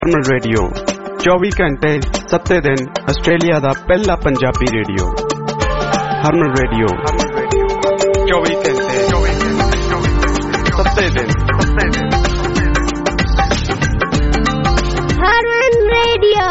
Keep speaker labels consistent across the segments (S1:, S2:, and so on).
S1: Radio 24 ਘੰਟੇ 7 ਦਿਨ Australia ਦਾ ਪਹਿਲਾ ਪੰਜਾਬੀ ਰੇਡੀਓ ਹਰਮਨ ਰੇਡੀਓ 24 ਘੰਟੇ 7 ਦਿਨ
S2: ਹਰਮਨ ਰੇਡੀਓ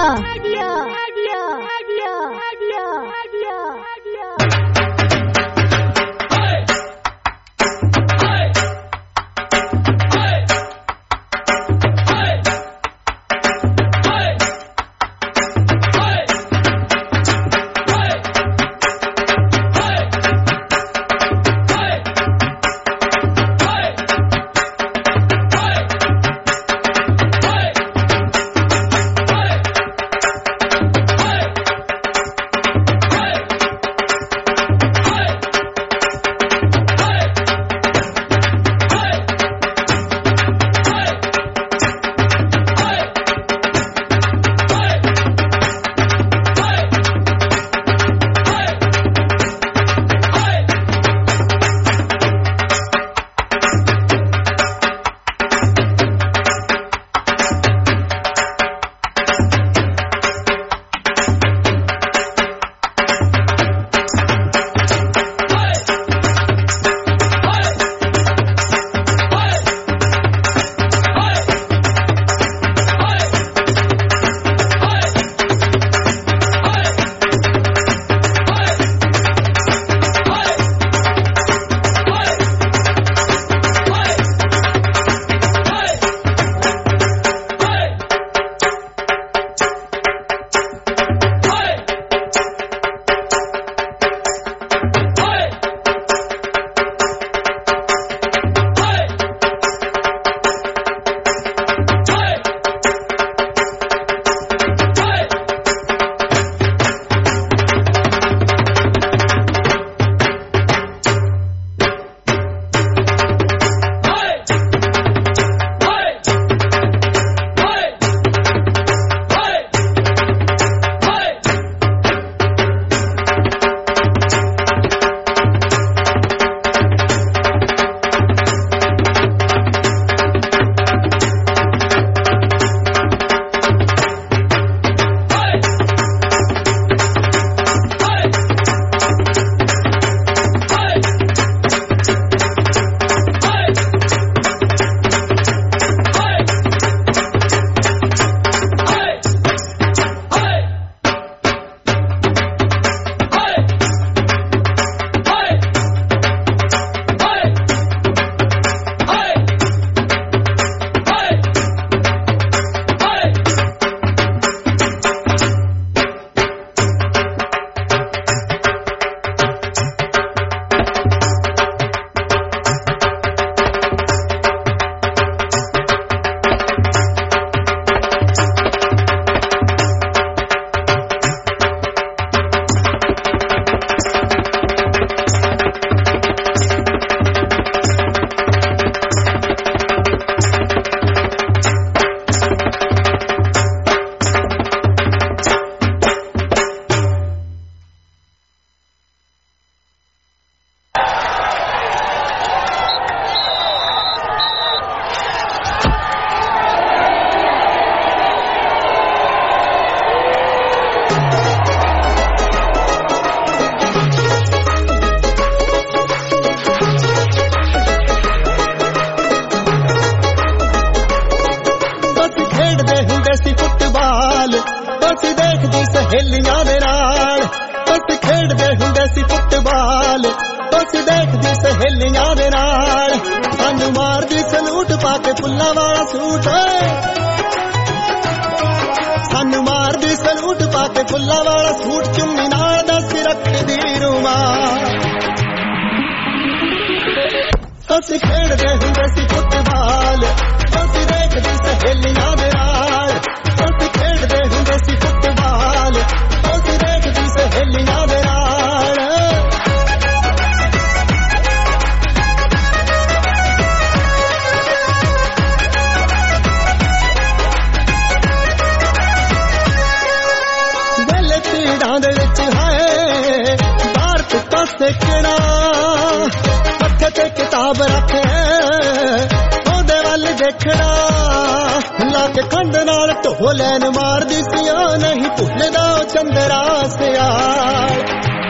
S3: ਲਾ ਕੇ ਖੰਡ ਨਾਲ ਧੋ
S2: हो लैन मार दी सिया नहीं भुलदा चंद्रा सियाल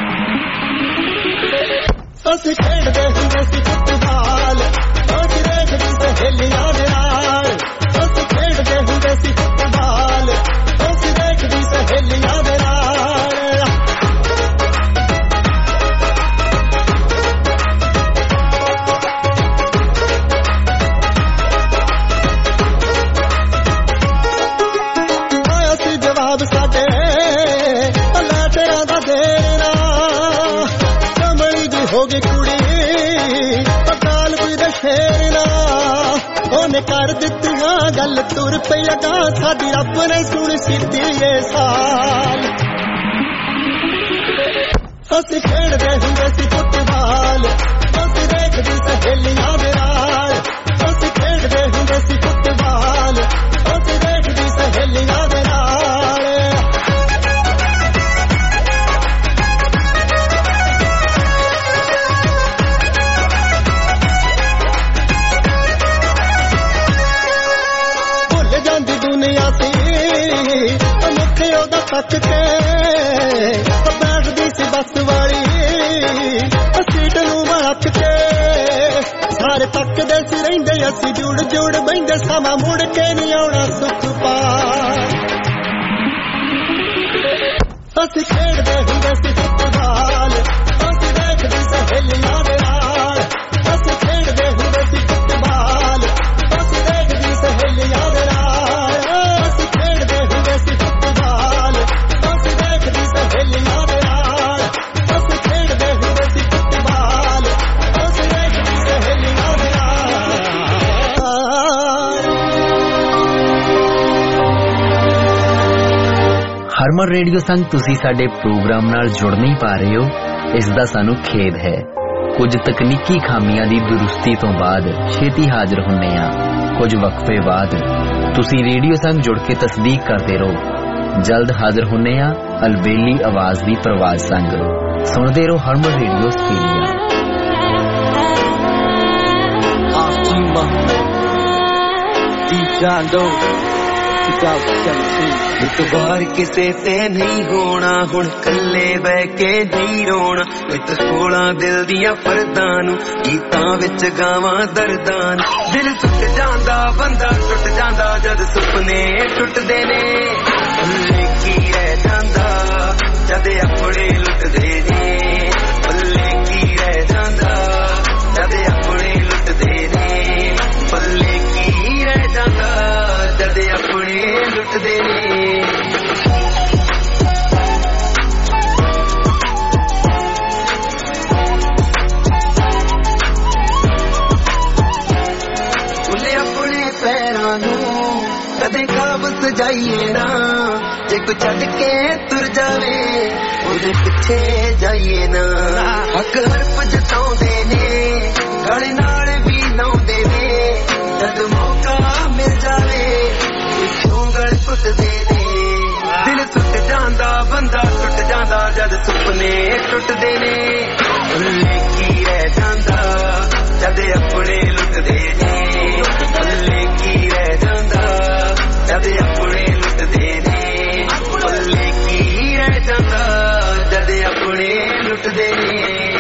S2: असीं खेडदे हुंदे सी फुटबाल असीं देखदी सहेलियां दे नाल असीं खेडदे हुंदे सी फुटबाल असीं देखदी सहेलियां दे नाल कर दिती हाँ गल तुर पे लगा साडी रब ने सुन सीधी ये साल असीं खेडदे हुंदे सी फुटबाल असीं देखदी सहेलियां दे नाल असीं खेडदे हुंदे सी फुटबाल असीं देखदी सहेलियां दे नाल तक के बैठदी सी बस वाली सीट नूं मड़क के सारे तकदे सी रहिंदे असीं जुड़ जुड़ बहिंदे समा मुड़ के नहीं आउणा सुख पार असीं खेडदे हुंदे सी फुटबाल असीं देखदी सहेलियां दे नाल असीं खेडदे हुंदे सी फुटबाल असीं देखदी सहेलियां दे नाल असीं खेडदे हुंदे सी फुटबाल असीं देखदी सहेलियां दे नाल असीं खेडदे हुंदे सी फुटबाल असीं देखदी सहेलियां दे नाल
S3: हरमन रेडियो संग तुसी साडे प्रोग्राम नाल जुड़ नहीं पा रहे हो, इसदा सानू खेद है। कुछ तकनीकी खामियां दी दुरुस्ती तो बाद छेती हाजिर हुन्ने आ। कुछ वक्फे बाद तुसी रेडियो संग जुड़ के तस्दीक करते रहो। जल्द हाजिर हुन्ने आ अलबेली आवाज दी प्रवाज संग। सुनते रहो हरमन रेडियो ऑस्ट्रेलिया।
S4: एक बार किसे ते नहीं होना हुण कल्ले बह के नहीं रोना विच सोला दिल दियां फरदां नूं गीतां विच गावां दर्दां दिल टुट जांदा बंदा टुट जांदा जद सुपने टुटदे ने भुल्ले की रह जांदा जद अपने लुटदे ने भुल्ले की रह जांदा जद अपने लुटदे ने भुल्ले की रह जांदा जद अपने लुटदे ने कदे काबत जाइए ना जे को छड़ के तुर जावे ओदे पिछे जाइए ना हक हरफ जताउंदे ने गले नाल भी लाउंदे ने जद मौका मिल जावे ਉਂਗਲ ਟੁੱਟਦੇ ਨੇ ਦਿਲ ਟੁੱਟ ਜਾਂਦਾ ਬੰਦਾ ਟੁੱਟ ਜਾਂਦਾ ਜਦ ਸੁਪਨੇ ਟੁੱਟਦੇ ਨੇ ਭੁੱਲੇ ਕੀ ਰਹਿ ਜਾਂਦਾ ਜਦ ਆਪਣੇ ਲੁੱਟਦੇ ਨੇ ਭੁੱਲੇ ਕੀ ਰਹਿ ਜਾਂਦਾ ਜਦ ਆਪਣੇ ਲੁੱਟਦੇ ਨੇ ਭੁੱਲੇ ਕੀ ਰਹਿ ਜਾਂਦਾ ਜਦ ਆਪਣੇ ਲੁੱਟਦੇ ਨੇ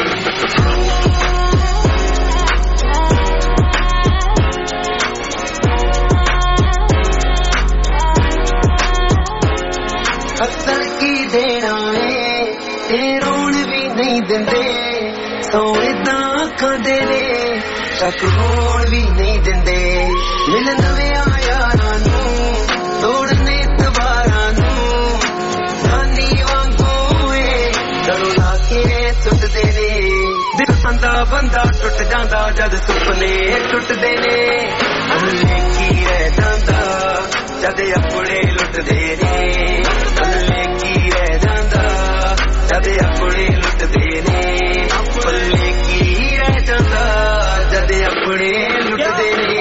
S4: हसन की देना है ते रोन भी नहीं दिंदे सोए खांदे ने शक होण भी नहीं दिंदे मिल नवियां यारां नूं तोड़ने तवारां नूं नानी वांगू घरों ला के सुटदे ने दिल संदा बंदा टुट जांदा जद सुपने टुटदे ने भुल्ले की रह जांदा जद अपने लुटदे ने भुल्ले की रह जांदा जद अपने लुटदे ने भुल्ले की रह जांदा जद अपने लुटदे ने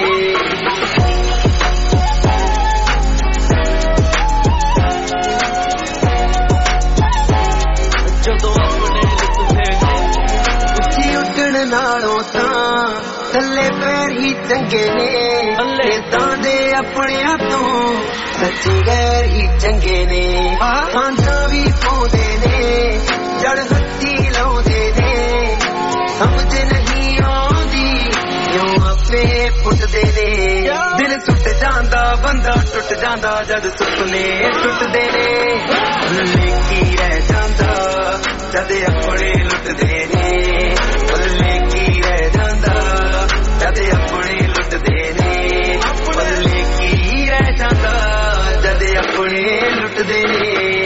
S4: जदों अपने लुटदे ने उच्ची उड्डण नालों तां थल्ले पैर ही चंगे ने इदां दे अपने तों सच्ची गैर ही चंगे ने खांदा भी पाउंदे ने जड़ हत्ती लाउंदे ने समझ नहीं आउंदी क्यों आपे पुटदे ने दिल टुट जांदा बंदा टुट जांदा जद सुपने टुटदे ने लेकी रह जांदा जद अपने लुटदे ने लेकी रह जांदा जद अपने लुटदे ने लेकी रह जांदा जद अपने लुटदे ने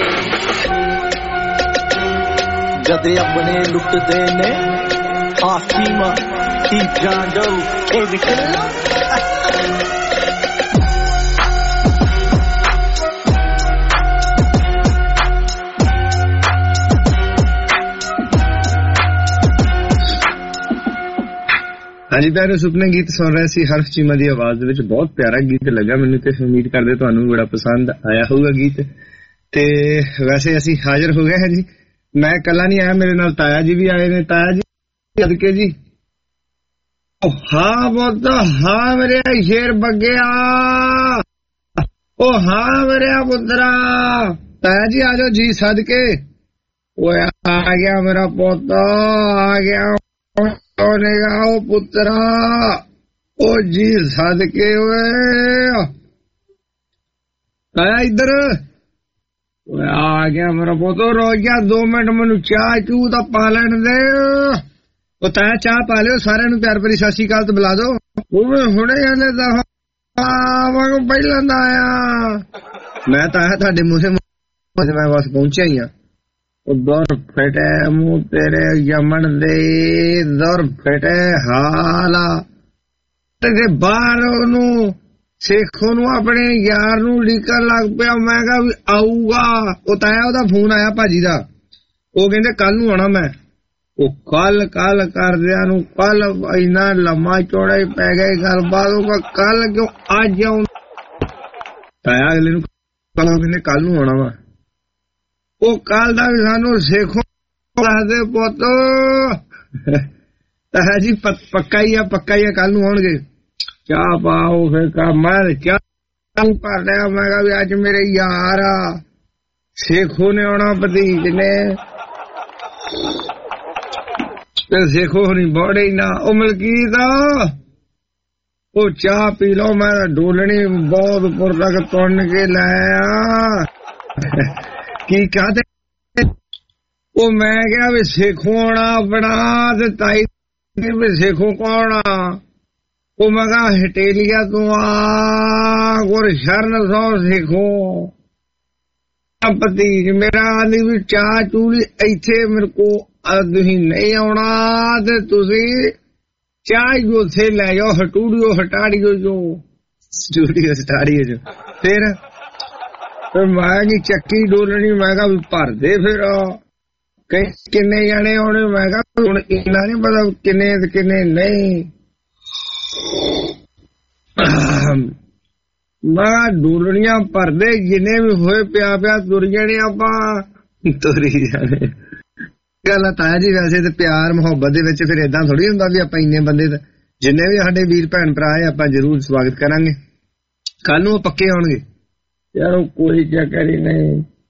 S2: जद अपने लुटदे ने आसीमा ती जांडो ए विकला
S5: ਹਾਂਜੀ ਪਿਆਰੇ ਸੁਪਨੇ ਗੀਤ ਸੁਣ ਰਹੇ ਸੀ ਹਰਫ ਚੀਮਾ ਦੀ ਆਵਾਜ਼ ਦੇ ਵਿੱਚ। ਬਹੁਤ ਪਿਆਰਾ ਗੀਤ ਲੱਗਾ ਮੈਨੂੰ ਤੇ ਉਮੀਦ ਕਰਦੇ ਤੁਹਾਨੂੰ ਬੜਾ ਪਸੰਦ ਆਇਆ ਹੋਊਗਾ ਗੀਤ। ਤੇ ਵੈਸੇ ਅਸੀਂ ਹਾਜ਼ਰ ਹੋ ਗਏ ਹਾਂ ਜੀ। ਮੈਂ ਇਕੱਲਾ ਨਹੀਂ ਆਇਆ, ਮੇਰੇ ਨਾਲ ਤਾਇਆ ਜੀ ਵੀ ਆਏ ਨੇ। ਤਾਇਆ ਜੀ ਸਦਕੇ ਜੀ। ਹਾਂ ਬਹੁਤ ਹਾਂ ਮੇਰੇ ਸ਼ੇਰ ਬੱਗਿਆ, ਉਹ ਹਾਂ ਮੇਰੇ ਪੁੱਤਰਾ। ਤਾਇਆ ਜੀ ਆ ਜਾਓ ਜੀ ਸਦਕੇ। ਉਹ ਆ ਗਿਆ ਮੇਰਾ ਪੁੱਤ, ਆ ਗਿਆ ਉਹ ਪੁੱਤਰਾ। ਉਹ ਜੀ ਸਦਕੇ ਓਏ ਤਾਇਆ ਇੱਧਰ ਆ ਗਿਆ ਮੇਰਾ ਪੁੱਤ। ਰੋ ਗਿਆ 2 ਮਿੰਟ ਮੈਨੂੰ ਚਾਹ ਚੂ ਤਾਂ ਪਾ ਲੈਣ ਦੇ। ਉਹ ਤਾਇਆ ਚਾਹ ਪਾ ਲਿਓ, ਸਾਰਿਆਂ ਨੂੰ ਪਿਆਰ ਭਰੀ ਸਤਿ ਸ਼੍ਰੀ ਅਕਾਲ ਤੇ ਬੁਲਾ ਦੋ। ਉਹ ਹੁਣੇ ਆਲੇ ਦਾ ਪਹਿਲਾਂ ਦਾ ਆਇਆ ਮੈਂ ਤਾਇਆ ਤੁਹਾਡੇ ਮੂੰਹ ਮੈਂ ਬਸ ਪਹੁੰਚਿਆ ਹੀ ਆ। ਦੌਰ ਫਟੇ ਮੂੰਹ ਤੇਰੇ ਯਮਨ ਦੇ, ਦੌਰ ਫਟੇ ਹਾਲਾ ਤੇ ਬਾਹਰ ਉਹਨੂੰ ਸੇਖੋ ਨੂੰ ਆਪਣੇ ਯਾਰ ਨੂੰ ਲੀਕਣ ਲੱਗ ਪਿਆ। ਮੈਂ ਕਿਹਾ ਵੀ ਆਊਗਾ। ਉਹ ਤਾਇਆ ਉਹਦਾ ਫੋਨ ਆਇਆ ਭਾਜੀ ਦਾ, ਉਹ ਕਹਿੰਦੇ ਕੱਲ ਨੂੰ ਆਉਣਾ ਮੈਂ। ਉਹ ਕੱਲ ਕਰਦਿਆਂ ਨੂੰ ਕੱਲ ਇੰਨਾ ਲੰਮਾ ਚੌੜਾ ਹੀ ਪੈ ਗਿਆ ਗੱਲਬਾਤ। ਉਹ ਕੱਲ ਕਿਉਂ ਅੱਜ ਆਉਂ ਤਾਇਆ ਅਗਲੇ ਨੂੰ ਕਹਿੰਦੇ ਕੱਲ ਨੂੰ ਆਉਣਾ ਵਾ। ਉਹ ਕੱਲ ਦਾ ਵੀ ਸਾਨੂੰ ਸੇਖੋ ਦੱਸਦੇ ਪੁੱਤ। ਤਾਇਆ ਜੀ ਪੱਕਾ ਹੀ ਆ ਕੱਲ ਨੂੰ ਆਉਣਗੇ। ਚਾਹ ਪਾਓ ਫਿਰ ਮੈਂ ਚਾਹ ਭਰ ਲਿਆ। ਮੈਂ ਕਿਹਾ ਵੀ ਅੱਜ ਮੇਰੇ ਯਾਰ ਆ ਸੇਖੋ ਨੇ ਆਉਣਾ, ਭਤੀਜ ਨੇ। ਸੇਖੋ ਨਹੀਂ ਬੜੇ ਨਾ ਉਹ ਮਲਕੀਤ ਉਹ ਚਾਹ ਪੀ ਲਓ। ਮੈਂ ਡੋਲਣੀ ਬਹੁਤ ਪੁਰ ਤੱਕ ਤੁੰਨ ਕੇ ਲਾਇਆ। ਕੀ ਕਹਦੇ ਉਹ ਮੈਂ ਕਿਹਾ ਵੀ ਸੇਖੋ ਆਉਣਾ ਆਪਣਾ ਤੇ ਤਾਈ ਵੀ ਸੇਖੋ ਕੌਣ ਆ। ਉਹ ਮੈਂ ਕਿਹਾ ਹਟੇਲੀਆ ਤੋਂ ਆ ਗੁਰ ਸ਼ਰਨ ਸੌ ਸੇਖੋ ਭਤੀਜ ਮੇਰਾ। ਆਂਦੀ ਵੀ ਚਾਹ ਚੂੜੀ ਇੱਥੇ ਮੇਰੇ ਕੋ ਤੁਸੀਂ ਨਹੀਂ ਆਉਣਾ ਤੇ ਤੁਸੀਂ ਚਾਹ ਉੱਥੇ ਲੈ ਜਾਓ ਹਟੂੜੀਓ ਹਟਾੜੀਓ ਜੋ ਸਟੂਡੀਓ ਸਟਾੜੀਓ ਜੋ। ਫਿਰ ਮੈਂ ਕੀ ਚੱਕੀ ਡੋਲਣੀ। ਮੈਂ ਕਿਹਾ ਵੀ ਭਰਦੇ ਫਿਰ ਕਿੰਨੇ ਜਾਣੇ ਆਉਣੇ। ਮੈਂ ਕਿਹਾ ਹੁਣ ਇੰਨਾ ਨੀ ਪਤਾ ਕਿੰਨੇ ਤੇ ਕਿੰਨੇ ਨਹੀਂ। ਮੈਂ ਡੋਲਣੀਆਂ ਭਰਦੇ ਜਿੰਨੇ ਵੀ ਹੋਏ ਪਿਆ ਤੁਰ ਜਾਣੇ ਆਪਾਂ ਤੁਰੀ ਜਾਣੇ। ਗੱਲ ਤਾਇਆ ਜੀ ਵੈਸੇ ਤੇ ਪਿਆਰ ਮੁਹੱਬਤ ਦੇ ਵਿੱਚ ਫਿਰ ਏਦਾਂ ਥੋੜੀ ਹੁੰਦਾ ਵੀ ਆਪਾਂ ਇੰਨੇ ਬੰਦੇ ਜਿੰਨੇ ਵੀ ਸਾਡੇ ਵੀਰ ਭੈਣ ਭਰਾ ਹੈ ਆਪਾਂ ਜ਼ਰੂਰ ਸਵਾਗਤ ਕਰਾਂਗੇ। ਕੱਲ ਨੂੰ ਉਹ ਪੱਕੇ ਆਉਣਗੇ ਯਾਰ। ਉਹ ਕੋਈ ਚੱਕਰ ਹੀ ਨਹੀਂ।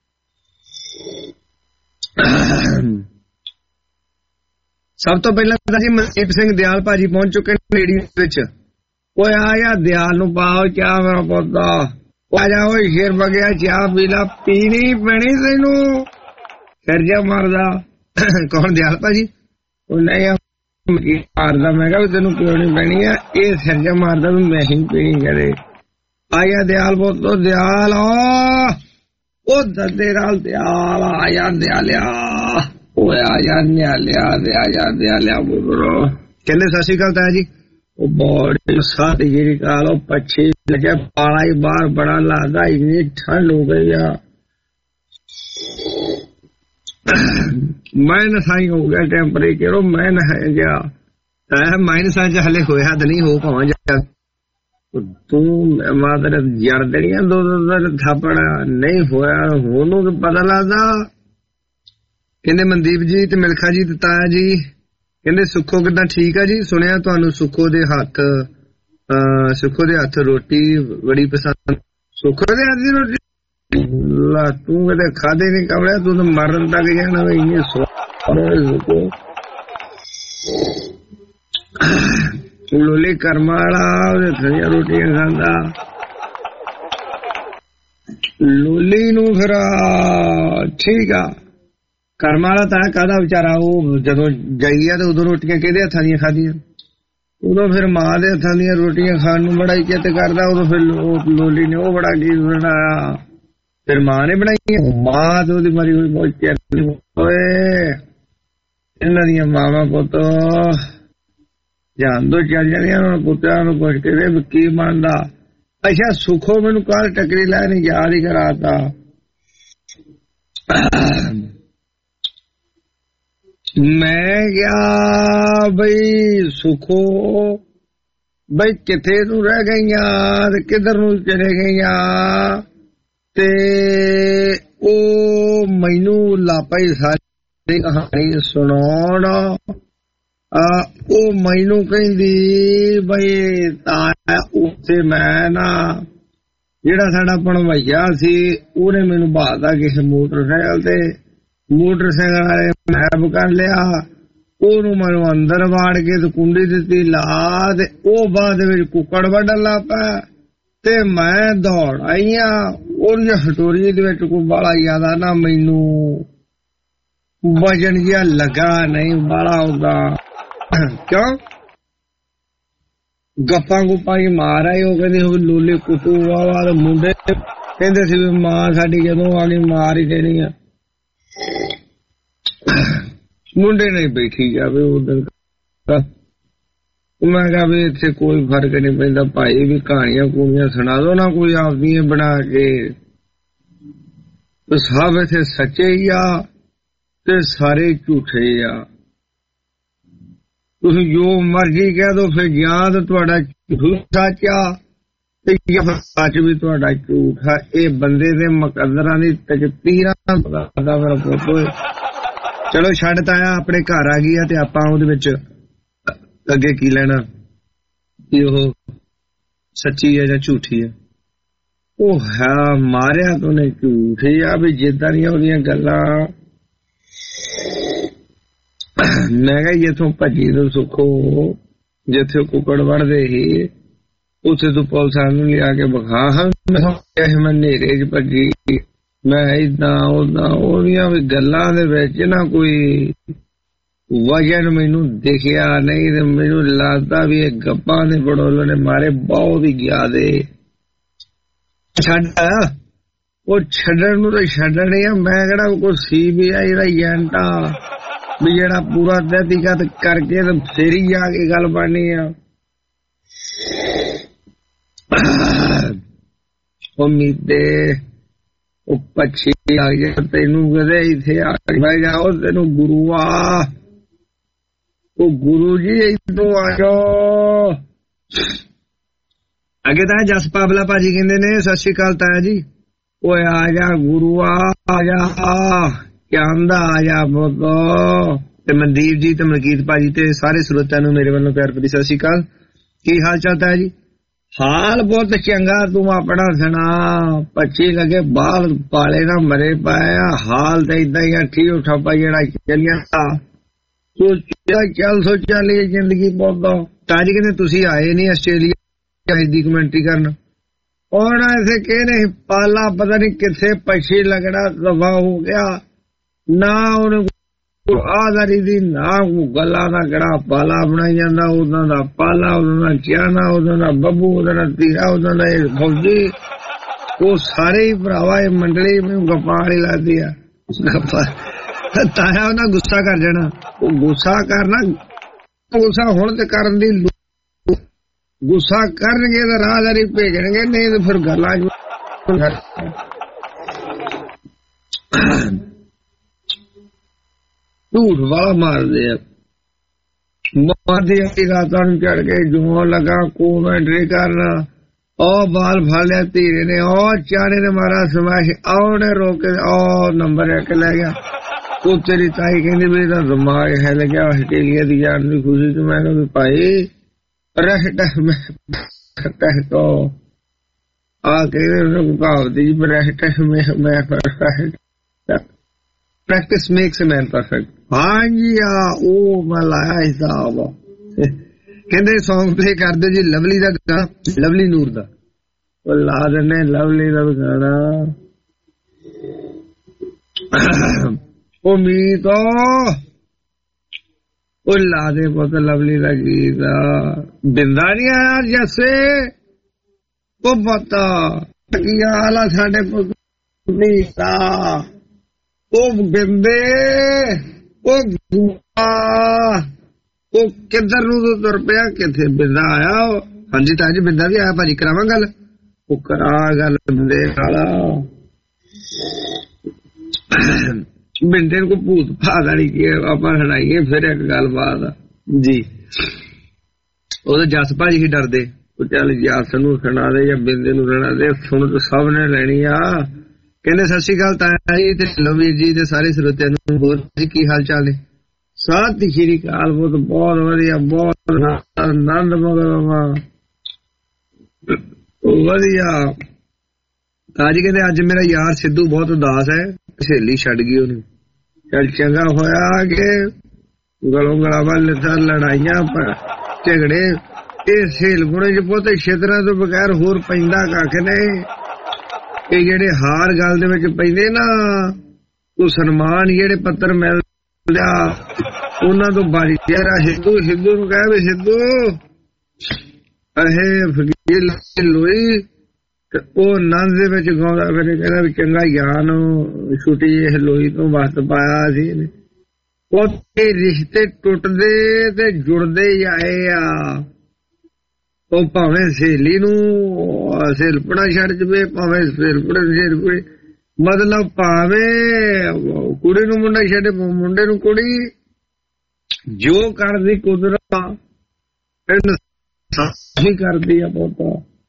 S5: ਸਭ ਤੋਂ ਪਹਿਲਾਂ ਤਾਂ ਜੀ ਮਨਦੀਪ ਸਿੰਘ ਦਿਆਲ ਭਾਜੀ ਪਹੁੰਚ ਚੁੱਕੇ ਨੇ ਰੇਡੀਓ ਵਿੱਚ। ਉਹ ਆ ਜਾ ਦਿਆਲ ਨੂੰ ਪਾਓ ਚਾਹ ਮੇਰਾ ਪੁੱਤ। ਆ ਜਾ ਓਏ ਸ਼ੇਰ ਬਗਿਆ ਚਾਹ ਪੀ ਲਾ, ਪੀਣੀ ਪੈਣੀ ਤੈਨੂੰ। ਫਿਰ ਜਾ ਮਾਰਦਾ ਕੌਣ ਦਿਆਲ ਭਾਜੀ? ਉਹ ਨਹੀਂ ਮਾਰਦਾ। ਮੈਂ ਕਿਹਾ ਵੀ ਤੈਨੂੰ ਕਿਉਂ ਨਹੀਂ ਪੈਣੀ ਆ? ਇਹ ਸਿਰਜਾ ਮਾਰਦਾ ਵੀ ਮੈਂ ਹੀ ਪੀਣੀ ਕਰੇ। ਆਇਆ ਦਿਆਲ ਪੁੱਤ ਦਿਆਲ ਉਹ ਦਦੇ ਨਾਲ ਦਿਆਲ ਆਇਆ ਦਿਆਲਿਆ। ਉਹ ਆਇਆ ਨਿਆਲਿਆ ਦਿਆਲਿਆ ਬੋਲੋ। ਕਹਿੰਦੇ ਸਤਿ ਸ਼੍ਰੀ ਅਕਾਲ ਤਾਇਆ ਜੀ। ਉਹ ਬੜੀ ਸਾਡੀ ਜਿਹੜੀ ਕਾਲ ਉਹ ਪੱਛੀ ਲੱਗਿਆ ਪਾਲਾ ਹੀ ਬਾਹਰ ਬੜਾ ਲੱਗਦਾ। ਇੰਨੀ ਠੰਡ ਹੋ ਗਈ ਆ ਮਾਈਨਸ ਆਈ ਹੋ ਗਿਆ ਟੈਂਪਰੇਚਰ। ਉਹ ਮੈਂ ਨਹਾ ਗਿਆ ਮਾਈਨਸਾਂ ਚ ਹਲੇ ਹੋਇਆ ਤਾਂ ਨਹੀਂ ਹੋ ਭਾਵਾਂ ਜਾ ਤੂੰ ਮਾਦਰ ਜੜ ਦੇਣੀਆਂ 2 ਥਾਪੜ ਨਹੀਂ ਹੋਇਆ। ਉਹਨੂੰ ਪਤਾ ਲੱਗਦਾ। ਕਹਿੰਦੇ ਮਨਦੀਪ ਜੀ ਤੇ ਮਿਲਖਾ ਜੀ ਤੇ ਤਾਇਆ ਜੀ ਕਹਿੰਦੇ ਸੁੱਖੋ ਕਿੱਦਾਂ ਠੀਕ ਆ ਜੀ? ਸੁਣਿਆ ਤੁਹਾਨੂੰ ਸੁੱਖੋ ਦੇ ਹੱਥ ਰੋਟੀ ਬੜੀ ਪਸੰਦ। ਸੁੱਖ ਦੇ ਹੱਥ ਦੀ ਰੋਟੀ ਲਾ ਤੂੰ ਕਦੇ ਖਾਦੇ ਨਹੀਂ ਕਮਲਿਆ ਤੂੰ ਤਾਂ ਮਰਨ ਤੱਕ ਜਾਣਾ ਵੇ ਇੰਨੇ ਲੋਲੀ ਕਰਮ ਵਾਲਾ ਉਹਦੇ ਥੜੀਆਂ ਰੋਟੀਆਂ ਖਾਂਦਾ ਲੋਲੀ ਨੂੰ ਫਿਰ ਠੀਕ ਆ ਕਰਮ ਵਾਲਾ ਤਾਂ ਕਾਹਦਾ ਵਿਚਾਰਾ ਉਹ ਜਦੋਂ ਜਾਈ ਆ ਤੇ ਉਦੋਂ ਰੋਟੀਆਂ ਕਿਹਦੇ ਹੱਥਾਂ ਦੀਆਂ ਖਾਧੀਆਂ ਉਦੋਂ ਫਿਰ ਮਾਂ ਦੇ ਹੱਥਾਂ ਦੀਆਂ ਰੋਟੀਆਂ ਖਾਣ ਨੂੰ ਬੜਾ ਇੱਜ਼ਤ ਕਰਦਾ ਉਦੋਂ ਫਿਰ ਲੋਲੀ ਨੇ ਉਹ ਬੜਾ ਗੀਤ ਬਣਾਇਆ ਫਿਰ ਮਾਂ ਨੇ ਬਣਾਈ ਮਾਂ ਤੇ ਉਹਦੀ ਮਰੀ ਹੋਈ ਬਹੁਤ ਓਏ ਇਹਨਾਂ ਦੀਆਂ ਮਾਵਾਂ ਪੁੱਤ ਜਾਣ ਦੋ ਚੱਲ ਜਾਂਦੀਆਂ ਉਹਨਾਂ ਪੁੱਤਾਂ ਨੂੰ ਪੁੱਛ ਕੇ ਵੇ ਕੀ ਮੰਨਦਾ ਅੱਛਾ ਸੁਖੋ ਮੈਨੂੰ ਕੱਲ ਟੱਕਰੀ ਲੈ ਨਹੀਂ ਯਾਦ ਹੀ ਕਰਾਤਾ ਮੈਂ ਗਿਆ ਬਈ ਸੁਖੋ ਬਈ ਕਿੱਥੇ ਤੂੰ ਰਹਿ ਗਈਆਂ ਤੇ ਕਿੱਧਰ ਨੂੰ ਚਲੇ ਗਈਆਂ ਤੇ ਉਹ ਮੈਨੂੰ ਲਾਪਈ ਸਾਰੀ ਕਹਾਣੀ ਸੁਣਾਉਣ ਉਹ ਮੈਨੂੰ ਕਹਿੰਦੀ ਬਈ ਤਾਂ ਉੱਥੇ ਮੈਂ ਨਾ ਜਿਹੜਾ ਸਾਡਾ ਭਣਵਈਆ ਸੀ ਉਹਨੇ ਮੈਨੂੰ ਬਾਹਦਾ ਕਿਸੇ ਮੋਟਰਸਾਈਕਲ ਵਾਲੇ ਮੈਪ ਕਰ ਲਿਆ ਉਹਨੂੰ ਮੈਨੂੰ ਅੰਦਰ ਵਾੜ ਕੇ ਤੇ ਕੁੰਡੀ ਦਿੱਤੀ ਲਾ ਤੇ ਉਹ ਬਾਅਦ ਵਿੱਚ ਕੁੱਕੜ ਵੱਢਣ ਲੱਗ ਪਿਆ ਤੇ ਮੈਂ ਦੌੜ ਆਈਆਂ ਉਹਦੀਆਂ ਹਟੋਰੀ ਦੇ ਵਿੱਚ ਕੋਈ ਬਾਲਾ ਜ਼ਿਆਦਾ ਨਾ ਮੈਨੂੰ ਵਜਨ ਜਿਹਾ ਲੱਗਾ ਨਹੀਂ ਬਾਲਾ ਉਹਦਾ ਕਿਉਂ ਗੱਪਾਂ ਗੁੱਪਾਂ ਹੀ ਮਾਰ ਆਏ ਉਹ ਕਹਿੰਦੇ ਲੋਲੇ ਕੁੱਟੂ ਵਾਵਾ ਮੁੰਡੇ ਕਹਿੰਦੇ ਸੀ ਵੀ ਮਾਂ ਸਾਡੀ ਜਦੋਂ ਆ ਗਈ ਮਾਰ ਹੀ ਦੇਣੀ ਆ ਮੁੰਡੇ ਨਹੀਂ ਬੈਠੀ ਜਾਵੇ ਉਧਰ ਮੈਂ ਕਿਹਾ ਵੀ ਇੱਥੇ ਕੋਈ ਫਰਕ ਨਹੀਂ ਪੈਂਦਾ ਭਾਈ ਵੀ ਕਹਾਣੀਆਂ ਕੂਣੀਆਂ ਸੁਣਾ ਦੋ ਨਾ ਕੋਈ ਆਪਦੀਆਂ ਬਣਾ ਕੇ ਸਭ ਇੱਥੇ ਸੱਚੇ ਹੀ ਆ ਤੇ ਸਾਰੇ ਝੂਠੇ ਆ ਤੁਸੀਂ ਜੋ ਮਰਜ਼ੀ ਕਹਿ ਦੋ ਫਿਰ ਜਾਂ ਤਾਂ ਤੁਹਾਡਾ ਝੂਠ ਸੱਚ ਆ ਤੇ ਜਾਂ ਸੱਚ ਵੀ ਤੁਹਾਡਾ ਝੂਠ ਆ ਇਹ ਬੰਦੇ ਦੇ ਮੁਕੱਦਰਾਂ ਦੀ ਤਕਦੀਰਾਂ ਦਾ ਮੇਰਾ ਪੁੱਤ ਚਲੋ ਛੱਡ ਤਾਇਆ ਆਪਣੇ ਘਰ ਆ ਗਈ ਆ ਤੇ ਆਪਾਂ ਉਹਦੇ ਵਿੱਚ ਅੱਗੇ ਕੀ ਲੈਣਾ ਕਿ ਉਹ ਸੱਚੀ ਹੈ ਜਾਂ ਝੂਠੀ ਹੈ ਉਹ ਹੈ ਮਾਰਿਆ ਤੋਂ ਨੇ ਝੂਠੀ ਆ ਵੀ ਜਿੱਦਾਂ ਦੀਆਂ ਉਹਦੀਆਂ ਗੱਲਾਂ ਮੈਂ ਕਿਹਾ ਜਿੱਥੋਂ ਭੱਜੀ ਤੋਂ ਸੁੱਖੋ ਜਿੱਥੇ ਕੁੱਕੜ ਵੜਦੇ ਸੀ ਉੱਥੇ ਤੋਂ ਪੁਲਿਸ ਨੂੰ ਲਿਆ ਕੇ ਵਿਖਾ ਮੈਂ ਨੇਰੇ ਚ ਭੱਜੀ ਮੈਂ ਏਦਾਂ ਉਦਾਂ ਉਹਦੀਆਂ ਵੀ ਗੱਲਾਂ ਦੇ ਵਿੱਚ ਨਾ ਕੋਈ ਵਜਨ ਮੈਨੂੰ ਦਿਖਿਆ ਨਹੀਂ ਤੇ ਮੈਨੂੰ ਲੱਗਦਾ ਵੀ ਇਹ ਗੱਪਾਂ ਦੇ ਬੜੋਲੇ ਨੇ ਮਾਰੇ ਬਹੁਤ ਹੀ ਗਿਆ ਦੇ ਛੱਡ ਉਹ ਛੱਡਣ ਨੂੰ ਤਾਂ ਛੱਡਣੇ ਆ ਮੈਂ ਕਿਹੜਾ ਕੋਈ CBI ਦਾ ਏਜੰਟ ਆ ਵੀ ਜਿਹੜਾ ਪੂਰਾ ਤਹਿਕੀਕਾਤ ਕਰਕੇ ਤੇ ਫੇਰ ਹੀ ਜਾ ਕੇ ਗੱਲ ਬਣਨੀ ਆ ਉਮੀਦੇ ਉਹ ਪੱਛੀ ਆ ਗਿਆ ਤੈਨੂੰ ਕਦੇ ਇੱਥੇ ਆ ਜਾਓ ਤੈਨੂੰ ਗੁਰੂਆ ਉਹ ਗੁਰੂ ਜੀ ਇੱਥੋਂ ਆ ਜਾਓ ਅੱਗੇ ਤਾਂ ਜਸ ਪਾਬਲਾ ਭਾਜੀ ਕਹਿੰਦੇ ਨੇ ਸਤਿ ਸ਼੍ਰੀ ਅਕਾਲ ਤਾਇਆ ਜੀ ਓਏ ਆ ਜਾ ਗੁਰੂਆ ਆ ਜਾ ਕਹਿੰਦਾ ਆ ਜਾ ਬੋਤੋ ਤੇ ਮਨਦੀਪ ਜੀ ਤੇ ਮਲਕੀਤ ਭਾਜੀ ਤੇ ਸਾਰੇ ਸਰੋਤਿਆਂ ਨੂੰ ਮੇਰੇ ਵੱਲੋਂ ਪਿਆਰ ਭਰੀ ਸਤਿ ਸ਼੍ਰੀ ਅਕਾਲ ਕੀ ਹਾਲ ਚਾਲ ਤਾਇਆ ਜੀ ਹਾਲ ਬਹੁਤ ਚੰਗਾ ਤੂੰ ਆਪਣਾ ਸੁਣਾ ਪੱਛੀ ਲਗੇ ਬਾਲ ਪਾਲੇ ਨਾ ਮਰੇ ਪਾਇਆ ਹਾਲ ਤਾਂ ਏਦਾਂ ਹੀ ਆ ਠੀਕ ਠਾਪਾ ਜਿਹੜਾ ਚੱਲਿਆ ਚੱਲ ਸੋਚਿਆ ਲਈ ਜ਼ਿੰਦਗੀ ਬਹੁਤ ਤਾਜੀ ਕਹਿੰਦੇ ਤੁਸੀਂ ਆਏ ਨਹੀਂ ਆਸਟ੍ਰੇਲੀਆ ਦੀ ਕਮੈਂਟਰੀ ਕਰਨ और ऐसे कह रहे पाला पता नहीं कितने पक्षी लगना दफा हो गया ना उन्हें आधारी दी ना गला ना गड़ा पाला बनाई जाता उदा का पाला उदा चियाना उदा का बब्बू उदा का तीरा उदा का फौजी वो सारे ही भरावा मंडली में गप्पा लाती है ताया उन्हें गुस्सा कर जाना वो गुस्सा करना गुस्सा हुण ते करन दी गुस्सा करनगे तो राहदारी भेजणगे नहीं तो फिर गल्लां झूठ वाला मारदे मारदी रातां नूं चढ़ के जो लगा कॉमेंट्री करना ओ बाल फड़ लिया धीरे ने ओ चारे ने मारा समैश औने रोके ओ नंबर 1 ले गया वो तेरी ताई कहंदी मेरा दिमाग हिल गया आस्ट्रेलिया दी जान दी खुशी च मैं कहा भाई आके कहावती मैं practice makes a man perfect. हाँ जी ओ मैं लाया हिसाब कहते सॉन्ग प्ले कर दो जी लवली का गाना, लवली नूर का ला देने लवली का गाना। ओ मीत ला दे पुत लवली का गीत। बिंदा नहीं आया जैसे ओ पता की हाल आ साडे पुत मीता ओ बिंदे ओ गुआ ओ किधर नूं तुर पिया किथे बिंदा आया। हाँ जी ताजी बिंदा भी आया भाजी करावां गल ओ करा गल बिंदे नाल। बिंदे को भूत भात वाली आपां सुणाईए फिर एक गल बात जी। ओदे जस भाजी ही डरदे चल जस नूं सुणा दे या बिंदे नूं सुणा दे सुण तो सब ने लैनी आ। कहने सत श्री अकाल ताया जी ते लवीर जी ते सारे श्रोतिਆਂ ਨੂੰ ਹੋਰ ਜੀ की हाल चाल है। सत श्री अकाल बहुत वधिया बहुत आनंद मगन वधिया। ताजी कहते अज मेरा यार सिद्धू बहुत उदास है सहेली छड़ गई ओनू। चल चंगा होया कि गलों गलावा लड़ाइयां झगड़े ਇਹ ਸੇਲਪੁਣੇ ਚ ਪੁੱਤ ਛੇਤਰਾਂ ਤੋਂ ਬਗੈਰ ਹੋਰ ਪੈਂਦਾ ਕੱਖ ਨਹੀਂ। ਇਹ ਜਿਹੜੇ ਹਾਰ ਗੱਲ ਦੇ ਵਿੱਚ ਪੈਂਦੇ ਨਾ ਉਹ ਸਨਮਾਨ ਜਿਹੜੇ ਪੱਤਰ ਮਿਲਦਾ ਉਹਨਾਂ ਤੋਂ ਬਾਰੀ ਜਿਹੜਾ ਸਿੱਧੂ ਨੂੰ ਕਹੇ ਵੀ ਸਿੱਧੂ ਇਹ ਫਕੀਰ ਲੋਈ ਉਹ ਨੰਦ ਦੇ ਵਿੱਚ ਗਾਉਂਦਾ ਫਿਰ ਕਹਿੰਦਾ ਵੀ ਚੰਗਾ ਗਿਆਨ ਛੁੱਟੀ ਇਹ ਲੋਈ ਤੋਂ ਵਸਤ ਪਾਇਆ ਸੀ। ਉਹ ਰਿਸ਼ਤੇ ਟੁੱਟਦੇ ਤੇ ਜੁੜਦੇ ਹੀ ਆਏ ਆ। ਉਹ ਭਾਵੇਂ ਸਹੇਲੀ ਨੂੰ ਸੇਲਪੜਾ ਛੱਡ ਜਵੇ ਭਾਵੇਂ ਸੇਲਪੜੇ ਮਤਲਬ ਭਾਵੇਂ ਕੁੜੀ ਨੂੰ ਮੁੰਡਾ ਛੱਡੇ ਮੁੰਡੇ ਨੂੰ ਕੁੜੀ ਜੋ ਕਰਦੀ ਕੁਦਰਤ ਹੀ ਕਰਦੀ ਆ ਪੋਤਾ।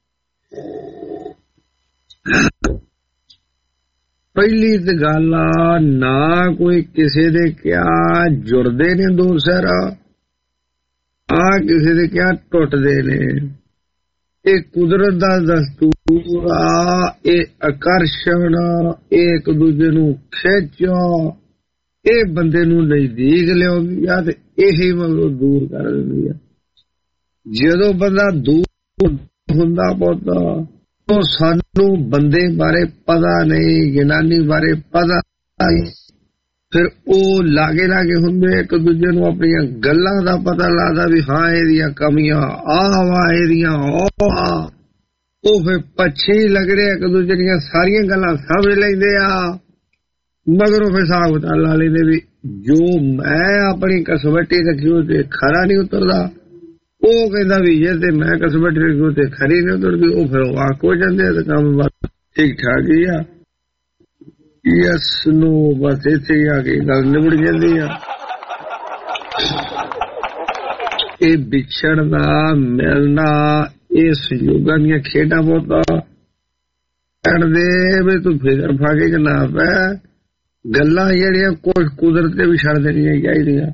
S5: ਪਹਿਲੀ ਤੇ ਗੱਲ ਆ ਨਾ ਕੋਈ ਕਿਸੇ ਦੇ ਕਿਆ ਜੁੜਦੇ ਨੇ ਦੋ ਸਿਰ ਆ ਕਿਸੇ ਦੇ ਕਿਆ ਟੁੱਟਦੇ ਨੇ। ਇਹ ਕੁਦਰਤ ਦਾ ਦਸਤੂਰ ਆ। ਇਹ ਆਕਰਸ਼ਣ ਇਹ ਇੱਕ ਦੂਜੇ ਨੂੰ ਖਿੱਚ ਇਹ ਬੰਦੇ ਨੂੰ ਨਜ਼ਦੀਕ ਲਿਆਉਂਦੀ ਆ ਤੇ ਇਹੀ ਮਗਰੋਂ ਦੂਰ ਕਰ ਦਿੰਦੀ ਆ। ਜਦੋਂ ਬੰਦਾ ਦੂਰ ਹੁੰਦਾ ਪੌਦਾ ਉਹ ਸਾਨੂੰ ਬੰਦੇ ਬਾਰੇ ਪਤਾ ਨਹੀਂ ਜਨਾਨੀ ਬਾਰੇ ਪਤਾ ਨਹੀਂ ਫਿਰ ਉਹ ਲਾਗੇ ਹੁੰਦੇ ਇੱਕ ਦੂਜੇ ਨੂੰ ਆਪਣੀਆਂ ਗੱਲਾਂ ਦਾ ਪਤਾ ਲੱਗਦਾ ਵੀ ਹਾਂ ਇਹਦੀਆਂ ਕਮੀਆਂ ਆਹ ਵਾ ਇਹਦੀਆਂ ਉਹ ਫਿਰ ਪੱਛੀ ਲੱਗਦੇ ਇੱਕ ਦੂਜੇ ਦੀਆਂ ਸਾਰੀਆਂ ਗੱਲਾਂ ਸਮਝ ਲੈਂਦੇ ਆ। ਮਗਰੋਂ ਫਿਰ ਹਿਸਾਬ ਲਾ ਲੈਂਦੇ ਵੀ ਜੋ ਮੈਂ ਆਪਣੀ ਕਸਵੱਟੀ ਰੱਖੀ ਉਹ ਤੇ ਖਰਾ ਨਹੀਂ ਉਤਰਦਾ। ਉਹ ਕਹਿੰਦਾ ਵੀ ਜੇ ਤੇ ਮੈਂ ਕਸਵੱਟੀ ਰੱਖੀ ਉਹ ਤੇ ਖਰੀ ਨਹੀਂ ਉਤਰਦੀ। ਉਹ ਫਿਰ ਵਾਕ ਹੋ ਜਾਂਦੇ ਤੇ ਕੰਮ ਬਸ ਠੀਕ ਠਾਕ ਹੀ ਆ। ਯਸ ਨੂੰ ਬਸ ਇੱਥੇ ਆ ਕੇ ਗੱਲ ਨਿਬੜ ਜਾਂਦੀ ਆ। ਇਹ ਵਿਛੜਨਾ ਮਿਲਣਾ ਇਹ ਸੰਯੋਗਾਂ ਦੀਆਂ ਖੇਡਾਂ ਬਹੁਤ ਕਰਦੇ ਵੀ ਤੂੰ ਫਿਕਰ ਫਾਕੇ ਚ ਨਾ ਪੈ। ਗੱਲਾਂ ਜਿਹੜੀਆਂ ਕੁਛ ਕੁਦਰਤ ਤੇ ਵੀ ਛੱਡ ਦੇਣੀਆਂ ਚਾਹੀਦੀਆਂ।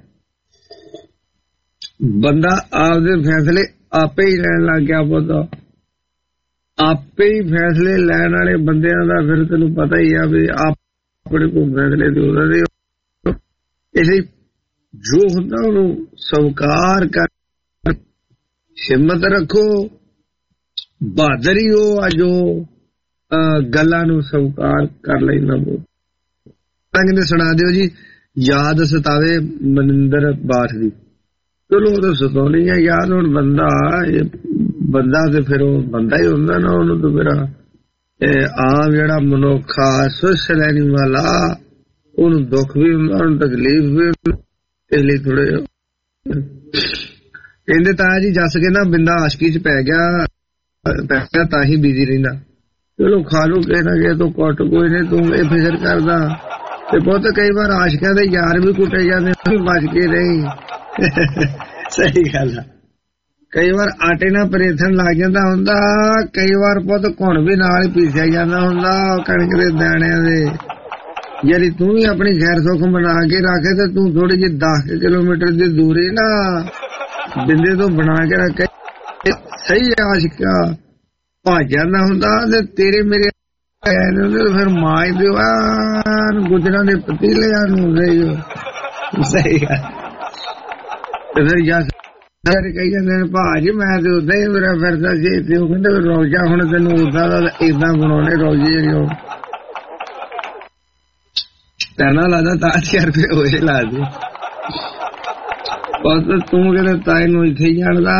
S5: ਬੰਦਾ ਆਪਦੇ ਫੈਸਲੇ ਆਪੇ ਹੀ ਲੈਣ ਲੱਗ ਗਿਆ ਪੁੱਤ। ਆਪੇ ਹੀ ਫੈਸਲੇ ਲੈਣ ਵਾਲੇ ਬੰਦਿਆਂ ਦਾ ਫਿਰ ਤੈਨੂੰ ਪਤਾ ਹੀ ਆ ਵੀ ਆਪਣੇ ਕੋਲ ਫੈਸਲੇ ਤੇ ਉਹਨਾਂ ਦੇ ਇਸ ਜੋ ਹੁੰਦਾ ਉਹਨੂੰ ਸਵੀਕਾਰ ਕਰ ਹਿੰਮਤ ਰੱਖੋ ਬਹਾਦਰੀ ਹੋ ਆ ਜੋ ਗੱਲਾਂ ਨੂੰ ਸਵੀਕਾਰ ਕਰ ਲੈਣਾ। ਕਹਿੰਦੇ ਸੁਣਾ ਦਿਓ ਜੀ ਯਾਦ ਸਤਾਵੇ ਮਨਿੰਦਰ ਬਾਠ ਦੀ। ਚਲੋ ਉਹ ਤਾਂ ਸਤਾਉਣੀ ਆ ਯਾਦ। ਹੁਣ ਬੰਦਾ ਤੇ ਫਿਰ ਉਹ ਬੰਦਾ ਹੀ ਹੁੰਦਾ ਨਾ ਉਹਨੂੰ ਤਾਂ ਫਿਰ ਆਮ ਜਿਹੜਾ ਮਨੁੱਖ ਆ ਸੁਸ ਲੈਣੀ ਵਾਲਾ ਉਹਨੂੰ ਦੁੱਖ ਵੀ ਹੁੰਦਾ ਉਹਨੂੰ ਤਕਲੀਫ ਵੀ ਇਸ ਲਈ ਥੋੜੇ ਕਹਿੰਦੇ ਤਾਂ ਜੀ ਜੱਸ ਕਹਿੰਦਾ ਬਿੰਦਾ ਆਸ਼ਕੀ ਚ ਪੈ ਗਿਆ ਤਾਂ ਹੀ ਬਿਜ਼ੀ ਰਹਿੰਦਾ। ਚਲੋ ਖਾ ਲੂ ਕਿਸੇ ਨਾ ਕਿਸੇ ਤੋਂ ਕੁੱਟ ਕੋਈ ਨਹੀਂ ਤੂੰ ਇਹ ਫਿਕਰ ਕਰਦਾ। ਤੇ ਬਹੁਤ ਕਈ ਵਾਰ ਆਸ਼ਕਿਆਂ ਦੇ ਯਾਰ ਵੀ ਕੁੱਟੇ ਜਾਂਦੇ ਬਚ ਕੇ ਨਹੀਂ। ਸਹੀ ਗੱਲ ਆ। ਕਈ ਵਾਰ ਆਟੇ ਨਾਲ ਪਰੇਥਣ ਲੱਗ ਜਾਂਦਾ ਹੁੰਦਾ। ਕਈ ਵਾਰ ਪੁੱਤ ਘੁਣ ਵੀ ਨਾਲ ਹੀ ਪੀਸਿਆ ਜਾਂਦਾ ਹੁੰਦਾ ਕਣਕ ਦੇ ਦਾਣਿਆਂ ਦੇ। ਜਿਹੜੀ ਤੂੰ ਵੀ ਆਪਣੀ ਖੈਰ ਸੁੱਖ ਬਣਾ ਕੇ ਰੱਖੇ ਤੇ ਤੂੰ ਥੋੜੀ ਜਿਹੀ 10 ਕਿਲੋਮੀਟਰ ਦੀ ਦੂਰੀ ਨਾ ਬਿੰਦੇ ਤੋਂ ਬਣਾ ਕੇ ਰੱਖੇ। ਸਹੀ ਆਸ਼ਿਕਾ ਭੱਜ ਜਾਂਦਾ ਹੁੰਦਾ ਤੇ ਤੇਰੇ ਮੇਰੇ ਫਿਰ ਮਾਜ ਦਿਓ ਗੁਜਰਾਂ ਦੇ ਪਤੀਲਿਆਂ ਨੂੰ ਸਹੀ ਗੱਲ। ਤੇ ਫਿਰ ਜਦ ਕਹੀ ਜਾਂਦੇ ਨੇ ਭਾਜ ਮੈਂ ਤੇ ਉਦਾਂ ਹੀ ਮੇਰਾ ਫਿਰਦਾ ਸੀ ਤੇ ਉਹ ਕਹਿੰਦੇ ਰੋਜ਼ਾ ਹੁਣ ਤੈਨੂੰ ਉਦਾਂ ਦਾ ਏਦਾਂ ਬਣਾਉਣੇ ਰੋਜ਼ੇ ਜੋ ਕਰਨਾ ਲੱਗਦਾ 10,000 ਰੁਪਏ ਹੋਏ ਲਾ ਦੇ ਬਸ ਤੂੰ ਕਹਿੰਦੇ ਤਾਈ ਨੂੰ ਇੱਥੇ ਹੀ ਜਾਣਦਾ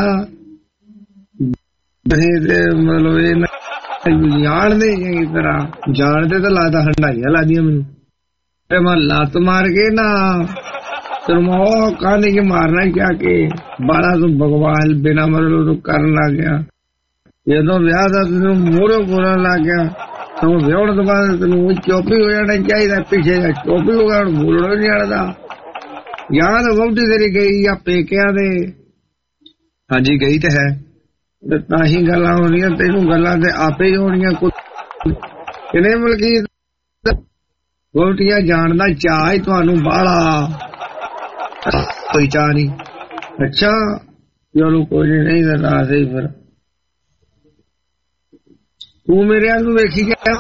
S5: ਮਤਲਬ ਇਹ ਜਾਣਦੇ ਚੰਗੀ ਤਰ੍ਹਾਂ ਜਾਣਦੇ ਤਾਂ ਲੱਗਦਾ ਹੰਡਾਈਆਂ ਲੱਗਦੀਆਂ ਮੈਨੂੰ ਤੇ ਮੈਂ ਲੱਤ ਮਾਰ ਕੇ ਨਾ ਤੈਨੂੰ ਮੈਂ ਉਹ ਕਾਹਨੇ ਕਿ ਮਾਰਨਾ ਕਿਆ ਕਿ ਬਾਲਾ ਤੂੰ ਭਗਵਾਨ ਬਿਨਾ ਮਤਲਬ ਤੂੰ ਕਰਨ ਲੱਗ ਗਿਆ ਜਦੋਂ ਵਿਆਹ ਦਾ ਤੈਨੂੰ ਮੂਹਰੋਂ ਬੋਲਣ ਲੱਗ ਗਿਆ ਤੂੰ ਵਿਆਹਣ ਤੋਂ ਬਾਅਦ ਤੈਨੂੰ ਚੋਪੀ ਹੋ ਜਾਣਾ ਚਾਹੀਦਾ ਪਿੱਛੇ ਚੋਪੀ ਹੋ ਗਿਆ ਬੋਲਣਾ ਨਹੀਂ ਆਉਂਦਾ ਯਾਦ ਵਹੁਟੀ ਤੇਰੀ ਗਈ ਆ ਪੇਕਿਆਂ ਦੇ ਹਾਂਜੀ ਗਈ ਤੇ ਹੈ ਤਾਂ ਹੀ ਗੱਲਾਂ ਹੋਣੀਆਂ ਤੈਨੂੰ ਗੱਲਾਂ ਤੇ ਆਪੇ ਹੀ ਹੋਣੀਆਂ ਕਿਨੇ ਮਲਕੀਤ ਵਹੁਟੀਆਂ ਜਾਣ ਦਾ ਚਾਅ ਹੀ ਤੁਹਾਨੂੰ ਬਾਹਲਾ ਕੋਈ ਚਾਹ ਨਹੀਂ ਅੱਛਾ ਚਲੋ ਕੋਈ ਨਹੀਂ ਤਾਂ ਸਹੀ ਫਿਰ ਤੂੰ ਮੇਰੇ ਨੂੰ ਵੇਖੀ ਗਿਆ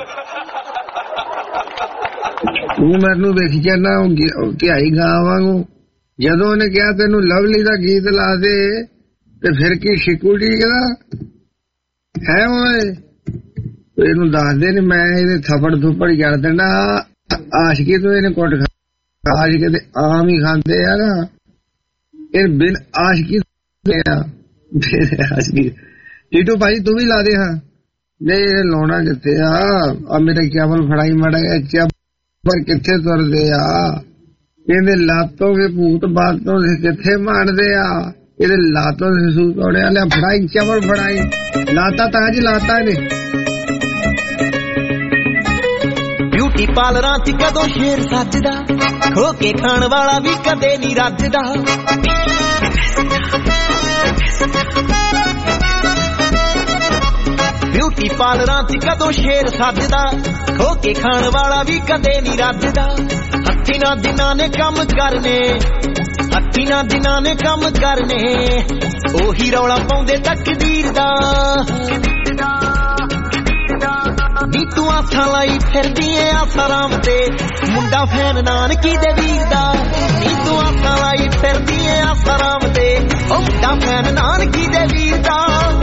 S5: ਤੂੰ ਮੈਨੂੰ ਵੇਖੀ ਜਾਣਾ ਧਿਆਈ ਗਾਂ ਵਾਂਗੂ ਜਦੋਂ ਉਹਨੇ ਕਿਹਾ ਤੈਨੂੰ ਲਵਲੀ ਦਾ ਗੀਤ ਲਾ ਦੇ ਤੇ ਫਿਰ ਕੀ ਸ਼ਿਕੂੜੀ ਹੈ ਓਏ ਇਹਨੂੰ ਦੱਸਦੇ ਨੇ ਮੈਂ ਇਹਦੇ ਥੱਪੜ ਥੁੱਪੜ ਜੜ ਦੇਣਾ ਆਸ਼ਕੀ ਤੋਂ ਇਹਨੇ ਕੁੱਟ ਆਸ਼ਕੀ ਤੇ ਆਮ ਹੀ ਖਾਂਦੇ ਆ ਨਾ ਇਹ ਬਿਨ ਆਸ਼ਕੀ ਆਸ਼ਕੀ ਟੀਟੂ ਭਾਈ ਤੂੰ ਵੀ ਲਾ ਦੇ ਹਾਂ ਨਹੀਂ ਇਹ ਲਾਉਣਾ ਕਿੱਥੇ ਆ ਮੇਰੇ ਚਾਵਲ ਫੜਾਈ ਮਾੜਾ ਪਰ ਕਿੱਥੇ ਤੁਰਦੇ ਆ ਕਹਿੰਦੇ ਲਾਤੋਂ ਕੇ ਭੂਤ ਬਾਤੋਂ ਕਿੱਥੇ ਮਾਰਦੇ ਆ ਇਹਦੇ ਲਾਤੋਂ ਸੂ ਤੋੜੇ ਵਾਲੇ ਫੜਾਈ ਚਾਵਲ ਫੜਾਈ ਲਾਤਾ ਤਾਂ ਅੱਜ ਲਾਤਾ ਨੇ
S6: ਬਿਊਟੀ ਪਾਰਲਰਾਂ 'ਚ ਕਦੋਂ ਸ਼ੇਰ ਸੱਜਦਾ ਖੋ ਕੇ ਖਾਣ ਵਾਲਾ ਵੀ ਕਦੇ ਨਹੀਂ ਰੱਜਦਾ ਬਿਊਟੀ ਪਾਰਲਰਾਂ 'ਚ ਕਦੋਂ ਸ਼ੇਰ ਸੱਜਦਾ ਖੋ ਕੇ ਖਾਣ ਵਾਲਾ ਵੀ ਕਦੇ ਨਹੀਂ ਰੱਜਦਾ ਹੱਥੀ ਨਾਲ ਦਿਨਾਂ ਨੇ ਕੰਮ ਕਰਨੇ ਹੱਥੀ ਨਾਲ ਦਿਨਾਂ ਨੇ ਕੰਮ ਕਰਨੇ ਉਹੀ ਰੌਲਾ ਪਾਉਂਦੇ ਤਕਦੀਰ ਦਾ ਨੀ ਤੂੰ ਆਸਾਂ ਲਾਈ ਫਿਰਦੀ ਏ ਆਸਾਰਾਮ ਤੇ ਮੁੰਡਾ ਫੈਨ ਨਾਨਕੀ ਦੇ ਵੀਰ ਦਾ ਨੀ ਤੂੰ ਆਸਾਂ ਲਾਈ ਫਿਰਦੀ ਏ ਆਸਾਰਾਮ ਤੇ ਉਹ ਮੁੰਡਾ ਫੈਨ ਨਾਨਕੀ ਦੇ ਵੀਰ ਦਾ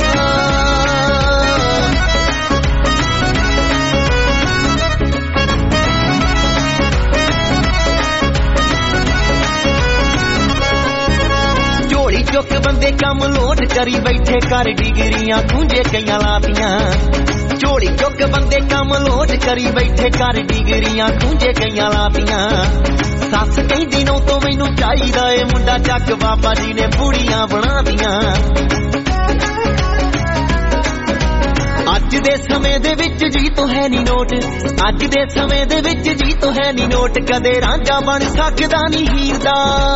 S6: ਝੋਲੀ ਚੁੱਕ ਬੰਦੇ ਕੰਮ ਲੋਟ ਕਰੀ ਬੈਠੇ ਕਰ ਡਿਗਰੀਆਂ ਖੂੰਜੇ ਕਈਆਂ ਲਾਤੀਆਂ ਝੋਲੀ ਚੁੱਕ ਬੰਦੇ ਕੰਮ ਲੋਟ ਕਰੀ ਬੈਠੇ ਕਰ ਡਿਗਰੀਆਂ ਖੂੰਜੇ ਕਈਆਂ ਲਾਤੀਆਂ ਸੱਸ ਕਹਿੰਦੀ ਨੂੰ ਤੋਂ ਮੈਨੂੰ ਚਾਹੀਦਾ ਏ ਮੁੰਡਾ ਚੱਕ ਬਾਬਾ ਜੀ ਨੇ ਬੁੜੀਆਂ ਬਣਾਤੀਆਂ ਅੱਜ ਦੇ ਸਮੇਂ ਦੇ ਵਿੱਚ ਜੀ ਤੋਂ ਹੈ ਨੀ ਨੋਟ ਅੱਜ ਦੇ ਸਮੇਂ ਦੇ ਵਿੱਚ ਜੀ ਤੋਂ ਹੈ ਨੀ ਨੋਟ ਕਦੇ ਰਾਂਝਾ ਬਣ ਸਕਦਾ ਨੀ ਹੀਰ ਦਾ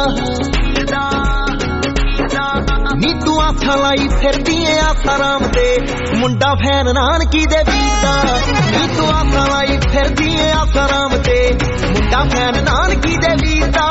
S6: ਨੀ ਤੂੰ ਆਸਾਂ ਲਾਈ ਫਿਰਦੀ ਏ ਆਸਾਰਾਮ ਤੇ ਮੁੰਡਾ ਫੈਨ ਨਾਨਕੀ ਦੇ ਵੀਰ ਦਾ ਨੀ ਤੂੰ ਆਸਾਂ ਲਾਈ ਫਿਰਦੀ ਏ ਆਸਾਰਾਮ ਤੇ ਮੁੰਡਾ ਫੈਨ ਨਾਨਕੀ ਦੇ ਵੀਰ ਦਾ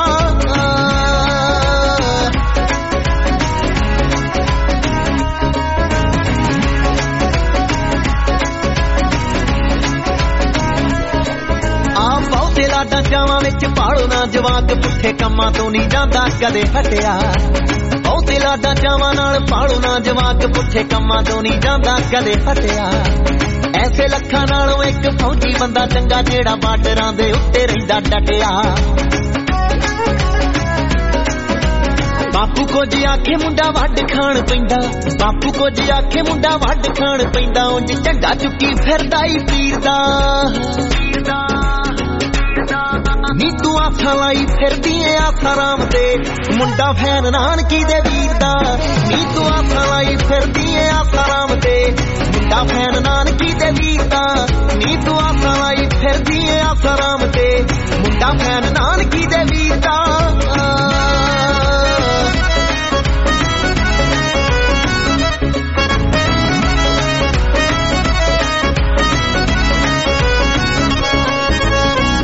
S6: ਬਹੁਤੇ ਲਾਡਾਂ ਚਾਵਾਂ ਵਿੱਚ ਪਾੜੋ ਨਾ ਜਵਾਕ ਪੁੱਠੇ ਕੰਮਾਂ ਤੋਂ ਨਹੀਂ ਜਾਂਦਾ ਕਦੇ ਹਟਿਆ ਬਹੁਤੇ ਲਾਡਾਂ ਚਾਵਾਂ ਨਾਲ ਪਾੜੋ ਨਾ ਜਵਾਕ ਪੁੱਠੇ ਕੰਮਾਂ ਤੋਂ ਨਹੀਂ ਜਾਂਦਾ ਕਦੇ ਹਟਿਆ ਐਸੇ ਲੱਖਾਂ ਨਾਲੋਂ ਇੱਕ ਫੌਜੀ ਬੰਦਾ ਚੰਗਾ ਜਿਹੜਾ ਬਾਰਡਰਾਂ ਦੇ ਉੱਤੇ ਰਹਿੰਦਾ ਡਟਿਆ ਬਾਪੂ ਕੁਝ ਆਖੇ ਮੁੰਡਾ ਵੱਢ ਖਾਣ ਪੈਂਦਾ ਬਾਪੂ ਕੁਝ ਆਖੇ ਮੁੰਡਾ ਵੱਢ ਖਾਣ ਪੈਂਦਾ ਉਂਝ ਝੰਡਾ ਚੁੱਕੀ ਫਿਰਦਾ ਈ ਪੀਰ ਦਾ ਨੀ ਤੂੰ ਆਸਾਂ ਲਾਈ ਫਿਰਦੀ ਏ ਆਸਾਰਾਮ ਤੇ ਮੁੰਡਾ ਫੈਨ ਨਾਨਕੀ ਦੇ ਵੀਰ ਦਾ ਨੀ ਤੂੰ ਆਸਾਂ ਲਾਈ ਫਿਰਦੀ ਏ ਆਸਾਰਾਮ ਤੇ ਮੁੰਡਾ ਫੈਨ ਨਾਨਕੀ ਦੇ ਵੀਰ ਦਾ ਨੀ ਤੂੰ ਆਸਾਂ ਲਾਈ ਫਿਰਦੀ ਏ ਆਸਾਰਾਮ ਤੇ ਮੁੰਡਾ ਫੈਨ ਨਾਨਕੀ ਦੇ ਵੀਰ ਦਾ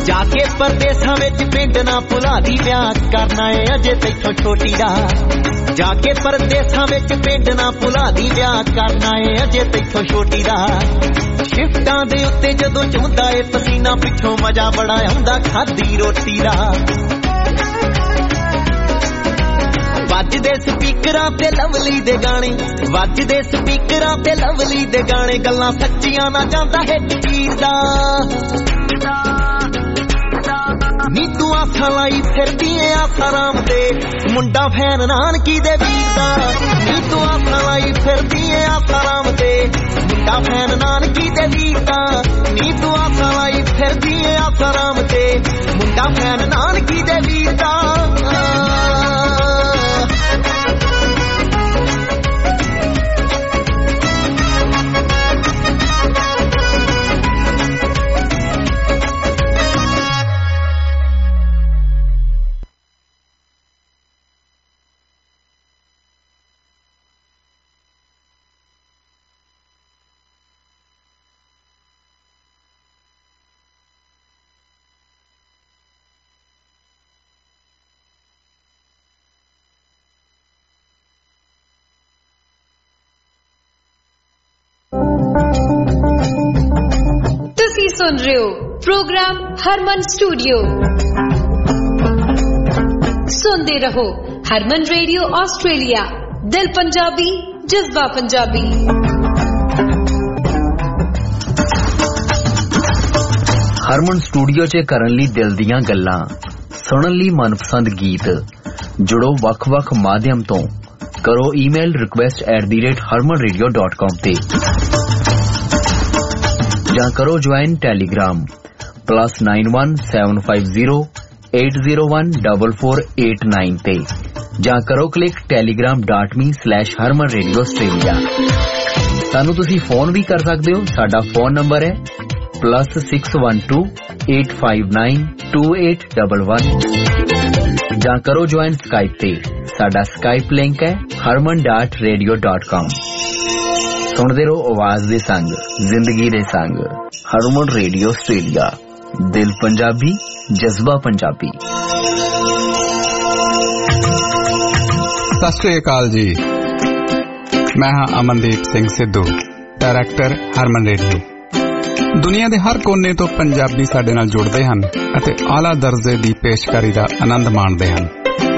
S6: जाके परदेसां विच पिंड ना भुला दी ब्याह करना है अजे तैथों छोटी दा जाके परदेसां विच पिंड ना भुला दी ब्याह करना है अजे तैथों छोटी दा शिफ्टां दे उत्ते जदों चुंदा है पसीना पिछों मजा बड़ा आउंदा खादी रोटी दा ਵੱਜਦੇ ਸਪੀਕਰਾਂ ਤੇ ਲਵਲੀ ਦੇ ਗਾਣੇ ਵੱਜਦੇ ਸਪੀਕਰਾਂ ਤੇ ਲਵਲੀ ਦੇ ਗਾਣੇ ਗੱਲਾਂ ਸੱਚੀਆਂ ਨਾ ਜਾਂਦਾ ਹੈ ਵੀਰ ਦਾ ਨੀ ਤੂੰ ਆਸਾਂ ਲਾਈ ਫਿਰਦੀ ਏ ਆਸਾਰਾਮ ਤੇ ਮੁੰਡਾ ਫੈਨ ਨਾਨਕੀ ਦੇ ਵੀਰ ਦਾ ਨੀ ਤੂੰ ਆਸਾਂ ਲਾਈ ਫਿਰਦੀ ਏ ਆਸਾਰਾਮ ਤੇ ਮੁੰਡਾ ਫੈਨ ਨਾਨਕੀ ਦੇ ਵੀਰ ਦਾ ਨੀ ਤੂੰ ਆਸਾਂ ਲਾਈ ਫਿਰਦੀ ਏ ਆਸਾਰਾਮ ਤੇ ਮੁੰਡਾ ਫੈਨ ਨਾਨਕੀ ਦੇ ਵੀਰ ਦਾ
S7: सुन रहे हो प्रोग्राम हरमन स्टूडियो सुनते रहो हरमन रेडियो ऑस्ट्रेलिया दिल पंजाबी जज्बा पंजाबी
S3: हरमन स्टूडियो च करन लई दिल दियां गल्लां सुनन लई मनपसंद गीत जुड़ो वख-वख माध्यम तो करो ईमेल request@harmanradio.com ते ਜਾਂ ਕਰੋ ਜੁਆਇਨ ਟੈਲੀਗ੍ਰਾਮ +91 750 801 4489 ਤੇ ਜਾਂ ਕਰੋ ਕਲਿੱਕ telegram.me/harmanradioaustralia ਸਾਨੂੰ ਤੁਸੀਂ ਫੋਨ ਵੀ ਕਰ ਸਕਦੇ ਹੋ ਸਾਡਾ ਫੋਨ ਨੰਬਰ ਹੈ +612 859 2811 ਜਾਂ ਕਰੋ ਜੁਆਇਨ ਸਕਾਈਪ ਤੇ ਸਾਡਾ ਸਕਾਈਪ ਲਿੰਕ ਹੈ harman.radio.com सुनते रहो आवाज दे संग जिंदगी दे संग हरमन रेडियो ऑस्ट्रेलिया दिल पंजाबी जज्बा पंजाबी।
S1: सत श्री अकाल जी, मैं हाँ अमनदीप सिंह सिद्धू, डायरैक्टर हरमन रेडियो। दुनिया के हर कोने तो पंजाबी साडे नाल जुड़ते हैं अते आला दर्जे की पेशकारी का आनंद माणते हैं।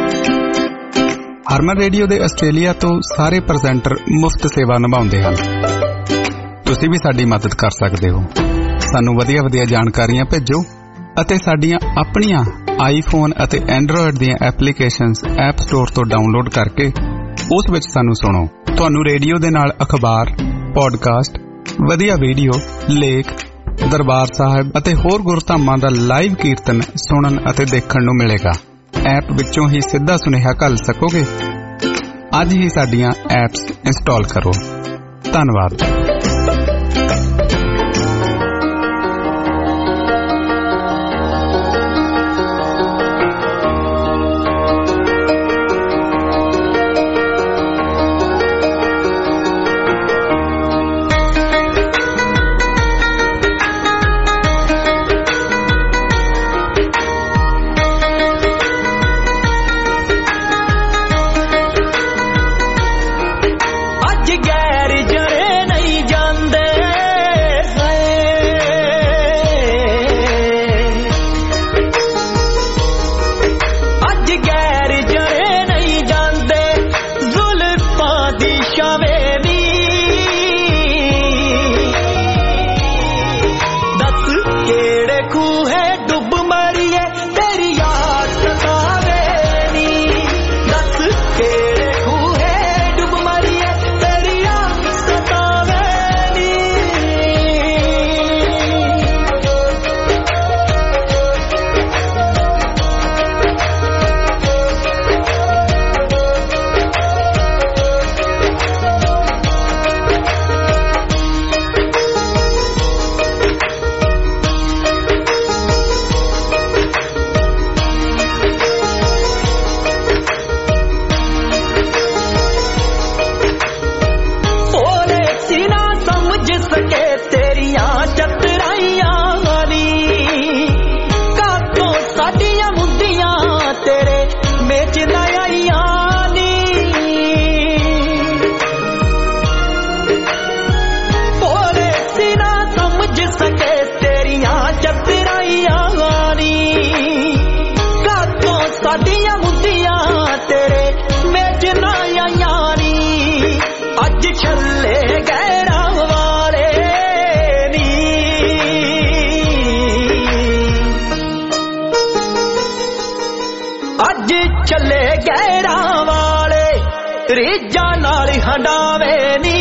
S1: हरमन रेडियो दे आस्ट्रेलिया तो सारे प्रजेंटर मुफ्त सेवा निभाउंदे हन। तुसी भी साडी मदद कर सकते हो। सानू वधिया वधिया जानकारियां भेजो अते साडियां अपनियां आईफोन अते एंड्रॉयड दियां एप्लीकेशनस ऐप स्टोर तो डाउनलोड करके उस विच सानू सुनो। तुहानू रेडियो दे नाल अखबार, पॉडकास्ट, वधिया वीडियो, लेख, दरबार साहिब अते होर गुरधामां दा लाइव कीर्तन सुनन अते देखण नू मिलेगा। ऐप विचों ही सीधा सुनेहा घल सकोगे। अज ही साडियां ऐप्स इंस्टॉल करो। धन्नवाद।
S6: ਚੱਲੇ ਗਹਿਰਾਂ ਵਾਲੇ ਰੀਜਾਂ ਨਾਲ ਹੰਡਾਵੇ ਨੀ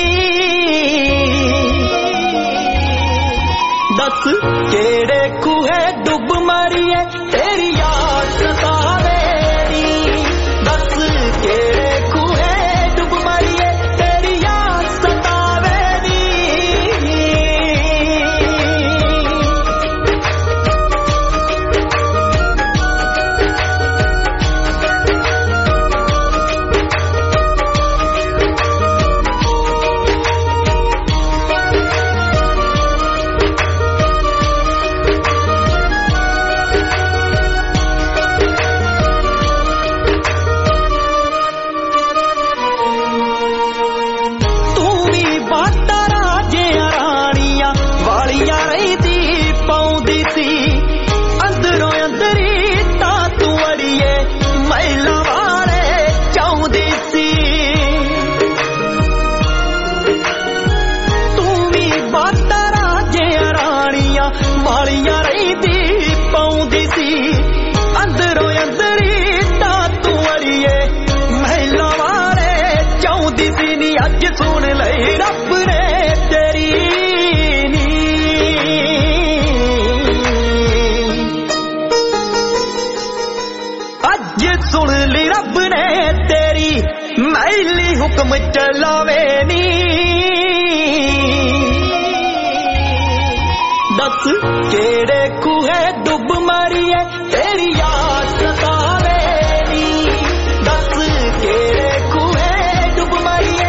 S6: ਦੱਸ ਕਿਹੜੇ ਖੂਹੇ ਡੁੱਬ ਮਰੀਏ ਤੇਰੀ ਯਾਦ ਸਤਾਵੇ ਨੀ ਦੱਸ ਕਿਹੜੇ ਖੂਹੇ ਡੁੱਬ ਮਰੀਏ ਤੇਰੀ ਯਾਦ ਸਤਾਵੇ ਨੀ ਸੁਣ ਲਈ ਰੱਬ ਨੇ ਤੇਰੀ ਨੀ ਅੱਜ ਸੁਣ ਲਈ ਰੱਬ ਨੇ ਤੇਰੀ ਮੈਲੀ ਹੁਕਮ ਚਲਾਵੇ ਨੀ ਦੱਸ ਕਿਹੜੇ ਖੂਹੇ ਡੁੱਬ ਮਰੀਏ ਤੇਰੀ ਯਾਦ ਸਤਾਵੇ ਨੀ ਦੱਸ ਕਿਹੜੇ ਖੂਹੇ ਡੁੱਬ ਮਰੀਏ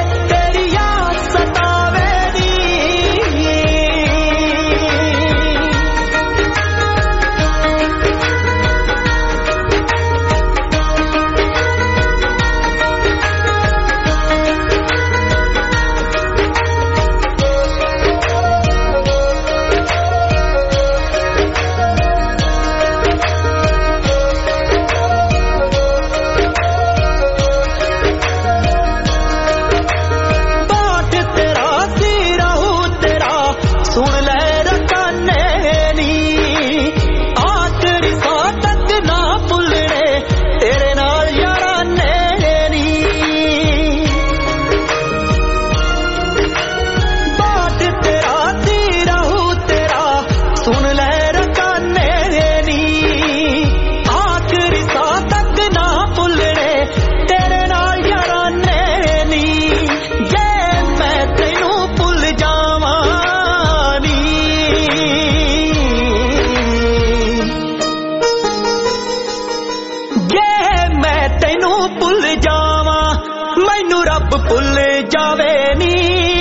S6: ਭੁੱਲ ਜਾਵੇ ਨੀ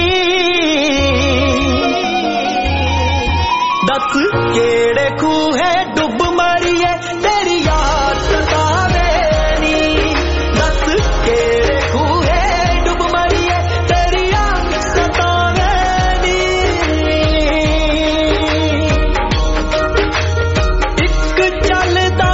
S6: ਦੱਸ ਕਿਹੜੇ ਖੂਹੇ ਡੁੱਬ ਮਰੀਏ ਤੇਰੀ ਯਾਦ ਸਤਾਵੇ ਨੀ ਦੱਸ ਕਿਹੜੇ ਖੂਹੇ ਡੁੱਬ ਮਰੀਏ ਤੇਰੀ ਯਾਦ ਸਤਾਵੇ ਨੀ ਇੱਕ ਚੱਲਦਾ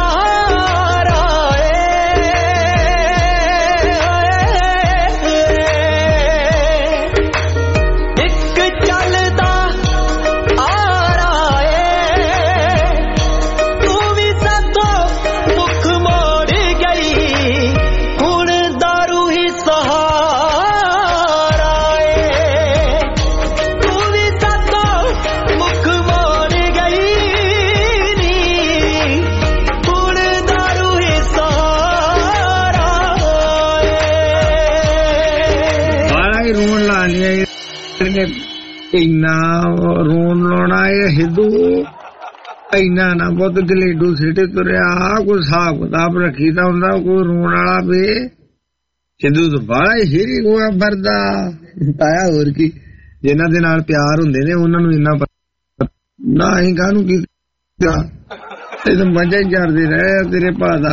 S6: ਇੰਨਾ ਰੋਣ ਲਾਉਣਾ ਇਹ ਹਿੱਦੂ ਇੰਨਾ ਨਾ ਬਹੁਤ ਗਲੇਡੂ ਸਿੱਟੇ ਤੁਰਿਆ ਕੋਈ ਹਿਸਾਬ ਕਿਤਾਬ ਰੱਖੀ ਤਾਂ ਹੁੰਦਾ ਕੋਈ ਰੋਣ ਵਾਲਾ ਵੇ ਹਿੱਦੂ ਤਾਂ ਬਾਹਲਾ ਹੀ ਸ਼ੇਰੀ ਹੋਇਆ ਵਰਦਾ ਤਾਇਆ ਹੋਰ ਕੀ ਜਿਨ੍ਹਾਂ ਦੇ ਨਾਲ ਪਿਆਰ ਹੁੰਦੇ ਨੇ ਉਹਨਾਂ ਨੂੰ ਇੰਨਾ ਨਾ ਹੀ ਕਾਹਨੂੰ ਕੀਤਾ ਇਹ ਤਾਂ ਮਜ਼ਾ ਹੀ ਕਰਦੇ ਰਹੇ ਤੇਰੇ ਭਾ ਦਾ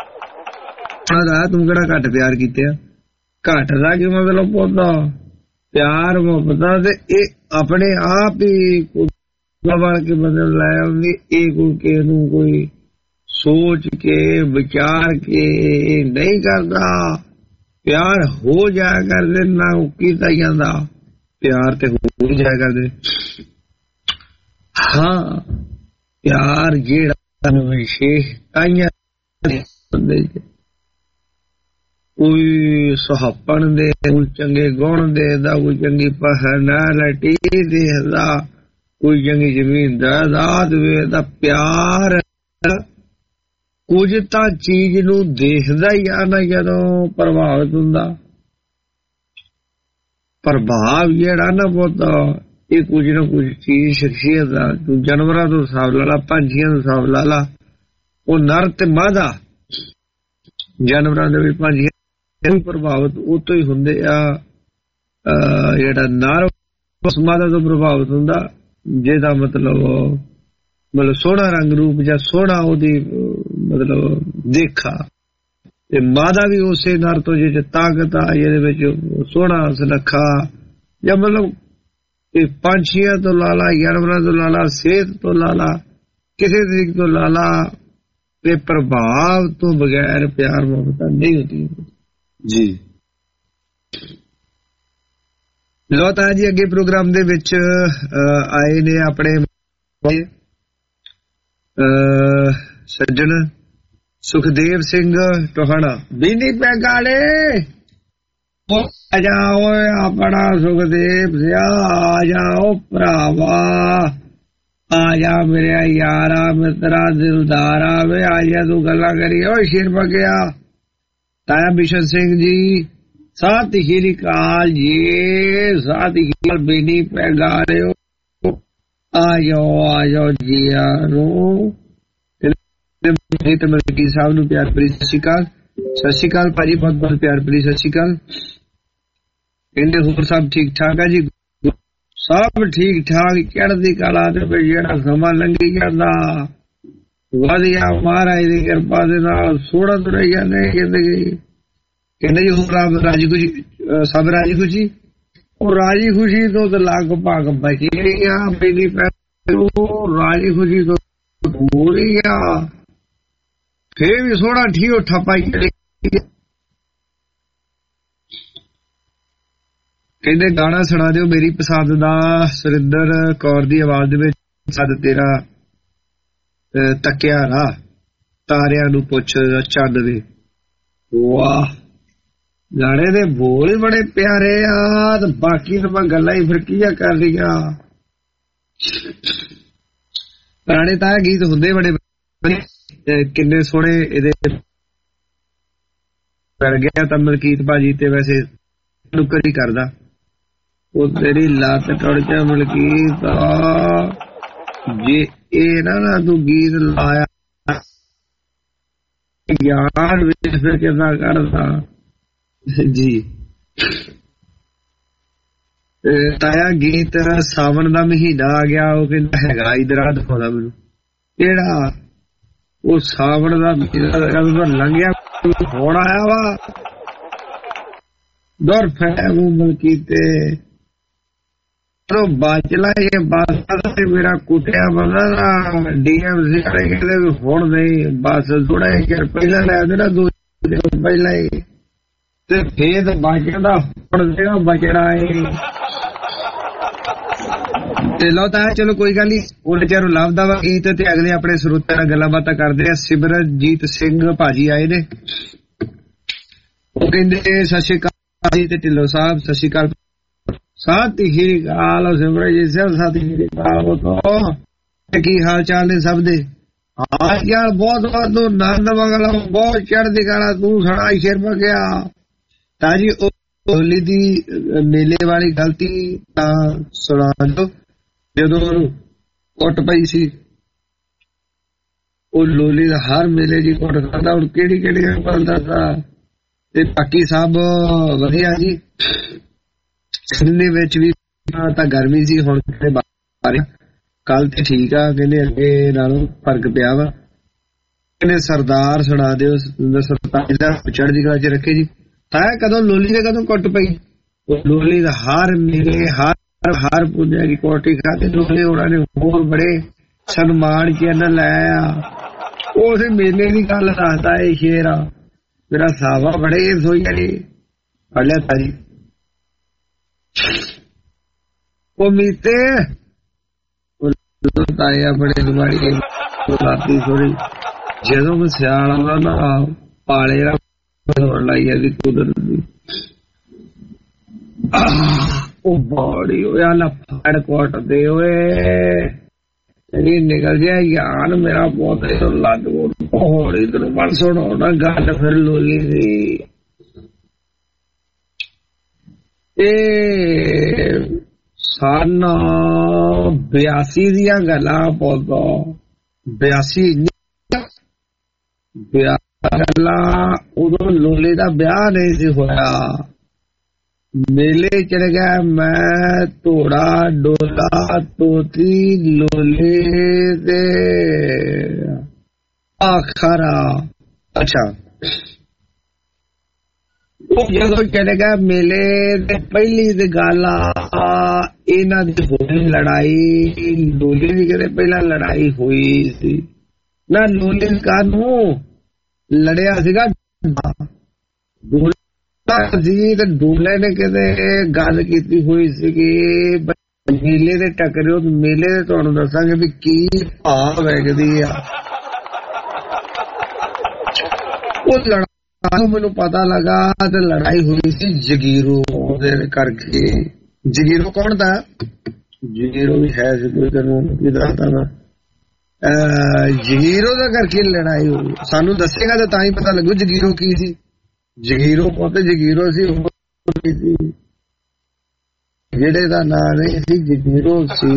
S6: ਤੂੰ ਕਿਹੜਾ ਘੱਟ ਪਿਆਰ ਕੀਤੇ ਘੱਟ ਦਾ ਕੀ ਮਤਲਬ ਪੌਦਾ ਪਿਆਰ ਮੁਹੱਬਤਾਂ ਤੇ ਇਹ ਆਪਣੇ ਆਪ ਹੀ ਬਣ ਕੇ ਬਦਲ ਲੈ ਆਉਂਦੀ ਇਹ ਕੋਈ ਕਿਸੇ ਨੂੰ ਕੋਈ ਸੋਚ ਕੇ ਵਿਚਾਰ ਕੇ ਨਹੀਂ ਕਰਦਾ ਪਿਆਰ ਹੋ ਜਾਇਆ ਕਰਦੇ ਨਾ ਕੀਤਾ ਜਾਂਦਾ ਪਿਆਰ ਤੇ ਹੋ ਜਾਇਆ ਕਰਦੇ ਹਾਂ ਪਿਆਰ ਜਿਹੜਾ ਵਿਸ਼ੇਸ਼
S5: ਕੋਈ ਸੁਹਾਪਣ ਦੇ, ਕੋਈ ਚੰਗੇ ਗੁਣ ਦੇਦਾ, ਕੋਈ ਚੰਗੀ ਪਰਸਨੈਲਿਟੀ ਦੇਖਦਾ, ਕੋਈ ਚੰਗੀ ਜ਼ਮੀਨ ਜਾਇਦਾਦ ਵੇਖਦਾ, ਪਿਆਰ ਕੁਝ ਤਾਂ ਚੀਜ਼ ਨੂੰ ਦੇਖਦਾ ਹੀ ਆ ਨਾ ਜਦੋਂ ਪ੍ਰਭਾਵਿਤ ਹੁੰਦਾ। ਪ੍ਰਭਾਵ ਜਿਹੜਾ ਨਾ ਬਹੁਤ ਇਹ ਕੁਝ ਨਾ ਕੁਝ ਚੀਜ਼ ਸ਼ਖਸੀਅਤ ਦਾ, ਤੂੰ ਜਾਨਵਰਾਂ ਤੋਂ ਹਿਸਾਬ ਲਾ ਲਾ, ਪੰਛੀਆਂ ਤੋਂ ਹਿਸਾਬ ਲਾ ਲਾ, ਉਹ ਨਰ ਤੇ ਮਾਦਾ ਜਾਨਵਰਾਂ ਦੇ ਵੀ ਪੰਛੀਆਂ ਪ੍ਰਭਾਵਿਤ ਉਹ ਤੋਂ ਹੀ ਹੁੰਦੇ ਆ। ਜਿਹੜਾ ਨਰ ਉਸ ਮਾਦਾ ਤੋਂ ਪ੍ਰਭਾਵਿਤ ਹੁੰਦਾ ਜਿਹਦਾ ਮਤਲਬ ਸੋਹਣਾ ਰੰਗ ਰੂਪ ਜਾਂ ਸੋਹਣਾ ਉਹਦੀ ਮਤਲਬ ਦੇਖਾ, ਤੇ ਮਾਦਾ ਵੀ ਉਸੇ ਨਰ ਤੋਂ ਜਿਹਦੇ ਤਾਕਤ ਆ, ਜਿਹਦੇ ਵਿੱਚ ਸੋਹਣਾ ਸੁਨੱਖਾ, ਜਾਂ ਮਤਲਬ ਇਹ ਪੰਛੀਆਂ ਤੋਂ ਲਾ ਲਾ, ਜਾਨਵਰਾਂ ਤੋਂ ਲਾ ਲਾ, ਸਿਹਤ ਤੋਂ ਲਾ ਲਾ, ਕਿਸੇ ਤਰੀਕੇ ਤੋਂ ਲਾ ਲਾ, ਤੇ ਪ੍ਰਭਾਵ ਤੋਂ ਬਗੈਰ ਪਿਆਰ ਮੁਹੱਬਤ ਨਹੀਂ ਹੁੰਦੀ ਜੀ। ਲੋ ਤਾਂ ਜੀ ਅੱਗੇ ਪ੍ਰੋਗਰਾਮ ਦੇ ਵਿੱਚ ਆਏ ਨੇ ਆਪਣੇ ਸੱਜਣ ਸੁਖਦੇਵ ਸਿੰਘ ਟੋਹਾਣਾ। ਬੀਨੀ ਪੈਗਾਲੇ ਆ ਜਾਓ ਆਪਣਾ ਸੁਖਦੇਵ ਸਿਆ, ਆ ਜਾਓ ਭਰਾਵਾ, ਆ ਜਾ ਮੇਰੇ ਯਾਰਾ ਮਿੱਤਰਾ ਦਿਲਦਾਰਾ ਵੇ, ਆ ਜਾ ਤੂੰ ਗੱਲਾਂ ਕਰੀ। ਓ ਸ਼ੇਰ ਬਗਿਆ ਤਾਇਆ ਬਿਸ਼ਨ ਸਿੰਘ ਜੀ, ਸਤਿ ਸ਼੍ਰੀ ਅਕਾਲ ਜੀ, ਸਤਿ ਸ਼੍ਰੀ ਅਕਾਲ ਬੀਨੀ ਪੈਗਾਲਿਓ, ਆ ਜਾਓ ਜੀ ਨੂੰ। ਤੇ ਮਲਕੀ ਸਾਹਿਬ ਨੂੰ ਪਿਆਰ ਭਰੀ ਸਤਿ ਸ਼੍ਰੀ ਅਕਾਲ। ਸਤਿ ਸ਼੍ਰੀ ਅਕਾਲ ਭਾਜੀ, ਬਹੁਤ ਬਹੁਤ ਪਿਆਰ ਭਰੀ ਸਤਿ ਸ਼੍ਰੀ ਅਕਾਲ। ਕਹਿੰਦੇ ਹੋਰ ਸਭ ਠੀਕ ਠਾਕ ਆ ਜੀ? ਸਭ ਠੀਕ ਠਾਕ, ਚੜ੍ਹਦੀ ਕਲਾ ਤੇ ਜਿਹੜਾ ਸਮਾਂ ਲੰਘੀ ਜਾਂਦਾ ਵਧੀਆ ਮਹਾਰਾਜ ਦੀ ਕਿਰਪਾ ਦੇ ਨਾਲ ਸੋਹਣਾ ਤੁਰੇ ਜਾਂਦੇ ਜ਼ਿੰਦਗੀ। ਕਹਿੰਦੇ ਜੀ ਹੋਰ ਰਾਜੀ ਖੁਸ਼ੀ, ਸਭ ਰਾਜੀ ਖੁਸ਼ੀ। ਉਹ ਰਾਜੀ ਖੁਸ਼ੀ ਤੋਂ ਤਾਂ ਲਗਭਗ ਬਚੀ ਆ, ਮੇਰੀ ਰਾਜੀ ਖੁਸ਼ੀ ਤੋਂ ਹੋ ਰਹੀ ਆ, ਫੇਰ ਵੀ ਸੋਹਣਾ ਠੀਓ ਠਾਪਾ ਹੀ। ਕਹਿੰਦੇ ਗਾਣਾ ਸੁਣਾ ਦਿਓ ਮੇਰੀ ਪਸੰਦ ਦਾ, ਸੁਰਿੰਦਰ ਕੌਰ ਦੀ ਆਵਾਜ਼ ਦੇ ਵਿੱਚ। ਸਦ ਤੇਰਾ ਤੱਕਿਆ ਰਾਹ, ਤਾਰਿਆਂ ਨੂੰ ਪੁੱਛ ਚੰਦ ਦੇ। ਵਾਹ, ਗਾਣੇ ਦੇ ਬੋਲ ਹੀ ਬੜੇ ਪਿਆਰੇ ਆ, ਤੇ ਬਾਕੀ ਤਾਂ ਗੱਲਾਂ ਹੀ ਫਿਰ ਕੀ ਕਰ ਰਹੀਆਂ। ਪੁਰਾਣੇ ਤਾਂ ਗੀਤ ਹੁੰਦੇ ਬੜੇ ਕਿੰਨੇ ਸੋਹਣੇ। ਇਹਦੇ ਪੜ ਗਿਆ ਤਾਂ ਮਲਕੀਤ ਭਾਜੀ ਤੇ ਵੈਸੇ ਨੁੱਕਰ ਹੀ ਕਰਦਾ। ਉਹ ਤੇਰੀ ਲੱਤ ਟੁੱਟ ਜਾ ਮਲਕੀਤ, ਜੇ ਇਹ ਨਾ ਤੂੰ ਗੀਤ ਲਾਇਆ ਯਾਰ ਵਿੱਚ ਫਿਰ ਕਿੱਦਾਂ ਕਰਦਾ ਜੀ। ਤਾਇਆ ਗੀਤ ਸਾਵਣ ਦਾ ਮਹੀਨਾ ਆ ਗਿਆ, ਉਹ ਕਹਿੰਦਾ ਹੈਗਾ ਇਧਰ ਦਿਖਾਉਂਦਾ ਮੈਨੂੰ ਕਿਹੜਾ ਉਹ ਸਾਵਣ ਦਾ ਮਹੀਨਾ ਲੰਘਿਆ ਹੁਣ ਆਇਆ ਵਾ। ਦੌਰ ਫੈ ਮਲਕੀਤੇ ਬਾਚ ਲਾਏ ਬਸ ਮੇਰਾ ਕੁੱਟਿਆ ਬੰਦਾ ਡੀਐਮਸੀ ਵਾਲੇ ਕਹਿੰਦੇ ਵੀ ਹੁਣ ਨਹੀਂ, ਬਸ ਥੋੜਾ ਜਿਹਾ ਪਹਿਲਾਂ ਲੈ ਦੇਣਾ, 2 ਦਿਨ ਪਹਿਲਾਂ ਹੀ, ਤੇ ਫੇਰ ਬਚਦਾ ਹੁਣ ਜਿਹੜਾ ਬਚਣਾ ਏ। ਤੇ ਲਓ ਤਾਂ ਚਲੋ ਕੋਈ ਗੱਲ ਨੀ, ਉਹਨੇ ਚਾਰੋਂ ਲੱਭਦਾ ਵਾ ਗੀਤ ਤੇ ਅਗਲੇ ਆਪਣੇ ਸਰੋਤਿਆਂ ਨਾਲ ਗੱਲਾਂ ਬਾਤਾਂ ਕਰਦੇ ਆ। ਸਿਮਰਨਜੀਤ ਸਿੰਘ ਭਾਜੀ ਆਏ ਨੇ, ਉਹ ਕਹਿੰਦੇ ਸਤਿ ਸ਼੍ਰੀ ਅਕਾਲ ਜੀ, ਤੇ ਢਿੱਲੋਂ ਸਾਹਿਬ ਸਤਿ ਸ਼੍ਰੀ ਅਕਾਲ। ਸਤਿ ਸ਼੍ਰੀ ਅਕਾਲ ਸਿਮਰਨਜੀਤ ਸਿੰਘ, ਸਤਿ ਸ਼੍ਰੀ ਅਕਾਲ। ਕੀ ਹਾਲ ਚਾਲ ਨੇ ਸਭ ਦੇ? ਹਾਂ ਯਾਰ ਬਹੁਤ ਬਹੁਤ ਨੰਦ ਮੰਗਲਾ, ਬਹੁਤ ਚੜ੍ਹਦੀ ਕਲਾ। ਤੂੰ ਸੁਣਾ ਸ਼ੇਰ ਬਗਿਆ ਤਾਂ ਜੀ। ਉਹ ਹੋਲੀ ਦੀ ਮੇਲੇ ਵਾਲੀ ਗਲਤੀ ਤਾਂ ਸੁਣਾ ਦਿਓ। ਜਦੋਂ ਕੁੱਟ ਪਈ ਸੀ ਉਹ ਲੋਲੀ ਦਾ ਹਰ ਮੇਲੇ ਦੀ ਕੁੱਟ ਖਾਂਦਾ, ਹੁਣ ਕਿਹੜੀ ਬੋਲਦਾ ਤਾ। ਤੇ ਬਾਕੀ ਸਭ ਵਧੀਆ ਜੀ। ਦੇ ਵਿੱਚ ਵੀ ਤਾਂ ਗਰਮੀ ਸੀ, ਹੁਣ ਕੱਲ ਤੇ ਠੀਕ ਆ, ਕਹਿੰਦੇ ਅੱਗੇ ਨਾਲੋਂ ਫਰਕ ਪਿਆ ਵਾ। ਕਹਿੰਦੇ ਸਰਦਾਰ ਸੁਣਾ ਦਿਓ, ਸਰਤਾਜ ਦਾ ਚੜ੍ਹਦੀ ਕਲਾ ਚ ਰੱਖੇ ਜੀ। ਤਾਂ ਕਦੋਂ ਲੋਲੀ ਦੇ ਕਦੋਂ ਕੁੱਟ ਪਈ, ਲੋਲੀ ਦਾ ਹਰ ਮੇਰੇ ਹਰ ਪੁੱਜਿਆ ਦੀ ਕੋਟੀ ਖਾਤੇ ਲੋਲੀ ਉਹਨਾਂ ਨੇ ਹੋਰ ਬੜੇ ਸਨਮਾਨ ਚੈਨਲ ਲਾਇਆ। ਉਸ ਮੇਲੇ ਦੀ ਗੱਲ ਦੱਸਦਾ ਇਹ ਸ਼ੇਰ ਆ ਮੇਰਾ ਸਾਵਾ ਬੜੇ ਸੋਈ ਜੀ ਫੜ ਲਿਆ ਤਾਰੀ। ਉਹ ਮੀਤੇ ਤਾਇਆ ਬੜੇ ਦੁਆਰੀ ਲਾਤੀ ਥੋੜੀ ਜਦੋਂ ਮੈਂ ਸਿਆਲ ਆਉਂਦਾ ਨਾ ਪਾਲੇ ਹੋਣ ਲਾਈ ਇਹਦੀ ਕੁਦਰਤ ਦੀ ਉਹ ਬੜੀ ਹੋਇਆ ਲਫੜ ਕੋਟ ਦੇ ਓਏ ਤੇਰੀ ਨਿਕਲ ਜਾ ਯਾਰ ਮੇਰਾ ਪੋਤੇ ਤੋਂ ਲੱਗ ਹੋੜੀ ਤੈਨੂੰ ਮਨ ਸੁਣਾਉਣਾ ਗੱਲ ਫਿਰ ਲੋਲੀ ਸੀ ਇਹ ਸਨ 82 ਦੀਆਂ ਗੱਲਾਂ ਪੋਤੋ 82 ਗੱਲਾਂ ਉਦੋਂ ਲੋਲੇ ਦਾ ਵਿਆਹ ਨਹੀਂ ਸੀ ਹੋਇਆ ਮੇਲੇ ਚੜ ਗਿਆ ਮੈਂ ਧੋੜਾ ਡੋਲਾ ਤੋਤੀ ਲੋਲੇ ਦੇ ਆਖਰਾ ਅੱਛਾ ਉਹ ਜਦੋਂ ਚੜ ਗਿਆ ਮੇਲੇ ਤੇ ਪਹਿਲੀ ਤੇ ਗੱਲ ਇਹਨਾਂ ਦੀ ਹੋਈ ਲੜਾਈ ਲੋਲੇ ਦੀ ਕਿਤੇ ਪਹਿਲਾਂ ਲੜਾਈ ਹੋਈ ਸੀ ਨਾ ਲੋਲੇ ਕਾਨੂੰ ਲੜਿਆ ਸੀਗਾ ਜੀ ਤੇ ਡੋਲੇ ਨੇ ਕਿਤੇ ਗੱਲ ਕੀਤੀ ਹੋਈ ਸੀਗੀ ਮੇਲੇ ਦੇ ਟੱਕਰਿਓ ਮੇਲੇ ਦੇ ਤੁਹਾਨੂੰ ਦੱਸਾਂਗੇ ਵੀ ਕੀ ਭਾਵ ਵਗਦੀ ਆ ਉਹ ਲੜਾਈ ਮੈਨੂੰ ਪਤਾ ਲੱਗਾ ਤੇ ਲੜਾਈ ਹੋਈ ਸੀ ਜਗੀਰੋ ਦੇ ਕਰਕੇ ਜਗੀਰੋ ਕੌਣ ਦਾ ਜਗੀਰੋ ਵੀ ਹੈ ਸੀ ਕੋਈ ਤੈਨੂੰ ਕੀ ਦੱਸਦਾ ਮੈਂ ਜਗੀਰੋ ਦਾ ਕਰਕੇ ਲੜਾਈ ਹੋਈ ਸਾਨੂੰ ਦੱਸੇਗਾ ਤਾਂ ਤਾਂ ਹੀ ਪਤਾ ਲੱਗੂ ਜਗੀਰੋ ਕੀ ਸੀ ਜਗੀਰੋ ਪੋਤੇ ਜਗੀਰੋ ਸੀ ਜਿਹੜੇ ਦਾ ਨਾਂ ਨਹੀਂ ਸੀ ਜਗੀਰੋ ਸੀ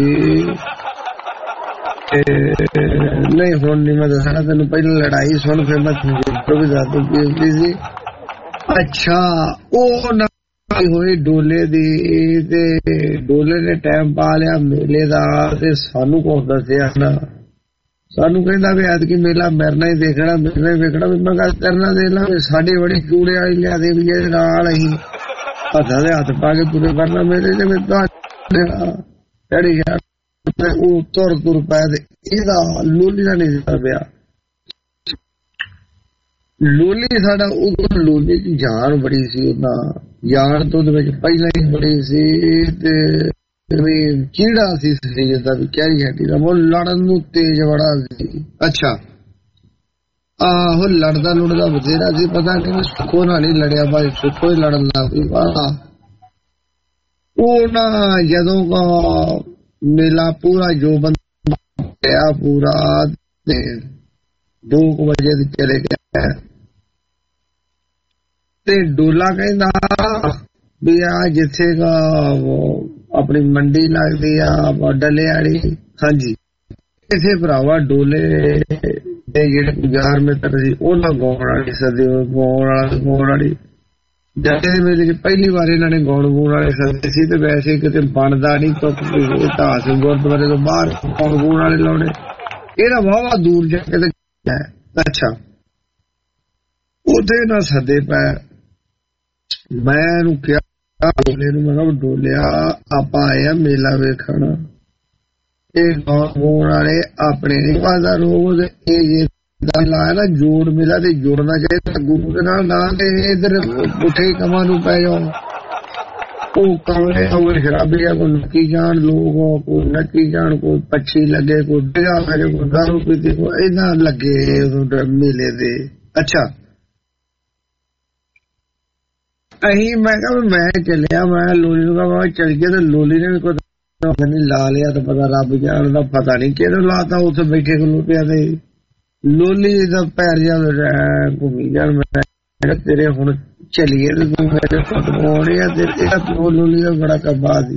S5: ਨਹੀਂ ਹੁਣ ਨਹੀਂ ਮੈਂ ਦੱਸਣਾ ਤੈਨੂੰ ਪਹਿਲਾਂ ਲੜਾਈ ਸੁਣ ਫਿਰ ਮੈਂ ਜਗੀਰੋ ਵੀ ਦੱਸ ਦੂੰ ਕੀ ਹੁੰਦੀ ਸੀ ਅੱਛਾ ਉਹ ਨਾ ਹੋਈ ਡੋਲੇ ਦੀ ਤੇ ਡੋਲੇ ਨੇ ਟਾਈਮ ਪਾ ਲਿਆ ਮੇਲੇ ਦਾ ਤੇ ਸਾਨੂੰ ਕੁਛ ਦੱਸਿਆ ਨਾ ਸਾਨੂੰ ਕਹਿੰਦਾ ਵੀ ਐਤਕੀ ਮੇਲਾ ਮਰਨਾ ਹੀ ਦੇਖਣਾ ਮਰਨਾ ਹੀ ਵੇਖਣਾ ਵੀ ਮੈਂ ਗੱਲ ਕਰਨਾ ਦੇ ਲਾ ਸਾਡੀ ਬੜੀ ਚੂੜੇ ਵਾਲੀ ਲਿਆ ਦੇ ਵੀ ਇਹਦੇ ਨਾਲ ਅਸੀਂ ਹੱਥਾਂ ਦੇ ਹੱਥ ਪਾ ਕੇ ਪੂਰੇ ਕਰਨਾ ਮੇਰੇ ਤੇ ਚੜੀ ਗਿਆ ਉਹ ਤੁਰ ਪਏ ਤੇ ਇਹਦਾ ਲੋਲੀ ਦਾ ਨਹੀਂ ਦਿੱਤਾ ਪਿਆ ਲੋਲੀ ਸਾਡਾ ਉਹ ਲੋਲੀ ਦੀ ਜਾਨ ਬੜੀ ਸੀ ਉਹਦਾ ਯਾਰ ਤੋਂ ਉਹਦੇ ਵਿੱਚ ਪਹਿਲਾਂ ਹੀ ਬੜੀ ਸੀ ਤੇ ਚੀੜਾ ਸੀ ਸਰੀਰ ਦਾ ਵੀ ਕਹਿ ਰਹੀ ਹੈ ਉਹ ਲੜਨ ਨੂੰ ਤੇਜ਼ ਬੜਾ ਸੀ ਅੱਛਾ ਆਹੋ ਲੜਦਾ ਲੁੜਦਾ ਬਥੇਰਾ ਸੀ ਪਤਾ ਨਹੀਂ ਸੁੱਖੋ ਨਾਲ ਨਹੀਂ ਲੜਿਆ ਬਾਈ ਸੁੱਖੋ ਹੀ ਲੜਨ ਲੱਗ ਪਈ ਉਹ ਨਾ ਜਦੋਂ ਮੇਲਾ ਪੂਰਾ ਜੋ ਬੰਦਾ ਪੂਰਾ 2 ਵਜੇ ਦੇ ਚਲੇ ਗਿਆ ਤੇ ਡੋਲਾ ਕਹਿੰਦਾ ਵੀ ਆ ਜਿੱਥੇ ਆਪਣੀ ਮੰਡੀ ਲੱਗਦੀ ਆ ਡੱਲੇ ਵਾਲੀ ਹਾਂਜੀ ਇਸੇ ਭਰਾਵਾ ਡੋਲੇ ਦੇ ਜਿਹੜੇ ਗੁਜ਼ਾਰ ਮਿੱਤਰ ਸੀ ਉਹਨਾਂ ਗਾਉਣ ਵਾਲੀ ਸਦੇ ਗਾਉਣ ਵਾਲੀ ਜੱਟੇ ਦੇ ਮੇਲੇ ਚ ਪਹਿਲੀ ਵਾਰ ਇਹਨਾਂ ਨੇ ਗਾਉਣ ਵਾਲੇ ਸਦੇ ਸੀ ਤੇ ਵੈਸੇ ਕਿਤੇ ਬਣਦਾ ਨਹੀਂ ਕਿਉਂਕਿ ਢਾਸ ਗੁਰਦੁਆਰੇ ਤੋਂ ਬਾਹਰ ਗਾਉਣ ਵਾਲੇ ਲਾਉਣੇ ਇਹਦਾ ਵਾਹਵਾ ਦੂਰ ਜਾ ਕੇ ਅੱਛਾ ਉਹਦੇ ਨਾਲ ਸਦੇ ਪੈ ਮੈਂ ਇਹਨੂੰ ਕਿਹਾ ਡੋਲੇ ਨੂੰ ਮੈਂ ਕਿਹਾ ਡੋਲਿਆ ਆਪਾਂ ਆਏ ਆ ਮੇਲਾ ਵੇਖਣ ਇਹ ਗਾਉਣ ਵਾਲੇ ਆਪਣੇ ਨਹੀਂ ਪਾਦਾ ਰੋਜ਼ ਇਹ ਲਾਇਆ ਨਾ ਜੋੜ ਮੇਲਾ ਤੇ ਜੋੜਨਾ ਚਾਹੀਦਾ ਗੁਰੂ ਦੇ ਨਾਲ ਨਾ ਤੇ ਇਧਰ ਪੁੱਠੇ ਕੰਮਾਂ ਨੂੰ ਪੈ ਜਾਓ ਉਹ ਕਮਰੇ ਹੋਏ ਸ਼ਰਾਬੀਆ ਕੋ ਨੱਕੀ ਜਾਣ ਲੋਕ ਕੋਈ ਨੱਕੀ ਜਾਣ ਕੋਈ ਪੱਛੀ ਲੱਗੇ ਕੋਈ ਡਿਆ ਕਰੇ ਕੋਈ ਦਾਰੂ ਪੀਤੀ ਕੋ ਇਹਨਾਂ ਲੱਗੇ ਮੇਲੇ ਦੇ ਅੱਛਾ ਅਹੀਂ ਮੈਂ ਕਿਹਾ ਮੈਂ ਚੱਲਿਆ ਮੈਂ ਲੋਲੀ ਨੂੰ ਕਹਾਂ ਚੱਲ ਗਿਆ ਤੇ ਲੋਲੀ ਨੇ ਵੀ ਕੋਈ ਲਾ ਲਿਆ ਤਾਂ ਪਤਾ ਰੱਬ ਜਾਣਦਾ ਪਤਾ ਨਹੀਂ ਕਿਹਨੂੰ ਲਾਤਾ ਉੱਥੇ ਬੈਠੇ ਖਲੋਤਿਆਂ ਤੇ ਲੋਲੀ ਦਾ ਪੈਰ ਜਾ ਘੁੰਮੀ ਜਾਣ ਮੈਂ ਤੇਰੇ ਹੁਣ ਚਲੀਏ ਤੇ ਤੂੰ ਮੇਰੇ ਫੋਟੋਣੇ ਆ ਤੇ ਇਹਦਾ ਲੋਲੀ ਦਾ ਬੜਾ ਕੱਬਾ ਸੀ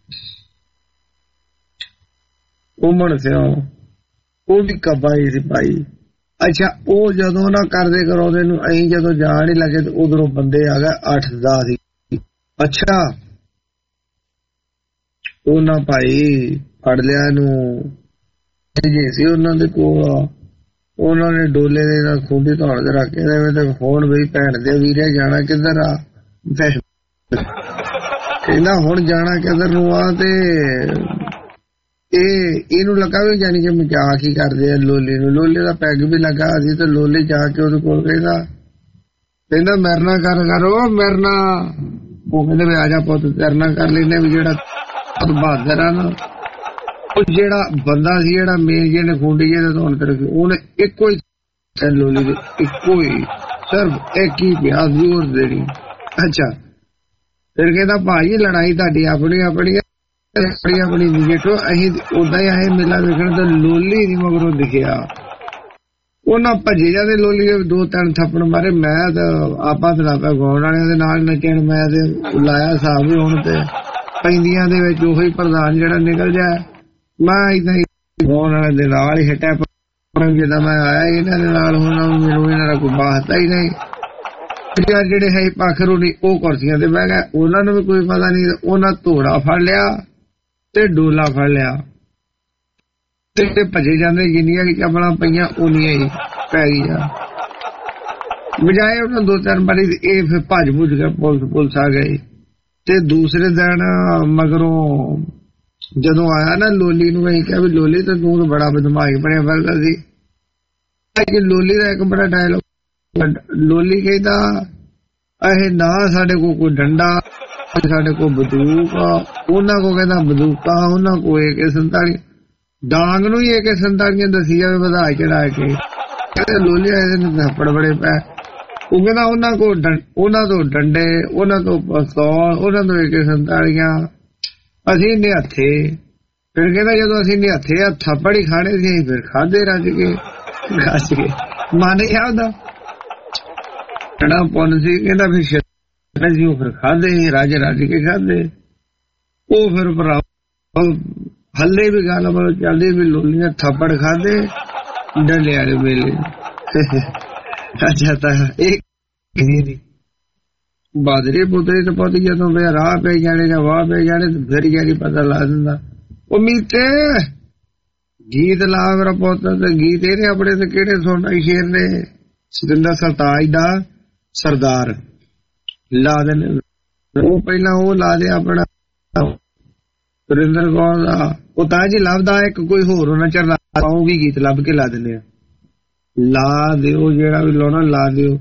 S5: ਉਮਣ ਸਿਓ ਉਹ ਵੀ ਕੱਬਾ ਹੀ ਸੀ ਭਾਈ ਅੱਛਾ ਉਹ ਜਦੋਂ ਨਾ ਕਰਦੇ ਕਰਾਉਂਦੇ ਨੂੰ ਅਸੀਂ ਜਦੋਂ ਜਾਣ ਹੀ ਲੱਗੇ ਤੇ ਉਧਰੋਂ ਬੰਦੇ ਆ ਗਏ 8-10 ਦੀ ਅੱਛਾ ਉਹਨਾਂ ਭਾਈ ਫੜ ਲਿਆ ਇਹਨੂੰ ਜੇ ਸੀ ਉਹਨਾਂ ਦੇ ਕੋਲ ਉਹਨਾਂ ਨੇ ਡੋਲੇ ਦੇ ਨਾਲ ਖੁੰਡੀ ਧੌਣ ਕੇ ਰੱਖ ਕੇ ਤੇ ਹੁਣ ਵੀ ਭੈਣ ਦੇ ਵੀਰੇ ਜਾਣਾ ਕਿੱਧਰ ਆ ਕਹਿੰਦਾ ਹੁਣ ਜਾਣਾ ਕਿੱਧਰ ਨੂੰ ਆ ਤੇ ਇਹਨੂੰ ਲੱਗਾ ਵੀ ਜਾਨੀ ਕਿ ਮਜ਼ਾਕ ਹੀ ਕਰਦੇ ਆ ਲੋਲੇ ਨੂੰ ਲੋਲੇ ਦਾ ਪੈਗ ਵੀ ਲੱਗਾ ਸੀ ਤੇ ਲੋਲੇ ਜਾ ਕੇ ਉਹਦੇ ਕੋਲ ਕਹਿੰਦਾ ਮਰਨਾ ਕਰੋ ਮਰਨਾ ਉਹ ਕਹਿੰਦੇ ਵੀ ਆ ਜਾ ਪੁੱਤ ਕਰਨਾ ਕਰ ਲੈਨੇ ਵੀ ਜਿਹੜਾ ਬਹਾਦਰ ਆ ਨਾ ਉਹ ਜਿਹੜਾ ਬੰਦਾ ਸੀ ਜਿਹੜਾ ਮੇਨ ਜਿਹਨੇ ਖੁੰਡੀ ਜਿਹੇ ਧੌਣ ਤੇ ਰੱਖੀ ਉਹਨੇ ਇੱਕੋ ਹੀ ਤੇ ਲੋਲੀ ਦੇ ਇੱਕੋ ਹੀ ਸਿਰਫ ਇੱਕ ਹੀ ਪਿਆ ਜ਼ੋਰ ਦੇਣੀ। ਅੱਛਾ ਫਿਰ ਕਹਿੰਦਾ ਭਾਈ ਲੜਾਈ ਤੁਹਾਡੀ ਆਪਣੀ ਆਪਣੀ ਆਪਣੀ ਦੇਖੋ ਅਸੀਂ ਉਦਾਂ ਹੀ ਆਏ ਮੇਲਾ ਵੇਖਣ ਤੇ ਲੋਲੀ ਨੀ ਮਗਰੋਂ ਦਿਖਿਆ। ਉਹਨਾਂ ਭੱਜੇ ਜਾਂਦੇ ਲੋਲੀ ਦੇ 2-3 ਥੱਪੜ ਮਾਰੇ। ਮੈਂ ਤਾਂ ਆਪਾਂ ਤਲਾਪਾ ਗਾਉਣ ਵਾਲਿਆਂ ਦੇ ਨਾਲ ਨੱਚਣ ਮੈਂ ਤੇ ਲਾਇਆ ਹਿਸਾਬ ਵੀ ਹੁਣ ਤੇ ਪੈਂਦੀਆਂ ਦੇ ਵਿੱਚ ਉਹੀ ਪ੍ਰਧਾਨ ਜਿਹੜਾ ਨਿਕਲ ਜਾਏ। ਮੈਂ ਏਦਾਂ ਹੀ ਗਾਉਣ ਵਾਲੇ ਦੇ ਨਾਲ ਹੀ ਹਟਿਆ ਜਿੱਦਾਂ ਮੈਂ ਆਇਆ ਇਹਨਾਂ ਦੇ ਨਾਲ ਹੁਣ ਮੈਨੂੰ ਇਹਨਾਂ ਦਾ ਕੋਈ ਬਾਤ ਹੀ ਨਹੀਂ। ਜਿਹੜੇ ਹੈ ਪਾਖਰੂ ਨੀ ਉਹ ਕੁਰਸੀਆਂ ਤੇ ਬਹਿ ਗਏ ਉਹਨਾਂ ਨੂੰ ਵੀ ਕੋਈ ਪਤਾ ਨਹੀਂ। ਉਹਨਾਂ ਧੋੜਾ ਫੜ ਲਿਆ ਤੇ ਡੋਲਾ ਫੜ ਲਿਆ ਤੇ ਭੱਜੇ ਜਾਂਦੇ ਜਿੰਨੀਆਂ ਵੀ ਚੱਪਲਾਂ ਪਈਆਂ ਉਨੀਆਂ ਹੀ ਪੈ ਗਈਆਂ ਬਜਾਏ ਉਹਨਾਂ 2-3 ਵਾਰੀ। ਇਹ ਫਿਰ ਭੱਜ ਭੁੱਜ ਕੇ ਪੁਲਿਸ ਆ ਗਈ। ਤੇ ਦੂਸਰੇ ਦਿਨ ਮਗਰੋਂ ਜਦੋਂ ਆਇਆ ਨਾ ਲੋਲੀ ਨੂੰ ਅਸੀਂ ਕਿਹਾ ਵੀ ਲੋਲੀ ਤੇ ਤੂੰ ਤਾਂ ਬੜਾ ਬਦਮਾਸ਼ ਬਣਿਆ ਫਿਰਦਾ ਸੀ। ਲੋਲੀ ਦਾ ਇੱਕ ਬੜਾ ਡਾਇਲੋਗ ਲੋਲੀ ਕਹਿੰਦਾ ਇਹ ਨਾ ਸਾਡੇ ਕੋਲ ਕੋਈ ਡੰਡਾ ਸਾਡੇ ਕੋਲ ਬੰਦੂਕ ਆ। ਉਹਨਾਂ ਕੋਲ ਕਹਿੰਦਾ ਬੰਦੂਕਾਂ ਉਹਨਾਂ ਕੋਲ AK-47 ਡਾਂਗ ਨੂੰ ਹੀ AK-47 ਦੱਸੀ ਜਾਵੇ ਵਧਾ ਚੜਾ ਕੇ। ਲੋਲੀ ਆਏ ਨੇ ਥੱਪੜ ਬੜੇ ਪੈ। ਉਹ ਕਹਿੰਦਾ ਉਹਨਾਂ ਤੋਂ ਡੰਡੇ ਉਹਨਾਂ ਤੋਂ ਪਿਸਤੌਲ ਉਹਨਾਂ ਤੋਂ AK-47 ਅਸੀਂ ਨਿਹੱਥੇ। ਫਿਰ ਕਹਿੰਦਾ ਜਦੋਂ ਅਸੀਂ ਨਿਹੱਥੇ ਆ ਥੱਪੜ ਹੀ ਖਾਣੇ ਸੀ ਫਿਰ ਖਾਦੇ ਰੱਜ ਕੇ ਖਸ ਕੇ ਮਨ ਗਿਆ ਉਹਦਾ ਕਿਹੜਾ ਪੁੰਨ ਸੀ। ਕਹਿੰਦਾ ਫਿਰ ਸੀ ਉਹ ਫਿਰ ਖਾਦੇ ਰੱਜ ਕੇ ਖਾਦੇ। ਉਹ ਫਿਰ ਭਰਾ ਹੱਲੇ ਵੀ ਗੱਲ ਚੱਲਦੀ ਵੀ ਲੋਲੀ ਨੇ ਥੱਪੜ ਖਾਦੇ ਡੰਡੇ ਵਾਲੇ ਵੇਲੇ। ਅੱਛਾ ਤਾਂ ਇਹ ਬਾਦਰੇ ਪੁੱਤਰੇ ਤੇ ਪਤਾ ਜਦੋਂ ਰਾਹ ਪੈ ਜਾਣੇ ਜਾਂ ਵਾਹ ਪੈ ਜਾਣੇ ਤੇ ਫਿਰ ਜਾ ਕੇ ਪਤਾ ਲਾ ਦਿੰਦਾ। ਉਹ ਮੀਤੇ ਗੀਤ ਲਾ ਮੇਰਾ ਪੁੱਤ ਤੇ ਗੀਤ ਇਹਨੇ ਆਪਣੇ ਤੇ ਕਿਹੜੇ ਸੁਣਨਾ ਸ਼ੇਰ ਨੇ ਸਤਿੰਦਰ ਸਰਤਾਜ ਦਾ ਸਰਦਾਰ ਲਾ ਦੇਣੇ। ਉਹ ਪਹਿਲਾਂ ਉਹ ਲਾ ਦੇ ਆਪਣਾ ਸੁਰਿੰਦਰ ਕੌਰ ਦਾ ਉਹ ਤਾਂ ਜੀ ਲੱਭਦਾ ਇੱਕ ਕੋਈ ਹੋਰ ਹੋਣਾ ਚੱਲ ਉਹ ਵੀ ਗੀਤ ਲੱਭ ਕੇ ਲਾ ਦਿੰਦੇ ਆ। ਲਾ ਦਿਓ ਜਿਹੜਾ ਵੀ ਲਾਉਣਾ ਲਾ ਦਿਓ।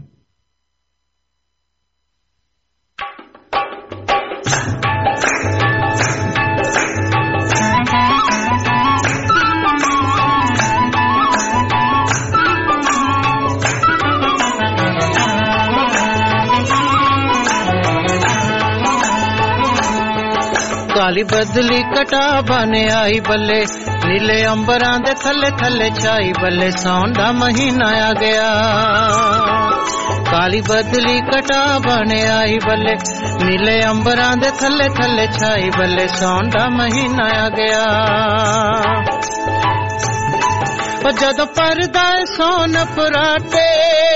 S8: काली बदली कटा बने आई बल्ले नीले अंबरां दे थले थले छाई बल्ले साउन दा महीना आ गया। काली बदली कटा बने आई बल्ले नीले अंबरां दे थले थले छाई बल्ले साउन दा महीना आ गया। पर जदों परदा सोन पराटे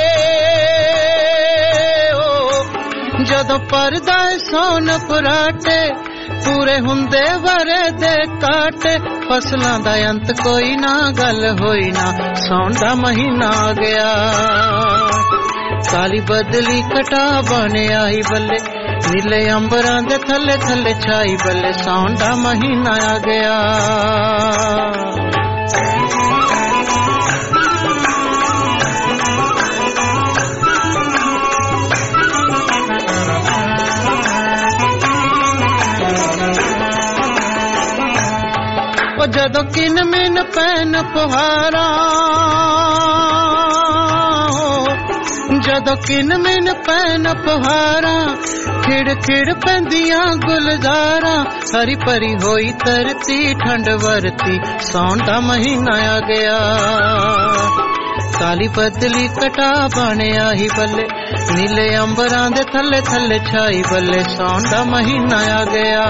S8: जदों परदा सोन पराटे पूरे हुंदे वरे दे काटे फसलां दा अंत कोई ना गल होई ना सौन दा महीना आ गया। काली बदली कटा बने आई बल्ले नीले अंबरां दे थले थले छाई बल्ले सौन दा महीना आ गया। जदों किन मिन पैन पुहारा जदों किन मिन पैन पुहारा खिड़ खिड़ पैंदियां गुलजारा हरी भरी होई धरती ठंड वरती सौन दा महीना आ गया। काली बदली कटा बने आई बल्ले नीले अंबरां दे थले थले छाई बल्ले सौन दा महीना आ गया।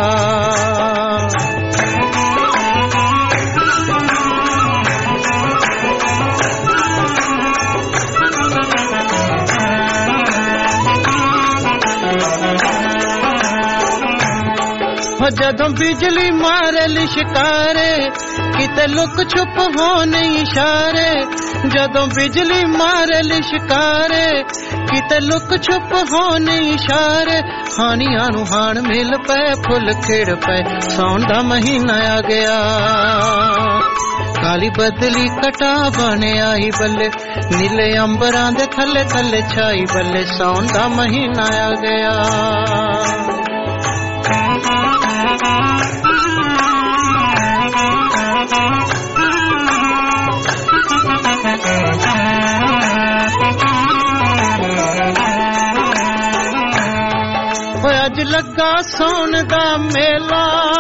S8: जदों बिजली मारे लिशकारे किते लुक छुप होने इशारे जदों बिजली मारे लिशकारे किते लुक छुप होने इशारे हानियां नू हान मिल पे फुल खिड़ पे सौन दा महीना आ गया। काली बदली कटा बने आई बल्ले नीले अंबरां दे थले थले छाई बल्ले सौन दा महीना आ गया। ਸੌਣ ਦਾ ਮੇਲਾ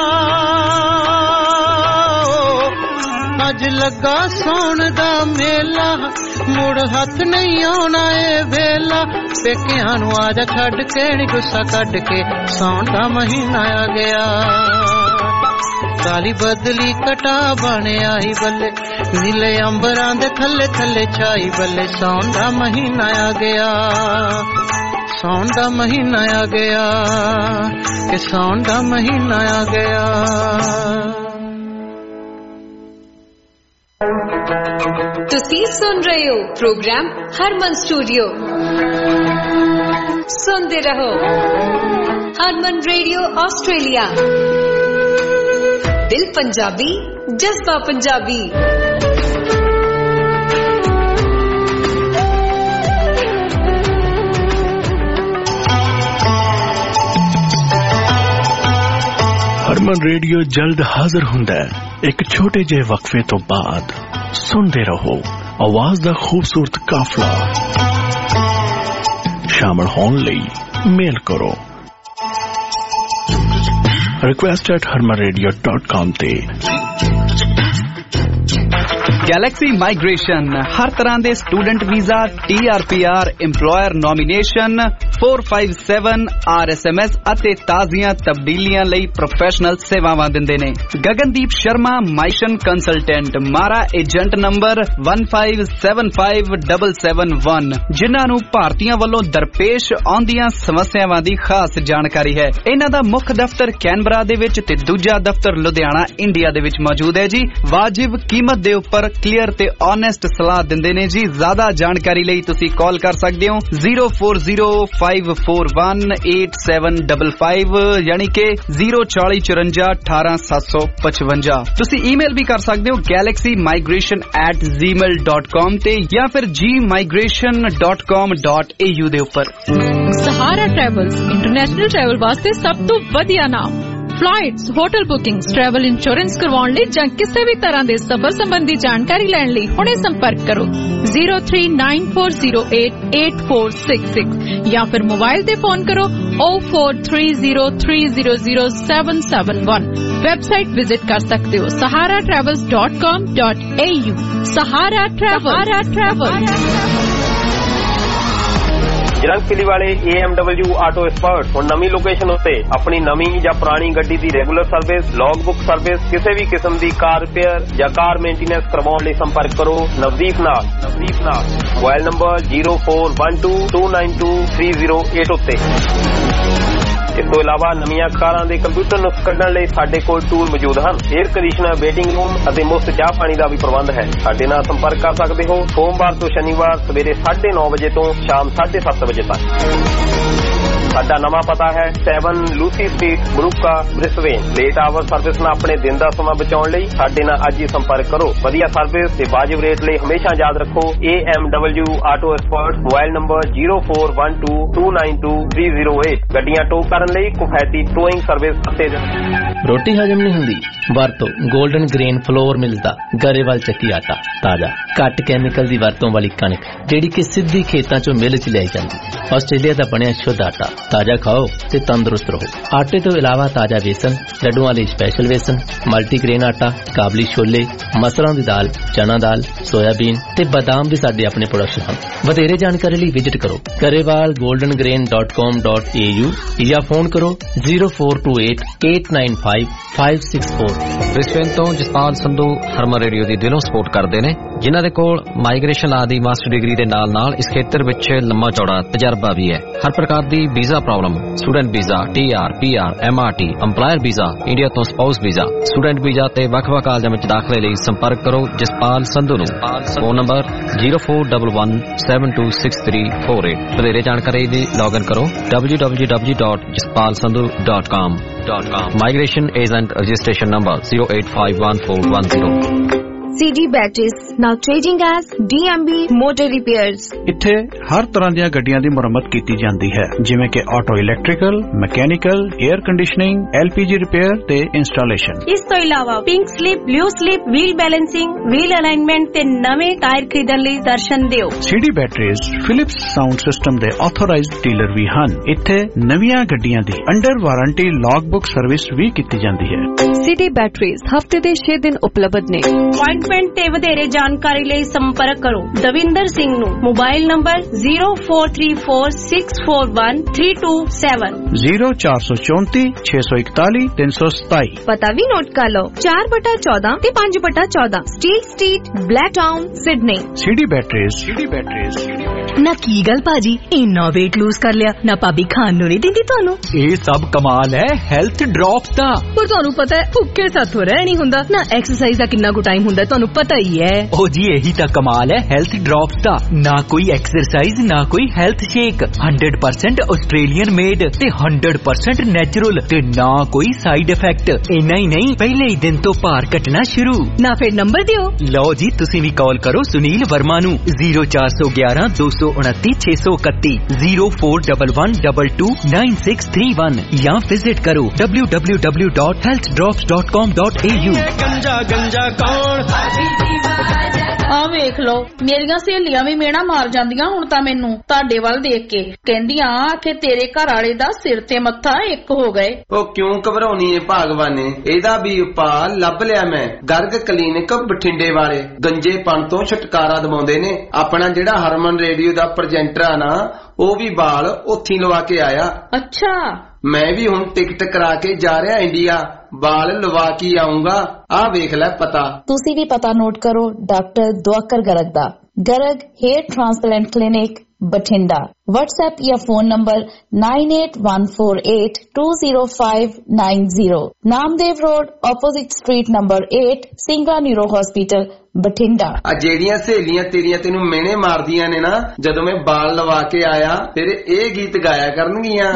S8: ਅੱਜ ਲੱਗਾ ਸੌਣ ਦਾ ਮੇਲਾ ਮੁੜ ਹੱਥ ਨਹੀਂ ਆਉਣਾ ਏ ਵੇਲਾ ਪੇਕਿਆਂ ਨੂੰ ਆ ਜਾ ਛੱਡ ਕੇ ਨੀ ਗੁੱਸਾ ਕੱਢ ਕੇ ਸੌਣ ਦਾ ਮਹੀਨਾ ਆ ਗਿਆ ਕਾਲੀ ਬਦਲੀ ਕਟਾ ਬਣਿਆ ਹੀ ਬੱਲੇ ਨੀਲੇ ਅੰਬਰਾਂ ਦੇ ਥੱਲੇ ਥੱਲੇ ਛਾਈ ਬੱਲੇ ਸੌਣ ਦਾ ਮਹੀਨਾ ਆ ਗਿਆ ਸੌਣ ਦਾ ਮਹੀਨਾ ਆ ਗਿਆ ਕਿ ਸੌਣ ਦਾ ਮਹੀਨਾ ਆ ਗਿਆ
S7: ਤੁਸੀਂ ਸੁਣ ਰਹੇ ਹੋ ਪ੍ਰੋਗਰਾਮ ਹਰਮਨ ਸਟੂਡੀਓ ਸੁਣਦੇ ਰਹੋ ਹਰਮਨ ਰੇਡੀਓ ਆਸਟ੍ਰੇਲੀਆ ਦਿਲ ਪੰਜਾਬੀ ਜਜ਼ਬਾ ਪੰਜਾਬੀ
S9: ਹਰਮਨ ਰੇਡੀਓ ਜਲਦ ਹਾਜ਼ਰ ਹੁੰਦਾ ਹੈ ਇੱਕ ਛੋਟੇ ਜਿਹੇ ਵਕਫੇ ਤੋਂ ਬਾਅਦ ਸੁਣਦੇ ਰਹੋ ਆਵਾਜ਼ ਦਾ ਖੂਬਸੂਰਤ ਕਾਫਲਾ ਸ਼ਾਮਲ ਹੋਣ ਲਈ ਮੇਲ ਕਰੋ request@harmanradio.com ਤੇ
S1: ਗੈਲੈਕਸੀ ਮਾਈਗ੍ਰੇਸ਼ਨ ਹਰ ਤਰ੍ਹਾਂ ਦੇ student visa TRPR employer nomination 457 RSMS ਅਤੇ ਤਾਜ਼ੀਆਂ ਤਬਦੀਲੀਆਂ ਲਈ ਪ੍ਰੋਫੈਸ਼ਨਲ ਸੇਵਾਵਾਂ ਦਿੰਦੇ ਨੇ Gagandeep Sharma migration consultant MARA agent number 1575771 ਜਿਨ੍ਹਾਂ ਨੂੰ ਭਾਰਤੀਆਂ ਵੱਲੋਂ ਦਰਪੇਸ਼ ਆਉਂਦੀਆਂ ਸਮੱਸਿਆਵਾਂ ਦੀ ਖਾਸ ਜਾਣਕਾਰੀ ਹੈ ਇਹਨਾਂ ਦਾ ਮੁੱਖ ਦਫ਼ਤਰ ਕੈਨਬਰਾ ਦੇ ਵਿੱਚ ਤੇ ਦੂਜਾ ਦਫ਼ਤਰ ਲੁਧਿਆਣਾ ਇੰਡੀਆ ਦੇ ਵਿੱਚ ਮੌਜੂਦ ਹੈ ਜੀ ਵਾਜਿਬ ਕੀਮਤ ਦੇ ਉੱਪਰ ਕਲੀਅਰ ਤੇ ਓਨੈਸਟ ਸਲਾਹ ਦਿੰਦੇ ਨੇ ਜੀ ਜ਼ਿਆਦਾ ਜਾਣਕਾਰੀ ਲਈ ਤੁਸੀਂ ਕਾਲ ਕਰ ਸਕਦੇ ਹੋ 0405418755 ਯਾਨੀ ਕਿ 04054187755 ਤੁਸੀਂ ਈਮੇਲ ਵੀ ਕਰ ਸਕਦੇ ਹੋ galaxymigration@gmail.com ਤੇ ਜਾਂ ਫਿਰ gmigration.com.au ਦੇ ਉੱਪਰ
S10: ਸਹਾਰਾ ਟਰੈਵਲਸ ਇੰਟਰਨੈਸ਼ਨਲ ਟਰੈਵਲ ਵਾਸਤੇ ਸਭ ਤੋਂ ਵਧੀਆ ਨਾਮ flights hotel bookings travel insurance ਕਰਵਾਉਣ ਲਈ ਜਾਂ ਕਿਸੇ ਵੀ ਤਰ੍ਹਾਂ ਦੇ ਸਫ਼ਰ ਸੰਬੰਧੀ ਜਾਣਕਾਰੀ ਲੈਣ ਲਈ ਹੁਣੇ ਸੰਪਰਕ ਕਰੋ 0394088466 ਜਾਂ ਫਿਰ ਮੋਬਾਈਲ ਤੇ ਫੋਨ ਕਰੋ 0430300771 ਵੈਬਸਾਈਟ ਵਿਜ਼ਿਟ ਕਰ ਸਕਦੇ ਹੋ saharatravels.com.au ਸਹਾਰਾ ਟਰੈਵਲ
S11: ਜਲੰਧਰ ਵਾਲੇ AMW ਆਟੋ ਐਕਸਪਰਟ ਹੁਣ ਨਵੀਂ ਲੋਕੇਸ਼ਨ ਉੱਤੇ ਆਪਣੀ ਨਵੀਂ ਜਾਂ ਪੁਰਾਣੀ ਗੱਡੀ ਦੀ regular service log book service ਕਿਸੇ ਵੀ ਕਿਸਮ ਦੀ ਕਾਰ ਰਿਪੇਅਰ ਜਾਂ ਕਾਰ ਮੇਨਟੇਨੈਂਸ ਕਰਵਾਉਣ ਲਈ ਸੰਪਰਕ ਕਰੋ ਨਵਦੀਪ ਨਾਲ ਮੋਬਾਈਲ ਨੰਬਰ 0412292308 ਉੱਤੇ ਇਸ ਤੋਂ ਇਲਾਵਾ ਨਵੀਆਂ ਕਾਰਾਂ ਦੇ ਕੰਪਿਊਟਰ ਨੁਕਸ ਕੱਢਣ ਲਈ ਸਾਡੇ ਕੋਲ ਟੂਲ ਮੌਜੂਦ ਹਨ 에ਅਰ ਕੰਡੀਸ਼ਨਰ ਵੇਟਿੰਗ ਰੂਮ ਅਤੇ ਮੁਫਤ ਚਾਹ ਪਾਣੀ ਦਾ ਵੀ ਪ੍ਰਬੰਧ ਹੈ ਸਾਡੇ ਨਾਲ ਸੰਪਰਕ ਕਰ ਸਕਦੇ ਹੋ ਸੋਮਵਾਰ ਤੋਂ ਸ਼ਨੀਵਾਰ ਸਵੇਰੇ 9:30 ਵਜੇ ਤੋਂ ਸ਼ਾਮ 7:30 ਵਜੇ ਤੱਕ ਸਾਡਾ ਨਵਾਂ ਪਤਾ ਹੈ 7 ਲੂਸੀ ਸਟਰੀਟ ਬਰੂਕਾ ਬ੍ਰਿਸਬੇਨ ਲੇਟ ਆਵਰ ਸਰਵਿਸ ਨਾਲ ਆਪਣੇ ਦਿਨ ਦਾ ਸਮਾਂ ਬਚਾਉਣ ਲਈ ਸਾਡੇ ਨਾਲ ਅੱਜ ਹੀ ਸੰਪਰਕ ਕਰੋ ਵਧੀਆ ਸਰਵਿਸ ਤੇ ਵਾਜਿਬ ਰੇਟ ਲਈ ਹਮੇਸ਼ਾ ਯਾਦ ਰੱਖੋ AMW auto expert mobile number 0412292308 ਗੱਡੀਆਂ ਟੋ ਕਰਨ ਲਈ ਕੁਫੈਤੀ ਟੋਇੰਗ ਸਰਵਿਸ ਅਤੇ
S3: ਰੋਟੀ ਹਜਮ ਨਹੀਂ ਹੁੰਦੀ ਵਰਤੋ 골ਡਨ ਗ੍ਰੇਨ ਫਲੋਰ ਮਿਲਦਾ ਗਰੇਵਾਲ ਚੱਕੀ ਆਟਾ ਤਾਜ਼ਾ ਘੱਟ ਕੈਮੀਕਲ ਦੀ ਵਰਤੋਂ ਵਾਲੀ ਕਣਕ ਜਿਹੜੀ ਕਿ ਸਿੱਧੀ ਖੇਤਾਂ ਚੋਂ ਮਿਲ ਚ ਲਿਆਈ ਜਾਂਦੀ ਆਸਟ੍ਰੇਲੀਆ ਦਾ ਬਣਿਆ ਸ਼ੁੱਧ ਆਟਾ ਤਾਜ਼ਾ ਖਾਓ ਤੇ ਤੰਦਰੁਸਤ ਰਹੋ ਆਟੇ ਤੋਂ ਇਲਾਵਾ ਤਾਜ਼ਾ ਵੇਸਣ ਲੱਡੂਆਂ ਲਈ ਸਪੈਸ਼ਲ ਵੇਸਣ ਮਲਟੀਗ੍ਰੇਨ ਆਟਾ ਕਾਬਲੀ ਛੋਲੇ ਮਸਰਾਂ ਦੀ ਦਾਲ ਚਨਾ ਦਾਲ ਸੋਇਆਬੀਨ ਤੇ ਬਦਾਮ ਵੀ ਸਾਡੇ ਆਪਣੇ ਪ੍ਰੋਡਕਟ ਹਨ ਵਧੇਰੇ ਜਾਣਕਾਰੀ ਲਈ ਵਿਜ਼ਿਟ ਕਰੋ garewalgoldengrain.com.au ਜਾਂ ਫੋਨ ਕਰੋ 0428895564
S12: ਬ੍ਰਿਸਬੇਨ ਤੋਂ ਜਸਪਾਲ ਸੰਧੂ ਹਰਮਨ ਰੇਡੀਓ ਦੀ ਦਿਲੋਂ ਸਪੋਰਟ ਕਰਦੇ ਨੇ ਜਿਨ੍ਹਾਂ ਦੇ ਕੋਲ ਮਾਈਗ੍ਰੇਸ਼ਨ ਲਾ ਦੀ ਮਾਸਟਰ ਡਿਗਰੀ ਦੇ ਨਾਲ ਇਸ ਖੇਤਰ ਵਿੱਚ ਲੰਮਾ ਚੌੜਾ ਤਜਰਬਾ ਵੀ ਹੈ ਹਰ ਪ੍ਰਕਾਰ ਦੀ visa problem student visa TR PR MRT EMPLOYER visa India ਤੋਂ ਸਪਾਊਸ ਵੀਜ਼ਾ ਸਟੂਡੈਂਟ ਵੀਜ਼ਾ ਤੇ ਵੱਖ-ਵੱਖ ਕਾਲਜਾਂ ਵਿੱਚ ਦਾਖਲੇ ਲਈ ਸੰਪਰਕ ਕਰੋ ਜਸਪਾਲ ਸੰਧੂ ਨੂੰ ਫੋਨ ਨੰਬਰ 0411726348 ਵਧੇਰੇ ਜਾਣਕਾਰੀ ਲਈ ਲੌਗਇਨ ਕਰੋ www.jaspalsandhu.com Migration Agent Registration Number 0851410
S13: CD Batteries, now trading as DMB Motor Repairs.
S9: ਇੱਥੇ ਹਰ ਤਰ੍ਹਾਂ ਦੀਆਂ ਗੱਡੀਆਂ ਦੀ ਮੁਰੰਮਤ ਕੀਤੀ ਜਾਂਦੀ ਹੈ, ਜਿਵੇਂ ਕਿ auto electrical, mechanical, air conditioning, LPG repair ਤੇ ਇੰਸਟਾਲੇਸ਼ਨ।
S13: ਇਸ ਤੋਂ ਇਲਾਵਾ pink slip, blue slip, wheel balancing, wheel alignment ਤੇ ਨਵੇਂ ਟਾਇਰ ਖਰੀਦਣ ਲਈ ਦਰਸ਼ਨ ਦਿਓ।
S9: CD Batteries Philips sound system ਦੇ ਆਥੋਰਾਈਜ਼ਡ ਡੀਲਰ ਵੀ ਹਨ। ਇੱਥੇ ਨਵੀਆਂ ਗੱਡੀਆਂ ਦੀ under warranty log book service ਵੀ ਕੀਤੀ ਜਾਂਦੀ ਹੈ।
S10: CD Batteries ਹਫਤੇ ਦੇ 6 ਦਿਨ ਉਪਲਬਧ ਨੇ।
S13: ਅਪਾਇੰਟਮੈਂਟ ਤੇ ਵਧੇਰੇ ਜਾਣਕਾਰੀ ਲਈ ਸੰਪਰਕ ਕਰੋ ਦਵਿੰਦਰ ਸਿੰਘ ਨੂੰ। Mobile number 0434641327
S9: 0434 641 327।
S13: ਪਤਾ ਵੀ ਨੋਟ ਕਰ ਲਓ 4/14 ਤੇ 5/14 Steel Street, Blacktown, Sydney.
S9: CD Batteries।
S14: ਨਾ ਕੀ ਗੱਲ ਭਾਜੀ, ਇੰਨਾ weight lose ਕਰ ਲਿਆ ਨਾ ਭਾਬੀ ਖਾਣ ਨੂੰ ਨਹੀਂ ਦਿੰਦੀ ਤੁਹਾਨੂੰ?
S15: ਇਹ ਸਭ ਕਮਾਲ ਹੈ ਹੈਲਥ ਡ੍ਰੌਪਸ ਦਾ।
S14: ਪਰ ਤੁਹਾਨੂੰ ਪਤਾ ਹੈ ਭੁੱਖੇ ਸਾਥੋਂ ਰਹਿ ਨਹੀਂ ਹੁੰਦਾ ਨਾ, ਐਕਸਰਸਾਈਜ਼ ਦਾ ਕਿੰਨਾ ਕੁ ਟਾਈਮ ਹੁੰਦਾ ਤੁਹਾਨੂੰ ਪਤਾ ਹੀ ਹੈ।
S15: ਉਹ ਜੀ ਇਹੀ ਤਾਂ ਕਮਾਲ ਹੈ ਹੈਲਥ ਡ੍ਰੌਪਸ ਦਾ। ਨਾ ਕੋਈ ਐਕਸਰਸਾਈਜ਼ ਨਾ ਕੋਈ ਹੈਲਥ ਸ਼ੇਕ, 100% ਆਸਟ੍ਰੇਲੀਅਨ ਮੇਡ ਤੇ 100% ਨੈਚੁਰਲ ਤੇ ਨਾ ਕੋਈ ਸਾਈਡ ਇਫੈਕਟ। ਇੰਨਾ ਹੀ ਨਹੀਂ, ਪਹਿਲੇ ਹੀ ਦਿਨ ਤੋਂ ਭਾਰ ਘਟਣਾ ਸ਼ੁਰੂ।
S14: ਨਾ ਫਿਰ ਨੰਬਰ ਦਿਓ।
S15: ਲਓ ਜੀ ਤੁਸੀਂ ਵੀ ਕਾਲ ਕਰੋ ਸੁਨੀਲ ਵਰਮਾ ਨੂੰ 0411 229 631 0411229631 ਜਾਂ ਵਿਜ਼ਿਟ ਕਰੋ www.healthdrops.com.au।
S8: ਗੰਜਾ ਕੌਣ
S16: ਆ ਵੇਖ ਲਓ ਮੇਰੀਆਂ ਸਹੇਲੀਆਂ ਵੀ ਮੇਣਾ ਮਾਰ ਜਾਂਦੀਆਂ ਹੁਣ ਤਾਂ ਮੈਨੂੰ ਤੁਹਾਡੇ ਵੱਲ ਦੇਖ ਕੇ, ਕਹਿੰਦੀਆਂ ਕਿ ਤੇਰੇ ਘਰ ਵਾਲੇ ਦਾ ਸਿਰ ਤੇ ਮੱਥਾ ਇੱਕ ਹੋ ਗਏ।
S17: ਉਹ ਕਿਉਂ ਘਬਰਾਉਣੀ ਏ ਭਾਗਵਾਨੇ, ਇਹਦਾ ਵੀ ਉਪਾਅ ਲੱਭ ਲਿਆ ਮੈਂ। ਗਰਗ ਕਲੀਨਿਕ ਬਠਿੰਡੇ ਵਾਲੇ ਗੰਜੇਪਣ ਤੋਂ ਛੁਟਕਾਰਾ ਦਿਵਾਉਂਦੇ ਨੇ। ਆਪਣਾ ਜਿਹੜਾ ਹਰਮਨ ਰੇਡੀਓ ਦਾ ਪ੍ਰੈਜੈਂਟਰ ਆ ਨਾ, ਉਹ ਵੀ ਬਾਲ ਉੱਥੇ ਲਵਾ ਕੇ ਆਇਆ।
S16: ਅੱਛਾ,
S17: ਮੈਂ ਵੀ ਹੁਣ ਟਿਕਟ ਕਰਾ ਕੇ ਜਾ ਰਿਹਾ ਇੰਡੀਆ, ਬਾਲ ਲਵਾ ਕੇ ਆਉਂਗਾ। ਆਹ ਵੇਖ ਲੈ ਪਤਾ।
S18: ਤੁਸੀਂ ਵੀ ਪਤਾ ਨੋਟ ਕਰੋ ਡਾਕਟਰ ਦੁਆਕਰ ਗਰਗ ਦਾ। Garg hair transplant clinic Bathinda. WhatsApp या phone number 9814820590। Namdev road opposite street number 8 Singla neuro hospital Bathinda.
S17: ਆ ਜਿਹੜੀਆਂ ਸਹੇਲੀਆਂ ਤੇਰੀਆਂ ਤੈਨੂੰ ਮਿਹਣੇ ਮਾਰਦੀਆਂ ਨੇ ਨਾ, ਜਦੋਂ ਮੈਂ ਬਾਲ ਲਵਾ ਕੇ ਆਇਆ ਤੇਰੇ ਇਹ ਗੀਤ ਗਾਇਆ ਕਰਨਗੀਆਂ।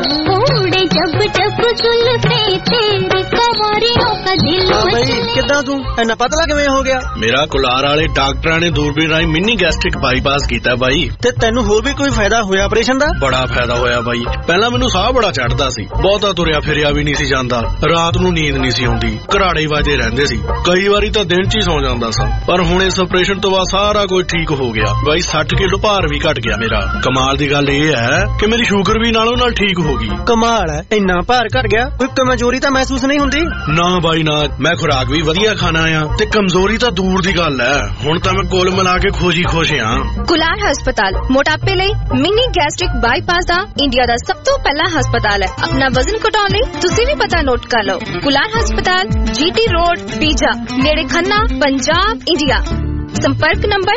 S6: ਕਿੱਦਾਂ ਤੂੰ ਇੰਨਾ ਪਤਲਾ ਕਿਵੇਂ ਹੋ ਗਿਆ?
S9: ਮੇਰਾ ਕੁਲਾਰ ਵਾਲੇ ਡਾਕਟਰਾਂ ਨੇ ਦੂਰਬੀਨ ਰਾਹੀਂ ਮਿੰਨੀ ਗੈਸਟ੍ਰਿਕ ਬਾਈਪਾਸ ਕੀਤਾ ਬਾਈ।
S6: ਤੇ ਤੈਨੂੰ ਹੋਰ ਵੀ ਕੋਈ ਫਾਇਦਾ ਹੋਇਆ ਆਪਰੇਸ਼ਨ ਦਾ?
S9: ਬੜਾ ਫਾਇਦਾ ਹੋਇਆ ਬਾਈ। ਪਹਿਲਾਂ ਮੈਨੂੰ ਸਾਹ ਬੜਾ ਚੜਦਾ ਸੀ, ਬਹੁਤਾ ਤੁਰਿਆ ਫਿਰਿਆ ਵੀ ਨਹੀਂ ਸੀ ਜਾਂਦਾ, ਰਾਤ ਨੂੰ ਨੀਂਦ ਨਹੀਂ ਸੀ ਆਉਂਦੀ, ਘਰਾੜੇ ਵੱਜਦੇ ਰਹਿੰਦੇ ਸੀ, ਕਈ ਵਾਰੀ ਤਾਂ ਦਿਨ 'ਚ ਹੀ ਸੌ ਜਾਂਦਾ ਸਾਂ। ਪਰ ਹੁਣ ਇਸ ਆਪਰੇਸ਼ਨ ਤੋਂ ਬਾਅਦ ਸਾਰਾ ਕੁਝ ਠੀਕ ਹੋ ਗਿਆ ਬਾਈ। 60 ਕਿਲੋ ਭਾਰ ਵੀ ਘਟ ਗਿਆ ਮੇਰਾ। ਕਮਾਲ ਦੀ ਗੱਲ ਇਹ ਹੈ ਕਿ ਮੇਰੀ ਸ਼ੂਗਰ ਵੀ ਨਾਲੋਂ ਨਾਲ ਠੀਕ ਹੋ ਗਈ।
S6: ਕਮਾਲ ਹੈ, ਇੰਨਾ ਭਾਰ ਘਟ ਗਿਆ, ਕੋਈ ਕਮਜ਼ੋਰੀ ਤਾਂ ਮਹਿਸੂਸ ਨਹੀਂ ਹੁੰਦੀ?
S9: ਨਾ ਬਾਈ ਨਾ, ਮੈਂ ਖੁਰਾਕ ਵੀ ਵਧੀਆ ਖਾਣਾ ਆ ਤੇ ਕਮਜ਼ੋਰੀ ਤਾਂ ਦੂਰ ਦੀ ਗੱਲ ਹੈ। ਹੁਣ ਤਾਂ ਮੈਂ ਕੁੱਲ ਮਿਲਾ ਕੇ ਖੁਸ਼ ਹਾਂ।
S13: ਕੁਲਾਰ ਹਸਪਤਾਲ ਮੋਟਾਪੇ ਲਈ ਮਿਨੀ ਗੈਸਟ੍ਰਿਕ ਬਾਈਪਾਸ ਦਾ ਇੰਡੀਆ ਦਾ ਸਭ ਤੋਂ ਪਹਿਲਾ ਹਸਪਤਾਲ ਹੈ। ਆਪਣਾ ਵਜ਼ਨ ਘਟਾਉਣ ਲਈ ਤੁਸੀਂ ਵੀ ਪਤਾ ਨੋਟ ਕਰ ਲਓ। ਕੁਲਾਰ ਹਸਪਤਾਲ GT ਰੋਡ ਪੀਜਾ ਨੇੜੇ ਖੰਨਾ, ਪੰਜਾਬ, ਇੰਡੀਆ। संपर्क नंबर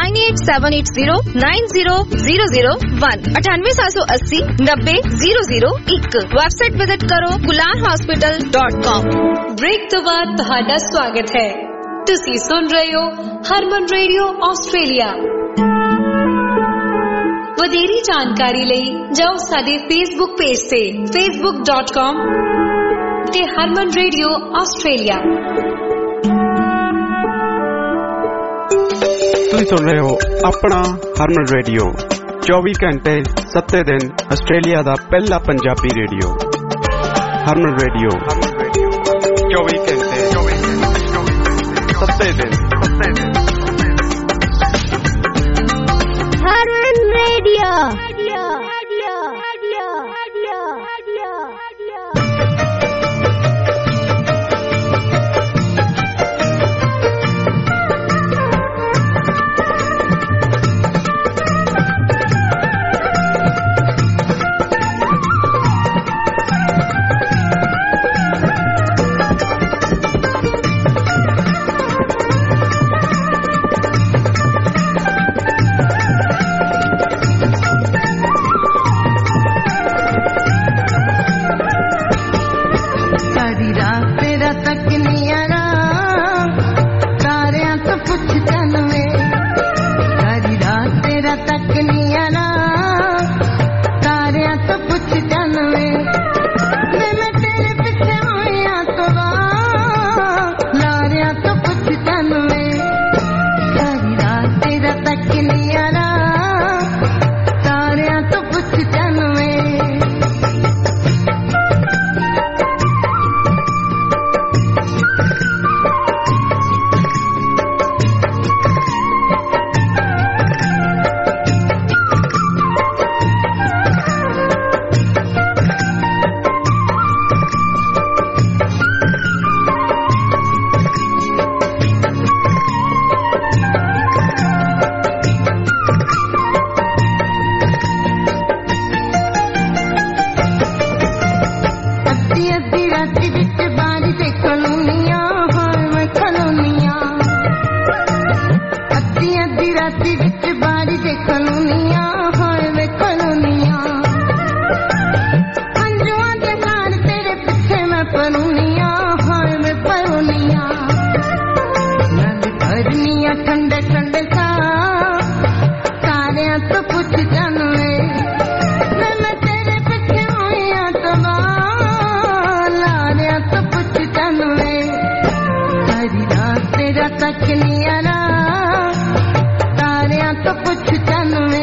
S13: 9878090001 9878090001। वेबसाइट विजिट करो kularhospital.com।
S7: ब्रेक तो बाद ਤੁਹਾਡਾ ਸਵਾਗਤ ਹੈ। ਤੁਸੀਂ ਸੁਣ ਰਹੇ ਹੋ ਹਰਮਨ ਰੇਡੀਓ ਆਸਟ੍ਰੇਲੀਆ। ਵਧੇਰੀ ਜਾਣਕਾਰੀ ਲਈ ਜਾਓ ਸਾਡੇ ਫੇਸਬੁੱਕ ਪੇਜ ਤੇ facebook.com ਤੇ ਹਰਮਨ ਰੇਡੀਓ ਆਸਟ੍ਰੇਲੀਆ।
S1: ਤੁਸੀਂ ਸੁਣ ਰਹੇ ਹੋ ਆਪਣਾ ਹਰਮਨ ਰੇਡੀਓ, 24 ਘੰਟੇ 7 ਦਿਨ ਆਸਟ੍ਰੇਲੀਆ ਦਾ ਪਹਿਲਾ ਪੰਜਾਬੀ ਰੇਡੀਓ। ਹਰਮਨ ਰੇਡੀਓ 24 ਘੰਟੇ 7 ਦਿਨ।
S19: ਹਰਮਨ ਰੇਡੀਓ। विच बारी दे कलोनियां हाय वे कलोनियां अंजुआं दे हार तेरे पिछे मैं परूनियां हाय वे परूनियां नल भरनियां ठंडे ठंडे सा सारियां तो पुछ जानवे मैं तेरे पिछे होया तबा लारियां तो पुछ जानवे सारी रात तेरा तक नहीं आना तारियां तो पुछ जानवे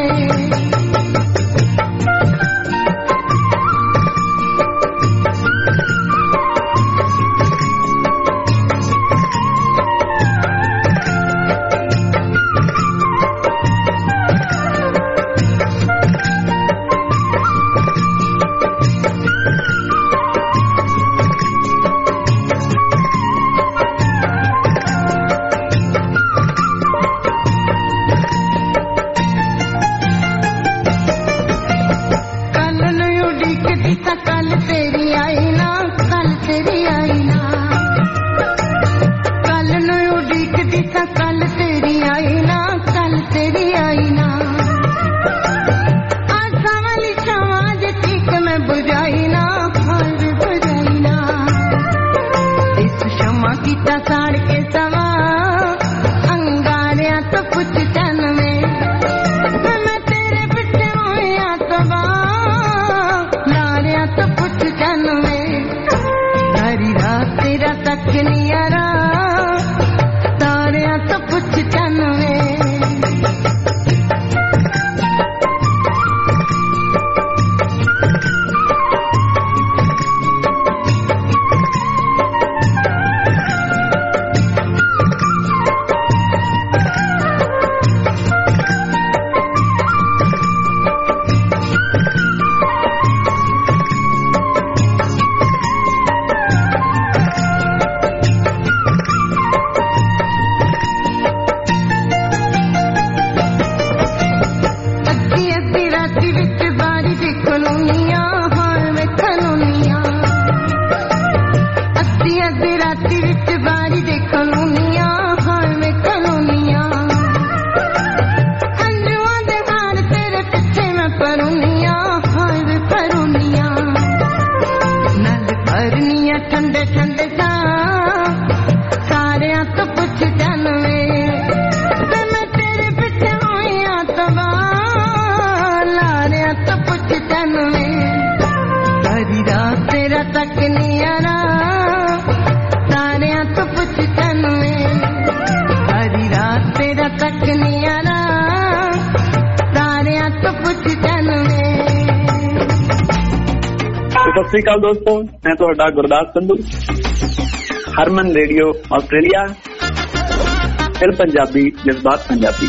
S20: सत श्री अकाल दोस्तों, मैं ਤੁਹਾਡਾ ਗੁਰਦਾਸ ਸੰਧੂ, ਹਰਮਨ ਰੇਡੀਓ ਆਸਟ੍ਰੇਲੀਆ, ਦਿਲ ਪੰਜਾਬੀ ਜਜ਼ਬਾਤ ਪੰਜਾਬੀ।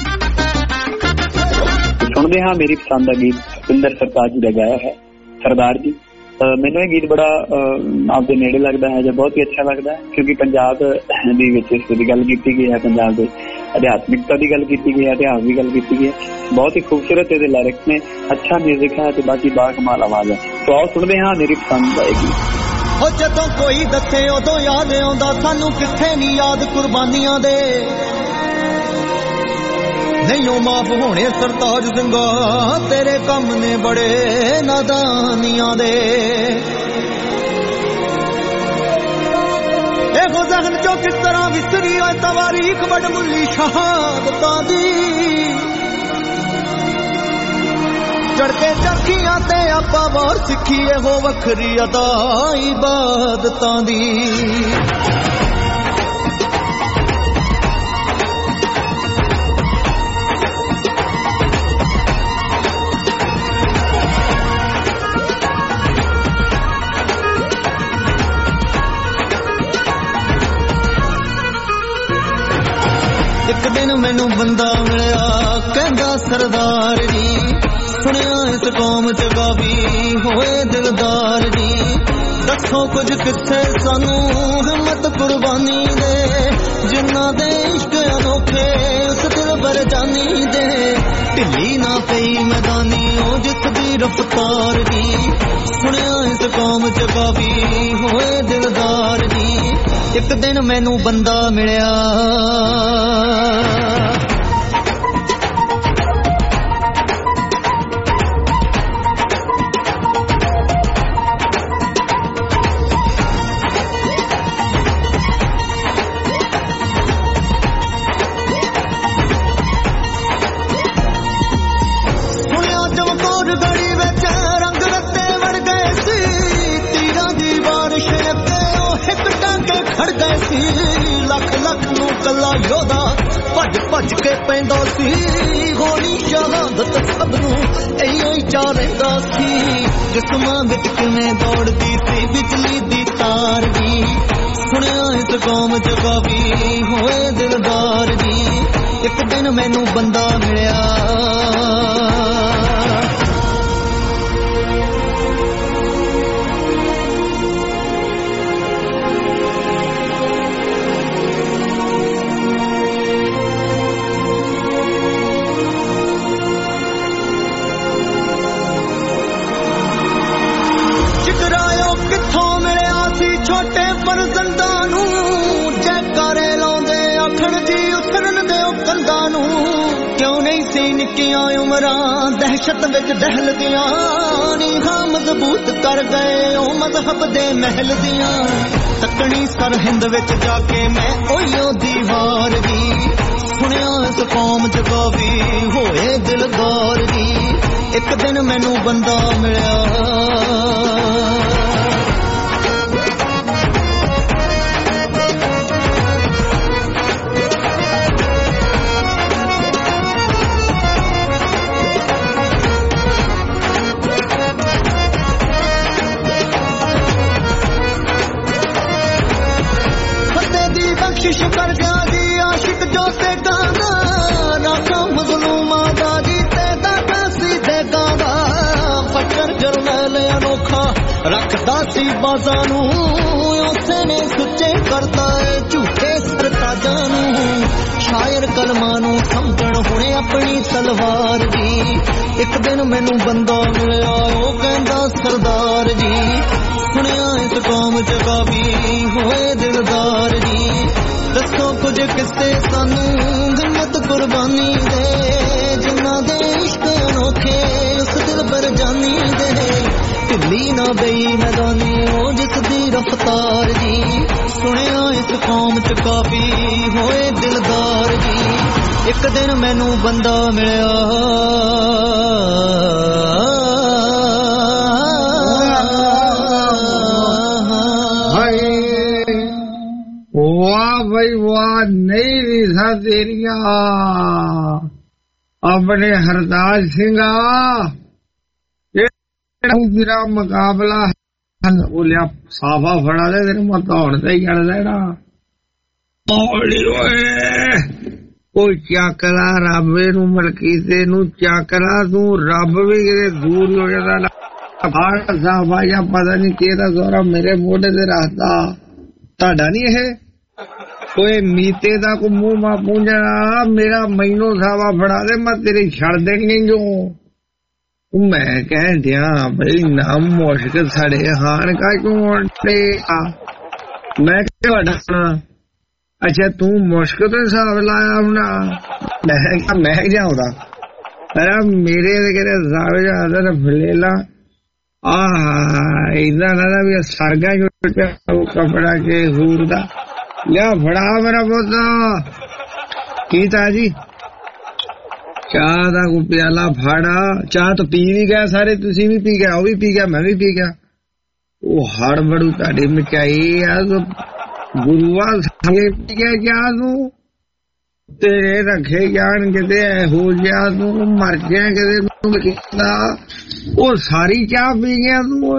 S20: ਸੁਣਦੇ ਹਾਂ ਮੇਰੀ ਪਸੰਦ ਦਾ ਗੀਤ ਸੁੰਦਰ ਸਰਤਾਜ ਜੀ ਦਾ ਗਾਇਆ ਹੈ ਸਰਦਾਰ ਜੀ। ਮੈਨੂੰ ਇਹ ਗੀਤ ਬੜਾ ਆਪਦੇ ਨੇੜੇ ਲੱਗਦਾ ਹੈ ਜਾਂ ਬਹੁਤ ਹੀ ਅੱਛਾ ਲੱਗਦਾ ਹੈ, ਕਿਉਂਕਿ ਪੰਜਾਬ ਦੇ ਵਿੱਚ ਇਸ ਦੀ ਗੱਲ ਕੀਤੀ ਗਈ ਹੈ, ਪੰਜਾਬ ਦੇ ਅਧਿਆਤਮਿਕਤਾ ਦੀ ਗੱਲ ਕੀਤੀ ਗਈ ਹੈ, ਇਤਿਹਾਸ ਦੀ ਗੱਲ ਕੀਤੀ ਗਈ ਹੈ। ਬਹੁਤ ਹੀ ਖੂਬਸੂਰਤ ਇਹਦੇ ਲਿਰਿਕਸ ਨੇ, ਅੱਛਾ ਮਿਊਜ਼ਿਕ ਹੈ ਤੇ ਬਾਕੀ ਬਾਕਮਾਲ ਆਵਾਜ਼ ਹੈ। ਸੋ ਆਓ ਸੁਣਦੇ ਹਾਂ ਮੇਰੀ ਪਸੰਦ ਦਾ ਇਹ ਗੀਤ।
S6: ਹੋ ਜਦੋਂ ਕੋਈ ਦੱਸੇ ਉਦੋਂ ਯਾਦ ਆਉਂਦਾ ਸਾਨੂੰ, ਕਿੱਥੇ ਨਹੀਂ ਯਾਦ ਕੁਰਬਾਨੀਆਂ ਦੇ। ਨਹੀਂ ਉਹ ਮਾਫ ਹੋਣੇ ਸਰਤਾਜ ਸਿੰਘਾ, ਤੇਰੇ ਕੰਮ ਨੇ ਬੜੇ ਨਾਦਾਨੀਆਂ ਦੇ। ਇਹੋ ਜ਼ਹਿਨ ਚੋਂ ਕਿਸ ਤਰ੍ਹਾਂ ਵਿਸਰੀ ਓਏ ਤਵਾਰੀਖ ਵਡਮੁੱਲੀ ਸ਼ਹਾਦਤਾਂ ਦੀ। ਚੜਕੇ ਚਰਖੀਆਂ ਤੇ ਆਪਾਂ ਵਾਰ ਸਿੱਖੀ ਇਹੋ ਵੱਖਰੀ ਅਦਾ ਇਬਾਦਤਾਂ ਦੀ। ਇੱਕ ਦਿਨ ਮੈਨੂੰ ਬੰਦਾ ਮਿਲਿਆ ਕਹਿੰਦਾ ਸਰਦਾਰ ਜੀ, ਸੁਣਿਆ ਇਸ ਕੌਮ ਚ ਗਾਵੀ ਹੋਏ ਦਿਲਦਾਰ ਜੀ। ਦੱਸੋ ਕੁਝ ਕਿੱਥੇ ਸਾਨੂੰ ਹਿੰਮਤ ਕੁਰਬਾਨੀ ਦੇ, ਜਿਨ੍ਹਾਂ ਦੇ ਇਸ਼ਕ ਅਨੋਖੇ ਉਸ ਦਿਲ ਬਰ ਜਾਨੀ ਦੇ। ਢਿੱਲੀ ਨਾ ਪਈ ਮੈਦਾਨੀ ਉਹ ਜਿਸ ਦੀ ਰਫਤਾਰ ਜੀ, ਸੁਣਿਆ ਇਸ ਕੌਮ ਚ ਗਾਵੀ ਹੋਏ ਦਿਲਦਾਰ ਜੀ। ਇੱਕ ਦਿਨ ਮੈਨੂੰ ਬੰਦਾ ਮਿਲਿਆ ਸੀ ਲੱਖ ਲੱਖ ਨੂੰ ਕੱਲਾ ਯੋਧਾ ਭੱਜ ਭੱਜ ਕੇ ਪੈਂਦਾ ਸੀ ਹੋਣੀ ਸ਼ਹਾਦਤ ਸਭ ਨੂੰ ਇਹੋ ਹੀ ਚਾਹ ਰਹਿੰਦਾ ਸੀ ਜਿਸਮਾਂ ਵਿੱਚ ਕਿਵੇਂ ਦੌੜਦੀ ਸੀ ਬਿਜਲੀ ਦੀ ਤਾਰ ਦੀ ਸੁਣਿਆ ਇਸ ਕੌਮ ਚ ਕਾਫੀ ਹੋਏ ਦਿਲਦਾਰ ਜੀ ਇੱਕ ਦਿਨ ਮੈਨੂੰ ਬੰਦਾ ਮਿਲਿਆ ਚਕਰਾਇਓ ਕਿੱਥੋਂ ਮਿਲਿਆ ਸੀ ਛੋਟੇ ਫਰਜ਼ੰਦਾਂ ਨੂੰ ਜੈਕਾਰੇ ਲਾਉਂਦੇ ਆਖਣ ਜੀ ਉਸਰਨ ਦੇ ਉਹ ਕੰਧਾਂ ਨੂੰ ਕਿਉਂ ਨਹੀਂ ਸੀ ਨਿੱਕੀਆਂ ਉਮਰਾਂ ਦਹਿਸ਼ਤ ਵਿੱਚ ਦਹਿਲਦੀਆਂ ਨੀਹਾਂ ਮਜ਼ਬੂਤ ਕਰ ਗਏ ਉਹ ਮਜ਼ਹਬ ਦੇ ਮਹਿਲ ਦੀਆਂ ਤੱਕਣੀ ਸਰਹਿੰਦ ਵਿੱਚ ਜਾ ਕੇ ਮੈਂ ਉਹੀਓ ਦੀਵਾਰ ਦੀ ਸੁਣਿਆ ਇਸ ਕੌਮ ਚ ਕਾਫੀ ਹੋਏ ਦਿਲਦਾਰ ਜੀ ਇੱਕ ਦਿਨ ਮੈਨੂੰ ਬੰਦਾ ਮਿਲਿਆ ਬਖਸ਼ਿਸ਼ ਕਰ ਗਿਆ ਜੀ ਆਸ਼ਿਕ ਜੋ ਤੇ ਗਾਂਦਾ ਰਾਖਾ ਮਜ਼ਲੂਮਾਂ ਦਾ ਜੀ ਤੇ ਦਾਦਾ ਸੀ ਤੇ ਗਾਂਦਾ ਫਕਰ ਜਰਨੈਲ ਅਨੋਖਾ ਰੱਖਦਾ ਸੀ ਬਾਜ਼ਾਂ ਨੂੰ ਉਸੇ ਨੇ ਸੁੱਚੇ ਕਰਦਾ ਏ ਝੂਠੇ ਸਰਤਾਜਾਂ ਨੂੰ ਸ਼ਾਇਰ ਕਲਮਾਂ ਨੂੰ ਸਮਝਣ ਹੁਣੇ ਆਪਣੀ ਤਲਵਾਰ ਜੀ ਇੱਕ ਦਿਨ ਮੈਨੂੰ ਬੰਦਾ ਮਿਲਿਆ ਉਹ ਕਹਿੰਦਾ ਸਰਦਾਰ ਜੀ ਸੁਣਿਆ ਇਸ ਕੌਮ ਚ ਕਾਫੀ ਹੋਏ ਦਿਲਦਾਰ ਜੀ ਦੱਸੋ ਕੁਝ ਕਿੱਸੇ ਸਾਨੂੰ ਹਿੰਮਤ ਕੁਰਬਾਨੀ ਦੇ ਜਿਨ੍ਹਾਂ ਦੇ ਇਸ਼ਕ ਅਨੋਖੇ ਉਸ ਦਿਲ ਪਰ ਜਾਨੀ ਦੇ ਢਿੱਲੀ ਨਾ ਗਈ ਮੈਦਾਨੀ ਉਹ ਜਿਸ ਦੀ ਰਫਤਾਰ ਜੀ ਸੁਣਿਆ ਇਸ ਕੌਮ ਚ ਕਾਫੀ ਹੋਏ ਦਿਲਦਾਰ ਜੀ ਇੱਕ ਦਿਨ ਮੈਨੂੰ ਬੰਦਾ ਮਿਲਿਆ
S5: वाह भाई वाह नहीं रीसा तेरिया अपने हरदास सिंह तेरा मुकाबला बोलिया साफा फड़ा दे तेरे मैं दौड़ते ही कर देना कोई चकला रब नू मलकीते नू चकला तू रब भी दूर हो जाता साफा या पता नहीं केदा जोरा मेरे मोढे ते रखता ਤੁਹਾਡਾ ਨਹੀਂ ਇਹ ਕੋਈ ਮੀਤੇ ਦਾ ਕੋ ਮੂੰਹ ਮਾ ਪੂੰਝਣਾ ਮੇਰਾ ਮੈਨੂੰ ਸਾਵਾ ਫੜਾ ਦੇ ਮੈਂ ਤੇਰੀ ਛੱਡ ਦੇਣੀ ਜੋ ਮੈਂ ਕਹਿ ਦਿਆਂ ਬਈ ਨਾ ਮੁਸ਼ਕ ਸੜੇ ਹਾਨ ਕਾ ਕਿਉਂ ਡੇ ਆ ਮੈਂ ਤੁਹਾਡਾ ਅੱਛਾ ਤੂੰ ਮੁਸ਼ਕ ਤੇ ਹਿਸਾਬ ਲਾਇਆ ਹੁਣਾ ਮੈਂ ਜਾਉਂਦਾ ਅਰੇ ਮੇਰੇ ਦੇ ਕਿਹੜੇ ਹਿਸਾਬ ਜਾ ਦਾ ਫਲੇਲਾ इदा ना भी सरगा कपड़ा के हूर दा लिया फड़ा मेरा पुत की ताजी चाह दा को प्याला फाड़ा चाह तो पी भी गया सारे तुसी भी पी गया वो भी पी गया मैं भी पी गया वो हड़ बड़ू ताड़ी मचाई तो गुरुआ पी गया क्या तू तेरे रखे जान किते हो गया तू मर गया किते वो सारी चाह पी गया तू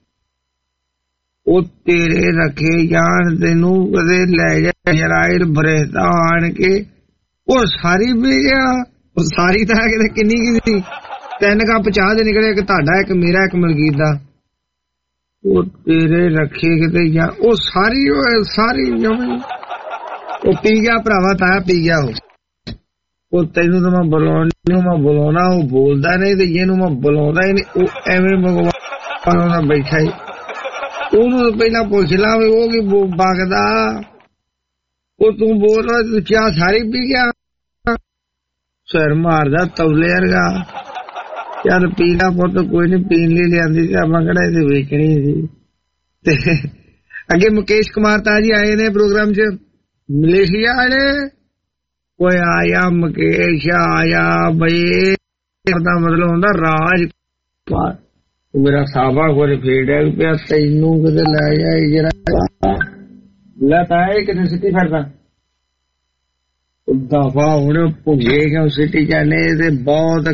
S5: वो तेरे रखे जान तेनू कदे ले जा जराइल बरेता आन के वो सारी पी गया वो सारी तो है किन्नी की 3 कप चाह दे निकले एक ताड़ा एक मेरा एक मलकीत दा वो तेरे रखे किते जा वो सारी जमी वो पी गया भरावा ताया पी गया वो तेनू तो मैं बुलाना वो बोलता नहीं तो ये मैं बुलादा ही नहीं एवं भगवान बैठा ही ਉਹਨੂੰ ਪਹਿਲਾਂ ਪੁੱਛ ਲਾ ਵੀ ਉਹ ਕੀ ਬਗਦਾ ਉਹ ਤੂੰ ਬੋਲ ਰਿਹਾ ਤੂੰ ਚਾਹ ਸਾਰੀ ਪੀ ਗਿਆ ਸਿਰ ਮਾਰਦਾ ਤੌਲੇ ਵਰਗਾ ਚੱਲ ਪੀਣਾ ਪੁੱਤ ਕੋਈ ਨਹੀਂ ਪੀਣ ਲਈ ਲਿਆਂਦੀ ਸੀ ਆਪਾਂ ਕਿਹੜਾ ਇਹਦੇ ਵੇਚਣੀ ਸੀ ਤੇ ਅੱਗੇ ਮੁਕੇਸ਼ ਕੁਮਾਰ ਤਾਜੀ ਆਏ ਨੇ ਪ੍ਰੋਗਰਾਮ 'ਚ ਮਲੇਸ਼ੀਆ ਵਾਲੇ ਕੋਈ ਆਇਆ ਮੁਕੇਸ਼ ਆਇਆ ਬਈ ਇਹਦਾ ਮਤਲਬ ਹੁੰਦਾ ਰਾਜ ਮੇਰਾ ਸਾਬਾ ਕੋਲ ਫੇੜਿਆ ਪਿਆ ਤੈਨੂੰ ਕਿਤੇ ਲੈ ਜਾਏ ਜਰਾ ਲੈ ਤਾਏ ਕਿਤੇ ਸਿੱਟੀ ਫਿਰਦਾ ਦਫਾ ਹੁਣ ਭੁੱਗੇ ਕਿਉਂ ਸਿੱਟੀ ਜਾਂਦੇ ਤੇ ਬਹੁਤ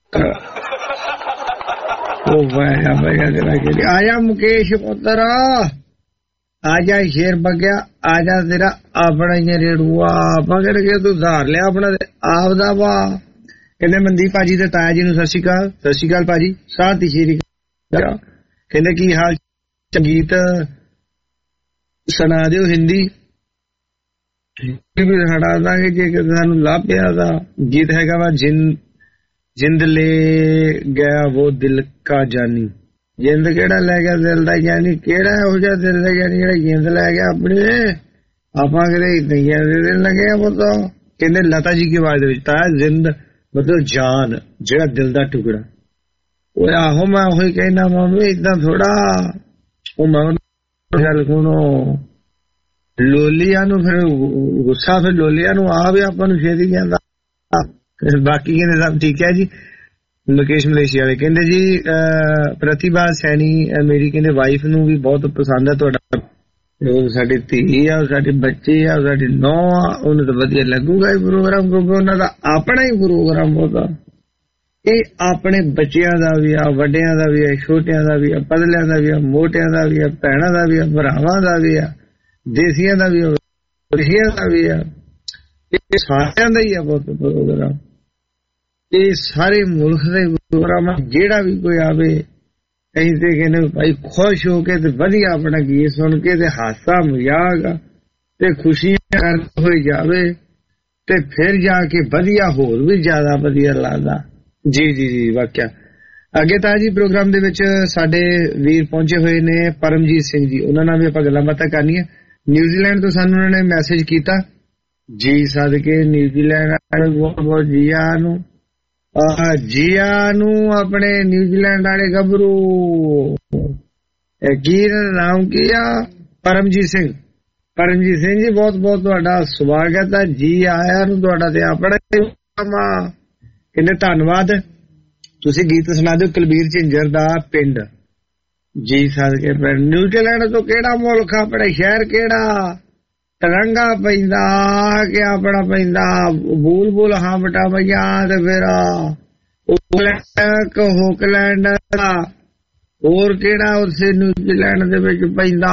S5: ਉਹ ਵਾਇਆ ਵਾਇਆ ਤੇਰਾ ਆਇਆ ਮੁਕੇਸ਼ ਪੁੱਤਰ ਆਜਾ ਸ਼ੇਰ ਬਗਿਆ ਆਜਾ ਤੇਰਾ ਆਪਣਾ ਹੀ ਰੇੜੂਆ ਪਕੜ ਕੇ ਤੂੰ ਧਾਰ ਲਿਆ ਆਪਣਾ ਆਪ ਦਾ ਵਾ। ਕਹਿੰਦੇ ਮਨਦੀਪ ਭਾਜੀ ਤੇ ਤਾਇਆ ਜੀ ਨੂੰ ਸਤਿ ਸ਼੍ਰੀ ਅਕਾਲ। ਸਤਿ ਸ਼੍ਰੀ ਅਕਾਲ ਭਾਜੀ ਸਾਥੀ ਸ਼੍ਰੀ ਕਹਿੰਦੇ ਕੀ ਹਾਲ ਸੰਗੀਤ ਸੁਣਾ ਦਿਓ ਹਿੰਦੀ ਵੀ ਹਟਾ ਦਾਂਗੇ ਜੇ ਸਾਨੂੰ ਲਾਭ ਪਿਆ ਦਾ ਗੀਤ ਹੈਗਾ ਵਾ ਜਿੰਦ ਲੈ ਗਿਆ ਉਹ ਦਿਲ ਕਾ ਜਾਨੀ। ਜਿੰਦ ਕਿਹੜਾ ਲੈ ਗਿਆ ਦਿਲ ਦਾ ਜਾਨੀ ਕਿਹੜਾ ਇਹੋ ਜਿਹਾ ਦਿਲ ਦਾ ਜਾਨੀ ਜਿਹੜਾ ਜਿੰਦ ਲੈ ਗਿਆ ਆਪਣੇ ਆਪਾਂ ਕਿਤੇ ਨਹੀਂ ਦਿਲ ਲੱਗੇ ਪੁੱਤ। ਕਹਿੰਦੇ ਲਤਾ ਜੀ ਦੀ ਆਵਾਜ਼ ਦੇ ਵਿੱਚ ਤਾਂ ਜਿੰਦ ਮਤਲਬ ਜਾਨ ਜਿਹੜਾ ਦਿਲ ਦਾ ਟੁਕੜਾ। ਉਹ ਆਹੋ ਮੈਂ ਉਹੀ ਕਹਿਣਾ ਮੰਮੀ ਏਦਾਂ ਥੋੜਾ ਉਹ ਮੈਂ ਗੱਲ ਸੁਣੋ ਲੋਲੀਆਂ ਨੂੰ ਫਿਰ ਗੁੱਸਾ ਫਿਰ ਲੋਲੀਆਂ ਨੂੰ ਆ ਵੀ ਆਪਾਂ ਨੂੰ ਛੇਤੀ ਜਾਂਦਾ। ਬਾਕੀ ਕਹਿੰਦੇ ਸਭ ਠੀਕ ਹੈ ਜੀ। ਮੁਕੇਸ਼ ਮਲੇਸ਼ੀਆ ਵਾਲੇ ਕਹਿੰਦੇ ਜੀ ਪ੍ਰਤਿਭਾ ਸੈਣੀ ਮੇਰੀ ਕਹਿੰਦੇ ਵਾਈਫ ਨੂੰ ਵੀ ਬਹੁਤ ਪਸੰਦ ਹੈ ਤੁਹਾਡਾ ਸਾਡੀ ਧੀ ਆ ਸਾਡੇ ਬੱਚੇ ਆ ਸਾਡੀ ਨੌਂ ਆ ਉਹਨੂੰ ਤਾਂ ਵਧੀਆ ਲੱਗੂਗਾ ਇਹ ਪ੍ਰੋਗਰਾਮ ਕਿਉਂਕਿ ਉਹਨਾਂ ਦਾ ਆਪਣਾ ਹੀ ਪ੍ਰੋਗਰਾਮ ਹੁੰਦਾ। ਇਹ ਆਪਣੇ ਬੱਚਿਆਂ ਦਾ ਵੀ ਆ ਵੱਡਿਆਂ ਦਾ ਵੀ ਆ ਛੋਟਿਆਂ ਦਾ ਵੀ ਆ ਪਤਲਿਆਂ ਦਾ ਵੀ ਆ ਮੋਟਿਆਂ ਦਾ ਵੀ ਆ ਭੈਣਾਂ ਦਾ ਵੀ ਆ ਭਰਾਵਾਂ ਦਾ ਵੀ ਆ ਦੇਸੀਆਂ ਦਾ ਵੀ ਆ ਵਿਦੇਸ਼ੀਆਂ ਦਾ ਵੀ ਆ ਇਹ ਸਾਰਿਆਂ ਦਾ ਹੀ ਆ ਬਹੁਤ ਪ੍ਰੋਗਰਾਮ। ਇਹ ਸਾਰੇ ਮੁਲਕ ਦੇ ਪ੍ਰੋਗਰਾਮ ਜਿਹੜਾ ਵੀ ਕੋਈ ਆਵੇ ਅਸੀਂ ਤੇ ਕਹਿੰਦੇ ਭਾਈ ਖੁਸ਼ ਹੋ ਕੇ ਤੇ ਵਧੀਆ ਆਪਣਾ ਗੀਤ ਸੁਣ ਕੇ ਤੇ ਹਾਸਾ ਮਜ਼ਾਕ ਤੇ ਖੁਸ਼ੀਆਂ ਕਰਦੇ ਹੋਏ ਜਾਵੇ ਤੇ ਫਿਰ ਜਾ ਕੇ ਵਧੀਆ ਹੋਰ ਵੀ ਜ਼ਿਆਦਾ ਵਧੀਆ ਲੱਗਦਾ। ਜੀ ਜੀ ਜੀ ਵਾਕਿਆ। ਅੱਗੇ ਤਾਂ ਜੀ ਪ੍ਰੋਗਰਾਮ ਦੇ ਵਿੱਚ ਸਾਡੇ ਵੀਰ ਪਹੁੰਚੇ ਹੋਏ ਨੇ ਪਰਮਜੀਤ ਸਿੰਘ ਜੀ ਉਹਨਾਂ ਨਾਲ ਵੀ ਆਪਾਂ ਗੱਲਾਂ ਬਾਤਾਂ ਕਰਨੀਆਂ। ਨਿਊਜ਼ੀਲੈਂਡ ਤੋਂ ਸਾਨੂੰ ਉਹਨਾਂ ਨੇ ਮੈਸੇਜ ਕੀਤਾ ਜੀ ਸਦਕੇ ਨਿਊਜ਼ੀਲੈਂਡ ਬਹੁਤ ਬਹੁਤ ਜੀਆ ਨੂੰ ਆਪਣੇ ਨਿਊਜ਼ੀਲੈਂਡ ਵਾਲੇ ਗੱਭਰੂ ਕੀ ਨਾਮ ਕੀ ਆ ਪਰਮਜੀਤ ਸਿੰਘ ਜੀ ਬਹੁਤ ਬਹੁਤ ਤੁਹਾਡਾ ਸਵਾਗਤ ਹੈ ਜੀ ਆਇਆਂ ਨੂੰ ਤੁਹਾਡਾ ਤੇ ਆਪਣਾ ਕਿੰਨੇ ਧੰਨਵਾਦ। ਤੁਸੀਂ ਗੀਤ ਸੁਣਾ ਦਿਓ ਕੁਲਬੀਰ ਝਿੰਜਰ ਦਾ ਪਿੰਡ ਜੀ ਸਦਕੇ ਪਿੰਡ। ਨਿਊਜ਼ੀਲੈਂਡ ਤੋਂ ਕਿਹੜਾ ਮੁਲਕ ਆਪਣਾ ਸ਼ਹਿਰ ਕਿਹੜਾ ਤਿਰੰਗਾ ਪੈਂਦਾ ਕਿ ਆਪਣਾ ਪੈਂਦਾ ਬੂਲ ਹਾਂ ਬਟਾ ਭਈਆ ਤੇ ਫਿਰ ਹੋਕਲੈਂਡ ਹੋਰ ਕਿਹੜਾ ਉਸੇ ਨਿਊਜ਼ੀਲੈਂਡ ਦੇ ਵਿੱਚ ਪੈਂਦਾ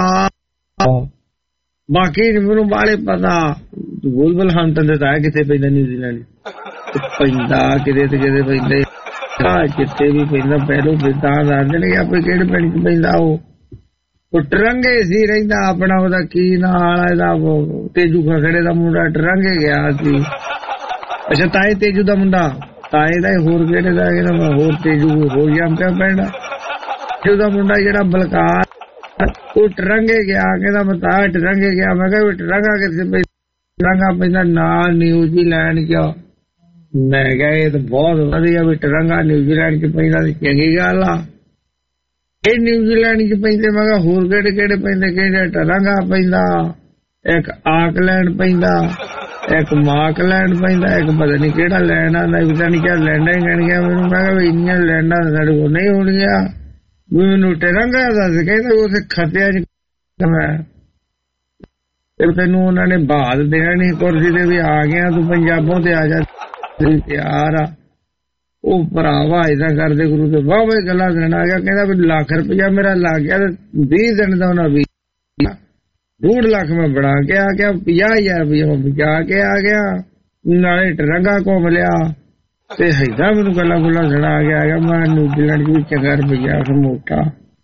S5: ਬਾਕੀ ਮੈਨੂੰ ਬਾਲੇ ਪਤਾ। ਬੂਲ ਹੰਟਨ ਦੇ ਤਾਂ ਕਿੱਥੇ ਪੈਂਦਾ ਨਿਊਜ਼ੀਲੈਂਡ ਪੈਂਦਾ ਕਿਤੇ ਤੇ ਕਿਤੇ ਪੈਂਦਾ ਕਿਤੇ ਵੀ ਪੈਂਦਾ ਪਹਿਲੋਂ ਤਾਂ ਦੱਸ ਦੇਣਗੇ ਆਪੇ ਕਿਹੜੇ ਪਿੰਡ ਚ ਪੈਂਦਾ। ਉਹ ਟਰੰਗੇ ਸੀ ਰਹਿੰਦਾ ਆਪਣਾ ਉਹਦਾ ਕੀ ਨਾਲ ਇਹਦਾ ਤੇਜੂ ਖਖੜੇ ਦਾ ਮੁੰਡਾ ਟਰੰਗੇ ਗਿਆ ਸੀ। ਅੱਛਾ ਤਾਏ ਤੇਜੂ ਦਾ ਮੁੰਡਾ ਤਾਏ ਦਾ ਹੋਰ ਕਿਹੜੇ ਦਾ ਹੋਰ ਤੇਜੂ ਹੋਰ ਜਾਂ ਪਿਆ ਪਿੰਡ ਤੇਜੂ ਦਾ ਮੁੰਡਾ ਜਿਹੜਾ ਬਲਕਾਰ ਉਹ ਟਰੰਗੇ ਗਿਆ ਕਹਿੰਦਾ ਮੈਂ ਤਾਂ ਟਰੰਗੇ ਗਿਆ। ਮੈਂ ਕਿਹਾ ਟਰੰਗਾ ਕਿੱਥੇ ਟਰੰਗਾ ਪੈਂਦਾ ਨਾਲ ਨਿਊਜ਼ੀਲੈਂਡ ਚ। ਮੈਂ ਕਿਹਾ ਇਹ ਤਾਂ ਬਹੁਤ ਵਧੀਆ ਵੀ ਟਰੰਗਾ ਨਿਊਜ਼ੀਲੈਂਡ ਚ ਪੈਂਦਾ ਚੰਗੀ ਗੱਲ ਆ। ਇਹ ਨਿਊਜ਼ੀਲੈਂਡ ਚ ਪੈਂਦੇ ਮੈਂ ਕਿਹਾ ਹੋਰ ਕਿਹੜੇ ਕਿਹੜੇ ਪੈਂਦੇ ਕਹਿੰਦੇ ਟਰੰਗਾ ਪੈਂਦਾ ਇੱਕ ਆਕਲੈਂਡ ਪੈਂਦਾ ਇੱਕ ਮਾਕਲੈਂਡ ਪੈਂਦਾ ਇੱਕ ਪਤਾ ਨੀ ਕਿਹੜਾ ਲੈਂਡ ਆਂਦਾ ਪਤਾ ਨੀ ਕਿਆ ਲੈਂਡਾਂ ਹੀ ਕਹਿਣਗੀਆਂ ਮੈਨੂੰ। ਮੈਂ ਕਿਹਾ ਇੰਨੀਆਂ ਲੈਂਡਾਂ ਸਾਡੇ ਕੋਲ ਨਹੀਂ ਹੋਣਗੀਆਂ ਮੈਨੂੰ ਟਰੰਗਾ ਦੱਸ ਕਹਿੰਦੇ ਉੱਥੇ ਖਤਿਆਂ ਚ ਮੈਂ ਤੈਨੂੰ ਉਹਨਾਂ ਨੇ ਬਹਾਦ ਦੇਣਾ ਨੀ ਕੁਰਸੀ ਤੇ ਵੀ ਆ ਗਿਆ ਤੂੰ ਪੰਜਾਬੋਂ ਤੇ ਆ ਜਾ ਤਿਆਰ ਆ। ਉਹ ਭਰਾਵਾ ਏਦਾਂ ਕਰਦੇ ਗੁਰੂ ਤੇ ਵਾਹ ਵਾਹ ਗੱਲਾਂ ਦੇਣ ਆ ਗਿਆ ਕਹਿੰਦਾ ਵੀ ਲੱਖ ਰੁਪਇਆ ਮੇਰਾ ਲੱਗ ਗਿਆ ਤੇ 20 ਦਿਨ ਦਾ ਉਹਨਾਂ 2.5 ਲੱਖ ਮੈਂ ਬਣਾ ਕੇ ਆ ਗਿਆ 50,000 ਰੁਪਇਆ ਮੈਂ ਬਚਾ ਕੇ ਆ ਗਿਆ ਨਾਲੇ ਟਰੰਗਾ ਘੁੰਮ ਲਿਆ ਤੇ ਏਦਾਂ ਮੈਨੂੰ ਗੱਲਾਂ ਗੁੱਲਾਂ ਸੁਣਾ ਕੇ ਆ ਗਿਆ। ਮੈਂ ਨਿਊਜ਼ੀਲੈਂਡ ਚ ਵੀ ਚੰਗਾ ਰੁਪਇਆ ਮੋਟਾ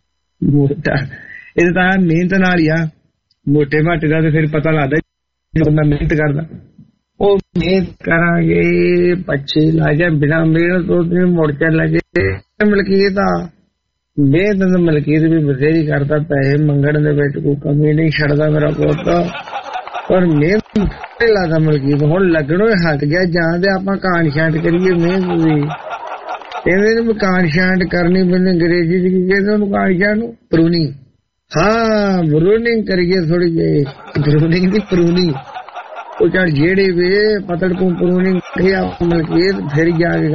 S5: ਇਹ ਤਾਂ ਮਿਹਨਤ ਨਾਲ ਹੀ ਆ ਮੋਟੇ ਮਾਟੇ ਦਾ ਤੇ ਫਿਰ ਪਤਾ ਲੱਗਦਾ ਬੰਦਾ ਮਿਹਨਤ ਕਰਦਾ। ਉਹ ਮਿਹਨਤ ਕਰਾਂਗੇ ਪੱਛੇ ਲਾਜਾ ਬਿਨਾਂ ਮਿਹਨਤ ਤੋਂ ਮੁੜ ਕੇ ਲੱਗੇ ਮਲਕੀਤ ਆ ਮਿਹਨਤ ਮਲਕੀਤ ਵੀ ਬਥੇਰੀ ਕਰਦਾ ਪੈਸੇ ਮੰਗਣ ਦੇ ਵਿੱਚ ਕੋਈ ਕਮੀ ਨਹੀਂ ਛੱਡਦਾ ਮੇਰਾ ਪੁੱਤ ਪਰ ਮਿਹਨਤ ਲੱਗਦਾ ਮਲਕੀਤ ਹੁਣ ਲੱਗਣੋਂ ਹਟ ਗਿਆ ਜਾਂ ਤੇ ਆਪਾਂ ਕਾਂਡ ਛਾਂਟ ਕਰੀਏ ਮਿਹਨਤ ਦੀ ਇਹਦੇ ਨੂੰ ਕਾਂਡ ਛਾਂਟ ਕਰਨੀ ਪੈਂਦੀ ਅੰਗਰੇਜ਼ੀ ਚ ਕੀ ਕਹਿੰਦੇ ਉਹਨੂੰ ਕਾਂਡ ਛਾਂਟ ਨੂੰ ਪ੍ਰੂਨਿੰਗ। ਹਾਂ ਪ੍ਰੂਨਿੰਗ ਕਰੀਏ ਥੋੜੀ ਜਿਹੀ ਪ੍ਰੂਨਿੰਗ ਦੀ ਪ੍ਰੂਨਿੰਗ ਉਹ ਚੱਲ ਜਿਹੜੇ ਵੇ ਪਤੜ ਤੋਂ ਪ੍ਰੂਨਿੰਗ ਕਰਿਆ ਮਲਕੀਤ ਫਿਰ ਜਾ ਕੇ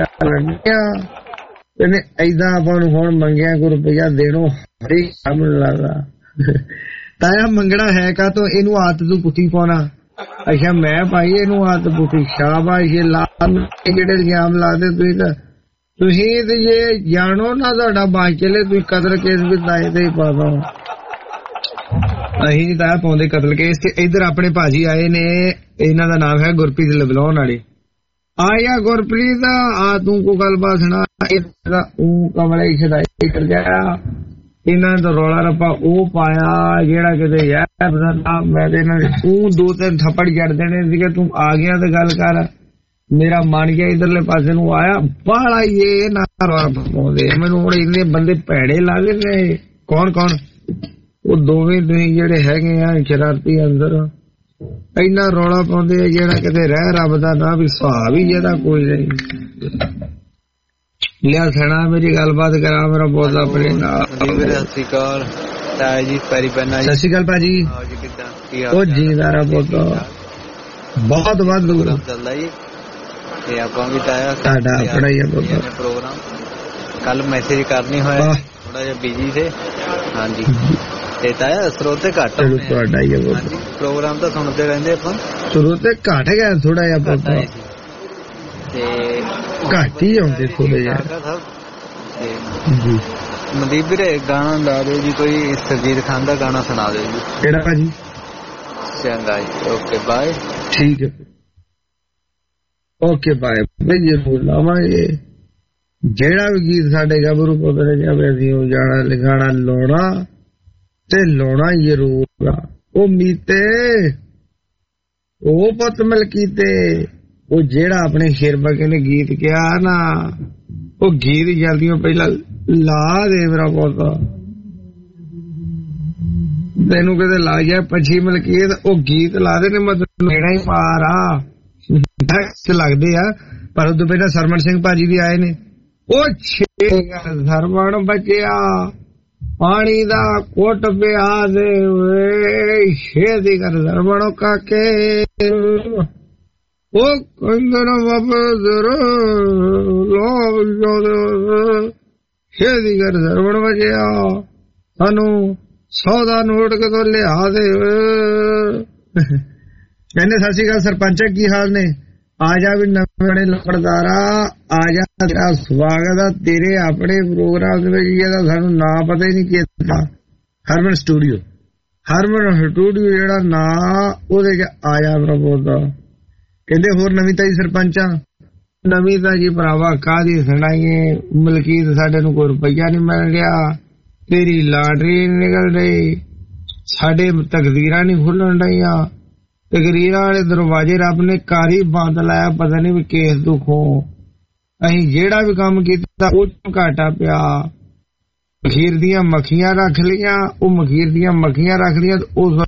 S5: ਇਹਨੇ ਏਦਾਂ ਆਪਾਂ ਨੂੰ ਹੁਣ ਮੰਗਿਆ ਕੋਈ ਰੁਪਇਆ ਦੇਣੋ ਹਰੀ ਸਮਝ ਲੱਗਦਾ ਤਾਇਆ ਮੰਗਣਾ ਹੈ ਕਾ ਤੋ ਇਹਨੂੰ ਆਦਤ ਤੂੰ ਪੁੱਠੀ ਪਾਉਣਾ। ਅੱਛਾ ਮੈਂ ਭਾਈ ਇਹਨੂੰ ਆਦਤ ਪੁੱਠੀ ਸ਼ਾਬਾਸ਼ ਇਹ ਲਾ ਜਿਹੜੇ ਇਲਜ਼ਾਮ ਲਾਦੇ ਤੁਸੀਂ ਤੇ ਜੇ ਜਾਣੋ ਨਾ ਤੁਹਾਡਾ ਬਾਜ ਚਲੇ ਤੁਸੀਂ ਕਤਲ ਕੇਸ ਵੀ ਤਾਏ ਤੇ ਹੀ ਪਾ ਦੋ। ਅਸੀਂ ਤਾਂ ਪਾਉਂਦੇ ਕਤਲ ਕੇਸ ਤੇ ਇੱਧਰ ਆਪਣੇ ਭਾਜੀ ਆਏ ਨੇ ਇਹਨਾਂ ਦਾ ਨਾਮ ਹੈ ਗੁਰਪ੍ਰੀਤ ਲਬਲਾਉਣ ਵਾਲੇ। ਆਇਆ ਗੁਰਪ੍ਰੀਤ ਆ ਤੂੰ ਕੋ ਗੱਲਬਾਤ ਸੁਣਾ। ਉਹ ਕਮਲੇ ਛਦਾਈ ਕਰ ਗਿਆ ਇਹਨਾਂ ਦਾ ਰੌਲਾ ਰੱਪਾ ਉਹ ਪਾਇਆ ਜਿਹੜਾ ਕਿਤੇ ਯਾਰ ਮੈਂ ਤੇ ਇਹਨਾਂ ਤੂੰ 2-3 ਥੱਪੜ ਜੜ ਦੇਣੇ ਸੀਗੇ। ਤੂੰ ਆ ਗਿਆ ਤੇ ਗੱਲ ਕਰ ਮੇਰਾ ਮਨ ਗਿਆ ਇਧਰਲੇ ਪਾਸੇ ਨੂੰ ਆਇਆ ਬਾਹਲਾ ਇਹ ਨਾ ਪਾਉਂਦੇ ਮੈਨੂੰ ਹੁਣ ਇੰਨੇ ਬੰਦੇ ਭੈੜੇ ਲੱਗਦੇ ਨੇ। ਕੌਣ ਕੌਣ? ਉਹ ਦੋਵੇਂ ਤੁਸੀਂ ਜਿਹੜੇ ਹੈਗੇ ਆ ਸ਼ਰਾਰਤੀ ਅੰਦਰ ਇੰਨਾ ਰੌਲਾ ਪਾਉਂਦੇ ਆ ਜਿਹੜਾ ਕਿਤੇ ਰਹਿ ਰੱਬ ਦਾ ਨਾ ਵੀ ਹਿਸਾਬ ਹੀ ਇਹਦਾ ਕੋਈ ਨਹੀਂ। ਲਿਆ ਸਣਾ ਮੇਰੀ ਗੱਲਬਾਤ ਕਰਾ ਮੇਰਾ ਬਹੁਤ ਆਪਣੇ ਨਾਲ।
S21: ਸਤਿ ਸ਼੍ਰੀ ਅਕਾਲ ਤਾਇਆ ਜੀ ਪੈਰੀ ਪੈਣਾ।
S5: ਸਤਿ ਸ਼੍ਰੀ ਅਕਾਲ ਭਾਜੀ। ਉਹ ਜੀਦਾਰਾ ਬਹੁਤ ਬਹੁਤ ਵੱਧ
S21: ਚੱਲਦਾ ਜੀ ਤੇ ਆਪਾਂ ਵੀ ਤਾਇਆ
S5: ਸਾਡਾ ਆਪਣਾ ਹੀ
S21: ਪ੍ਰੋਗਰਾਮ ਕੱਲ ਮੈਸੇਜ ਕਰਨੀ ਹੋਇਆ ਥੋੜਾ ਜਿਹਾ ਬਿਜੀ ਥੇ। ਹਾਂਜੀ ਤੇ ਤਾਇਆ ਸਰੋਤੇ ਘੱਟ
S5: ਤੁਹਾਡਾ ਹੀ
S21: ਪ੍ਰੋਗਰਾਮ ਤਾਂ ਸੁਣਦੇ ਰਹਿੰਦੇ ਆਪਾਂ।
S5: ਸਰੋਤੇ ਘੱਟ ਗਿਆ ਥੋੜਾ ਜਿਹਾ ਪਾਪਾ
S21: ਤੇ
S5: ਘੱਟ ਹੀ ਆਉਂਦੇ ਥੋੜੇ ਜਿਹਾ।
S21: ਮਨਦੀਪ ਵੀਰੇ ਗਾਣਾ ਲਾ ਦਿਓ ਜੀ ਕੋਈ ਸਰਜੀਤ ਖਾਨ ਦਾ ਗਾਣਾ ਸੁਣਾ ਦਿਓ ਜੀ।
S5: ਕਿਹੜਾ ਭਾਜੀ?
S21: ਚੰਗਾ ਜੀ ਓਕੇ ਬਾਏ।
S5: ਠੀਕ ਹੈ ਓਕੇ ਬਾਏ ਬਈ ਜ਼ਰੂਰ ਲਾਵਾਂਗੇ ਜਿਹੜਾ ਵੀ ਗੀਤ ਸਾਡੇ ਗੱਭਰੂ ਪੁੱਤਰ ਜਾਵੇ ਅਸੀਂ ਉਹ ਜਾਣਾ ਲਿਖਾਣਾ ਲਾਉਣਾ ਤੇ ਲਾਉਣਾ ਜ਼ਰੂਰ। ਉਹ ਮੀਤੇ ਉਹ ਪੁੱਤ ਮਲਕੀਤੇ ਉਹ ਜਿਹੜਾ ਆਪਣੇ ਸ਼ੇਰ ਬਕੇ ਨੇ ਗੀਤ ਕਿਹਾ ਨਾ ਉਹ ਗੀਤ ਜਲਦੀ ਪਹਿਲਾਂ ਲਾ ਦੇ ਮੇਰਾ ਪੁੱਤ ਤੈਨੂੰ ਕਿਤੇ ਲਾ ਗਿਆ ਪੱਛੀ ਮਲਕੀਤ ਉਹ ਗੀਤ ਲਾ ਦੇ ਨੇ ਮਤਲਬ ਨੇੜਾ ਹੀ ਮਾਰਾ ਲੱਗਦੇ ਆ। ਪਰ ਉਦੋਂ ਪਹਿਲਾਂ ਸਰਮਨ ਸਿੰਘ ਭਾਜੀ ਵੀ ਆਏ ਨੇ। ਉਹ ਸਰਮਨ ਬਚਿਆ ਪਾਣੀ ਦਾ ਕੋਟ ਪਿਆ ਦੇ ਛੇਦੀ ਕਰ ਸਰਮਣੋ ਕਾਕੇ ਉਹ ਕੰਦਨ ਵਾਪਸ ਲੋਗ ਛੇਦੀ ਕਰ ਸਰਮਣ ਬਚਿਆ ਸਾਨੂੰ 100 ਦਾ ਨੋਟ ਕਦੋਂ ਲਿਆ ਦੇ। ਕਹਿੰਦੇ ਸਤਿ ਸ਼੍ਰੀ ਅਕਾਲ ਸਰਪੰਚ ਕੀ ਹਾਲ ਨੇ? ਆ ਜਾ ਵੀ ਨਵੇਂ ਲੰਬੜਦਾਰਾ ਆ ਜਾ ਤੇਰਾ ਸਵਾਗਤ ਆ ਤੇਰੇ ਆਪਣੇ ਪ੍ਰੋਗਰਾਮ ਦੇ ਵਿੱਚ ਜਿਹਦਾ ਸਾਨੂੰ ਨਾਂ ਪਤਾ ਹੀ ਨਹੀਂ ਕੀਤਾ। ਹਰਮਨ ਸਟੂਡੀਓ ਜਿਹੜਾ ਨਾਂ ਉਹਦੇ ਚ ਆ ਜਾ ਪ੍ਰਭੂ ਦਾ। ਕਹਿੰਦੇ ਹੋਰ ਨਵੀਂ ਤਾਜੀ ਸਰਪੰਚਾਂ ਨਵੀਂ ਤਾਜੀ ਭਰਾਵਾ ਕਾਹਦੀ ਸੁਣਾਈਏ। ਮਲਕੀਤ ਸਾਡੇ ਨੂੰ ਕੋਈ ਰੁਪਈਆ ਨਹੀਂ ਮਿਲ ਰਿਹਾ ਤੇਰੀ ਲਾਟਰੀ ਨਿਕਲ ਰਹੀ ਸਾਡੇ ਤਕਦੀਰਾਂ ਨਹੀਂ ਖੁੱਲਣ ਰਹੀਆਂ ਤਕਰੀਰਾਂ ਵਾਲੇ ਦਰਵਾਜ਼ੇ ਰੱਬ ਨੇ ਘਰ ਹੀ ਬੰਦ ਲਾਇਆ ਪਤਾ ਨਹੀਂ ਵੀ ਕਿਸ ਦੁੱਖੋਂ। ਅਸੀਂ ਜਿਹੜਾ ਵੀ ਕੰਮ ਕੀਤਾ ਉਹ ਚ ਘਾਟਾ ਪਿਆ। ਮਖੀਰ ਦੀਆਂ ਮੱਖੀਆਂ ਰੱਖ ਲਈਆਂ ਉਹ ਮਖੀਰ ਦੀਆਂ ਮੱਖੀਆਂ ਰੱਖ ਲਈਆਂ ਉਹ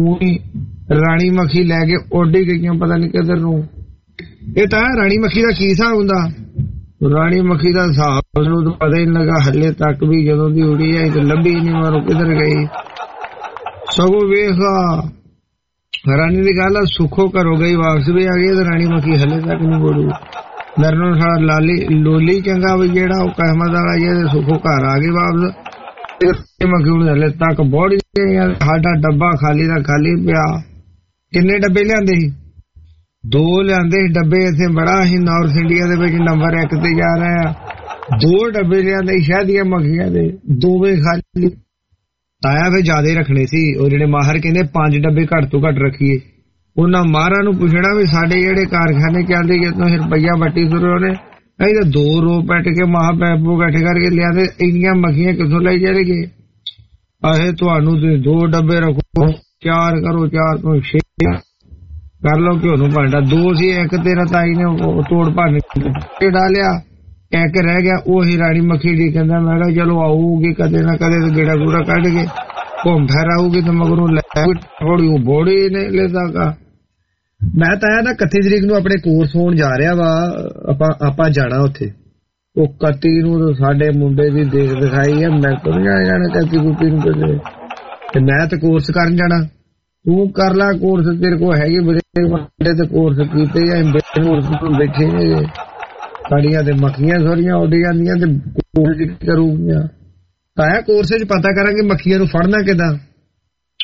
S5: ਰਾਣੀ ਮੱਖੀ ਲੈ ਕੇ ਉੱਡ ਹੀ ਗਈਆਂ ਪਤਾ ਨਹੀਂ ਕਿੱਧਰ ਨੂੰ। ਇਹ ਤਾਂ ਰਾਣੀ ਮੱਖੀ ਦਾ ਕੀ ਹਿਸਾਬ ਹੁੰਦਾ? ਰਾਣੀ ਮੱਖੀ ਦਾ ਹਿਸਾਬ ਨੂੰ ਤਾਂ ਪਤਾ ਹੀ ਨਹੀਂ ਲੱਗਾ ਹਲੇ ਤੱਕ ਵੀ ਜਦੋਂ ਦੀ ਉੜੀ ਆਈ ਤੇ ਲੱਭੀ ਨਹੀਂ ਮਾਰੋ ਕਿੱਧਰ ਗਈ। ਸਗੋਂ ਵੇਖਾ ਰਾਣੀ ਦੀ ਗੱਲ ਸੁੱਖੋ ਘਰੋਂ ਗਈ ਵਾਪਸ ਵੀ ਆ ਗਈ ਤੇ ਰਾਣੀ ਮੱਖੀ ਹਲੇ ਤੱਕ ਨਹੀਂ ਬੋੜੀ। ਮੇਰੇ ਨੂੰ ਸਾਡਾ ਲੋਲੀ ਚੰਗਾ ਵੀ ਜਿਹੜਾ ਉਹ ਕਹਿਮਤ ਵਾਲਾ ਜਿਹਦੇ ਸੁੱਖੋ ਘਰ ਆ ਗਏ ਵਾਪਸ ਮੱਖੀ ਹੁਣ ਹਲੇ ਤੱਕ ਬੋੜੀ। ਸਾਡਾ ਡੱਬਾ ਖਾਲੀ ਦਾ ਖਾਲੀ ਪਿਆ। ਕਿੰਨੇ ਡੱਬੇ ਲਿਆਂਦੇ ਸੀ? 2 ਲਿਆਂਦੇ ਸੀ ਡੱਬੇ। ਇੱਥੇ ਬੜਾ ਅਸੀਂ ਨਾਰਥ ਇੰਡੀਆ ਦੇ ਵਿੱਚ ਨੰਬਰ 1 ਤੇ ਜਾ ਰਹੇ ਆ। 2 ਡੱਬੇ ਲਿਆਂਦੇ ਸ਼ਹਿਦ ਦੀਆਂ ਮੱਖੀਆਂ ਦੇ ਦੋਵੇਂ ਖਾਲੀ। ਤਾਇਆ ਫਿਰ ਜ਼ਿਆਦਾ ਰੱਖਣੇ ਸੀ ਉਹ ਜਿਹੜੇ ਮਾਹਰ ਕਹਿੰਦੇ 5 ਡੱਬੇ ਘੱਟ ਤੋਂ ਘੱਟ ਰੱਖੀਏ। ਉਹਨਾਂ ਮਾਹਰਾਂ ਨੂੰ ਪੁੱਛਣਾ ਵੀ ਸਾਡੇ ਜਿਹੜੇ ਕਾਰਖਾਨੇ ਚੱਲਦੇ ਜਦੋਂ ਰੁਪਈਆ ਵੱਟੀ ਸ਼ੁਰੂ ਨੇ ਅਸੀਂ ਤਾਂ 2 ਰੋ ਪੈਟ ਕੇ ਮਾਹ ਪੈਪੋ ਇਕੱਠੇ ਕਰਕੇ ਲਿਆਦੇ ਇੰਨੀਆਂ ਮੱਖੀਆਂ ਕਿੱਥੋਂ ਲੈ ਜਾਣਗੇ। ਆਹੇ ਤੁਹਾਨੂੰ ਤੁਸੀਂ 2 ਡੱਬੇ ਰੱਖੋ 4 ਕਰੋ 4 ਤੋਂ 6 ਕਰ ਲਓ ਘਿਓ ਨੂੰ ਭਾਂਡਾ। 2 ਸੀ ਇੱਕ ਤੇਰਾ ਤਾਈ ਨੇ ਤੋੜ ਭੰਨ ਕੇ ਡਾਲਿਆ ਇੱਕ ਰਹਿ ਗਿਆ ਉਹੀ ਰਾਣੀ ਮੱਖੀ ਦੀ ਕਹਿੰਦਾ ਮੈਂ ਕਿਹਾ ਚਲੋ ਆਊਗੀ ਕਦੇ ਨਾ ਕਦੇ ਤੇ ਗੇੜਾ ਗੂੜਾ ਕੱਢ ਕੇ ਘੁੰਮ ਫਿਰ ਆਊਗੀ ਤੇ ਮਗਰੋਂ ਲੈ ਥੋੜੀ ਉਹ ਬੋੜੀ ਨੇ ਲੈਦਾ। ਮੈਂ ਤਾਂ ਨਾ 31 ਤਰੀਕ ਨੂੰ ਆਪਣੇ ਕੋਰਸ ਹੋਣ ਜਾ ਰਿਹਾ ਵਾ ਆਪਾਂ ਜਾਣਾ ਉੱਥੇ। ਉਹ 31 ਨੂੰ ਸਾਡੇ ਮੁੰਡੇ ਦੀ ਦੇਖ ਦਿਖਾਈ ਆ ਮੈਂ ਤਾਂ ਨਹੀਂ ਜਾਣਾ 31 ਨੂੰ ਤੇ ਮੈਂ ਤੇ ਕੋਰਸ ਕਰਨ ਜਾਣਾ। ਤੂੰ ਕਰ ਲੈ ਕੋਰਸ ਤੇਰੇ ਕੋਲ ਹੈਗੇ ਬੜੇ ਵੱਡੇ ਤੇ ਕੋਰਸ ਕੀਤੇ ਜਾਂ ਬੈਠੇ ਨੇ ਸਾਡੀਆਂ ਤੇ ਮੱਖੀਆਂ ਸੋਰੀਆਂ ਉੱਡ ਜਾਂਦੀਆਂ ਤੇ ਕੋਰਸ ਕਰੂਗੀਆਂ। ਤਾਂ ਕੋਰਸ ਚ ਪਤਾ ਕਰਾਂਗੇ ਮੱਖੀਆਂ ਨੂੰ ਫੜਨਾ ਕਿੱਦਾਂ।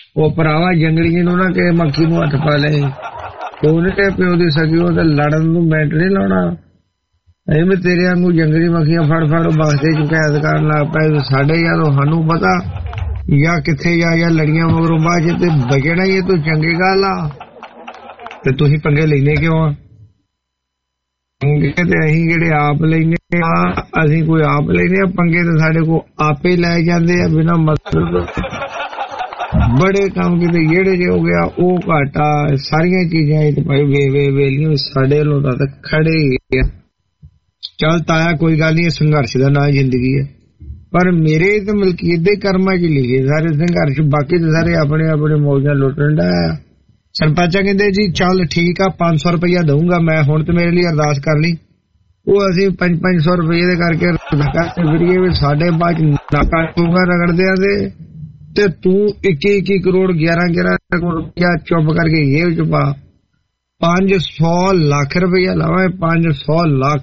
S5: ਉਹ ਭਰਾਵਾ ਜੰਗਲੀ ਨੂੰ ਨਾ ਕਿ ਮੱਖੀ ਨੂੰ ਹੱਥ ਪਾ ਲੈ, ਉਹਨੇ ਤੇ ਪਿਓ ਦੀ ਸਕੀ ਉਹ ਤੇ ਲੜਨ ਨੂੰ ਮਿੰਟ ਨਹੀਂ ਲਾਉਣਾ। ਐਵੇਂ ਤੇਰੇ ਵਾਂਗੂ ਜੰਗਲੀ ਮੱਖੀਆਂ ਫੜ ਬਸਤੇ ਚ ਕੈਦ ਕਰਨ ਲੱਗ ਪਏ। ਸਾਡੇ ਯਾਰੋ ਸਾਨੂੰ ਪਤਾ ਜਾਂ ਕਿੱਥੇ ਜਾਂ ਲੜੀਆਂ ਮਗਰੋਂ ਬਾਅਦ ਚ ਤੇ ਬਚਣਾ ਹੀ ਤੂੰ ਚੰਗੀ ਗੱਲ ਆ। ਤੇ ਤੁਸੀਂ ਪੰਗੇ ਲੈਨੇ ਕਿਉਂ ਆ? ਤੇ ਅਸੀਂ ਜਿਹੜੇ ਆਪ ਲੈਨੇ ਆ, ਅਸੀਂ ਕੋਈ ਆਪ ਲੈਨੇ ਆ ਪੰਗੇ ਤੇ ਸਾਡੇ ਕੋਲ ਆਪੇ ਲੈ ਜਾਂਦੇ ਆ ਬਿਨਾਂ ਮਤਲਬ। ਬੜੇ ਕੰਮ ਕਿਤੇ ਜਿਹੜੇ ਜੇ ਹੋ ਗਿਆ ਉਹ ਘਾਟਾ, ਸਾਰੀਆਂ ਚੀਜ਼ਾਂ ਇਹ ਭਾਈ ਵੇਲੀਆਂ ਸਾਡੇ ਵੱਲੋਂ ਤਾਂ ਖੜੇ ਹੀ ਆ। ਚੱਲ ਤਾਇਆ ਕੋਈ ਗੱਲ ਨਹੀਂ, ਸੰਘਰਸ਼ ਦਾ ਨਾਂ ਜ਼ਿੰਦਗੀ ਹੈ। ਪਰ ਮੇਰੇ ਤੇ ਮਲਕੀਅਤ ਦੇ ਕਰਮਾਂ ਚ ਲਿਖੇ ਸਾਰੇ ਸੰਘਰਸ਼, ਬਾਕੀ ਤੇ ਸਾਰੇ ਆਪਣੇ ਆਪਣੇ ਮੌਜਾਂ ਲੁੱਟਣ ਦਾ। ਸਰਪੰਚਾ ਕਹਿੰਦੇ ਜੀ ਚੱਲ ਠੀਕ ਆ 500 ਰੁਪਇਆ ਦਊਂਗਾ ਮੈਂ, ਹੁਣ ਤੇ ਮੇਰੇ ਲਈ ਅਰਦਾਸ ਕਰ ਲਈ। ਉਹ ਅਸੀਂ 500 ਰੁਪਏ ਦੇ ਕਰਕੇ ਫਿਰੀਏ ਵੀ ਸਾਡੇ ਬਾਅਦ ਨਾਕਾ ਟੂੰਗਾ ਰਗੜਦੇ ਆ ਤੇ ਤੂੰ 21 ਕਰੋੜ 11 ਕਰੋੜ ਰੁਪਇਆ ਚੁੱਪ ਕਰਕੇ ਇਹ ਚ ਪਾ। 500 ਲੱਖ ਰੁਪਇਆ ਲਾਵਾਂ, 500 ਲੱਖ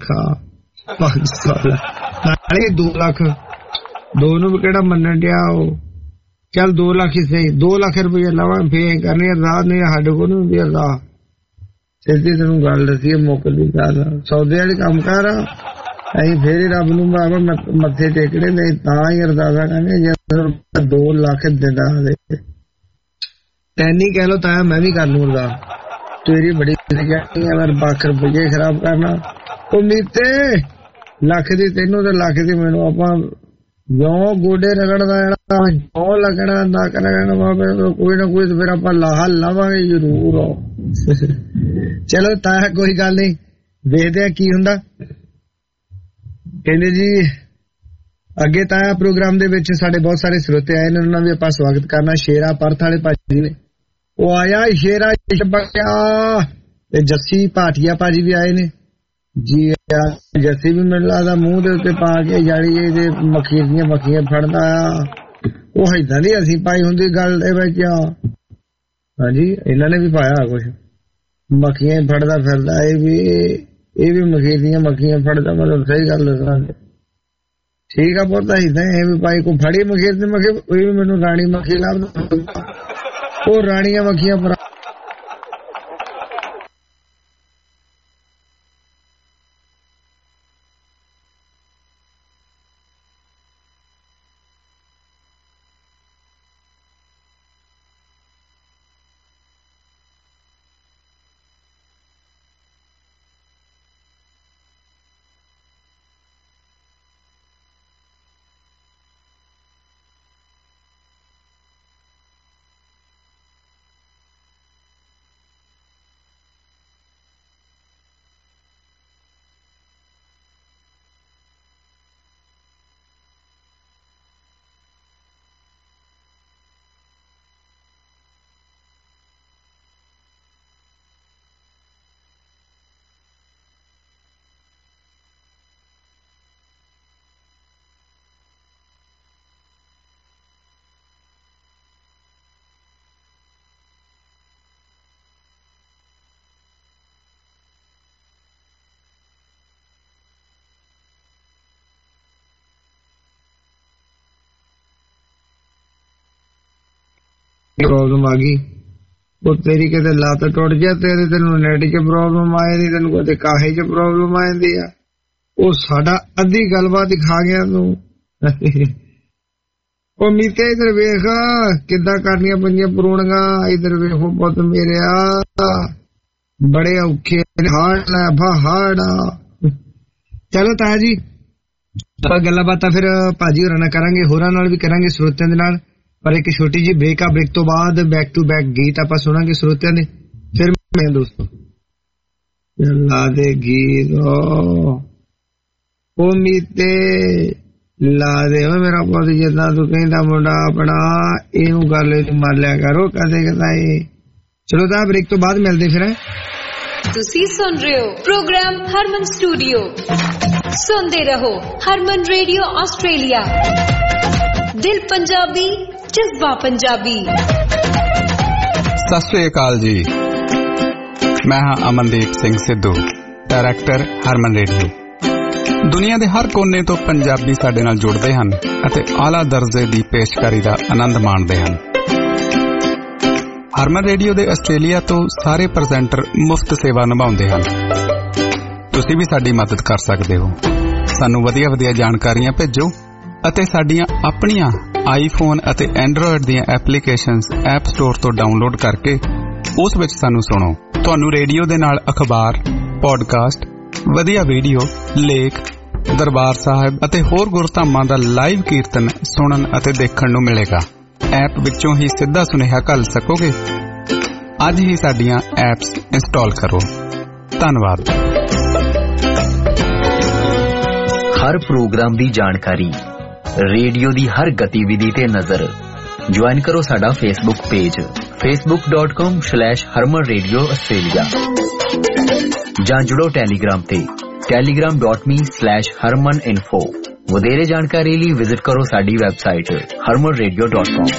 S5: 500 ਨਾਲੇ 2 ਲੱਖ, ਦੋ ਨੂੰ ਵੀ ਕਿਹੜਾ ਮੰਨਣ ਡਿਆ ਉਹ। ਚੱਲ 2 ਲੱਖ ਹੀ ਸਹੀ, 2 ਲੱਖ ਰੁਪਇਆ ਲਾਵਾਂ ਫੇਰ ਕਰਨੀ ਅਰਦਾਸ, ਨਹੀਂ ਸਾਡੇ ਕੋਲ ਨਹੀਂ ਹੁੰਦੀ ਅਰਦਾਸ। ਸਿੱਧੀ ਤੈਨੂੰ ਗੱਲ ਦੱਸੀ ਮੁੱਕ ਦੀ ਗੱਲ, ਸੌਦੇ ਵਾਲੇ ਕੰਮ ਕਰ। ਅਸੀਂ ਫੇਰ ਹੀ ਰੱਬ ਨੂੰ ਬਾਬਾ ਮੱਥੇ ਟੇਕਣੇ, ਨਹੀਂ ਤਾਂ ਹੀ ਅਰਦਾਸਾਂ ਕਰਨੇ ਜਦੋਂ 2 ਲੱਖ ਦਿੰਦਾ। ਤੈਨੂੰ ਕਹਿ ਲੋ ਤਾਂ ਮੈਂ ਵੀ ਕਰ ਲੂ ਅਰਦਾਸ, ਤੇਰੀ ਬੜੀ ਅਗਰ ਲੱਖ ਰੁਪਏ ਖਰਾਬ ਕਰਨਾ। ਉਹ ਮੀਤੇ ਲੱਖ ਦੀ ਤੈਨੂੰ ਤੇ ਲੱਖ ਦੀ ਮੈਨੂੰ, ਆਪਾਂ ਜੋ ਗੋਡੇ ਰਗੜਦਾ ਜੋ ਲੱਗਣਾ ਨਾ ਕਰਨਾ ਕੋਈ ਨਾ ਕੋਈ ਫਿਰ ਆਪਾਂ ਲਾਹਾ ਲਾਵਾਂਗੇ ਜ਼ਰੂਰ। ਚਲੋ ਤਾਂ ਕੋਈ ਗੱਲ ਨਹੀਂ, ਵੇਖਦੇ ਆ ਕੀ ਹੁੰਦਾ। ਕਹਿੰਦੇ ਜੀ ਅੱਗੇ ਤਾਂ ਪ੍ਰੋਗਰਾਮ ਦੇ ਵਿੱਚ ਸਾਡੇ ਬਹੁਤ ਸਾਰੇ ਸਰੋਤੇ ਆਏ ਨੇ, ਉਹਨਾਂ ਵੀ ਆਪਾਂ ਸਵਾਗਤ ਕਰਨਾ। ਸ਼ੇਰਾ ਪਰਥ ਵਾਲੇ ਭਾਜੀ ਨੇ, ਉਹ ਆਇਆ ਸ਼ੇਰਾ ਤੇ ਜੱਸੀ ਭਾਟੀਆ ਭਾਜੀ ਵੀ ਆਏ ਨੇ ਜੀ। ਜੱਸੀ ਵੀ ਮੈਨੂੰ ਲੱਗਦਾ ਮੂੰਹ ਦੇ ਉੱਤੇ ਪਾ ਕੇ ਜਾੜੀ ਇਹਦੇ ਮੱਖੀਆਂ ਦੀਆਂ ਮੱਖੀਆਂ ਫੜਦਾ ਆ, ਉਹ ਏਦਾਂ ਦੀ ਅਸੀਂ ਪਾਈ ਹੁੰਦੀ ਗੱਲ ਦੇ ਵਿੱਚ। ਹਾਂਜੀ ਇਹਨਾਂ ਨੇ ਵੀ ਪਾਇਆ ਕੁਛ, ਮੱਖੀਆਂ ਫੜਦਾ ਫਿਰਦਾ। ਇਹ ਵੀ ਮੱਖੀਆਂ ਦੀਆਂ ਮੱਖੀਆਂ ਫੜਦਾ, ਮਤਲਬ ਸਹੀ ਗੱਲ ਦੱਸਾਂ ਠੀਕ ਆ ਪੁੱਤ। ਏਦਾਂ ਇਹ ਵੀ ਪਾਈ ਕੋਈ ਫੜੀ ਮੱਖੀ ਤੇ ਮੱਖੀ, ਉਹ ਵੀ ਮੈਨੂੰ ਰਾਣੀ ਮੱਖੀ ਲੱਭਦਾ, ਉਹ ਰਾਣੀਆਂ ਮੱਖੀਆਂ ਪ੍ਰੋਬਲਮ ਆ ਗਈ। ਉਹ ਤੇਰੀ ਕਿਤੇ ਲੱਤ ਟੁੱਟ ਜਾ, ਤੈਨੂੰ ਨੈਟ 'ਚ ਪ੍ਰੋਬਲਮ ਆ ਜਾਂਦੀ, ਤੈਨੂੰ ਕਿਤੇ ਕਾਹੇ 'ਚ ਪ੍ਰੋਬਲਮ ਆ ਜਾਂਦੀ ਆ। ਉਹ ਸਾਡਾ ਅੱਧੀ ਗੱਲਬਾਤ ਖਾ ਗਿਆ ਤੂੰ। ਉਹ ਮੀਤੇ ਇਧਰ ਵੇਖ ਕਿੱਦਾਂ ਕਰਨੀਆਂ ਪੈਂਦੀਆਂ ਪਰੂਣੀਆਂ, ਇਧਰ ਵੇਖੋ ਪੁੱਤ ਮੇਰਿਆ, ਬੜੇ ਔਖੇ ਹਾੜ ਲੈ ਹਾੜਾ। ਚਲੋ ਤਾਇਆ ਜੀ ਆਪਾਂ ਗੱਲਾਂ ਬਾਤਾਂ ਫਿਰ ਭਾਜੀ ਹੋਰਾਂ ਨਾਲ ਕਰਾਂਗੇ, ਹੋਰਾਂ ਨਾਲ ਵੀ ਕਰਾਂਗੇ, ਸਰੋਤਿਆਂ ਦੇ ਨਾਲ। ਪਰ ਇੱਕ ਛੋਟੀ ਜਿਹੀ ਬ੍ਰੇਕ ਆ, ਬ੍ਰੇਕ ਤੋਂ ਬਾਅਦ ਬੈਕ ਟੂ ਬੈਕ ਗੀਤ ਆਪਾਂ ਸੁਣਾਂਗੇ ਸਰੋਤਿਆਂ ਦੇ। ਫਿਰ ਮੈਂ ਦੋਸਤੋ ਲਾ ਦੇ ਗੀਤ ਉਹ ਮੀਤੇ ਲਾ ਦੇ ਮੇਰਾ ਪੁੱਤ, ਜਿੱਦਾਂ ਤੂੰ ਕਹਿੰਦਾ ਮੁੰਡਾ ਆਪਣਾ, ਇਹਨੂੰ ਗੱਲ ਮੰਨ ਲਿਆ ਕਰੋ ਕਦੇ ਕਦਾਈ। ਚਲੋ ਤਾਂ ਬ੍ਰੇਕ ਤੋਂ ਬਾਅਦ ਮਿਲਦੇ ਫਿਰ।
S7: ਤੁਸੀਂ ਸੁਣ ਰਹੇ ਹੋ ਪ੍ਰੋਗਰਾਮ ਹਰਮਨ ਸਟੂਡੀਓ। ਸੁਣਦੇ ਰਹੋ ਹਰਮਨ ਰੇਡੀਓ ਆਸਟ੍ਰੇਲੀਆ। ਦਿਲ ਪੰਜਾਬੀ, ਜਜ਼ਬਾ ਪੰਜਾਬੀ।
S1: ਸਤਿ ਸ਼੍ਰੀ ਅਕਾਲ ਜੀ, ਮੈਂ ਹਾਂ ਅਮਨਦੀਪ ਸਿੰਘ ਸਿੱਧੂ, ਡਾਇਰੈਕਟਰ ਹਰਮਨ ਰੇਡੀਓ। ਦੁਨੀਆ ਦੇ ਹਰ ਕੋਨੇ ਤੋਂ ਪੰਜਾਬੀ ਸਾਡੇ ਨਾਲ ਜੁੜਦੇ ਹਨ ਅਤੇ ਆਲਾ ਦਰਜੇ ਦੀ ਪੇਸ਼ਕਾਰੀ ਦਾ ਆਨੰਦ ਮਾਣਦੇ ਹਨ। ਹਰਮਨ ਰੇਡੀਓ ਦੇ ਆਸਟ੍ਰੇਲੀਆ ਤੋਂ ਸਾਰੇ ਪ੍ਰੈਜ਼ੈਂਟਰ ਮੁਫਤ ਸੇਵਾ ਨਿਭਾਉਂਦੇ ਹਨ। ਤੁਸੀਂ ਵੀ ਸਾਡੀ ਮਦਦ ਕਰ ਸਕਦੇ ਹੋ। ਸਾਨੂੰ ਵਧੀਆ ਜਾਣਕਾਰੀਆਂ ਭੇਜੋ ਅਤੇ ਸਾਡੀਆਂ ਆਪਣੀਆਂ ਆਈਫੋਨ ਅਤੇ ਐਂਡਰੋਇਡ ਦੀਆਂ ਐਪਲੀਕੇਸ਼ਨਸ ਐਪ ਸਟੋਰ ਤੋਂ ਡਾਊਨਲੋਡ ਕਰਕੇ ਉਸ ਵਿੱਚ ਸਾਨੂੰ ਸੁਣੋ। ਤੁਹਾਨੂੰ ਰੇਡੀਓ ਦੇ ਨਾਲ ਅਖਬਾਰ, ਪੋਡਕਾਸਟ, ਵਧੀਆ ਵੀਡੀਓ, ਲੇਖ, ਦਰਬਾਰ ਸਾਹਿਬ ਅਤੇ ਹੋਰ ਗੁਰਧਾਮਾਂ ਦਾ ਲਾਈਵ ਕੀਰਤਨ ਸੁਣਨ ਅਤੇ ਦੇਖਣ ਨੂੰ ਮਿਲੇਗਾ। ਐਪ ਵਿੱਚੋਂ ਹੀ ਸਿੱਧਾ ਸੁਨੇਹਾ ਘੱਲ ਸਕੋਗੇ। ਅੱਜ ਹੀ ਸਾਡੀਆਂ ਐਪਸ ਇੰਸਟਾਲ ਕਰੋ। ਧੰਨਵਾਦ।
S3: ਹਰ ਪ੍ਰੋਗਰਾਮ ਦੀ ਜਾਣਕਾਰੀ, ਰੇਡੀਓ ਦੀ ਹਰ ਗਤੀਵਿਧੀ ਤੇ ਨਜ਼ਰ। ਜੁਆਇਨ ਕਰੋ ਸਾਡਾ Facebook page facebook.com/Harman Radio Australia ਜਾਂ ਜੁੜੋ ਟੈਲੀਗ੍ਰਾਮ ਤੇ telegram.me/HarmanInfo। ਵਧੇਰੇ ਜਾਣਕਾਰੀ ਲਈ ਵਿਜ਼ਿਟ ਕਰੋ ਸਾਡੀ ਵੈਬਸਾਈਟ harmanradio.com।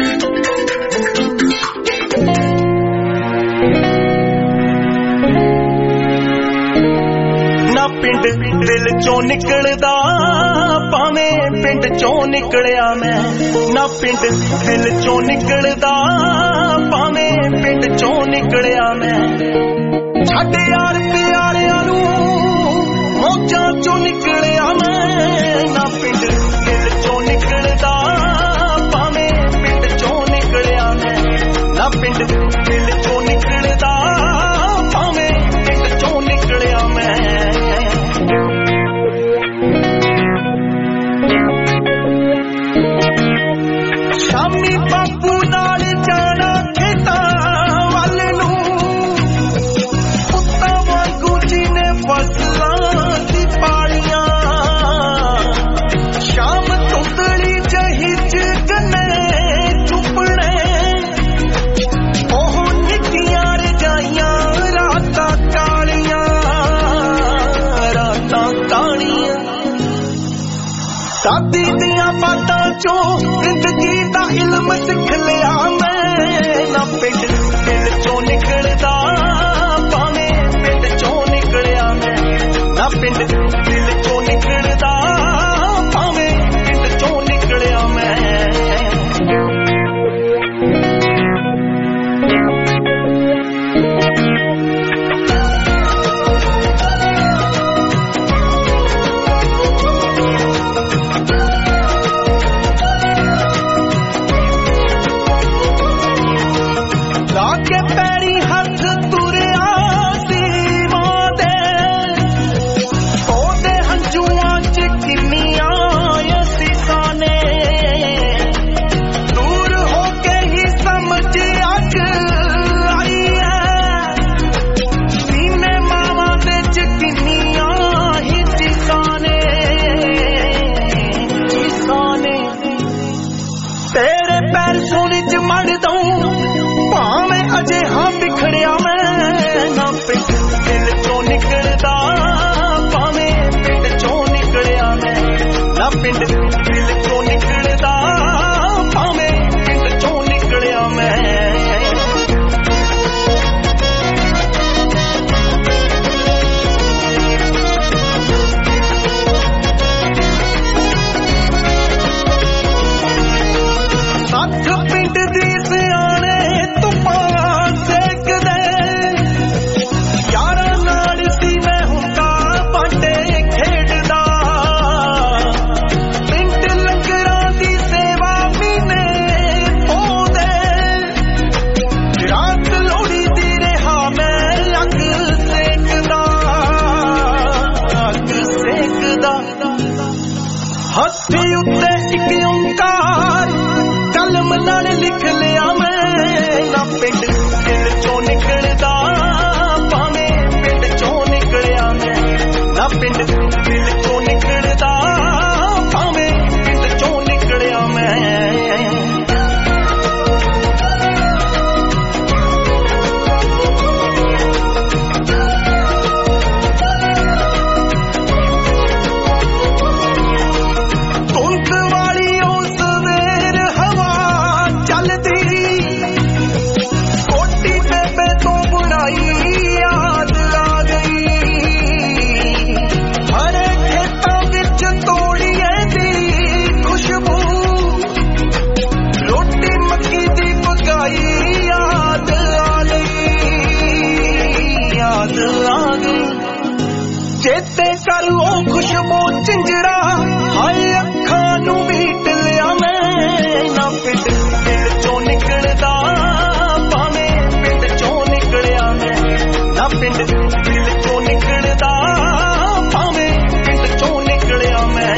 S6: ਨਾ ਪਿੰਡ ਦਿਲ ਚੋਂ ਨਿਕਲਦਾ ਭਾਵੇਂ ਪਿੰਡ ਚੋਂ ਨਿਕਲਿਆ ਮੈਂ, ਨਾ ਪਿੰਡ ਦਿਲ ਚੋਂ ਨਿਕਲਦਾ ਭਾਵੇਂ ਪਿੰਡ ਚੋਂ ਨਿਕਲਿਆ ਮੈਂ। ਛੱਡ ਯਾਰ ਪਿਆਰਿਆਂ ਨੂੰ ਮੌਜਾਂ ਚੋਂ ਨਿਕਲਿਆ ਮੈਂ, ਨਾ ਪਿੰਡ ਦਿਲ ਚੋਂ ਨਿਕਲਦਾ ਭਾਵੇਂ ਪਿੰਡ ਚੋਂ ਨਿਕਲਿਆ ਮੈਂ, ਨਾ ਪਿੰਡ ਦਿਲ ਚੋਂ ਨਿਕਲਦਾ ਭਾਵੇਂ ਪਿੰਡ ਚੋਂ ਨਿਕਲਿਆ ਮੈਂ। ਸ਼ਾਮੀ ਬਾਪੂ ਨਾਲ ਜਾਣਾ ਖੇਤਾਂ ਵੱਲ ਨੂੰ, ਪੁੱਤਾਂ ਵਾਂਗੂ ਜਿਹਨੇ ਫਸਲਾਂ ਦੀ ਪਾਲੀਆਂ। ਸ਼ਾਮ ਧੁੰਦਲੀ ਜਿਹੀ ਚ ਗੰਨੇ ਚੁੱਪਣੇ, ਉਹ ਨਿੱਕੀਆਂ ਰਜਾਈਆਂ ਰਾਤਾਂ ਕਾਲੀਆਂ, ਰਾਤਾਂ ਕਾਲੀਆਂ। ਦਾਦੀ ਦੀਆਂ ਬਾਤਾਂ ਚੋਂ ਜ਼ਿੰਦਗੀ ਦਾ ਇਲਮ ਸਿੱਖ ਲਿਆ ਮੈਂ, ਨਾ ਪਿੰਡ ਦਿਲ ਚੋਂ ਨਿਕਲਦਾ ਭਾਵੇਂ ਪਿੰਡ ਚੋਂ ਨਿਕਲਿਆ ਮੈਂ, ਨਾ ਪਿੰਡ ਦਿਲ ਚੋਂ ਨਿਕਲਦਾ ਭਾਵੇਂ ਪਿੰਡ ਚੋਂ ਨਿਕਲਿਆ ਮੈਂ। ਲਾਗੇ ਪੈਰੀ ਹੱਥ ਤੁਰਿਆ ਸੀ ਮਾਂ ਦੇ, ਉਹਦੇ ਹੰਝੂਆਂ ਚ ਕਿੰਨੀਆਂ ਅਸੀਸਾਂ ਨੇ। ਦੂਰ ਹੋ ਕੇ ਹੀ ਸਮਝ ਅੱਜ ਆਈ ਹੈ, ਸੀਨੇ ਮਾਵਾਂ ਦੇ ਚ ਕਿੰਨੀਆਂ ਹੀ ਚੀਸਾਂ ਨੇ, ਚੀਸਾਂ ਨੇ। ਤੇਰੇ ਪੈਰ ਸੋਨੇ ਚ ਮੜ ਦਊਂ ਭਾਵੇਂ ਅਜੇ ਹਾਂ ਬਿਖੜਿਆ ਮੈਂ, ਨਾ ਪਿੰਡ ਦਿਲ ਚੋਂ ਨਿਕਲਦਾ ਭਾਵੇਂ ਪਿੰਡ ਚੋਂ ਨਿਕਲਿਆ ਮੈਂ, ਨਾ ਪਿੰਡ ਦਿਲ ਚੋਂ ਨਿਕਲਦਾ ਭਾਵੇਂ ਪਿੰਡ ਚੋਂ ਨਿਕਲਿਆ ਮੈਂ। ਸੱਥ ਪਿੰਡ ਦੀ ਸਿਆਣੇ ਤੂਫਾਨ ਸੇਕਦੇ, ਯਾਰਾਂ ਨਾਲ ਸੀ ਮੈਂ ਹੁੰਦਾ ਬਾਂਟੇ ਖੇਡਦਾ। ਪਿੰਡ ਲੰਗਰਾਂ ਦੀ ਸੇਵਾ ਮਹੀਨੇ ਪਾਉਂਦੇ, ਰਾਤ ਲੋਹੜੀ ਦੀ ਰਿਹਾ ਮੈਂ ਅੱਗ ਸੇਕਦਾ, ਅੱਗ ਸੇਕਦਾ। ਹੱਥੀ ਉੱਤੇ ਇੱਕ ਓਂਕਾਰ ਕਲਮ ਨਾਲ ਲਿਖ ਲਿਆ ਮੈਂ, ਨਾ ਪਿੰਡ ਦਿਲ ਚੋਂ ਨਿਕਲਦਾ ਭਾਵੇਂ ਪਿੰਡ ਚੋਂ ਨਿਕਲਿਆ ਮੈਂ, ਨਾ ਪਿੰਡ ਦਿਲ ਚੋਂ ਨਿਕਲਦਾ ਭਾਵੇਂ ਪਿੰਡ ਚੋਂ ਨਿਕਲਿਆ ਮੈਂ। ਧੁੰਦ ਵਾਲੀ ਉਹ ਸਵੇਰ ਹਵਾ ਚੱਲਦੀ, ਕੋਟੀ ਬੇਬੇ ਤੋਂ ਬਣਾਈ ਯਾਦ ਆ ਗਈ। ਝਿੰਜੜਾ ਹਾਏ ਅੱਖਾਂ ਨੂੰ ਮੀਟ ਲਿਆ ਮੈਂ ਨਾ ਪਿੰਡ ਦਿਲ ਚੋਂ ਨਿਕਲਦਾ ਭਾਵੇਂ ਪਿੰਡ ਚੋਂ ਨਿਕਲਿਆ ਮੈਂ ਨਾ ਪਿੰਡ ਦਿਲ ਚੋਂ ਨਿਕਲਦਾ ਭਾਵੇਂ ਪਿੰਡ ਚੋਂ ਨਿਕਲਿਆ ਮੈਂ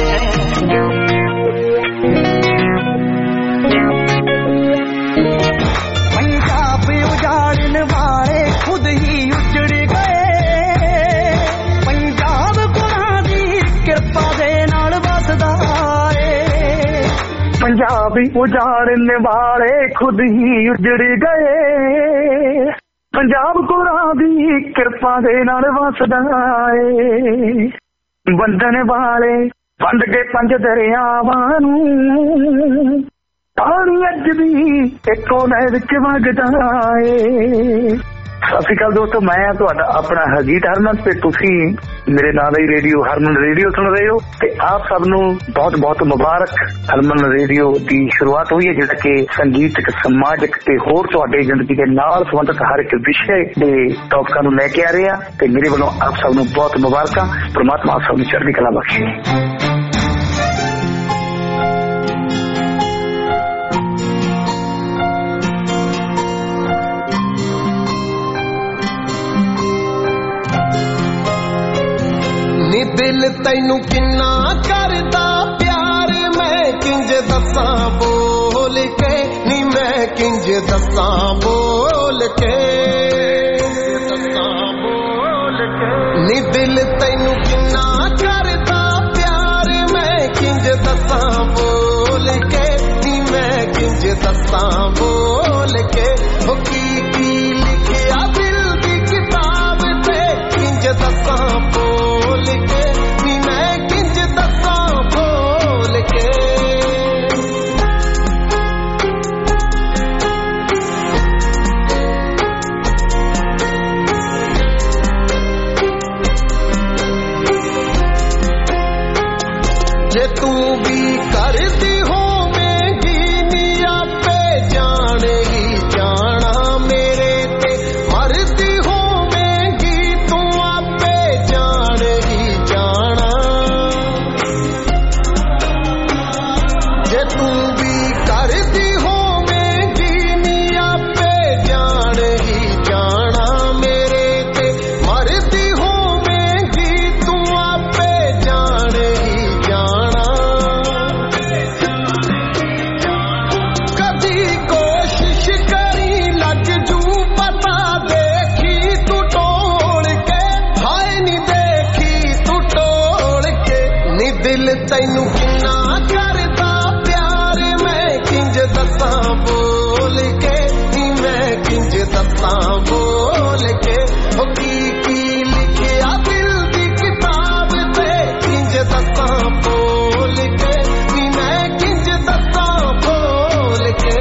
S2: पंजाब उजाड़ने वाले खुद ही उजड़ गए पंजाब गुनाह दी कृपा दे नाल वसदा है पंजाब उजाड़ने वाले खुद ही उजड़ गए पंजाब गुनाह दी कृपा दे नाल वसदा है बंधन वाले बंद के पंज दरियावां नूं पानी अज भी एक नहर च वगदा है। सत श्री अकाल दोस्तों, मैं तुहाडा अपना हरजीत हरमन ते तुसी मेरे नाल ही रेडियो हरमन रेडियो सुन रहे हो ते आप सब नूं बहुत बहुत मुबारक। हरमन रेडियो की शुरुआत हुई है जिहड़ा कि संगीतक समाजिक ते होर तुहाडे जिंदगी दे नाल संबंधित हर एक विषय दे टॉपिकां नूं लैके आ रहे हैं ते मेरे वालों आप सब नूं बहुत मुबारकां। परमात्मा आप सब नूं चढ़दी कला बख्शे।
S6: ਨੀ ਦਿਲ ਤੈਨੂੰ ਕਿੰਨਾ ਕਰਦਾ ਪਿਆਰ ਮੈਂ ਕਿੰਜ ਦੱਸਾਂ ਬੋਲ ਕੇ ਨੀ ਮੈਂ ਕਿੰਜ ਦੱਸਾਂ ਬੋਲ ਕੇ ਨੀ ਦਿਲ ਤੈਨੂੰ ਕਿੰਨਾ ਕਰਦਾ ਪਿਆਰ ਮੈਂ ਕਿੰਜ ਦੱਸਾਂ ਬੋਲ ਕੇ ਨੀ ਮੈਂ ਕਿੰਜ ਦੱਸਾਂ ਬੋਲ ਕੇ ਉਹ ਕੀ ਲਿਖਿਆ ਦਿਲ ਦੀ ਕਿਤਾਬ ਤੇ ਕਿੰਜ ਦੱਸਾਂ ਬੋਲ ਕੇ ਨੀ ਮੈਂ ਕਿੰਜ ਦੱਸਾਂ ਬੋਲ ਕੇ ਜੇ ਤੂੰ ਵੀ ਕਰਦੀ ਹੋਵੇਂਗੀ ਨੀ ਆਪੇ ਜਾਣੇਗੀ ਜਾਣਾ ਮੇਰੇ ਤੇ ਮਰਦੀ ਹੋਵੇਂਗੀ ਤੂੰ ਆਪੇ ਜਾਣੇਗੀ ਜਾਣਾ ਜੇ ਤੂੰ ਵੀ ਕਰਦੀ ਹੋਵੇਂਗੀ ਨੀ ਆਪੇ ਜਾਣੇਗੀ ਜਾਣਾ ਮੇਰੇ ਤੇ ਮਰਦੀ ਹੋਵੇਂਗੀ ਤੂੰ ਆਪੇ ਜਾਣੇਗੀ ਜਾਣਾ ਕਦੀ ਕੋਸ਼ਿਸ਼ ਕਰੀ ਲੱਗ ਜੂ ਪਤਾ ਦੇਖੀ ਤੂੰ ਟੋਲ ਕੇ ਹਾਏ ਨੀ ਦੇਖੀ ਤੂੰ ਟੋਲ ਕੇ ਨੀ ਦਿਲ ਤੈਨੂੰ ਕਿੰਨਾ ਕਰਦਾ ਪਿਆਰ ਮੈਂ ਕਿੰਜ ਦੱਸਾਂ ਬੋਲ ਕੇ ਨੀ ਮੈਂ ਕਿੰਜ ਦੱਸਾਂ ਬੋਲ ਕੇ ਉਹ ਕੀ ਲਿਖਿਆ ਦਿਲ ਦੀ ਕਿਤਾਬ ਤੇ ਕਿੰਜ ਦੱਸਾਂ ਬੋਲ ਕੇ ਨੀ ਮੈਂ ਕਿੰਜ ਦੱਸਾਂ ਬੋਲ ਕੇ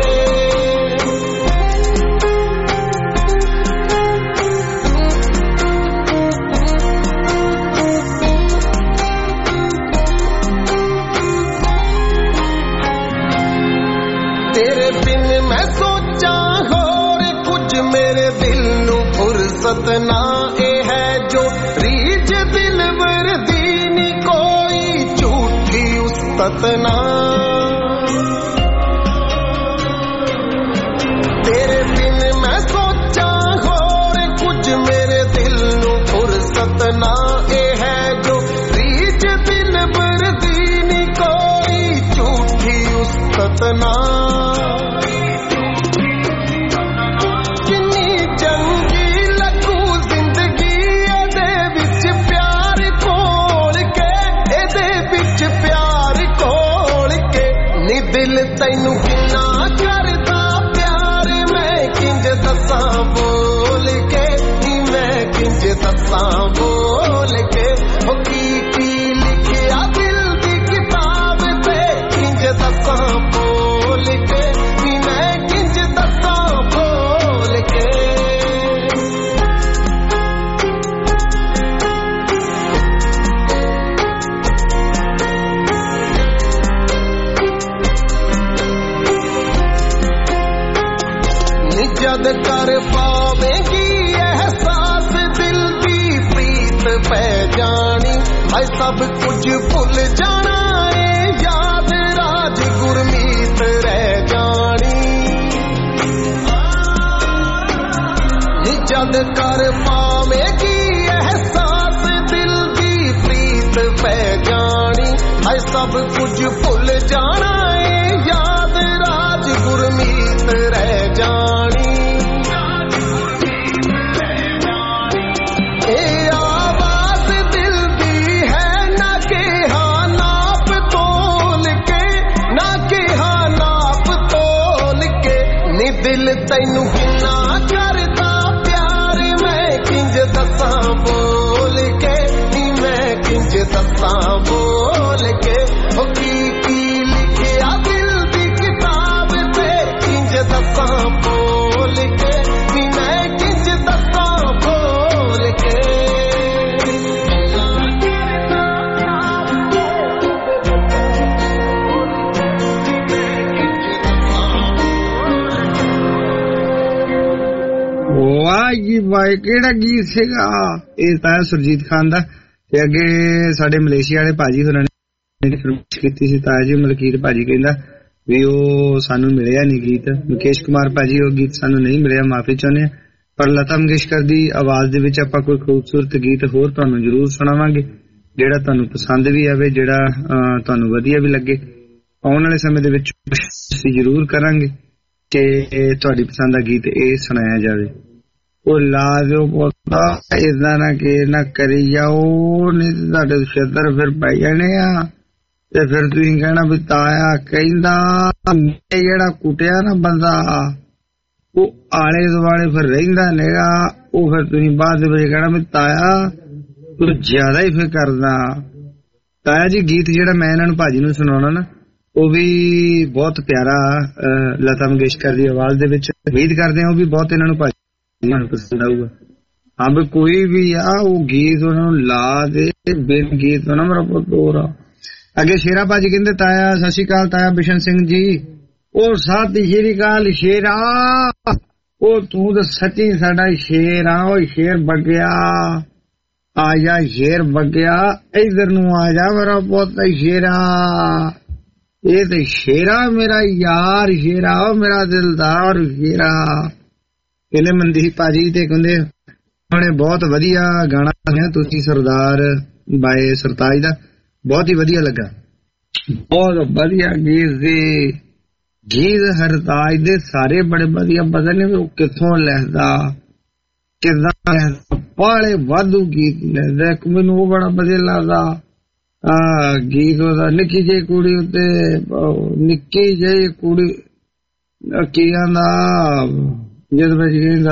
S6: ਤੇਰੇ ਬਿਨ ਮੈਂ ਸੋਚਾਂ ਹੋਰ ਕੁਝ ਮੇਰੇ ਦਿਲ ਨੂੰ ਫੁਰਸਤ ਨਾ ਇਹ ਹੈ ਜੋ ਰੀਝ ਦਿਲ ਵਰਦੀ ਨੀ ਕੋਈ ਝੂਠੀ ਉਸਤਤ ਨਾ ਤੇਰੇ ਬਿਨ ਮੈਂ ਸੋਚਾਂ ਹੋਰ ਕੁਝ ਮੇਰੇ ਦਿਲ ਨੂੰ ਫੁਰਸਤ ਨਾ ਇਹ ਹੈ ਜੋ ਰੀਝ ਦਿਲ ਵਰਦੀ ਨੀ ਕੋਈ ਝੂਠੀ ਉਸਤਤ ਨਾ ਕਿੰਨੀ ਚੰਗੀ ਲੱਗੂ ਜ਼ਿੰਦਗੀ ਇਹਦੇ ਵਿੱਚ ਪਿਆਰ ਘੋਲ ਕੇ ਇਹਦੇ ਵਿੱਚ ਪਿਆਰ ਘੋਲ ਕੇ ਨੀ ਦਿਲ ਤੈਨੂੰ ਕਿੰਨਾ ਕਰਦਾ ਪਿਆਰ ਮੈਂ ਕਿੰਜ ਦੱਸਾਂ ਬੋਲ ਕੇ ਨੀ ਮੈਂ ਕਿੰਜ ਦੱਸਾਂ ਬੋਲ ਕੇ ਉਹ ਕੀ ਲਿਖਿਆ ਦਿਲ ਦੀ ਕਿਤਾਬ ਤੇ ਕਿੰਜ ਦੱਸਾਂ ਬੋਲ ਕੇ ਨੀ ਮੈਂ ਕਿੰਜ ਦੱਸਾਂ ਬੋਲ ਕੇ ਨੀ ਜਦ ਕਰ ਪਾਵੇਂਗੀ ਅਹਿਸਾਸ ਦਿਲ ਦੀ ਪ੍ਰੀਤ ਪੈ ਜਾਣੀ ਹਾਏ ਸਭ ਕੁਝ ਭੁੱਲ ਜਾਣਾ ਏ ਯਾਦ ਰਾਜ ਗੁਰਮੀਤ ਰਹਿ ਜਾਣੀ ਜਦ ਕਰ ਪਾਵੇਗੀ ਅਹਿਸਾਸ ਦਿਲ ਦੀ ਪ੍ਰੀਤ ਪੈ ਜਾਣੀ ਹਾਏ ਸਭ ਕੁਝ ਭੁੱਲ ਜਾਣਾ ਏ ਯਾਦ ਰਾਜ ਗੁਰਮੀਤ ਰਹਿ ਜਾਣੀ ਇਹ ਆਵਾਜ਼ ਦਿਲ ਦੀ ਹੈ ਨਾ ਕਿਹਾ ਨਾਪ ਤੋਲ ਕੇ ਨਾ ਕਿਹਾ ਨਾਪ ਤੋਲ ਕੇ ਨੀ ਦਿਲ ਤੈਨੂੰ ਕਿੰਨਾ ਕਰਦਾ ਦੱਸਾਂ ਬੋਲ ਕੇ ਨੀ ਮੈਂ ਕਿੰਜ ਦੱਸਾਂ ਬੋਲ ਕੇ ਉਹ ਕੀ ਲਿਖਿਆ ਦਿਲ ਦੀ ਕਿਤਾਬ ਤੇ ਕਿੰਜ ਦੱਸਾਂ ਬੋਲ ਕੇ ਨੀ ਮੈਂ ਕਿੰਜ ਦੱਸਾਂ ਬੋਲ ਕੇ
S5: ਵਾਹ ਜੀ ਵਾਹ ਕਿਹੜਾ ਗੀਤ ਸੀਗਾ ਇਹ ਤਾਂ ਸੁਰਜੀਤ ਖਾਨ ਦਾ ਤੇ ਅੱਗੇ ਸਾਡੇ ਮਲੇਸ਼ੀਆ ਵਾਲੇ ਭਾਜੀ ਹੋਰਾਂ ਨੇ ਫਰਮਾਇਸ਼ ਕੀਤੀ ਸੀ ਤਾਇਆ ਜੀ ਮਲਕੀਤ ਭਾਜੀ ਕਹਿੰਦਾ ਵੀ ਉਹ ਸਾਨੂੰ ਮਿਲਿਆ ਨਹੀਂ ਗੀਤ ਮੁਕੇਸ਼ ਕੁਮਾਰ ਭਾਜੀ ਉਹ ਗੀਤ ਸਾਨੂੰ ਨਹੀਂ ਮਿਲਿਆ ਮਾਫੀ ਚਾਹੁੰਦੇ ਆ ਪਰ ਲਤਾ ਮੰਗੇਸ਼ਕਰ ਦੀ ਆਵਾਜ਼ ਦੇ ਵਿੱਚ ਆਪਾਂ ਕੋਈ ਖੂਬਸੂਰਤ ਗੀਤ ਹੋਰ ਤੁਹਾਨੂੰ ਜ਼ਰੂਰ ਸੁਣਾਵਾਂਗੇ ਜਿਹੜਾ ਤੁਹਾਨੂੰ ਪਸੰਦ ਵੀ ਆਵੇ ਜਿਹੜਾ ਤੁਹਾਨੂੰ ਵਧੀਆ ਵੀ ਲੱਗੇ ਆਉਣ ਵਾਲੇ ਸਮੇਂ ਦੇ ਵਿੱਚ ਅਸੀਂ ਜ਼ਰੂਰ ਕਰਾਂਗੇ ਕਿ ਤੁਹਾਡੀ ਪਸੰਦ ਦਾ ਗੀਤ ਇਹ ਸੁਣਾਇਆ ਜਾਵੇ ਉਹ ਲਾ ਦਿਓ ਪੋਤਾ ਏਦਾਂ ਨਾ ਕਿ ਨਾ ਕਰੀ ਜਾਓ ਨਹੀਂ ਤੇ ਤੁਹਾਡੇ ਛੇਤਰ ਫਿਰ ਪੈ ਜਾਣੇ ਆ ਤੇ ਫਿਰ ਤੁਸੀਂ ਕਹਿਣਾ ਵੀ ਤਾਇਆ ਕਹਿੰਦਾ ਜਿਹੜਾ ਕੁੱਟਿਆ ਨਾ ਬੰਦਾ ਉਹ ਆਲੇ ਦੁਆਲੇ ਫਿਰ ਰਹਿੰਦਾ ਨੇਗਾ ਉਹ ਫਿਰ ਤੁਸੀਂ ਬਾਅਦ ਦੇ ਵਿੱਚ ਕਹਿਣਾ ਵੀ ਤਾਇਆ ਤੂੰ ਜ਼ਿਆਦਾ ਹੀ ਫਿਰ ਕਰਦਾ ਤਾਇਆ ਜੀ ਗੀਤ ਜਿਹੜਾ ਮੈਂ ਇਹਨਾਂ ਨੂੰ ਭਾਜੀ ਨੂੰ ਸੁਣਾਉਣਾ ਨਾ ਉਹ ਵੀ ਬਹੁਤ ਪਿਆਰਾ ਲਤਾ ਮੰਗੇਸ਼ਕਰ ਦੀ ਆਵਾਜ਼ ਦੇ ਵਿੱਚ ਉਮੀਦ ਕਰਦੇ ਹਾਂ ਉਹ ਵੀ ਬਹੁਤ ਇਹਨਾਂ ਨੂੰ ਭਾਜੀ ਪਸੰਦ ਆਊਗਾ ਹਾਂ ਵੀ ਕੋਈ ਵੀ ਆ ਉਹ ਗੀਤ ਉਹਨਾਂ ਨੂੰ ਲਾ ਦੇ ਬਿਨ ਗੀਤ ਨਾ ਮੇਰਾ ਪੁੱਤ ਹੋਰ ਅੱਗੇ ਸ਼ੇਰਾ ਭਾਜੀ ਕਹਿੰਦੇ ਤਾਇਆ ਸਤਿ ਸ਼੍ਰੀ ਅਕਾਲ ਤਾਇਆ ਬਿਸ਼ਨ ਸਿੰਘ ਜੀ ਉਹ ਸਤਿ ਸ਼੍ਰੀ ਅਕਾਲ ਸ਼ੇਰਾ ਉਹ ਤੂੰ ਤਾਂ ਸੱਚੀ ਸਾਡਾ ਸ਼ੇਰ ਆ ਉਹ ਸ਼ੇਰ ਬਗਿਆ ਆ ਜਾ ਸ਼ੇਰ ਬਗਿਆ ਇਧਰ ਨੂੰ ਆ ਜਾ ਮੇਰਾ ਪੁੱਤ ਸ਼ੇਰਾ ਇਹ ਤੇ ਸ਼ੇਰਾ ਮੇਰਾ ਯਾਰ ਸ਼ੇਰਾ ਮੇਰਾ ਦਿਲਦਾਰ ਸ਼ੇਰਾ ਕਹਿੰਦੇ ਮਨਦੀਪ ਭਾਜੀ ਤੇ ਕਹਿੰਦੇ ਉਹਨੇ ਬਹੁਤ ਵਧੀਆ ਗਾਣਾ ਸੁਣਿਆ ਤੁਸੀਂ ਸਰਦਾਰ ਬਾਏ ਸਰਤਾਜ ਦਾ ਬਹੁਤ ਹੀ ਵਧੀਆ ਲੱਗਾ ਬਹੁਤ ਵਧੀਆ ਗੀਤ ਸਰਤਾਜ ਦੇ ਸਾਰੇ ਬੜੇ ਵਧੀਆ ਪਤਾ ਨਹੀਂ ਉਹ ਕਿੱਥੋਂ ਲਿਖਦਾ ਕਿੱਦਾਂ ਲਿਖਦਾ ਬਾਲੇ ਵਾਧੂ ਗੀਤ ਲਿਖਦਾ ਮੈਨੂੰ ਉਹ ਬੜਾ ਵਧੀਆ ਲੱਗਦਾ ਗੀਤ ਉਹਦਾ ਨਿੱਕੀ ਜਿਹੀ ਕੁੜੀ ਉੱਤੇ ਨਿੱਕੀ ਜਿਹੀ ਕੁੜੀ ਕੀ ਆਂਦਾ ਜਦ ਵਿੱਚ ਕਹਿੰਦਾ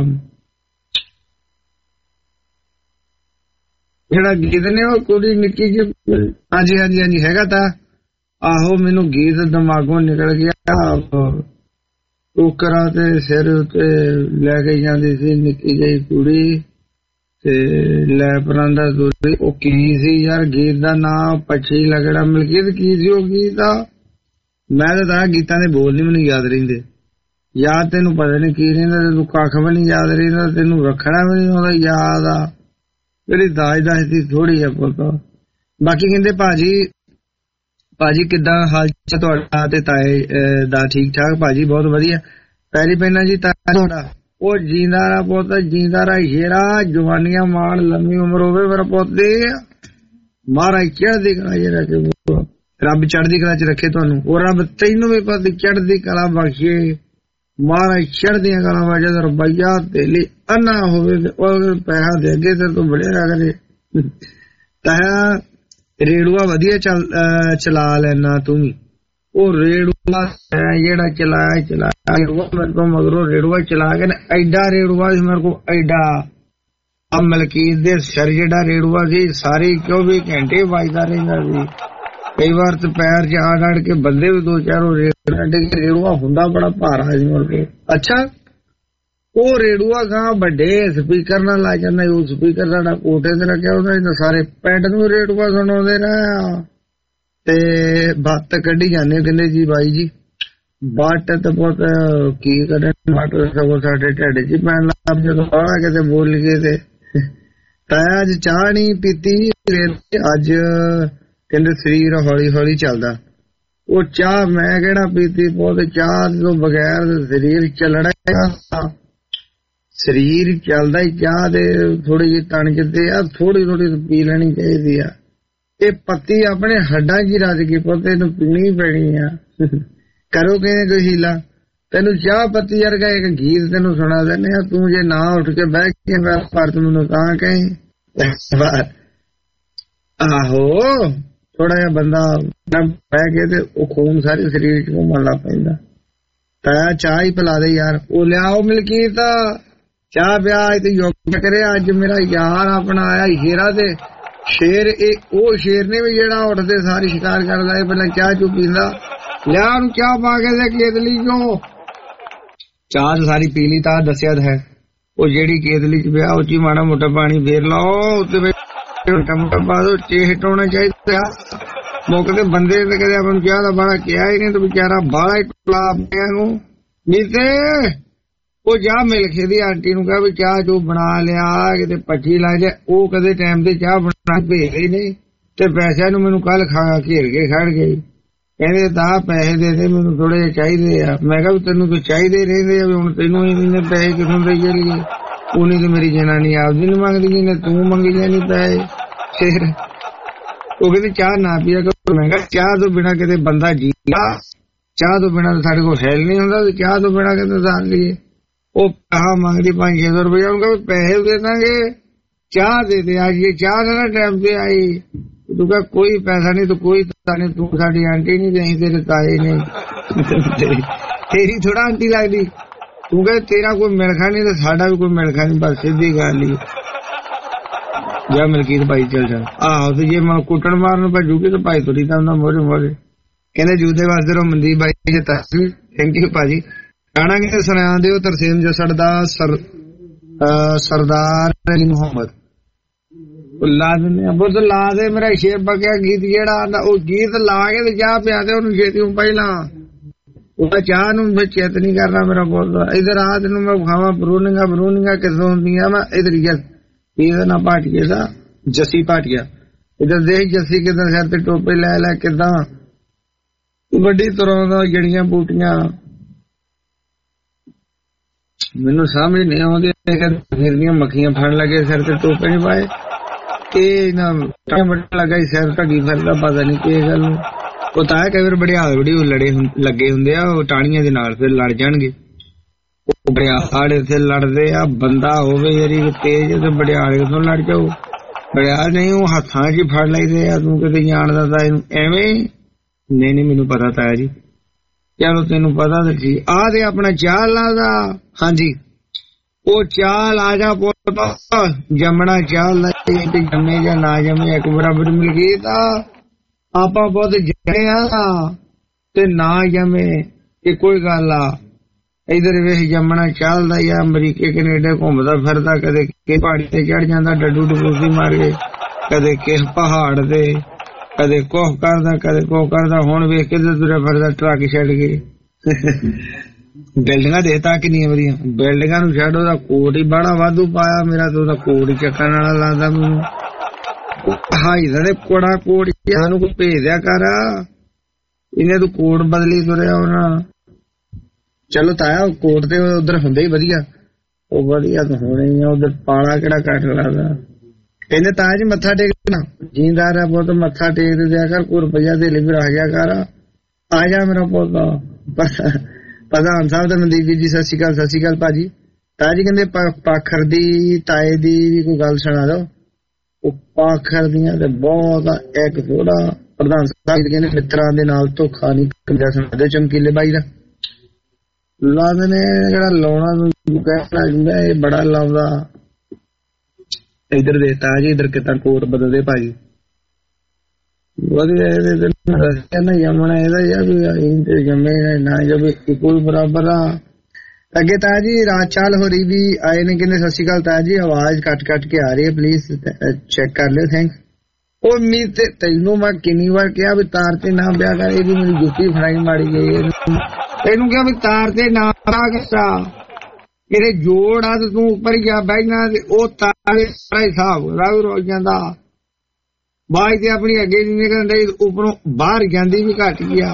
S5: ਜਿਹੜਾ ਗੀਤ ਨੇ ਉਹ ਕੁੜੀ ਨਿੱਕੀ ਜਿਹੀ ਹਾਂਜੀ ਹਾਂਜੀ ਹਾਂਜੀ ਹੈਗਾ ਤਾਂ ਆਹੋ ਮੈਨੂੰ ਗੀਤ ਦਿਮਾਗੋਂ ਨਿਕਲ ਗਿਆ ਟੋਕਰਾ ਤੇ ਸਿਰ ਉੱਤੇ ਲੈ ਕੇ ਜਾਂਦੀ ਸੀ ਨਿੱਕੀ ਜਿਹੀ ਕੁੜੀ ਤੇ ਲੈ ਪਰਾਂਦਾ ਦੂਰੀ ਉਹ ਕੀ ਸੀ ਯਾਰ ਗੀਤ ਦਾ ਨਾਂ ਪੱਛੀ ਲੱਗੜਾ ਮਲਕੀਤ ਕੀ ਸੀ ਉਹ ਗੀਤ ਆ ਮੈਂ ਤਾਂ ਗੀਤਾਂ ਦੇ ਬੋਲ ਨੀ ਮੈਨੂੰ ਯਾਦ ਰਹਿੰਦੇ ਯਾਦ ਤੈਨੂੰ ਪਤਾ ਨੀ ਕੀ ਰਹਿੰਦਾ ਤੈਨੂੰ ਕੱਖ ਵੀ ਨੀ ਯਾਦ ਰਹਿੰਦਾ ਤੈਨੂੰ ਰੱਖਣਾ ਵੀ ਨੀ ਉਹਦਾ ਯਾਦ ਆ ਜਿਹੜੀ ਦਾਜ ਦੀ ਥੋੜੀ ਆ ਪੁੱਤ ਬਾਕੀ ਕਹਿੰਦੇ ਭਾਜੀ ਕਿੱਦਾਂ ਹਾਲ ਚਾਲ ਤੁਹਾਡਾ ਤੇ ਤਾਏ ਦਾ ਠੀਕ ਠਾਕ ਭਾਜੀ ਬਹੁਤ ਵਧੀਆ ਪੈਰੀ ਪੈਣਾ ਜੀ ਤਾਇਆ ਤੁਹਾਡਾ ਉਹ ਜੀਂਦਾ ਰਾ ਪੁੱਤ ਜੀਂਦਾ ਰਾ ਸ਼ੇਰਾ ਜਵਾਨੀਆਂ ਮਾਣ ਲੰਮੀ ਉਮਰ ਹੋਵੇ ਮੇਰਾ ਪੁੱਤ ਦੇ ਮਹਾਰਾਜ ਚੜ੍ਹਦੀ ਕਲਾ ਚ ਰੱਖੇ ਰੱਬ ਚੜ੍ਹਦੀ ਕਲਾ ਚ ਰੱਖੇ ਤੁਹਾਨੂੰ ਉਹ ਰੱਬ ਤੈਨੂੰ ਵੀ ਪਤ ਚੜ੍ਹਦੀ ਕਲਾ ਬਖਸ਼ੇ ਮਹਾਰਾਜ ਚੜ੍ਹਦੀਆਂ ਕਲਾ ਵਜੇ ਦਾ ਰੁਪਈਆ ਤੇ ਲਈ ਅੰਨਾ ਹੋਵੇ ਉਹ ਪੈਸਾ ਦੇ ਅੱਗੇ ਤੇ ਤੂੰ ਬੜਿਆ ਕਰੇ ਤਾਇਆ ਰੇੜੂਆ ਵਧੀਆ ਚਲਾ ਲੈਣਾ ਤੂੰ ਉਹ ਰੇੜੂਆ ਜਿਹੜਾ ਚਲਾਇਆ ਮੇਰੇ ਤੋਂ ਮਗਰੋਂ ਰੇੜੂਆ ਚਲਾ ਕੇ ਐਡਾ ਰੇੜੂਆ ਸੀ ਮੇਰੇ ਕੋਲ ਐਡਾ ਆ ਮਲਕੀਤ ਦੇ ਸਿਰ ਜਿਹੜਾ ਰੇੜੂਆ ਸੀ ਸਾਰੀ 24 ਘੰਟੇ ਵੱਜਦਾ ਰਹਿੰਦਾ ਸੀ ਕਈ ਵਾਰ ਤੇ ਪੈਰ ਚ ਆੜ ਕੇ ਬੰਦੇ ਵੀ ਦੋ ਚਾਰ ਰੇੜੂਆ ਹੁੰਦਾ ਬੜਾ ਭਾਰਾ ਸੀ ਮੁੜ ਕੇ ਅੱਛਾ ਉਹ ਰੇੜੂਆ ਗਾਂ ਵੱਡੇ ਸਪੀਕਰ ਨਾਲ ਲਾ ਜਾਂਦਾ ਉਹ ਸਪੀਕਰ ਸਾਡਾ ਕੋਠੇ ਤੇ ਰੱਖਿਆ ਉਹਦਾ ਸਾਰੇ ਪਿੰਡ ਨੂੰ ਰੇੜੂਆ ਸੁਣਾਉਂਦੇ ਨਾ ਤੇ ਬੱਤ ਕੱਢੀ ਜਾਂਦੇ ਕਹਿੰਦੇ ਜੀ ਬਾਈ ਜੀ ਬੱਟ ਤੇ ਬਹੁਤ ਕੀ ਕਰੇ ਬੱਟ ਸਗੋਂ ਸਾਡੇ ਢਿੱਡ ਚ ਪੈਣ ਲੱਗ ਜਦੋਂ ਆ ਕਿਤੇ ਬੋਲ ਗਏ ਤੇ ਤਾਇਆ ਅੱਜ ਚਾਹ ਨਹੀਂ ਪੀਤੀ, ਅੱਜ ਕਹਿੰਦੇ ਸਰੀਰ ਹੌਲੀ ਹੌਲੀ ਚੱਲਦਾ। ਉਹ ਚਾਹ ਮੈਂ ਕਿਹੜਾ ਪੀਤੀ, ਬਹੁਤ ਚਾਹ ਤੋਂ ਬਗੈਰ ਸਰੀਰ ਚੱਲਣਾ, ਸਰੀਰ ਚੱਲਦਾ ਹੀ ਚਾਹ ਦੇ ਥੋੜੀ ਜਿਹੀ ਤਣ ਜਿੱਦੇ ਆ, ਥੋੜੀ ਥੋੜੀ ਪੀ ਲੈਣੀ ਚਾਹੀਦੀ ਆ। ਇਹ ਪੱਤੀ ਆਪਣੇ ਹੱਡਾਂ 'ਚ ਹੀ ਰੱਜ ਗਈ, ਪੁੱਤ ਇਹਨੂੰ ਪੀਣੀ ਪੈਣੀ ਆ। ਕਰੋ ਕਿਵੇਂ ਕੋਈ ਹੀਲਾ, ਤੈਨੂੰ ਚਾਹ ਪੱਤੀ ਵਰਗਾ ਇੱਕ ਗੀਤ ਤੈਨੂੰ ਸੁਣਾ ਦਿੰਦੇ ਆ, ਤੂੰ ਜੇ ਨਾ ਉੱਠ ਕੇ ਬਹਿ ਕੇ ਭਾਰਤ ਮੈਨੂੰ ਤਾਂ ਕਹੀਂ। ਆਹੋ ਥੋੜਾ ਜਿਹਾ ਬੰਦਾ ਬਹਿ ਕੇ ਤੇ ਉਹ ਖੂਨ ਸਾਰੇ ਸਰੀਰ 'ਚ ਘੁੰਮਣ ਲੱਗ ਪੈਂਦਾ। ਤਾਇਆ ਚਾਹ ਹੀ ਪਿਲਾ ਦੇ ਯਾਰ। ਉਹ ਲਿਆਓ ਮਲਕੀਤ ਚਾਹ ਪਿਆ ਤੇ ਯੋਗ ਕਰਿਆ। ਅੱਜ ਮੇਰਾ ਯਾਰ ਆਪਣਾ ਆਇਆ ਹੀਰਾ ਤੇ ਸ਼ੇਰ, ਇਹ ਉਹ ਸ਼ੇਰ ਨੇ ਵੀ ਜਿਹੜਾ ਉੱਠਦੇ ਸਾਰੀ ਸ਼ਿਕਾਰ ਕਰਦਾ, ਇਹ ਪਹਿਲਾਂ ਚਾਹ ਚੂ ਪੀਂਦਾ। ਲਿਆ ਉਹਨੂੰ ਚਾਹ ਪਾ ਕੇ ਤੇ ਕੇਤਲੀ ਚੋਂ ਚਾਹ ਸਾਰੀ ਪੀ ਲਈ। ਤਾਂ ਦੱਸਿਆ ਹੈ ਉਹ ਜਿਹੜੀ ਕੇਤਲੀ 'ਚ ਪਿਆ ਉਹ 'ਚ ਮਾੜਾ ਮੋਟਾ ਪਾਣੀ ਫੇਰ ਲਾਓ, ਉੱਤੇ ਮੋਟਾ ਮੋਟਾ ਪਾ ਦੋ, ਟੇਸਟ ਹੋਣਾ ਚਾਹੀਦਾ। ਮੌਕੇ ਤੇ ਬੰਦੇ ਤੇ ਕਦੇ ਆਪਾਂ ਨੂੰ ਚਾਹ ਦਾ ਬਾਹਲਾ ਕਿਹਾ ਹੀ ਨਹੀਂ, ਤੇ ਵਿਚਾਰਾ ਬਾਹਲਾ ਹੀ ਟੁੱਲਾ ਪਿਆ ਨੂੰ ਨੀਤੇ। ਉਹ ਜਾ ਮਿਲ ਕੇ ਦੀ ਆਂਟੀ ਨੂੰ ਕਹਾਂ ਵੀ ਚਾਹ ਚੋ ਬਣਾ ਲਿਆ, ਕਿਤੇ ਪੱਚੀ ਲੱਗ ਜਾ। ਉਹ ਕਦੇ ਟਾਈਮ ਤੇ ਚਾਹ ਬਣਾ ਭੇਜ ਹੀ ਨਹੀਂ, ਤੇ ਪੈਸਿਆਂ ਨੂੰ ਮੈਨੂੰ ਕੱਲ ਘੇਰ ਕੇ ਖੜ ਗਈ। ਕਹਿੰਦੇ ਤਾਂ ਪੈਸੇ ਦੇ ਦੇ ਮੈਨੂੰ ਥੋੜੇ ਜਿਹੇ ਚਾਹੀਦੇ ਆ। ਮੈਂ ਕਿਹਾ ਵੀ ਤੈਨੂੰ ਤਾਂ ਚਾਹੀਦੇ ਰਹਿੰਦੇ ਆ, ਵੀ ਹੁਣ ਤੈਨੂੰ ਇਹਨੇ ਪੈਸੇ ਕਿਥੋਂ ਦੇ ਜਾਈਏ। ਉਹਨੇ ਤੇ ਮੇਰੀ ਜਨਾਨੀ ਆਪਦੀ ਨੀ ਮੰਗਦੀ, ਜਿਹਨੇ ਤੂੰ ਮੰਗੀ ਜਾਨੀ ਪੈਸੇ। ਫਿਰ ਉਹ ਕਹਿੰਦੀ ਚਾਹ ਨਾ ਪੀਆ ਕਰੋ। ਮੈਂ ਕਿਹਾ ਚਾਹ ਤੋਂ ਬਿਨਾਂ ਕਿਤੇ ਬੰਦਾ ਜੀਆ, ਚਾਹ ਤੋਂ ਬਿਨਾਂ ਸਾਡੇ ਕੋਲ ਹੈਲ ਨਹੀਂ ਹੁੰਦਾ, ਚਾਹ ਤੋਂ ਬਿਨਾਂ ਕਿਤੇ ਸਾਰ ਲਈਏ। ਉਹ ਪੈਸਾ ਮੰਗਦੀ 500 ਰੁਪਇਆ, ਉਹਨੂੰ ਕਹਾਂ ਪੈਸੇ ਦੇ ਦਾਂਗੇ, ਚਾਹ ਦੇ ਦੇ। ਅੱਜ ਇਹ ਚਾਹ ਨਾ ਟਾਈਮ ਤੇ ਆਈ, ਤੂੰ ਕਹ ਕੋਈ ਪੈਸਾ ਨਹੀਂ, ਤੂੰ ਕੋਈ ਪਤਾ ਨਹੀਂ, ਤੂੰ ਸਾਡੀ ਆਂਟੀ ਨਹੀਂ ਤੇ ਅਸੀਂ ਤੇਰੇ ਤਾਏ ਨਹੀਂ, ਤੇਰੀ ਥੋੜਾ ਆਂਟੀ ਲੱਗਦੀ। ਤੂੰ ਕਹ ਤੇਰਾ ਕੋਈ ਮਿਲਖਾ ਨਹੀਂ ਤੇ ਸਾਡਾ ਵੀ ਕੋਈ ਮਿਲਖਾ ਨਹੀਂ, ਬਸ ਸਿੱਧੀ ਗੱਲ ਹੀ। ਜਾਂ ਮਲਕੀਤ ਭਾਈ ਚੱਲ ਜਾ। ਆਹੋ ਤੇ ਜੇ ਮੈਂ ਕੁੱਟਣ ਮਾਰਨ ਭੱਜੂਗੀ ਤਾਂ ਭਾਈ ਤੁਰੀ ਤਾਂ ਮੋਰੇ ਮੋਰੇ। ਕਹਿੰਦੇ ਜੂਦੇ ਵਾਸਤੇ ਰੋ ਮਨਦੀਪ ਬਾਈ ਜੀ, ਥੈਂਕ ਯੂ ਭਾਜੀ। ਗਾਣਾ ਕਿਤੇ ਸੁਣਾ ਦਿਓ ਤਰਸੇਮ ਜਸੜ ਦਾ ਸਰਦਾਰ ਅਲੀ ਮੁਹੰਮਦ। ਲਾ ਦਿੰਦੇ ਬੁੱਧ ਲਾ ਦੇ ਮੇਰਾ ਸ਼ੇਰ ਬਕਿਆ ਗੀਤ ਜਿਹੜਾ ਆਂਦਾ, ਉਹ ਗੀਤ ਲਾ ਕੇ ਤੇ ਚਾਹ ਪਿਆ ਦੇ ਉਹਨੂੰ ਛੇਤੀ ਪਹਿਲਾਂ। ਉਹ ਚਾਹ ਨੂੰ ਮੈਂ ਚੇਤ ਨਹੀਂ ਕਰਨਾ ਮੇਰਾ ਬੋਲਦਾ। ਇਧਰ ਰਾਤ ਨੂੰ ਮੈਂ ਖਾਵਾਂ ਬਰੂਨੀਆਂ ਕਿੱਥੋਂ ਹੁੰਦੀਆਂ। ਮੈਂ ਇਧਰ ਇਹਦਾ ਨਾ ਭਾਟੀਏ ਦਾ ਜੱਸੀ ਭਾਟੀਆ, ਇਧਰ ਦੇਖ ਜੱਸੀ ਕਿੱਦਾਂ ਸਿਰ ਤੇ ਟੋਪੇ ਲੈ ਲੈ ਕਿੱਦਾਂ ਵੱਡੀ ਤਰ੍ਹਾਂ ਦਾ ਜੜੀਆਂ ਬੂਟੀਆਂ। ਮੈਨੂੰ ਸਮਝ ਨਹੀਂ ਆਉਂਦੀ, ਫਿਰਦੀਆਂ ਮੱਖੀਆਂ ਫੜ ਲੱਗੇ, ਸਿਰ ਤੇ ਟੋਪੇ ਨਹੀਂ ਪਾਏ। ਇਹ ਨਾ ਲੱਗਾ ਸਿਰ ਢੱਗੀ ਫਿਰਦਾ, ਪਤਾ ਨਹੀਂ ਕਿਸ ਗੱਲ ਨੂੰ। ਉਹ ਤਾਂ ਕਈ ਵਾਰ ਬੜਿਆਲ ਲੜੇ ਲੱਗੇ ਹੁੰਦੇ ਆ, ਉਹ ਟਾਹਣੀਆਂ ਦੇ ਨਾਲ ਫਿਰ ਲੜ ਜਾਣਗੇ। ਉਹ ਬੜਿਆਲ ਇੱਥੇ ਲੜਦੇ ਆ, ਬੰਦਾ ਹੋਵੇ ਯਾਰੀ ਤੇਜ ਤੇ ਬੜਿਆਲ ਕਿਥੋਂ ਲੜ ਜਾਓ। ਬੜਿਆਲ ਨਹੀਂ, ਉਹ ਹੱਥਾਂ 'ਚ ਹੀ ਫੜ ਲੈਂਦੇ ਆ। ਤੂੰ ਕਿਤੇ ਜਾਣਦਾ ਤਾਂ ਇਹਨੂੰ ਐਵੇਂ ਨਹੀਂ ਮੈਨੂੰ ਪਤਾ ਤਾਇਆ ਜੀ। ਚਲੋ ਤੈਨੂੰ ਪਤਾ ਤਾਂ ਸੀ। ਆਹ ਤੇ ਆਪਣਾ ਚਾਲ ਲਾਦਾ। ਹਾਂਜੀ ਉਹ ਚਾਲ ਆ ਜਾ ਪੁੱਤ, ਜੰਮਣਾ ਚਾਲ ਤੇ ਜੰਮੇ ਜਾਂ ਨਾ ਜੰਮੇ ਇੱਕ ਬਰਾਬਰ ਮਿਲ ਗਈ। ਤਾਂ ਆਪਾਂ ਬਹੁਤ ਜੰਮੇ ਆ ਤੇ ਨਾ ਜੰਮੇ ਇਹ ਕੋਈ ਗੱਲ ਆ। ਇਧਰ ਵੇਖ ਜੰਮਣਾ ਚਾਲਦਾ ਆ, ਅਮਰੀਕੇ ਕੈਨੇਡਾ ਘੁੰਮਦਾ ਫਿਰਦਾ, ਕਦੇ ਕਿ ਪਹਾੜੀ ਤੇ ਚੜ ਜਾਂਦਾ ਡੱਡੂ ਡਬੂਸੀ ਮਾਰ ਕੇ, ਕਦੇ ਕਿਸ ਪਹਾੜ ਤੇ, ਕਦੇ ਕੋਹ ਕਰਦਾ ਕਦੇ ਕੋਹ ਕਰਦਾ। ਹੁਣ ਵੇਖ ਕਿੱਧਰ ਤੁਰਿਆ ਫਿਰਦਾ ਟਰੱਕ ਛੱਡ ਕੇ। ਬਿਲਡਿੰਗਾਂ ਦੇਤਾ ਕਿੰਨੀਆਂ ਵਧੀਆ। ਬਿਲਡਿੰਗਾਂ ਨੂੰ ਛੱਡ, ਉਹਦਾ ਕੋਟ ਹੀ ਬੜਾ ਵਾਧੂ ਪਾਇਆ। ਮੇਰਾ ਤਾਂ ਉਹਦਾ ਕੋਟ ਹੀ ਚੱਕਣ ਵਾਲਾ ਲੱਗਦਾ ਮੈਨੂੰ। ਹਾਈ ਦਾ ਕੋੜਾ ਕੋਟ ਸਾਨੂੰ ਕੋਈ ਭੇਜ ਦਿਆ ਕਰ, ਇਹਨੇ ਤੂੰ ਕੋਟ ਬਦਲੀ ਤੁਰਿਆ ਉਹਨਾਂ। ਚਲੋ ਤਾਇਆ ਕੋਟ ਤੇ ਉਧਰ ਹੁੰਦੇ ਹੀ ਵਧੀਆ, ਉਹ ਵਧੀਆ ਤਾਂ ਹੋਣੇ ਹੀ ਆ। ਉਧਰ ਪਾਲਾ ਕਿਹੜਾ ਕੱਟ ਲੱਗਦਾ। ਕਹਿੰਦੇ ਤਾਇਆ ਜੀ ਮੱਥਾ ਟੇਕਣਾ ਜੀਂਦਾਰ ਆ ਬਹੁਤ, ਮੱਥਾ ਟੇਕ ਦਿਆ ਕਰ, ਕੋਈ ਰੁਪਈਆ ਦੇ ਲਈ ਵੀ ਰੱਖ ਜਾ ਕਰ। ਆ ਜਾ ਮੇਰਾ ਪੁੱਤ। ਪ੍ਰਧਾਨ ਸਾਹਿਬ ਤੇ ਮਨਦੀਪ ਜੀ ਸਤਿ ਸ਼੍ਰੀ ਅਕਾਲ। ਸਤਿ ਸ਼੍ਰੀ ਅਕਾਲ ਭਾਜੀ। ਤਾਇਆ ਜੀ ਕਹਿੰਦੇ ਪਾਖਰ ਦੀ ਤਾਏ ਦੀ ਵੀ ਕੋਈ ਗੱਲ ਸੁਣਾ ਦੋ। ਉਹ ਪਾਖਰ ਦੀਆਂ ਤੇ ਬਹੁਤ ਇੱਕ ਥੋੜਾ। ਪ੍ਰਧਾਨ ਸਾਹਿਬ ਕਹਿੰਦੇ ਮਿੱਤਰਾਂ ਦੇ ਨਾਲ ਧੋਖਾ ਨਹੀਂ ਕਰਦਾ। ਸੁਣਾ ਚਮਕੀਲੇ ਬਾਈ ਦਾ ਲਾਉਂਦੇ ਨੇ ਜਿਹੜਾ ਲਾਉਣਾ ਕਹਿਣਾ, ਇਹ ਬੜਾ ਲਾਉਂਦਾ। ਇਧਰ ਦੇ ਤਾਇਆ ਜੀ, ਇਧਰ ਕਿਤਾ ਕੋਟ ਬਦਲਦੇ ਭਾਜੀ ਵਧੀਆ। ਇਹਦੇ ਜੰਮਣਾ ਇਹਦਾ ਵੀ ਜੰਮੇ ਨਾ ਜਵੇ ਕੋਈ ਬਰਾਬਰ ਆ। ਅੱਗੇ ਤਾਇਆ ਜੀ ਰਾਜਚਾਲ ਹੋਰੀ ਵੀ ਆਏ ਨੇ, ਕਹਿੰਦੇ ਸਤਿ ਸ਼੍ਰੀ ਅਕਾਲ ਤਾਇਆ ਜੀ, ਆਵਾਜ਼ ਕੱਟ ਕੇ ਆ ਰਹੀ ਹੈ, ਪਲੀਜ਼ ਚੈੱਕ ਕਰ ਲਿਓ, ਥੈਂਕਸ। ਉਹ ਮੀ ਤੇ ਤੈਨੂੰ ਮੈਂ ਕਿੰਨੀ ਵਾਰ ਕਿਹਾ ਵੀ ਤਾਰ ਤੇ ਨਾ ਪਿਆ ਕਰ, ਇਹਦੀ ਮੈਨੂੰ ਜੁੱਤੀ ਫੜਾਈ ਮਾਰੀ ਗਈ। ਇਹਨੂੰ ਕਿਹਾ ਵੀ ਤਾਰ ਤੇ ਨਾ ਪਿਆ ਕਰ, ਇਹਦੇ ਜੋੜ ਆ ਤੇ ਤੂੰ ਉੱਪਰ ਗਿਆ ਬਹਿਣਾ ਤੇ ਉਹ ਤਾਰੇ ਸਾਰਾ ਹਿਸਾਬ ਰਾਉ ਰੋ ਜਾਂਦਾ ਬਾਈ ਤੇ ਆਪਣੀ ਅੱਗੇ ਨਹੀਂ ਨਿਕਲਣ ਡਈ ਉੱਪਰੋਂ ਬਾਹਰ ਜਾਂਦੀ ਵੀ ਘੱਟ ਗਿਆ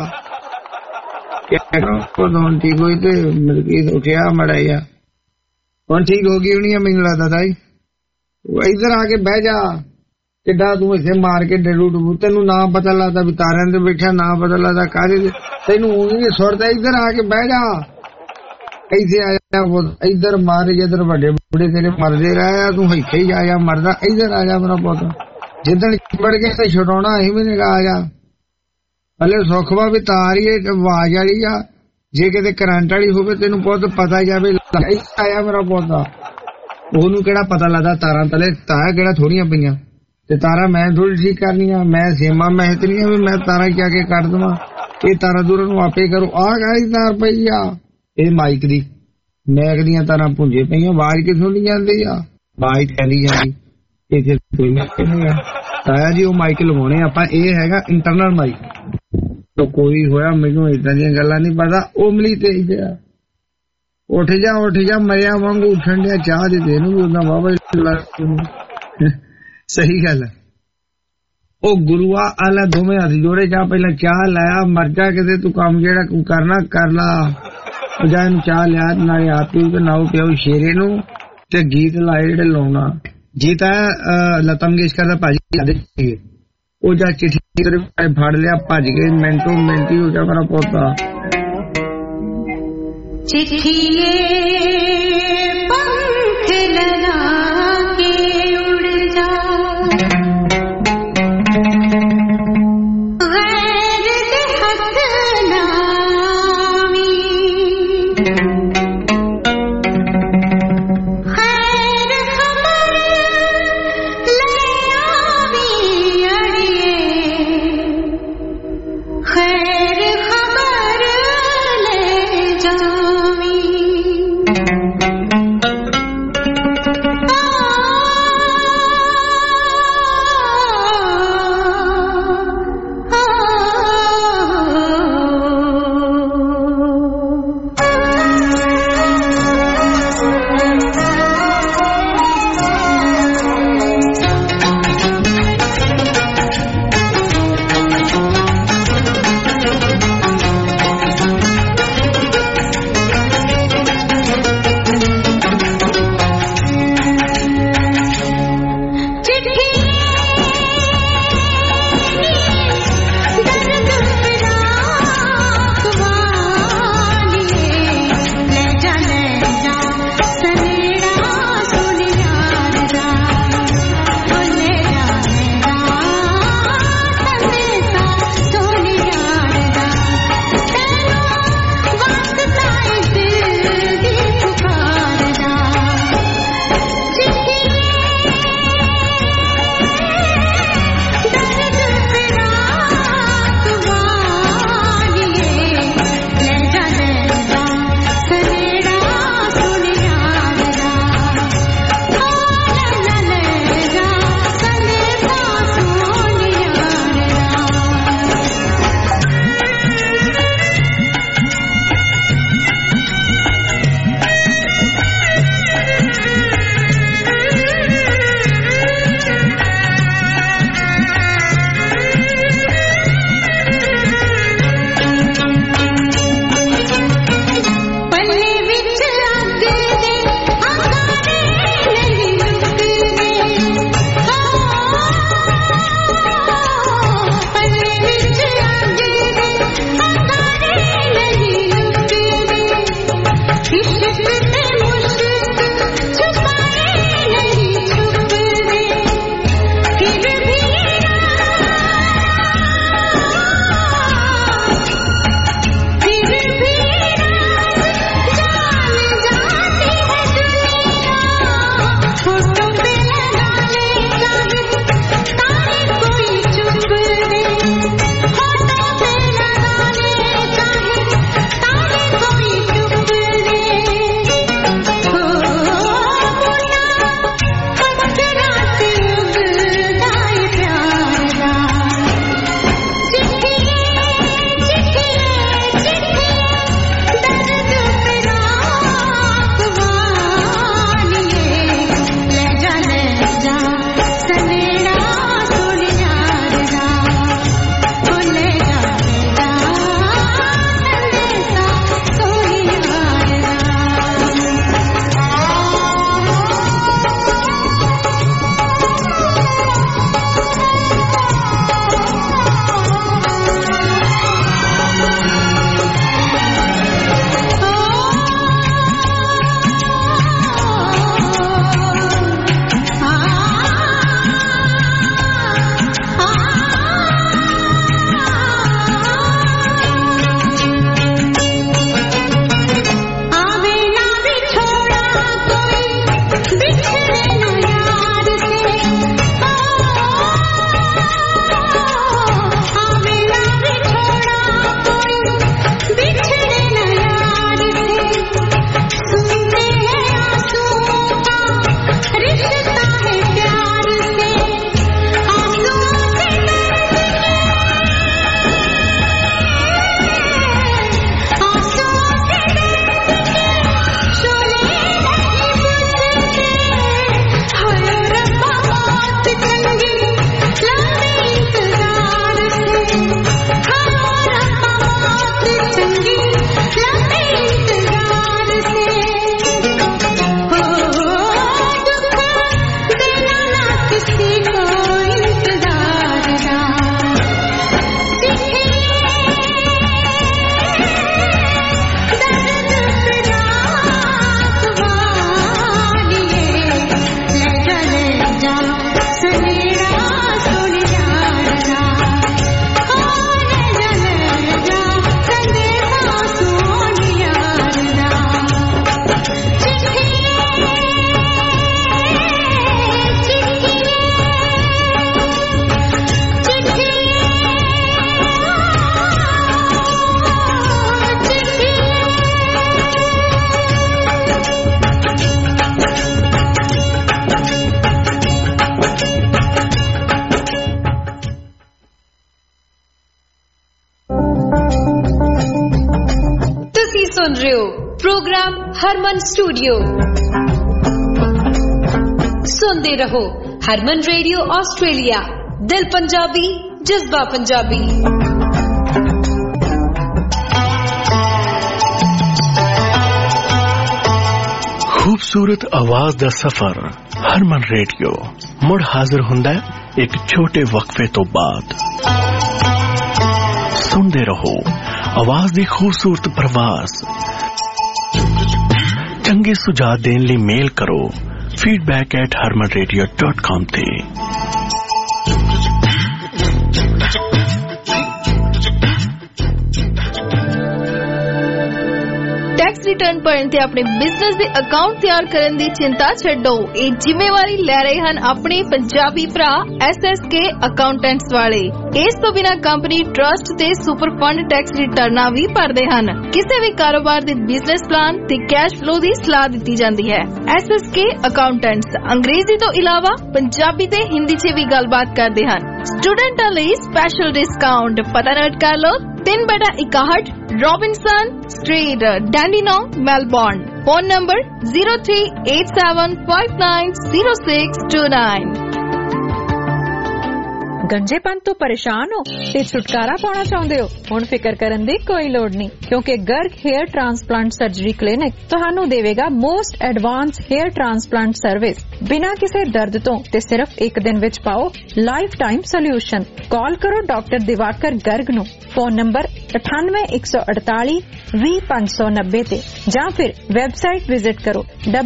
S5: ਕਦੋਂ ਠੀਕ ਹੋਈ ਤੇ ਮਿਲਕੀ ਉੱਠਿਆ ਮੜਾ ਜਾ ਹੁਣ ਠੀਕ ਹੋ ਗਈ ਹੋਣੀ ਆ ਮੈਨੂੰ ਲੱਗਦਾ ਤਾਈ ਇੱਧਰ ਆ ਕੇ ਬਹਿ ਜਾ ਕਿੱਡਾ ਤੂੰ ਇੱਥੇ ਮਾਰ ਕੇ ਡੇੜੂ ਡੂ ਤੈਨੂੰ ਨਾ ਪਤਾ ਲੱਗਦਾ ਵੀ ਤਾਰਿਆਂ ਤੇ ਬੈਠਾ ਨਾ ਪਤਾ ਲੱਗਦਾ ਕਾਹਦੇ ਤੈਨੂੰ ਉਂਗਲੀ ਸੁਰਦਾ ਇੱਧਰ ਆ ਕੇ ਬਹਿ ਜਾ ਇੱਥੇ ਆਇਆ ਇੱਧਰ ਮਾਰ ਜਿੱਧਰ ਵੱਡੇ ਬੁੜੇ ਤੇਰੇ ਮਰਦੇ ਰਹੇ ਤੂੰ ਇੱਥੇ ਹੀ ਆਇਆ ਮਰਦਾ ਇੱਧਰ ਆ ਜਾ ਮੇਰਾ ਪੁੱਤ ਜਿੱਦਣ ਚਿੰਬੜ ਕੇ ਤੇ ਛਡਾਉਣਾ ਅਸੀਂ ਵੀ ਨਹੀਂ ਆ ਜਾ ਹਲੇ ਸੁਖਵਾ ਵੀ ਤਾਰ ਹੀ ਆਵਾਜ਼ ਵਾਲੀ ਆ ਜੇ ਕਿਤੇ ਕਰੰਟ ਵਾਲੀ ਹੋਵੇ ਤੈਨੂੰ ਪੁੱਤ ਪਤਾ ਜਾਵੇ ਆਇਆ ਮੇਰਾ ਪੁੱਤ ਉਹਨੂੰ ਕਿਹੜਾ ਪਤਾ ਲੱਗਦਾ ਤਾਰਾਂ ਤਲੇ ਤਾਰਾਂ ਕਿਹੜਾ ਥੋੜੀਆਂ ਪਈਆਂ ਤੇ ਤਾਰਾਂ ਮੈਂ ਥੋੜੀ ਠੀਕ ਕਰਨੀਆਂ ਮੈਂ ਸੇਮਾ ਮਹਿਤਨੀ ਆ ਵੀ ਮੈਂ ਤਾਰਾਂ ਕਿਆ ਕੇ ਕੱਢ ਦੇਵਾਂ ਇਹ ਤਾਰਾਂ ਦੂਰ ਨੂੰ ਆਪੇ ਕਰੋ ਆਹ ਕਾਹਦੀ ਤਾਰ ਪਈ ਆ ਇਹ ਮਾਈਕ ਦੀ ਮੈਕ ਦੀਆਂ ਤਾਰਾਂ ਭੁੰਜੇ ਪਈਆਂ ਆਵਾਜ਼ ਕਿਥੋਂ ਦੀ ਜਾਂਦੀ ਆ ਆਵਾਜ਼ ਚੱਲੀ ਜਾਂਦੀ ਇਹ ਕੋਈ ਨਹੀਂ ਆ ਤਾਇਆ ਜੀ ਉਹ ਮਾਈਕ ਲਵਾਉਣੇ ਆਪਾਂ ਇਹ ਹੈਗਾ ਇੰਟਰਨਲ ਮਾਈਕ ਤਾਂ ਕੋਈ ਹੋਇਆ ਮੈਨੂੰ ਏਦਾਂ ਦੀਆਂ ਗੱਲਾਂ ਨਹੀਂ ਪਤਾ ਉਮਲੀ ਤੇਜ ਆ ਉੱਠ ਜਾ ਮਰਿਆ ਵਾਂਗੂ ਉੱਠਣ ਡਿਆ ਚਾਹ ਦੇ ਦੇ ਨੂੰ ਉਹਦਾ ਵਾਵਾ ਸਹੀ ਗੱਲ ਉਹ ਗੁਰੂਆ ਆਲਾ ਦੋਵੇਂ ਹੱਥ ਜੋੜੇ ਜਾ ਪਹਿਲਾਂ ਚਾਹ ਲਾਇਆ ਮਰ ਜਾ ਕਿਤੇ ਤੂੰ ਕੰਮ ਜਿਹੜਾ ਕਰਨਾ ਕਰ ਲਾ ਬਜਾਏ ਨੂੰ ਚਾਹ ਲਿਆ ਨਾਲੇ ਆਪ ਪੀਓ ਤੇ ਨਾਓ ਪਿਓ ਸ਼ੇਰੇ ਨੂੰ ਤੇ ਗੀਤ ਲਾਏ ਜਿਹੜੇ ਲਾਉਣਾ ਜੀਤਾ ਲਤਾ ਮੰਗੇਸ਼ਕਰ ਦਾ ਭਾਜੀ ਉਹ ਜਾ ਚਿੱਠੀ ਫੜ ਲਿਆ ਭੱਜ ਗਏ ਮਿੰਟੋ ਮਿੰਟੀ ਹੋ ਜਾ ਮੇਰਾ ਪੋਤਾ
S19: चिट्ठिए पंख लगा के उड़ जा गैर के हक नामी खैर खबर ले आवी अड़िए खैर खबर ले जा
S7: सुन रहे हो प्रोग्राम हरमन स्टूडियो। सुनते रहो हरमन रेडियो ऑस्ट्रेलिया, दिल पंजाबी जज्बा पंजाबी।
S9: खूबसूरत आवाज दा सफर हरमन रेडियो मुड़ हाजिर हुंदा है एक छोटे वक्फे तो बाद। सुनते रहो आवाज दी खूबसूरत प्रवास। चंगे सुझाव देने लिए मेल करो feedback@harmanradio.com ते।
S4: टैक्स रिटर्न भरन ते अपने बिजनेस दे अकाउंट तैयार करन दी चिंता छड्डो। ये जिम्मेवारी ले रहे हैं अपने पंजाबी भरा SSK अकाउंटेंट्स वाले। इस तो बिना कंपनी ट्रस्ट ते सुपर फंड टैक्स रिटर्न भी भरदे हन। किसी भी कारोबार दे बिजनेस प्लान ते कैश फ्लो दी सलाह दी जाती है। SSK अकाउंटेंट्स अंग्रेजी तो इलावा पंजाबी ते हिंदी च भी गलबात करते हैं। स्टूडेंटां लई स्पेशल डिस्काउंट पता नोट कर लो। 3/61 Robinson Street, Dandenong, Melbourne. Phone number 0387590629।
S10: गंजेपन तो परेशान हो ते छुटकारा पाना चाहते हो? हुण फिकर करन दी कोई लोड़ नहीं, क्योंकि Garg hair transplant surgery clinic तुहानू देवेगा most advance hair transplant service बिना किसी दर्द तो ते सिर्फ एक दिन विच पाओ लाइफ टाइम सोल्यूशन। कॉल करो डॉक्टर दिवाकर गर्ग नू। फोन नंबर 9814820590 ते जां फिर वेबसाइट विजिट करो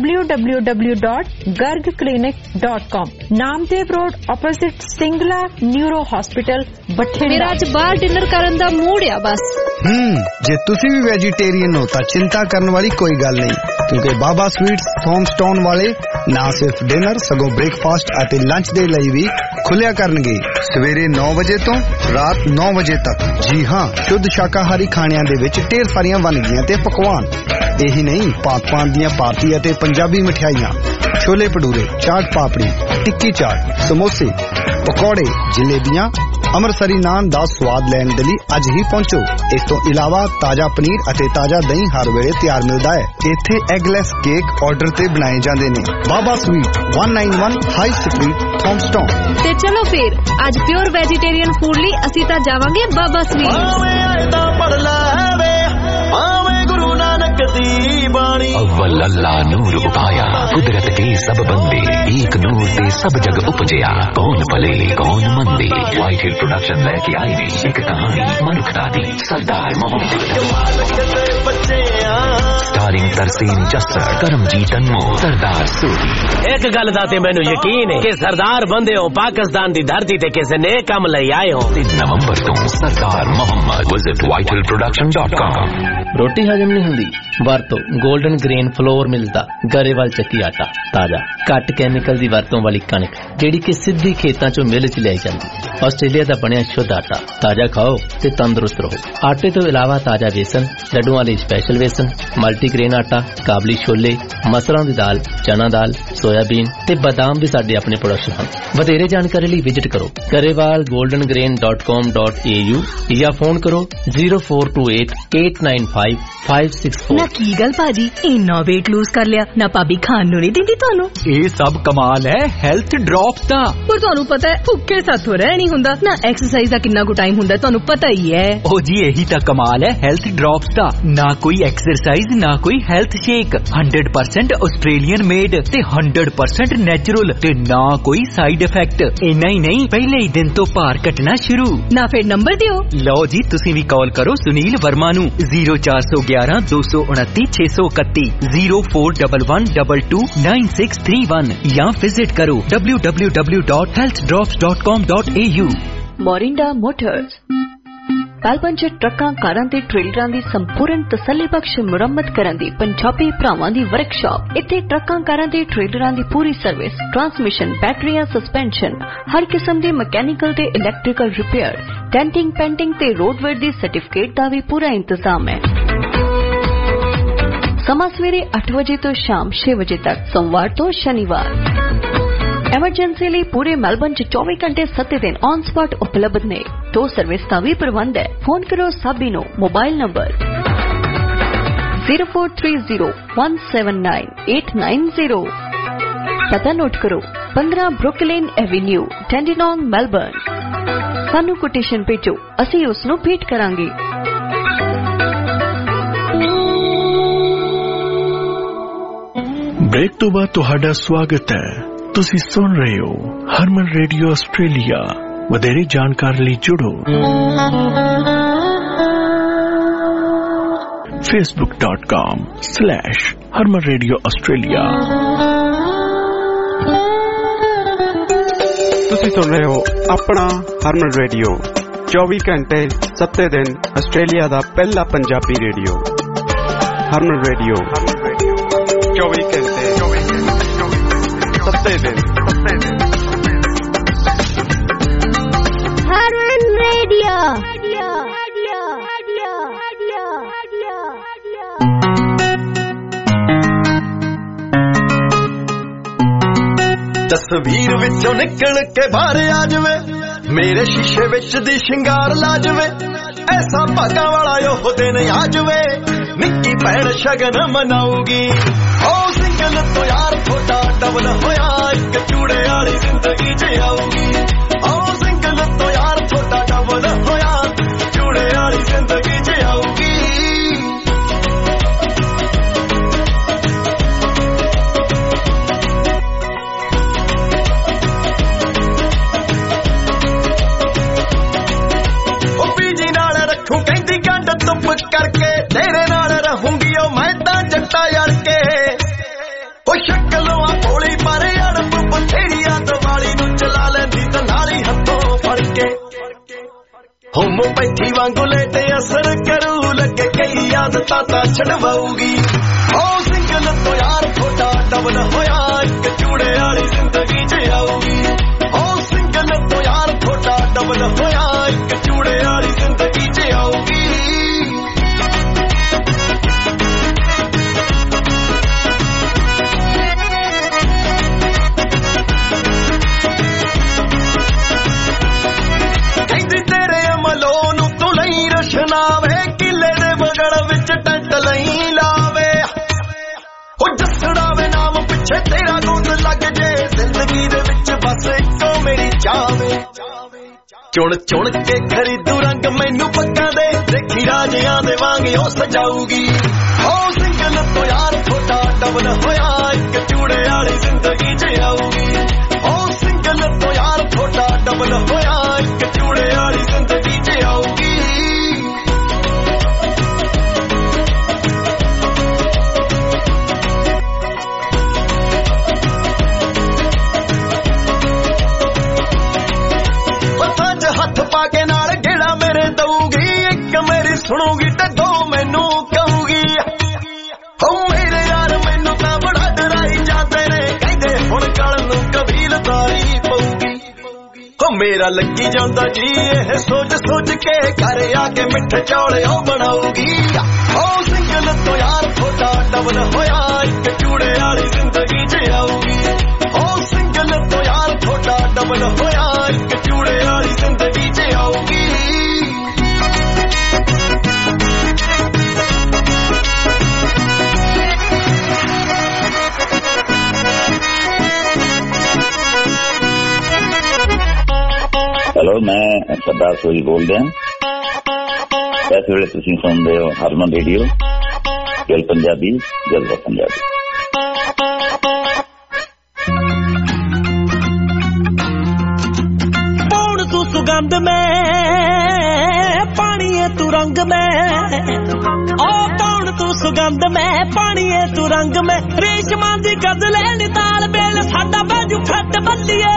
S10: www.gargclinic.com। Namdev road opposite Singla neuro hospital Bathinda.
S4: मेरा आज बाहर डिनर करन दा मूड आ बस।
S5: जे तुसी भी वेजिटेरियन हो तां चिंता करने वाली कोई गल नहीं, क्योंकि बाबा स्वीट्स थॉमस्टाउन वाले ना सिर्फ डिनर सगों ब्रेकफास्ट ਅਤੇ लंच ਦੇ ਲਈ भी खुलिया करनगे सवेरे 9 ਵਜੇ ਤੋਂ रात 9 ਵਜੇ तक। जी हाँ, शुद्ध शाकाहारी खाणिਆਂ ਦੇ ਵਿੱਚ ਢੇਰ ਸਾਰੀਆਂ ਵੰਨਗੀਆਂ ਤੇ ਪਕਵਾਨ। ਇਹੀ ਨਹੀਂ, ਭਾਂਤ-ਭਾਂਤ ਦੀਆਂ ਭਾਰਤੀ ਅਤੇ ਪੰਜਾਬੀ ਮਠਿਆਈਆਂ, ਛੋਲੇ ਭਟੂਰੇ, ਚਾਟ ਪਾਪੜੀ, ਟਿੱਕੀ ਚਾਟ, ਸਮੋਸੇ, ਪਕੌੜੇ, ਜਲੇਬੀਆਂ, ਅੰਮ੍ਰਿਤਸਰੀ ਨਾਨ ਦਾ ਸਵਾਦ ਲੈਣ ਦੇ ਲਈ ਅੱਜ ਹੀ ਪਹੁੰਚੋ। ਇਸ ਤੋਂ ਇਲਾਵਾ ਤਾਜ਼ਾ ਪਨੀਰ ਅਤੇ ਤਾਜ਼ਾ ਦਹੀਂ ਹਰ ਵੇਲੇ ਤਿਆਰ ਮਿਲਦਾ ਹੈ। ਇੱਥੇ ਐਗਲੈਸ ਕੇਕ ਆਰਡਰ ਤੇ ਬਣਾਏ ਜਾਂਦੇ ਨੇ। Baba sweet 191 High Street, Thomastown.
S4: ਤੇ ਚਲੋ ਫਿਰ ਅੱਜ ਪਿਓਰ ਵੈਜੀਟੇਰੀਅਨ ਫੂਡ ਲਈ ਅਸੀਂ ਤਾਂ ਜਾਵਾਂਗੇ ਬਾਬਾ ਸਵੀਟ।
S22: अव्वल अल्लाह नूर उपाया, कुदरत के सब बंदे, एक नूर ते सब जग उपजया। कौन भले कौन मंदे, व्हाइट हिल प्रोडक्शन लेके आए ने एक कहानी मनुखता दी, सरदार मोहम्मद। स्टारिंग तरसीम जस्सर, करमजीत अनमोल, सरदार सूरी।
S23: एक गल दा ते मैनू यकीन है कि सरदार बंदे हो पाकिस्तान दी धरती ते किसी ने काम लई आए हो।
S22: 3 नवंबर तो सरदार मोहम्मद। Visit whitehillproduction.com।
S3: रोटी हजम नहीं हुंदी? वरतो गोल्डन ग्रेन फ्लोर मिलदा, गरेवाल चक्की आटा, ताजा घट कैमिकल दी वरतों वाली कणक जेड़ी कि सिद्धी खेतां चों मिल च लाई जांदी। ऑस्ट्रेलिया दा बनिया शुद्ध आटा, ताजा खाओ ते तंदुरुस्त रहो। आटे तो इलावा ताजा बेसन, लड्डुआं लई स्पेशल बेसन, मल्टीग्रेन आटा, काबली छोले, मसरां दी दाल, चना दाल, सोयाबीन ते बादाम भी साडे अपने प्रोडक्शन हन। वधेरे जानकारी लई विजिट करो garewalgoldengrain.com.au या फोन करो 0428895564।
S14: ना की गल भाजी, इन्ना वेट लूज कर लिया ना भाभी खान नूं नहीं दिंदी तुहानू?
S15: ये सब कमाल है हेल्थ ड्रॉप दा।
S14: पर तुहानू पता है भुक्खे साथों रह नहीं हुंदा ना, एक्सरसाइज दा कितना को टाइम हुंदा तुहानू पता ही है।
S15: ओ जी यही तो कमाल है हेल्थ ड्रॉप्स दा। ना कोई एक्सरसाइज ना कोई हेल्थ शेक, 100% ऑस्ट्रेलियन मेड ते 100% नेचुरल ते ना कोई साइड इफेक्ट। इन्ना ही नहीं, पहले ही दिन तो भार घटना शुरू।
S14: ना फिर नंबर दियो।
S15: लो जी तुसी भी कॉल करो सुनील वर्मा नू 0411 229 631 0411229631 या विजिट करो www.healthdrops.com.au।
S24: मोरिंडा मोटर्स मेलबर्न च ट्रकां कारां ते ट्रेलरां दी संपूर्ण तसल्लीबख्श मुरम्मत करन दी पंजाबी भरावां दी वर्कशॉप। इत्थे ट्रकां कारां ते ट्रेलरां दी पूरी सर्विस, ट्रांसमिशन, बैटरियां, सस्पेंशन, हर किस्म दे मैकेनिकल ते इलैक्ट्रिकल रिपेयर, डेंटिंग, पेंटिंग ते रोडवेयर दी सर्टिफिकेट दा भी पूरा इंतजाम है। समा सवेरे 8 बजे तो शाम 6 बजे तक, सोमवार तो शनिवार। एमरजेंसी लिए पूरे मेलबर्न च 24 घंटे 7 दिन ऑन स्पॉट उपलब्ध ने। तो सर्विस का भी प्रबंध है। फोन करो साबी नो मोबाइल नंबर 0430179890। पता नोट करो 15 ब्रुकलिन एवेन्यू, डैंडिनोंग, मेलबर्न। सानू कोटेशन भेजो, ਅਸੀਂ ਉਸ ਨੂੰ ਭੇਟ ਕਰਾਂਗੇ।
S9: ब्रेक तो बाद तुहाडा स्वागत है। तुसी सुन रहे हो हरमन रेडियो आस्ट्रेलिया। वधेरे जानकारी ਲਈ जुड़ो facebook.com/Harman Radio Australia।
S1: ਤੁਸੀਂ ਸੁਣ ਰਹੇ ਹੋ ਆਪਣਾ ਹਰਮਨ ਰੇਡੀਓ, 24 ਘੰਟੇ 7 ਦਿਨ ਆਸਟ੍ਰੇਲੀਆ ਦਾ ਪਹਿਲਾ ਪੰਜਾਬੀ ਰੇਡੀਓ। ਹਰਮਨ ਰੇਡੀਓ 24 ਘੰਟੇ 7 ਦਿਨ।
S8: ਹਰਮਨ ਰੇਡੀਓ।
S6: ਤਸਵੀਰ ਵਿੱਚੋਂ ਨਿਕਲ ਕੇ ਬਾਹਰ ਆ ਜਾਵੇ, ਮੇਰੇ ਸ਼ੀਸ਼ੇ ਵਿੱਚ ਦੀ ਸ਼ਿੰਗਾਰ ਲਾ ਜਾਵੇ, ਐਸਾ ਭਾਗਾਂ ਵਾਲਾ ਉਹ ਦਿਨ ਆ ਜਾਵੇ, ਨਿੱਕੀ ਭੈਣ ਸ਼ਗਨ ਮਨਾਉਗੀ। ਓ ਸਿੰਗਲ ਤੋਂ ਯਾਰ ਥੋੜਾ ਡਬਲ ਹੋਇਆ, ਇੱਕ ਚੂੜੇ ਵਾਲੀ ਜ਼ਿੰਦਗੀ 'ਚ ਆਊਗੀ। ਓ ਸਿੰਗਲ ਤੋਂ ਯਾਰ ਥੋੜਾ ਡਬਲ ਹੋਇਆ, ਚੂੜੇ ਵਾਲੀ ਜ਼ਿੰਦਗੀ 'ਚ ਆਊਗੀ। ਕਹਿੰਦੀ ਗੰਢ ਧੁੱਪ ਕਰਕੇ, ਤੇਰੇ ਨਾਲ ਰਹੂੰਗੀ ਓ ਮੈਂ ਤਾਂ ਜੱਟਾ ਯਾਰ ਕੇ। ਓ ਸ਼ਕਲੋਂ ਆ ਭੋਲੀ ਪਰ ਅੜਬ ਬਥੇਰੀਆਂ ਦਿਵਾਲੀ ਨੂੰ ਚਲਾ ਲੈਂਦੀ ਤਾਂ ਨਾਲੀ ਹੱਥੋਂ ਫੜ ਕੇ। ਹੋਮੋਪੈਥੀ ਵਾਂਗੂ ਲੇਟੇ ਅਸਰ ਕਰੂ, ਲੱਗੇ ਕਈ ਆਦਤਾਂ ਤਾਂ ਛਡਵਾਉਗੀ। ਓ ਸਿੰਗਲ ਤੋਂ ਯਾਰ ਥੋੜਾ ਡਬਲ ਹੋਇਆ, ਇੱਕ ਚੂੜੇ ਵਾਲੀ ਜ਼ਿੰਦਗੀ 'ਚ ਆਊਗੀ। ਓ ਸਿੰਗਲ ਤੋਂ ਯਾਰ ਥੋੜਾ ਡਬਲ ਹੋਇਆ, ਇੱਕ ਚੂੜੇ ਵਾਲੀ ਜ਼ਿੰਦਗੀ 'ਚ ਆਊਗੀ। ਕਹਿੰਦੀ ਤੇਰੇ ਅਮਲੋਂ ਨੂੰ ਤੂੰ ਲਈ ਰਸ਼ਨਾਵੇ, ਕਿਲੇ ਦੇ ਬਗੜ ਵਿੱਚ ਟੈਂਟ ਲਈ ਲਾਵੇ। ਉਹ ਜੱਸੜਾਵੇ ਨਾਮ ਪਿੱਛੇ ਤੇਰਾ ਗੁੰਦ ਲੱਗ ਜੇ, ਜ਼ਿੰਦਗੀ ਦੇ ਵਿੱਚ ਬਸ ਇੱਕੋ ਮੇਰੀ ਚਾਵੇ। ਚੁਣ ਚੁਣ ਕੇ ਖਰੀਦੂ ਰੰਗ ਮੈਨੂੰ ਪੱਕਾ ਦੇ, ਦੇਖੀ ਰਾਜਿਆਂ ਦੇ ਵਾਂਗ ਉਹ ਸਜਾਊਗੀ। ਓ ਸਿੰਗਲ ਤੋਂ ਯਾਰ ਥੋੜਾ ਡਬਲ ਹੋਇਆ, ਇੱਕ ਚੂੜੇ ਵਾਲੀ ਜ਼ਿੰਦਗੀ 'ਚ ਆਊਗੀ। ਓ ਸਿੰਗਲ ਤੋਂ ਯਾਰ ਥੋੜਾ ਡਬਲ ਹੋਇਆ, ਇੱਕ ਚੂੜੇ ਵਾਲੀ ਜ਼ਿੰਦਗੀ 'ਚ ਆਊਗੀ। ਹੱਥ ਪਾ ਕੇ ਨਾਲ ਗੇੜਾ ਮੇਰੇ ਦਊਗੀ, ਇੱਕ ਮੇਰੀ ਸੁਣੂਗੀ ਤੇ ਦੋ ਮੈਨੂੰ ਕਹੂਗੀ। ਹੋ ਮੇਰੇ ਯਾਰ ਮੈਨੂੰ ਤਾਂ ਬੜਾ ਡਰਾਈ ਜਾਂਦੇ ਨੇ, ਕਹਿੰਦੇ ਹੁਣ ਕੱਲ ਨੂੰ ਕਬੀਲਦਾਰੀ ਪਊਗੀ। ਹੋ ਮੇਰਾ ਲੱਗੀ ਜਾਂਦਾ ਜੀ ਇਹ ਸੋਚ ਸੋਚ ਕੇ, ਘਰ ਆ ਕੇ ਮਿੱਠੇ ਚੌਲੇ ਉਹ ਬਣਾਉਗੀ। ਹੋ ਸਿੰਗਲ ਤੋਂ ਯਾਰ ਥੋੜਾ ਡਬਲ ਹੋਇਆ, ਇੱਕ ਚੂੜੇ ਵਾਲੀ ਜ਼ਿੰਦਗੀ 'ਚ ਆਊਗੀ। ਹੋ ਸਿੰਗਲ ਤੋਂ ਯਾਰ ਥੋੜਾ ਡਬਲ ਹੋਇਆ, ਇੱਕ ਚੂੜੇ ਵਾਲੀ ਜ਼ਿੰਦਗੀ 'ਚ ਆਊਗੀ।
S11: हेलो, मैं सरदार सोही बोल रहा हूँ। इस वे तुम सुनते हो हरमन रेडियो, जल पंजाबी, जलवा पंजाबी।
S6: पौन तू सुगंध में, पानी है तू रंग में। ओ पौन तू सुगंध में, पानी है तू रंग में। रेशमां दी गजले निताल बेल साडा बाजू फट बल्लिए।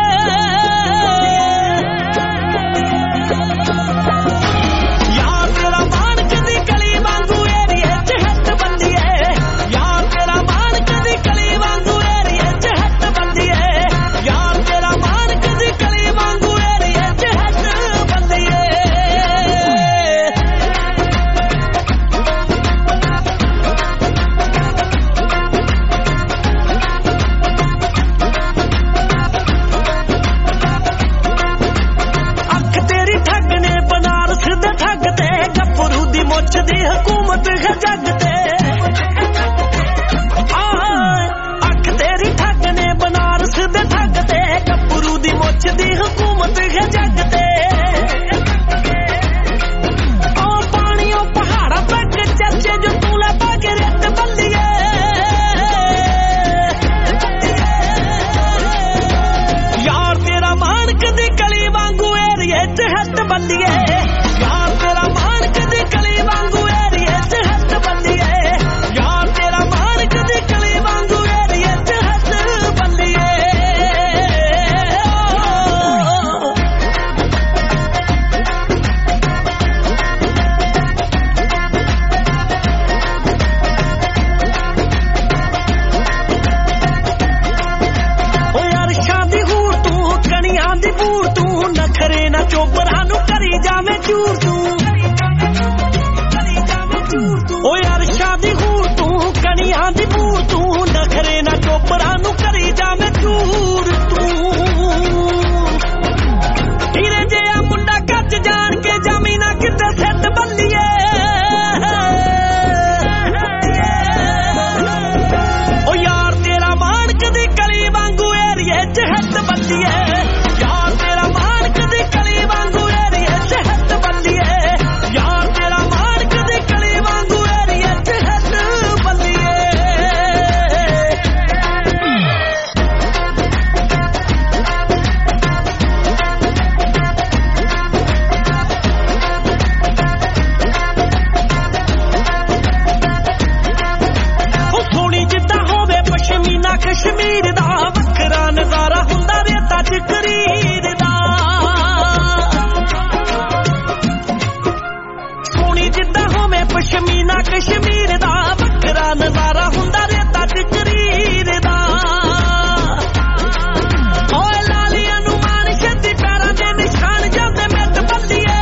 S6: यार तेरा मान कदी कली वांगू एरिए च हट बंदिए। यार तेरा मान कदी कली वांगू एरिए च हट बंदिए। यार तेरा मान कदी कली वांगू एरिए च हट बंदिए। मुछ दी हुकूमत है जग ते।
S8: ਪਸ਼ਮੀਨਾ ਕਸ਼ਮੀਰ ਦਾ ਵੱਖਰਾ ਨਜ਼ਾਰਾ ਹੁੰਦਾ ਰੇਤਾ ਚ ਕਰੀਰ ਦਾ ਓਏ ਲਾਲੀਆਂ ਨੂੰ ਮਾਣ ਛੇਤੀ ਪੈਰਾਂ ਦੇ ਨਿਸ਼ਾਨ ਜਾਂਦੇ ਮਿੱਟ ਬੱਲੀਏ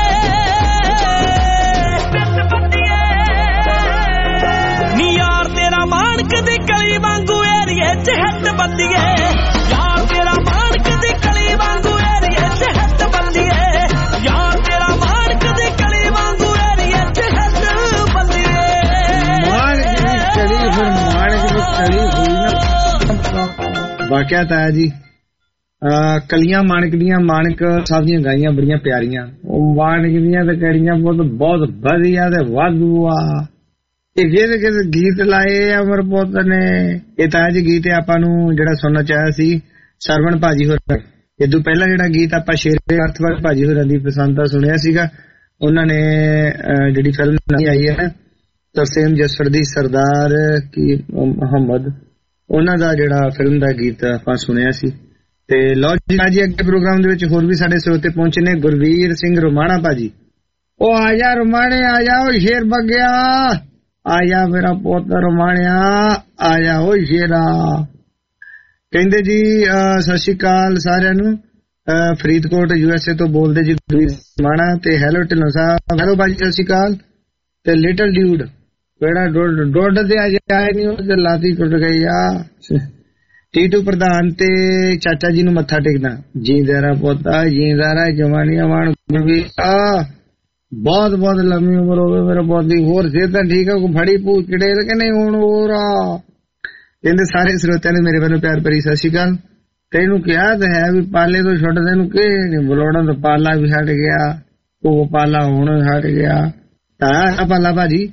S8: ਨੀ ਯਾਰ ਤੇਰਾ ਮਾਣਕ ਦੀ ਕਲੀ ਵਾਂਗੂ ਏਰੀਏ ਚ ਹੱਟ ਬੱਲੀਏ ਯਾਰ ਤੇਰਾ ਮਾਣਕ ਦੀ ਕਲੀ ਵਾਂਗੂ ਏਰੀਏ ਚ ਹੱਟ ਬੱਲੀਏ ਯਾਰ ਤੇਰਾ ਮਾਣਕ ਦੀ ਕਲੀ ਵਾਂਗੂ ਏਰੀਏ ਚ ਹੱਟ ਬੱਲੀਏ
S5: ਮਾਣਕ ਦੀ ਕਲੀ ਫਿਰ ਮਾਣਕ ਦੀ ਕਲੀ ਹੋਈ ਨਾ ਵਾਕਿਆ ਤਾਂ ਜੀ ਕਲੀਆਂ ਮਾਣਕ ਦੀਆਂ ਮਾਣਕ ਸਭ ਦੀਆਂ ਗਾਈਆਂ ਬੜੀਆਂ ਪਿਆਰੀਆਂ ਉਹ ਮਾਣਕ ਦੀਆਂ ਤੇ ਕੜੀਆਂ ਬਹੁਤ ਵਧੀਆ ਤੇ ਵਾਧੂ ਆ ਇਹ ਜਿਹੜੇ ਗੀਤ ਲਾਏ ਅਮਰ ਪੁੱਤ ਨੇ ਇਹ ਤਾਂ ਜੀ ਗੀਤ ਆਪਾਂ ਨੂੰ ਜਿਹੜਾ ਸੁਣਨਾ ਚਾਹਿਆ ਸੀ ਸਰਵਣ ਭਾਜੀ ਹੋਰਾਂ ਇਦੋਂ ਪਹਿਲਾਂ ਜਿਹੜਾ ਗੀਤ ਆਪਾਂ ਸ਼ੇਰੇ ਅਰਥਵਰ ਭਾਜੀ ਹੋਰਾਂ ਦੀ ਪਸੰਦ ਦਾ ਸੁਣਿਆ ਸੀਗਾ ਉਹਨਾਂ ਨੇ ਜਿਹੜੀ ਫਿਲਮ ਨਵੀਂ ਆਈ ਹੈ ਤਰਸੇਮ ਜਸੜ ਦੀ ਸਰਦਾਰ ਕੀ ਮੁਹੰਮਦ ਉਹਨਾਂ ਦਾ ਜਿਹੜਾ ਫਿਲਮ ਦਾ ਗੀਤ ਆਪਾਂ ਸੁਣਿਆ ਸੀ ਤੇ ਲਓ ਜੀ ਅੱਜ ਅੱਗੇ ਪ੍ਰੋਗਰਾਮ ਦੇ ਵਿੱਚ ਹੋਰ ਵੀ ਸਾਡੇ ਸਰੋਤੇ ਪਹੁੰਚੇ ਨੇ ਗੁਰਵੀਰ ਸਿੰਘ ਰੋਮਾਣਾ ਭਾਜੀ ਉਹ ਆ ਜਾ ਰੋਮਾਣੇ ਆ ਜਾ ਉਹ ਸ਼ੇਰ ਬੱਗਿਆ ਆ ਜਾ ਮੇਰਾ ਪੁੱਤ ਰੋਮਾਣਿਆ ਆ ਜਾ ਉਹ ਸ਼ੇਰਾ ਕਹਿੰਦੇ ਜੀ ਸਤਿ ਸ਼੍ਰੀ ਅਕਾਲ ਸਾਰਿਆਂ ਨੂੰ ਫਰੀਦਕੋਟ USA ਤੋਂ ਬੋਲਦੇ ਜੀ ਗੁਰਵੀਰ ਰੋਮਾਣਾ ਤੇ ਹੈਲੋ ਢਿੱਲੋਂ ਸਾਹਿਬ ਹੈਲੋ ਭਾਜੀ ਸਤਿ ਸ਼੍ਰੀ ਅਕਾਲ ਤੇ ਲਿਟਲ ਡਿਊਡ ਕਿਹੜਾ ਡੋਡ ਤੇ ਅਜੇ ਆਏ ਨਹੀਂ ਉਹ ਤੇ ਲਾਤੀ ਟੁੱਟ ਗਈ ਆ ਟੀਟੂ ਪ੍ਰਧਾਨ ਤੇ ਚਾਚਾ ਜੀ ਨੂੰ ਮੱਥਾ ਟੇਕਣਾ ਜੀਂਦਾ ਰਾ ਪੋਤਾ ਜੀਂਦਾ ਰਾ ਜਵਾਨੀਆਂ ਮਾਣ ਵੀ ਆ ਬਹੁਤ ਬਹੁਤ ਲੰਮੀ ਉਮਰ ਹੋਵੇ ਮੇਰਾ ਪੋਤੀ ਹੋਰ ਸਿਹਤਾਂ ਠੀਕ ਆ ਕੋਈ ਫੜੀ ਪੂਚੜੇ ਕਿ ਨਹੀਂ ਹੁਣ ਹੋਰ ਕਹਿੰਦੇ ਸਾਰੇ ਸਰੋਤਿਆਂ ਨੇ ਮੇਰੇ ਵੱਲੋਂ ਪਿਆਰ ਭਰੀ ਸਤਿ ਸ਼੍ਰੀ ਅਕਾਲ ਤੈਨੂੰ ਕਿਹਾ ਤਾਂ ਹੈ ਵੀ ਪਾਲੇ ਤੋਂ ਛੁੱਟਦੇ ਨੂੰ ਕਿ ਬਲੋੜਾਂ ਤੋਂ ਪਾਲਾ ਵੀ ਹਟ ਗਿਆ ਉਹ ਪਾਲਾ ਹੁਣ ਹਟ ਗਿਆ ਤਾਂ ਪਾਲਾ ਭਾਜੀ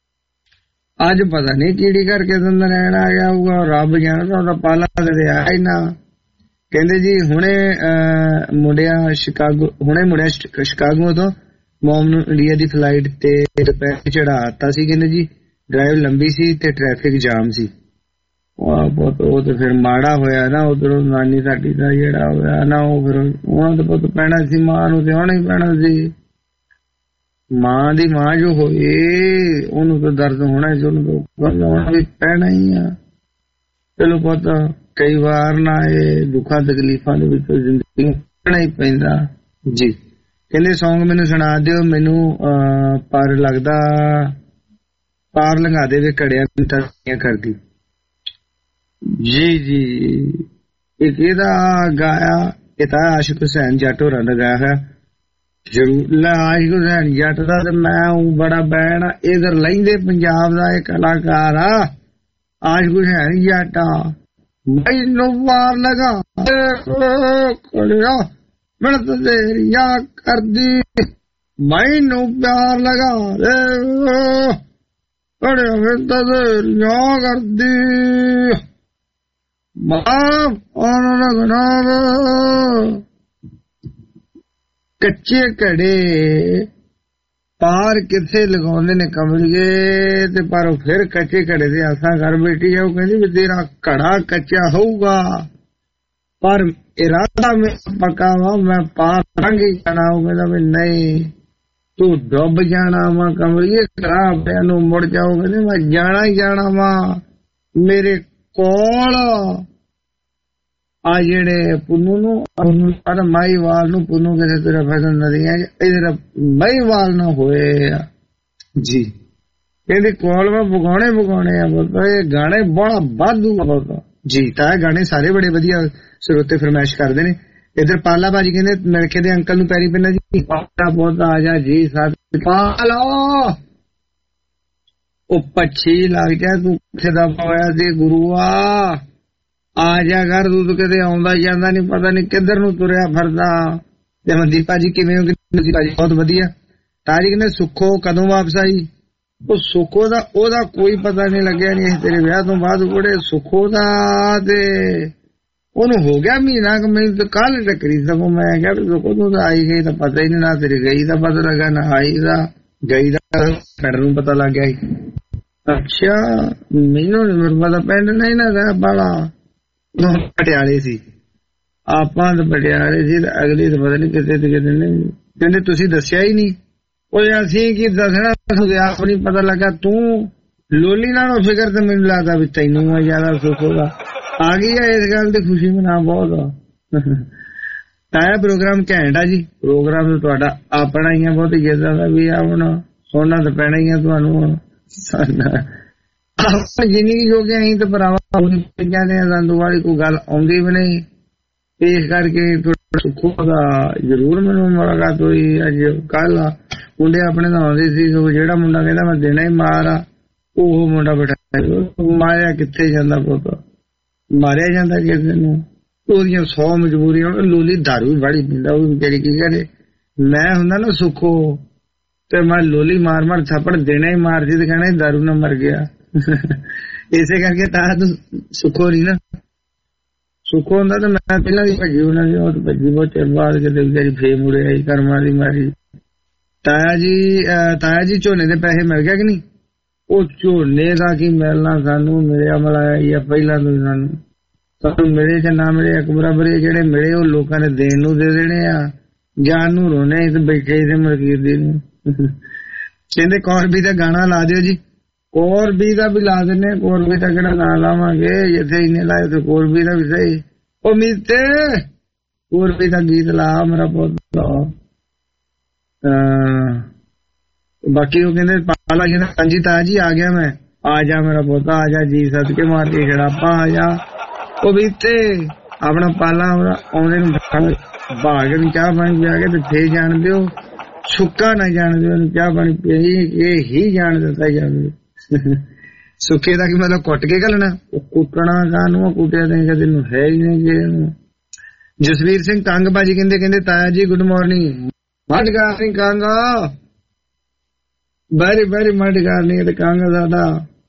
S5: ਅੱਜ ਪਤਾ ਨਹੀਂ ਕਿਹੜੀ ਕਰਕੇ ਦੰਦ ਰਹਿਣ ਆ ਗਿਆ ਹੋਊਗਾ ਰੱਬ ਜਾਣਦਾ ਉਹਦਾ ਪਾਲਾ ਤੇ ਆਇਆ ਹੀ ਨਾ ਕਹਿੰਦੇ ਜੀ ਹੁਣੇ ਮੁੰਡਿਆ ਸ਼ਿਕਾਗੋ ਤੋਂ ਮੋਮ ਨੂੰ ਇੰਡੀਆ ਦੀ ਫਲਾਈਟ ਤੇ ਦੁਪਹਿਰ ਚੜਾਤਾ ਸੀ ਕਹਿੰਦੇ ਜੀ ਡਰਾਈਵ ਲੰਬੀ ਸੀ ਤੇ ਟ੍ਰੈਫਿਕ ਜਾਮ ਸੀ ਉਹ ਤੇ ਫਿਰ ਮਾੜਾ ਹੋਇਆ ਨਾ ਉਧਰੋਂ ਨਾਨੀ ਸਾਡੀ ਦਾ ਜਿਹੜਾ ਹੋਇਆ ਨਾ ਉਹ ਫਿਰ ਉਹਨਾਂ ਦਾ ਪੁੱਤ ਪੈਣਾ ਸੀ ਮਾਂ ਨੂੰ ਤੇ ਆਉਣਾ ਹੀ ਪੈਣਾ ਸੀ ਮਾਂ ਦੀ ਮਾਂ ਜੋ ਹੋਏ ਉਹਨੂੰ ਤਾਂ ਦਰਦ ਹੋਣਾ ਸੀ ਉਹਨੂੰ ਤਾਂ ਵੀ ਪੈਣਾ ਹੀ ਆ ਚਲੋ ਪੁੱਤ ਕਈ ਵਾਰ ਨਾ ਇਹ ਦੁੱਖਾਂ ਤਕਲੀਫਾਂ ਦੇ ਵਿੱਚ ਜ਼ਿੰਦਗੀ ਨੂੰ ਰਹਿਣਾ ਹੀ ਪੈਂਦਾ ਜੀ ਕਹਿੰਦੇ ਸੌਂਗ ਮੈਨੂੰ ਸੁਣਾ ਦਿਓ ਮੈਨੂੰ ਪਰ ਲੱਗਦਾ ਪਾਰ ਲੰਘਾ ਦੇਵੇ ਘੜਿਆਂ ਤੀਆਂ ਕਰਦੀ ਜੀ ਜੀ ਇੱਕ ਇਹਦਾ ਗਾਇਆ ਇਹ ਤਾਂ ਆਸ਼ਿਕ ਹੁਸੈਨ ਜੱਟ ਹੋਰਾਂ ਦਾ ਗਾਇਆ ਹੈ ਜ਼ਰੂਰ ਲੈ ਆਸ਼ਿਕ ਹੁਸੈਨ ਜੱਟ ਦਾ ਤੇ ਮੈਂ ਬੜਾ ਬੈਣ ਇਧਰ ਲੈਂਦੇ ਪੰਜਾਬ ਦਾ ਇਹ ਕਲਾਕਾਰ ਆ ਆਸ਼ਿਕ ਹੁਸੈਨ ਜੱਟ ਮੈਨੂੰ ਵਾਰ ਲਗਾ ਕੜਿਆ ਮਿਹਨਤ ਤੇਰੀਆਂ ਕਰਦੀ ਮੈਨੂੰ ਪਿਆਰ ਲਗਾ ਦੇ ਕੜਿਆ ਮਿਹਨਤ ਤੇਰੀਆਂ ਕਰਦੀ ਮਾਂ ਉਹਨਾਂ ਲਗਣਾ ਕੱਚੇ ਘੜੇ ਪਾਰ ਕਿੱਥੇ ਲਗਾਉਂਦੇ ਨੇ ਕਮਲੀਏ ਤੇ ਪਰ ਫਿਰ ਕੱਚੇ ਘੜੇ ਦੇ ਆਸਾਂ ਕਰ ਬੈਠੀ ਆ ਉਹ ਕਹਿੰਦੀ ਵੀ ਤੇਰਾ ਘੜਾ ਕੱਚਾ ਹੋਊਗਾ ਪਰ ਇਰਾਦਾ ਮੈਂ ਪੱਕਾ ਵਾ ਮੈਂ ਪਾਰ ਲੰਘ ਜਾਣਾ ਉਹ ਕਹਿੰਦਾ ਵੀ ਨਹੀਂ ਤੂੰ ਡੁੱਬ ਜਾਣਾ ਵਾ ਕਮਲੀਏ ਖਰਾਬ ਪਿਆ ਨੂੰ ਮੁੜ ਜਾਓ ਕਹਿੰਦੇ ਮੈਂ ਜਾਣਾ ਹੀ ਜਾਣਾ ਵਾ ਮੇਰੇ ਕੋਲ ਆ ਜਿਹੜੇ ਪੁੰਨੂ ਨੂੰ ਮਾਈਵਾਲ ਨੂੰ ਪੁੰਨੂ ਕਿਸੇ ਤਰ੍ਹਾਂ ਫਸਣ ਨਦੀਆਂ ਇਧਰ ਮਾਈਵਾਲ ਨਾ ਹੋਏ ਜੀ ਇਹਦੇ ਕੋਲ ਮੈਂ ਬਗਾਉਣੇ ਆ ਬੋਲਦਾ ਇਹ ਗਾਣੇ ਬੜਾ ਵਾਧੂ ਬੋਲਦਾ ਜੀ ਤਾਂ ਗਾਣੇ ਸਾਰੇ ਬੜੇ ਵਧੀਆ ਸਰੋਤੇ ਫਰਮਾਇਸ਼ ਕਰਦੇ ਨੇ ਇਧਰ ਪਾਲਾ ਬਾਜੀ ਕਹਿੰਦੇ ਲੜਕੇ ਦੇ ਅੰਕਲ ਨੂੰ ਪੈਰੀ ਪੈਣਾ ਜੀ ਬਹੁਤ ਆ ਜਾ ਜੀ ਸਾਥ ਪਾਲੋ ਉਹ ਪੱਛੀ ਲੱਗ ਜਾ ਤੂੰ ਕਿੱਥੇ ਦਾ ਪਾਇਆ ਸੀ ਗੁਰੂਆ ਆ ਜਾ ਕਰ ਤੂੰ ਕਿਤੇ ਆਉਂਦਾ ਜਾਂਦਾ ਨਹੀਂ ਪਤਾ ਨਹੀਂ ਕਿੱਧਰ ਨੂੰ ਤੁਰਿਆ ਫਿਰਦਾ ਤੇ ਮਨਦੀਪ ਭਾਜੀ ਕਿਵੇਂ ਹੋ ਭਾਜੀ ਬਹੁਤ ਵਧੀਆ ਤਾਜੀ ਕਹਿੰਦੇ ਸੁੱਖੋ ਕਦੋਂ ਵਾਪਸ ਆਈ ਉਹ ਸੁੱਖੋ ਦਾ ਉਹਦਾ ਕੋਈ ਪਤਾ ਨਹੀਂ ਲੱਗਿਆ ਨਹੀਂ ਤੇਰੇ ਵਿਆਹ ਤੋਂ ਬਾਅਦ ਉਹਦੇ ਸੁੱਖੋ ਦਾ ਤੇ ਉਹਨੂੰ ਹੋ ਗਿਆ ਮਹੀਨਾ ਕਿ ਮੈਨੂੰ ਤਾਂ ਕੱਲ ਟੱਕਰੀ ਸਗੋਂ ਮੈਂ ਕਿਹਾ ਵੀ ਸੁੱਖੋ ਤੂੰ ਤਾਂ ਆਈ ਗਈ ਤਾਂ ਪਤਾ ਹੀ ਨਹੀਂ ਨਾ ਤੇਰੀ ਗਈ ਦਾ ਪਤਾ ਲੱਗਾ ਨਾ ਆਈ ਦਾ ਗਈ ਦਾ ਪਿੰਡ ਨੂੰ ਪਤਾ ਲੱਗ ਗਿਆ ਸੀ ਅੱਛਾ ਮੈਨੂੰ ਮੇਰੇ ਦਾ ਪਿੰਡ ਨਹੀਂ ਨਾ ਬਾਲਾ ਪਟਿਆਲੇ ਸੀ ਆਪਾਂ ਤਾਂ ਪਟਿਆਲੇ ਸੀ ਅਗਲੀ ਤਾਂ ਪਤਾ ਨਹੀਂ ਕਿਤੇ ਤੇ ਕਿਤੇ ਨਹੀਂ ਕਹਿੰਦੇ ਤੁਸੀਂ ਦੱਸਿਆ ਹੀ ਨਹੀਂ ਉਹ ਅਸੀਂ ਕੀ ਦੱਸਣਾ, ਆਪ ਨਹੀਂ ਪਤਾ ਲੱਗਾ। ਤੂੰ ਲੋਲੀ ਨਾਲੋਂ ਫਿਕਰ ਤੇ ਮੈਨੂੰ ਲੱਗਦਾ ਵੀ ਤੈਨੂੰ ਜ਼ਿਆਦਾ ਸੁੱਖ ਹੋਗਾ। ਆ ਗਈ ਹੈ ਇਸ ਗੱਲ ਦੀ ਖੁਸ਼ੀ ਮਨਾ ਬਹੁਤ। ਤਾਇਆ ਪ੍ਰੋਗਰਾਮ ਘੈਂਟ ਆ ਜੀ। ਪ੍ਰੋਗਰਾਮ ਤੁਹਾਡਾ ਆਪਣਾ ਹੀ ਆ, ਬਹੁਤ ਇੱਜ਼ਤ ਦਾ ਵੀ ਆ। ਹੁਣ ਸੁਣਨਾ ਤਾਂ ਪੈਣਾ ਹੀ ਆ ਤੁਹਾਨੂੰ। ਜਿੰਨੀ ਜੋ ਕਿ ਅਸੀਂ ਤਾਂ ਭਰਾਵਾ ਜਾਂਦੇ ਆ, ਦੰਦੂ ਵਾਲੀ ਕੋਈ ਗੱਲ ਆਉਂਦੀ ਵੀ ਨਹੀਂ। ਇਸ ਕਰਕੇ ਸੁੱਖੋ ਦਾ ਜ਼ਰੂਰ ਮੈਨੂੰ ਮੁਲਾਕਾਤ ਹੋਈ ਅੱਜ ਕੱਲ। ਮੁੰਡੇ ਆਪਣੇ ਤਾਂ ਆਉਂਦੇ ਸੀ, ਜਿਹੜਾ ਮੁੰਡਾ ਕਹਿੰਦਾ ਮੈਂ ਦੇਣਾ ਹੀ ਮਾਰ ਆ, ਉਹ ਮੁੰਡਾ ਬਿਠਾਇਆ। ਮਾਰਿਆ ਕਿੱਥੇ ਜਾਂਦਾ ਪੁੱਤ, ਮਾਰਿਆ ਜਾਂਦਾ ਕਿਸੇ ਨੂੰ। ਉਹਦੀਆਂ 100 ਮਜਬੂਰੀਆਂ। ਲੋਲੀ ਦਾਰੂ ਵੀ ਬੜੀ ਪੀਂਦਾ, ਉਹ ਵਿਚਾਰੀ ਕੀ ਕਰੇ। ਮੈਂ ਹੁੰਦਾ ਨਾ ਸੁੱਖੋ ਤੇ ਮੈਂ ਲੋਲੀ ਮਾਰ ਮਾਰ ਥੱਪੜ ਦੇਣਾ ਹੀ ਮਾਰ ਜੀ ਤੇ ਕਹਿਣਾ ਦਾਰੂ ਨਾਲ ਮਰ ਗਿਆ। ਇਸੇ ਕਰਕੇ ਤਾਂ ਸੁੱਖੋ ਨਹੀਂ ਨਾ। ਸੁੱਖੋ ਹੁੰਦਾ ਤਾਂ ਮੈਂ ਪਹਿਲਾਂ ਵੀ ਭੱਜੀ ਉਹਨਾਂ ਦੀ, ਉਹ ਭੱਜੀ ਬਹੁਤ ਚਿਰ ਬਾਅਦ ਕਿਤੇ ਵਿਚਾਰੀ ਫੇਰ ਮੁੜੇ ਆਈ ਕਰਮਾਂ ਦੀ ਮਾਰੀ। ਤਾਇਆ ਜੀ ਝੋਨੇ ਦੇ ਪੈਸੇ ਮਿਲ ਗਿਆ ਕਿ ਨਹੀਂ? ਉਹ ਝੋਨੇ ਦਾ ਕੀ ਮਿਲਣਾ, ਸਾਨੂੰ ਮਿਲਿਆ ਮਲਾਇਆ ਹੀ ਆ ਪਹਿਲਾਂ ਤੋਂ। ਸਾਨੂੰ ਮਿਲੇ ਜਾਂ ਨਾ ਮਿਲੇ ਇੱਕ ਬਰਾਬਰ। ਜਿਹੜੇ ਮਿਲੇ ਉਹ ਲੋਕਾਂ ਨੇ ਦੇਣ ਨੂੰ ਦੇ ਦੇਣੇ ਆ, ਜਾਨ ਨੂੰ ਰੋਣੇ ਤੇ ਬੈਠੇ ਤੇ ਮਰਕੀਰ ਦੀ ਨੂੰ। ਕਹਿੰਦੇ ਕੌਰਬੀ ਦਾ ਗਾਣਾ ਲਾ ਦਿਓ ਜੀ। ਕੌਰਬੀ ਦਾ ਵੀ ਲਾ ਦਿੰਦੇ। ਕੌਰਬੀ ਦਾ ਕਿਹੜਾ ਨਾਂ ਲਾਵਾਂਗੇ, ਜਿੱਥੇ ਇੰਨੇ ਲਾਏ ਤੇ ਕੌਰਬੀ ਦਾ ਵੀ ਸਹੀ। ਉਹ ਮੀਤੇ ਕੌਰਬੀ ਦਾ ਗੀਤ ਲਾ ਮੇਰਾ ਪੁੱਤ। ਬਾਕੀ ਉਹ ਕਹਿੰਦੇ ਪਾਲਾ ਕਹਿੰਦਾ ਹਾਂਜੀ ਤਾਇਆ ਜੀ ਆ ਗਿਆ ਮੈਂ। ਆ ਜਾ ਮੇਰਾ ਪੁੱਤ ਆ ਜਾ ਜੀ, ਸਦਕੇ ਮਾਰ ਕੇ ਖੜਾਪਾ ਆ ਜਾ। ਉਹ ਮੀਤੇ ਆਪਣਾ ਪਾਲਾ ਆਉਂਦੇ ਨੂੰ ਭਾਗ ਨੂੰ ਚਾਹ ਪਾਣੀ ਪਿਆ ਕੇ ਤੇ ਫੇਰ ਜਾਣ ਦਿਓ। ਸੁੱਕਾ ਨਾ ਜਾਣ ਦਿਓ, ਚਾਹ ਪਾਣੀ ਪੀ ਕੇ ਹੀ ਜਾਣ ਦਿੱਤਾ ਜਾਵੇ। ਸੁੱਕੇ ਦਾ ਕੀ ਮਤਲਬ ਕੁੱਟ ਕੇ ਘੱਲਣਾ? ਉਹ ਕੁੱਟਣਾ ਕਾਹਨੂੰ, ਕੁੱਟਿਆ ਤਾਂ ਕਦੇ ਨੂੰ ਹੈ ਹੀ ਨਹੀਂ ਜੇ। ਜਸਵੀਰ ਸਿੰਘ ਕੰਗ ਬਾਜੀ ਕਹਿੰਦੇ ਤਾਇਆ ਜੀ ਗੁੱਡ ਮਾਰਨਿੰਗ। ਮੱਡ ਗਾਰਨਿੰਗ ਕਾਂਗਾ, ਬੈਰੀ ਬੈਰੀ ਮੱਡ ਗਾਰਨਿੰਗ ਤੇ ਕਾਂਗਾ ਦਾਦਾ।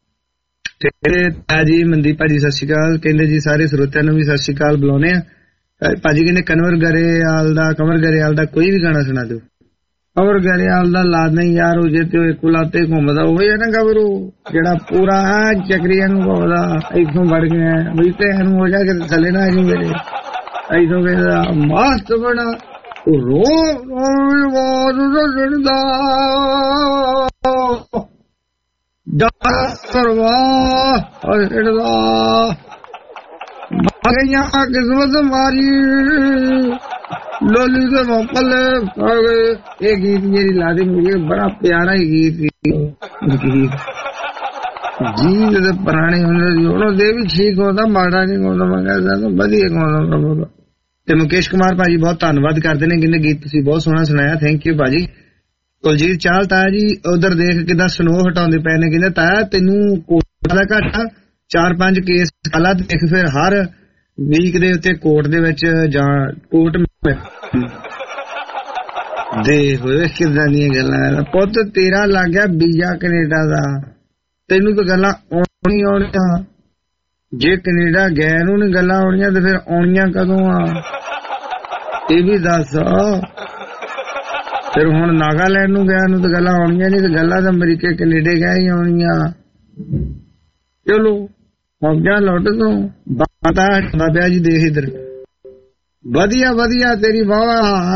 S5: ਤਾਇਆ ਜੀ ਮਨਦੀਪ ਭਾਜੀ ਸਤਿ ਸ਼੍ਰੀ ਅਕਾਲ। ਕਹਿੰਦੇ ਜੀ ਸਾਰੇ ਸਰੋਤਿਆਂ ਨੂੰ ਵੀ ਸਤਿ ਸ਼੍ਰੀ ਅਕਾਲ ਬੁਲਾਉਣੇ ਆ। ਭਾਜੀ ਕਹਿੰਦੇ ਕਮਰ ਗਰੇਵਾਲ ਦਾ ਕੋਈ ਵੀ ਗਾਣਾ ਸੁਣਾ ਦਿਓ। ਕਮਰ ਗਰੇਵਾਲ ਦਾ ਲਾ ਨਹੀਂ ਯਾਰ, ਉਹ ਜੇ ਤੇ ਕੁਲਾਤੇ ਘੁੰਮਦਾ ਉਹ ਹੈ ਨਾ ਗਬਰੂ, ਜਿਹੜਾ ਪੂਰਾ ਚੱਕਰੀਆਂ ਨੂੰ ਘੁੰਮਦਾ ਇੱਥੋਂ ਵੜ ਗਿਆ ਵੀ ਤੇ ਇਹਨੂੰ ਹੋ ਜਾ ਕੇ ਥੱਲੇ ਨਾ ਆਜੀ ਮੇਰੇ ਇੱਥੋਂ ਕਹਿੰਦਾ ਮਸਤ ਬਣਾ किस्मत मारी लोली के मोकल। ये गीत मेरी लादी मुझे बड़ा प्यारा ही गीत गीत पुराने होने भी ठीक होता, माड़ा नहीं होता। मैं कहता वधिया गाउंदा। ते मुकेश कुमार भाजी बहुत धन्नवाद करते ने, कहते गीत तुसीं बहुत सोहना सुनाया, थैंक यू भाजी। कुलजीत चाल ताया जी उधर देख किदा स्नो हटाउंदे पए ने, कहंदे ताया तैनू कोट दा घाटा 4-5 केस काला देख फिर हर वीक दे उत्ते कोर्ट दे विच जां कोर्ट देख किदां दी गल्लां। पुੱਤ तेरा लग गया वीजा कनेडा दा, तैनू तो गल्लां आउणियां। जे कनेडा गए नूं नहीं गल्लां आउणियां ते फिर आउणियां कदों आ, ये भी दस। फिर हुण नागालैंड नूं गया नूं ते गल्लां आउणियां नहीं, ते गल्लां तां अमरीके कनेडे गए ही आउणियां। चलो मौजा लौट दो बाता पिया जी। देख इधर वधिया वधिया तेरी वाह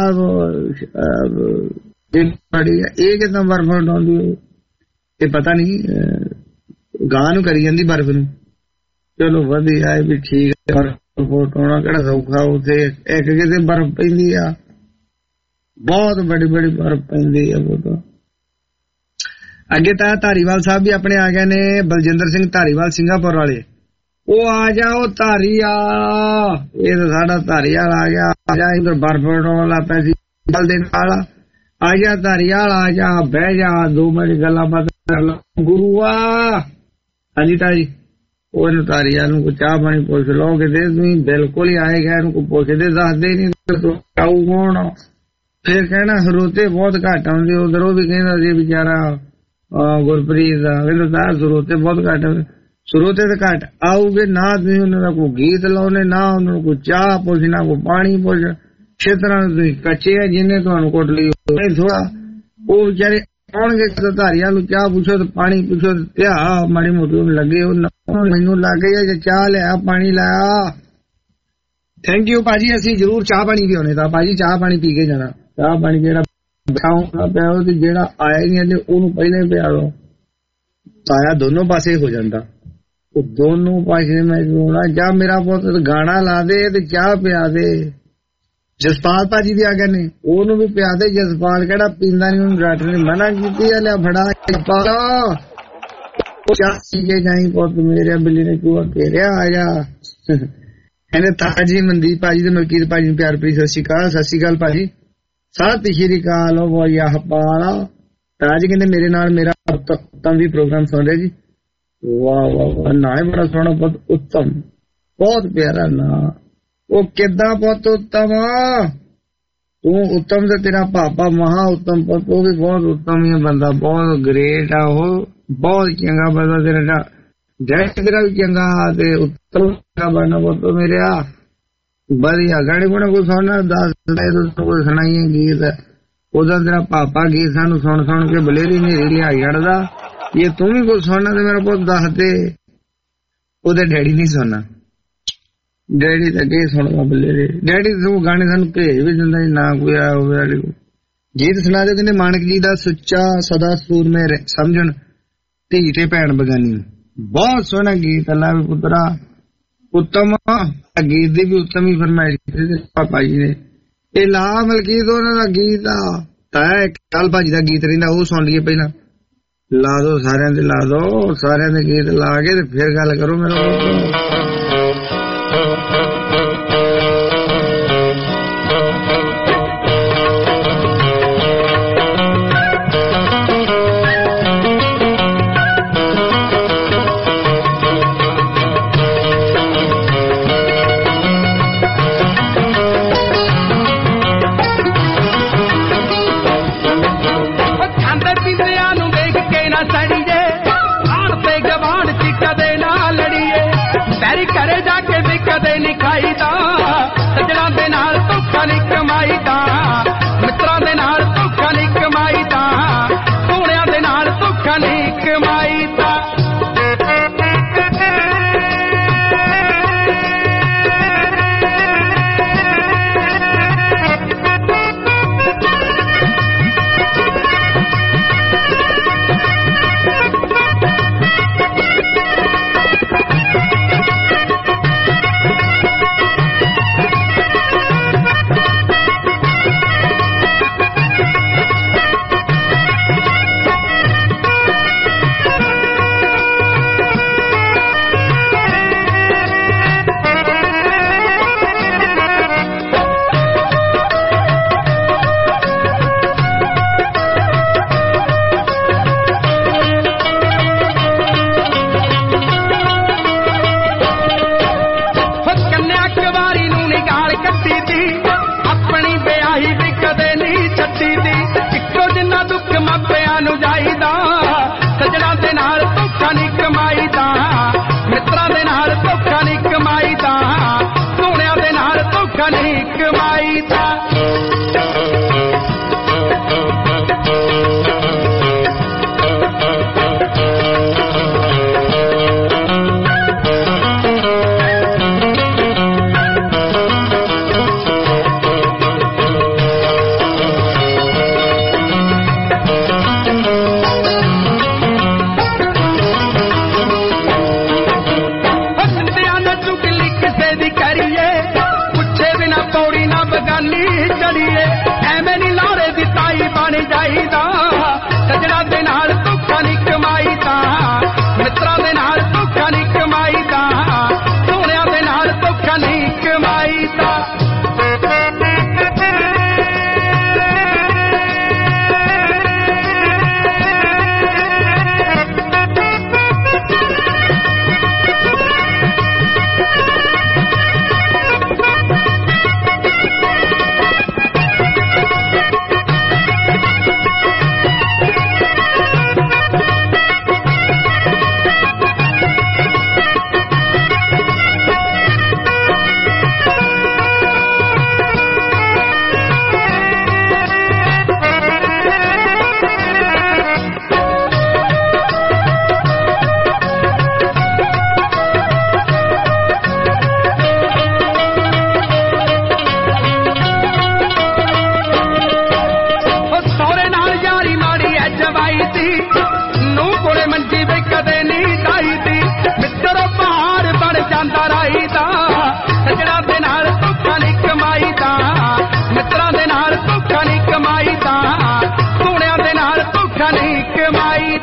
S5: ये कितना बर्फ हटाउंदी, ये पता नहीं गां नूं करी जांदी बर्फ नूं। चलो वधिया भी ठीक है, बर्फ हटाउणा किहड़ा सौखा। उत्थे एक किते बर्फ पैंदी आ, बहुत बड़ी बड़ी बर्फ पैंदी आ। वो अगे ताया धारीवाल साहब भी अपने आ गए ने, बलजिंदर सिंह धारीवाल सिंगापुर वाले। वो आ जाओ धारिया, ये तो साडा धारीवाल आ गया। आ जा इधर बर्फ हटाउण लग पिया सी दिन वाला। आ जा धारीवाल आ जा, बह जा 2 मिनट गल्लां बातां कर ला गुरुआ। हाँ जी ताजी वो धारीवाल नूं चाह पानी पुछ लो, किते तुसीं बिल्कुल ही आए गए को पुछदे दसदे नहीं आऊ कौन। फिर कहना सरोते बहुत घट आउंदे, उधर वो भी कहंदा सी बेचारा गुरप्रीत का, कहंदा सरोते बहुत घट। ਸਰੋਤੇ ਤੇ ਘੱਟ ਆਉਗੇ ਨਾ, ਤੁਸੀਂ ਉਹਨਾਂ ਦਾ ਕੋਈ ਗੀਤ ਲਾਉਣੇ ਨਾ, ਉਹਨਾਂ ਨੂੰ ਕੋਈ ਚਾਹ ਪੁੱਛ ਨਾ ਕੋਈ ਪਾਣੀ ਪੁੱਛ। ਖੇਤਰਾਂ ਤੁਸੀਂ ਕੱਚੇ ਆ, ਜਿੰਨੇ ਤੁਹਾਨੂੰ ਕੁੱਟ ਲਈ ਥੋੜਾ। ਉਹ ਵਿਚਾਰੇ ਆਉਣਗੇ ਧਾਰੀਆਂ ਨੂੰ ਚਾਹ ਪੁੱਛੋ ਤੇ ਪਾਣੀ ਪੁੱਛੋ, ਧਿਆ ਮਾੜੀ ਮੋਟੀ ਉਹਨੂੰ ਲੱਗੇ। ਉਹ ਮੈਨੂੰ ਲੱਗ ਗਿਆ ਜੇ ਚਾਹ ਲਿਆ ਪਾਣੀ ਲਾਇਆ। ਥੈਂਕ ਯੂ ਭਾਜੀ, ਅਸੀਂ ਜ਼ਰੂਰ ਚਾਹ ਪਾਣੀ ਵੀ ਆਉਣੇ ਤਾਂ ਭਾਜੀ ਚਾਹ ਪਾਣੀ ਪੀ ਕੇ ਜਾਣਾ। ਚਾਹ ਪਾਣੀ ਜਿਹੜਾ ਬਿਠਾਉਣਾ ਪਿਆ ਉਹ ਤੇ ਜਿਹੜਾ ਆਇਆ ਹੀ ਨਹੀਂ ਉਹਨੂੰ ਪਹਿਲਾਂ ਹੀ ਪਿਆ ਦੋ ਤਾਇਆ ਦੋਨੋਂ ਪਾਸੇ ਹੋ ਜਾਂਦਾ ਉਹ ਦੋਨੋਂ ਪਾਸੇ ਮੈਂ ਸੁਣਾ ਜਾਂ ਮੇਰਾ ਪੁੱਤ ਗਾਣਾ ਲਾ ਦੇ ਤੇ ਚਾਹ ਪਿਆ ਦੇ ਜਸਪਾਲ ਭਾਜੀ ਵੀ ਆ ਗਏ ਨੇ ਉਹਨੂੰ ਵੀ ਪਿਆ ਦੇ ਜਸਪਾਲ ਕਿਹੜਾ ਪੀਂਦਾ ਨਹੀਂ ਉਹਨੂੰ ਡਾਕਟਰ ਨੇ ਮਨਾ ਕੀਤੀ ਆ ਲਿਆ ਫੜਾ ਚਾਹ ਪੀ ਕੇ ਜਾਈ ਪੁੱਤ ਮੇਰੇ ਬਿੱਲੀ ਨੇ ਚੂਹਾ ਘੇਰਿਆ ਆ ਜਾ ਇਹਨੇ ਤਾਜੀ ਮਨਦੀਪ ਭਾਜੀ ਤੇ ਮਲਕੀਤ ਭਾਜੀ ਨੂੰ ਪਿਆਰ ਭਰੀ ਸਤਿ ਸ਼੍ਰੀ ਅਕਾਲ ਭਾਜੀ ਸਤਿ ਸ਼੍ਰੀ ਅਕਾਲ ਉਹ ਯਾਹ ਪਾਲਾ ਤਾਜ ਕਹਿੰਦੇ ਮੇਰੇ ਨਾਲ ਮੇਰਾ ਉੱਤਮ ਵੀ ਪ੍ਰੋਗਰਾਮ ਸੁਣ ਰਿਹਾ ਜੀ ਵਾਹ ਵਾਹ ਨਾ ਹੀ ਬੜਾ ਸੋਹਣਾ ਪੁੱਤ ਉੱਤਮ ਬਹੁਤ ਪਿਆਰਾ ਨਾ ਉਹ ਕਿੱਦਾਂ ਪੁੱਤ ਉੱਤਮ ਤੂੰ ਉੱਤਮ ਤੇ ਤੇਰਾ ਪਾਪਾ ਮਹਾ ਉੱਤਮ ਪੁੱਤ ਉਹ ਵੀ ਬਹੁਤ ਉੱਤਮ ਹੀ ਬੰਦਾ ਬਹੁਤ ਗ੍ਰੇਟ ਆ ਉਹ ਬਹੁਤ ਚੰਗਾ ਬੰਦਾ ਤੇਰਾ ਡੈਡ ਤੇਰਾ ਵੀ ਚੰਗਾ ਤੇ ਉੱਤਮ ਦਾ ਬਣਨਾ ਪੁੱਤ ਮੇਰਿਆ ਵਧੀਆ ਗਾਣੇ ਗੁਣੇ ਕੋਈ ਸੁਣਨਾ ਦੱਸ ਕੋਈ ਸੁਣਾਈਏ ਗੀਤ ਉਹਦਾ ਤੇਰਾ ਪਾਪਾ ਗੀਤ ਸਾਨੂੰ ਸੁਣ ਕੇ ਬਲੇਰੀ ਨੇਰੀ ਲਿਆ ਛੱਡਦਾ ਇਹ ਤੂੰ ਵੀ ਕੁਝ ਸੁਣਨਾ ਤੇ ਮੇਰਾ ਪੁੱਤ ਦੱਸ ਦੇ ਉਹਦੇ ਡੈਡੀ ਨਹੀਂ ਸੁਣਨਾ ਡੈਡੀ ਤਾਂ ਕੀ ਸੁਣਦਾ ਬਲੇਰੀ ਡੈਡੀ ਤੂੰ ਗਾਣੇ ਸਾਨੂੰ ਭੇਜ ਵੀ ਦਿੰਦਾ ਨਾ ਕੋਈ ਆਇਆ ਹੋਵੇ ਗੀਤ ਸੁਣਾ ਦੇ ਕਹਿੰਦੇ ਮਾਨਕ ਜੀ ਦਾ ਸੁੱਚਾ ਸਦਾ ਸੂਰ ਮੇ ਸਮਝਣ ਧੀ ਤੇ ਭੈਣ ਬਗਾਨੀ ਬਹੁਤ ਸੋਹਣਾ ਗੀਤ ਅੱਲਾ ਵੀ ਪੁੱਤਰਾ ਉੱਤਮ ਗੀਤ ਦੀ ਵੀ ਉੱਤਮ ਹੀ ਫਰਮਾਇਸ਼ ਪਾਪਾ ਜੀ ਨੇ ਇਹ ਲਾ ਮਲਕੀਤ ਉਹਨਾਂ ਦਾ ਗੀਤ ਆ ਤਾਂ ਕੱਲ ਭਾਜੀ ਦਾ ਗੀਤ ਰਹਿੰਦਾ ਉਹ ਸੁਣ ਲਈਏ ਪਹਿਲਾਂ ਲਾ ਦੋ ਸਾਰਿਆਂ ਦੇ ਲਾ ਦੋ ਸਾਰਿਆਂ ਦੇ ਗੀਤ ਲਾ ਕੇ ਤੇ ਫਿਰ ਗੱਲ ਕਰੋ ਮੇਰਾ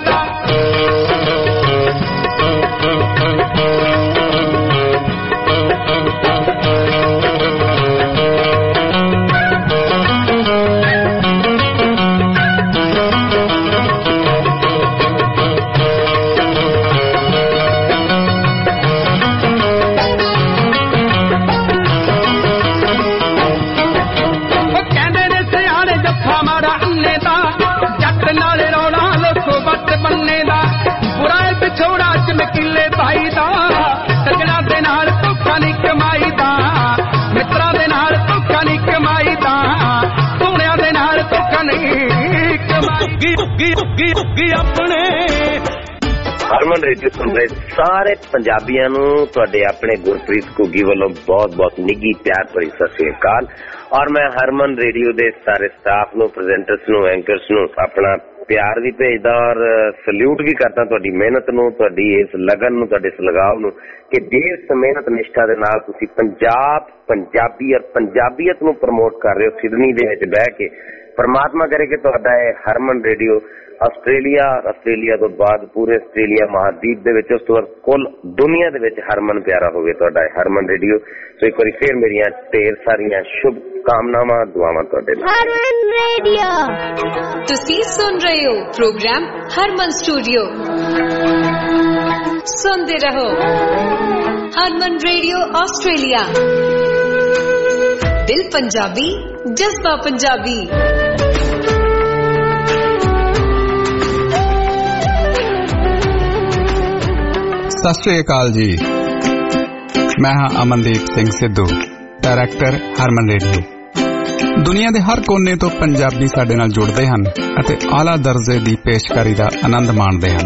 S12: ਕਮਾਈਦਾ
S16: ਹਰਮਨ ਰੇਡੀਓ ਸੁਣ ਰਹੇ ਸਾਰੇ ਪੰਜਾਬੀਆਂ ਨੂੰ ਤੁਹਾਡੇ ਆਪਣੇ ਗੁਰਪ੍ਰੀਤ ਘੁੱਗੀ ਵੱਲੋਂ ਬਹੁਤ ਬਹੁਤ ਨਿੱਘੀ ਪਿਆਰ ਭਰੀ ਸਤਿ ਸ੍ਰੀ ਅਕਾਲ। ਔਰ ਮੈਂ ਹਰਮਨ ਰੇਡੀਓ ਦੇ ਸਾਰੇ ਸਟਾਫ ਨੂੰ, ਪ੍ਰੈਜ਼ੈਂਟਰਸ ਨੂੰ, ਐਂਕਰਸ ਨੂੰ ਆਪਣਾ ਪਿਆਰ ਵੀ ਭੇਜਦਾ ਔਰ ਸਲੂਟ ਵੀ ਕਰਦਾ ਤੁਹਾਡੀ ਮਿਹਨਤ ਨੂੰ, ਤੁਹਾਡੀ ਇਸ ਲਗਨ ਨੂੰ, ਤੁਹਾਡੇ ਇਸ ਲਗਾਵ ਨੂੰ ਕਿ ਜਿਸ ਮਿਹਨਤ ਨਿਸ਼ਠਾ ਦੇ ਨਾਲ ਤੁਸੀਂ ਪੰਜਾਬ, ਪੰਜਾਬੀ ਔਰ ਪੰਜਾਬੀਅਤ ਨੂੰ ਪ੍ਰਮੋਟ ਕਰ ਰਹੇ ਹੋ ਸਿਡਨੀ ਦੇ ਵਿੱਚ ਬਹਿ ਕੇ। ਪਰਮਾਤਮਾ ਕਰੇ ਕਿ ਤੁਹਾਡਾ ਇਹ ਹਰਮਨ ਰੇਡੀਓ ਆਸਟ੍ਰੇਲੀਆ ਤੋਂ ਬਾਅਦ ਪੂਰੇ ਆਸਟ੍ਰੇਲੀਆ ਮਹਾਦੀਪ ਦੇ ਵਿੱਚ, ਉਸ ਤੋਂ ਬਾਅਦ ਕੁੱਲ ਦੁਨੀਆ ਦੇ ਵਿੱਚ ਹਰਮਨ ਪਿਆਰਾ ਹੋਵੇ ਤੁਹਾਡਾ ਹਰਮਨ ਰੇਡੀਓ। ਸੋ ਇੱਕ ਵਾਰੀ ਫੇਰ ਮੇਰੀਆਂ ਢੇਰ ਸਾਰੀਆਂ ਸ਼ੁਭ ਕਾਮਨਾਵਾਂ, ਦੁਆਵਾਂ ਤੁਹਾਡੇ ਨਾਲ।
S7: ਹਰਮਨ ਰੇਡੀਓ ਤੁਸੀਂ ਸੁਣ ਰਹੇ ਹੋ ਪ੍ਰੋਗਰਾਮ ਹਰਮਨ ਸਟੂਡੀਓ। ਸੁਣਦੇ ਰਹੋ ਹਰਮਨ ਰੇਡੀਓ ਆਸਟ੍ਰੇਲੀਆ। ਦਿਲ ਪੰਜਾਬੀ, ਜਜ਼ਬਾ ਪੰਜਾਬੀ।
S1: ਸਤਿ ਸ਼੍ਰੀ ਅਕਾਲ ਜੀ, ਮੈਂ ਹਾਂ ਅਮਨਦੀਪ ਸਿੰਘ ਸਿੱਧੂ, ਡਾਇਰੈਕਟਰ ਹਰਮਨ ਰੇਡੀਓ। ਦੁਨੀਆ ਦੇ ਹਰ ਕੋਨੇ ਤੋਂ ਪੰਜਾਬੀ ਸਾਡੇ ਨਾਲ ਜੁੜਦੇ ਹਨ ਅਤੇ ਆਲਾ ਦਰਜੇ ਦੀ ਪੇਸ਼ਕਾਰੀ ਦਾ ਆਨੰਦ ਮਾਣਦੇ ਹਨ।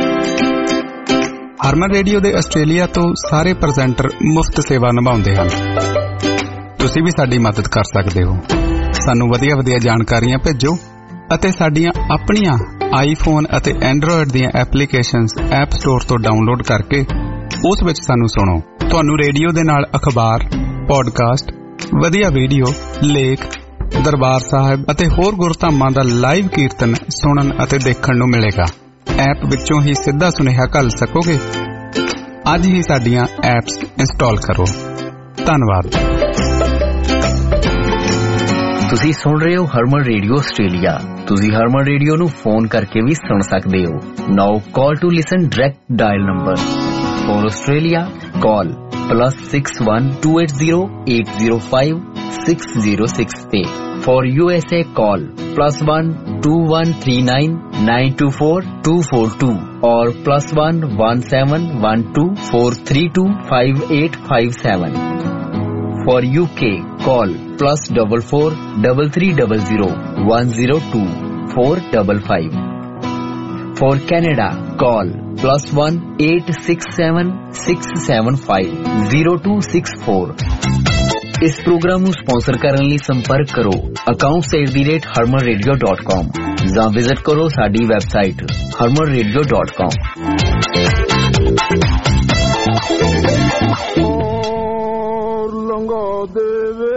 S1: ਹਰਮਨ ਰੇਡੀਓ ਦੇ ਆਸਟ੍ਰੇਲੀਆ ਤੋਂ ਸਾਰੇ ਪ੍ਰੈਜ਼ੈਂਟਰ ਮੁਫਤ ਸੇਵਾ ਨਿਭਾਉਂਦੇ ਹਨ। ਤੁਸੀਂ ਵੀ ਸਾਡੀ ਮਦਦ ਕਰ ਸਕਦੇ ਹੋ। ਸਾਨੂੰ ਵਧੀਆ ਜਾਣਕਾਰੀਆਂ ਭੇਜੋ ਅਤੇ ਸਾਡੀਆਂ ਆਪਣੀਆਂ ਆਈਫੋਨ ਅਤੇ ਐਂਡਰੋਇਡ ਦੀਆਂ ਐਪਲੀਕੇਸ਼ਨਸ ਐਪ ਸਟੋਰ ਤੋਂ ਡਾਊਨਲੋਡ ਕਰਕੇ ਉਸ ਵਿੱਚ ਸਾਨੂੰ ਸੁਣੋ। ਤੁਹਾਨੂੰ ਰੇਡੀਓ ਦੇ ਨਾਲ ਅਖਬਾਰ, ਪੋਡਕਾਸਟ, ਵਧੀਆ ਵੀਡੀਓ, ਲੇਖ, ਦਰਬਾਰ ਸਾਹਿਬ ਅਤੇ ਹੋਰ ਗੁਰਧਾਮਾਂ ਦਾ ਲਾਈਵ ਕੀਰਤਨ ਸੁਣਨ ਅਤੇ ਦੇਖਣ ਨੂੰ ਮਿਲੇਗਾ। ਐਪ ਵਿੱਚੋਂ ਹੀ ਸਿੱਧਾ ਸੁਨੇਹਾ ਘੱਲ ਸਕੋਗੇ। ਅੱਜ ਹੀ ਸਾਡੀਆਂ ਐਪਸ ਇੰਸਟਾਲ ਕਰੋ। ਧੰਨਵਾਦ।
S3: ਤੁਸੀਂ ਸੁਣ ਰਹੇ ਹੋ ਹਰਮਨ ਰੇਡੀਓ ਆਸਟ੍ਰੇਲੀਆ। ਤੁਸੀਂ ਹਰਮਨ ਰੇਡੀਓ ਨੂੰ ਫੋਨ ਕਰਕੇ ਵੀ ਸੁਣ ਸਕਦੇ ਹੋ। Now call to listen direct dial number for Australia call +61 280 805 606 ਤੇ ਫॉर USA ਕਾਲ +1 2139 924 242 और +1 1712 432 5857 For UK, call +44 3300 102 455. For Canada, call +1 867 675 0264. इस प्रोग्राम ਨੂੰ ਸਪਾਂਸਰ ਕਰਨ ਲਈ ਸੰਪਰਕ ਕਰੋ accounts@harmanradio.com ਜਾਂ ਵਿਜ਼ਿਟ ਕਰੋ ਸਾਡੀ ਵੈਬਸਾਈਟ harmanradio.com।
S12: ਲੰਗਾ ਦੇਵੇ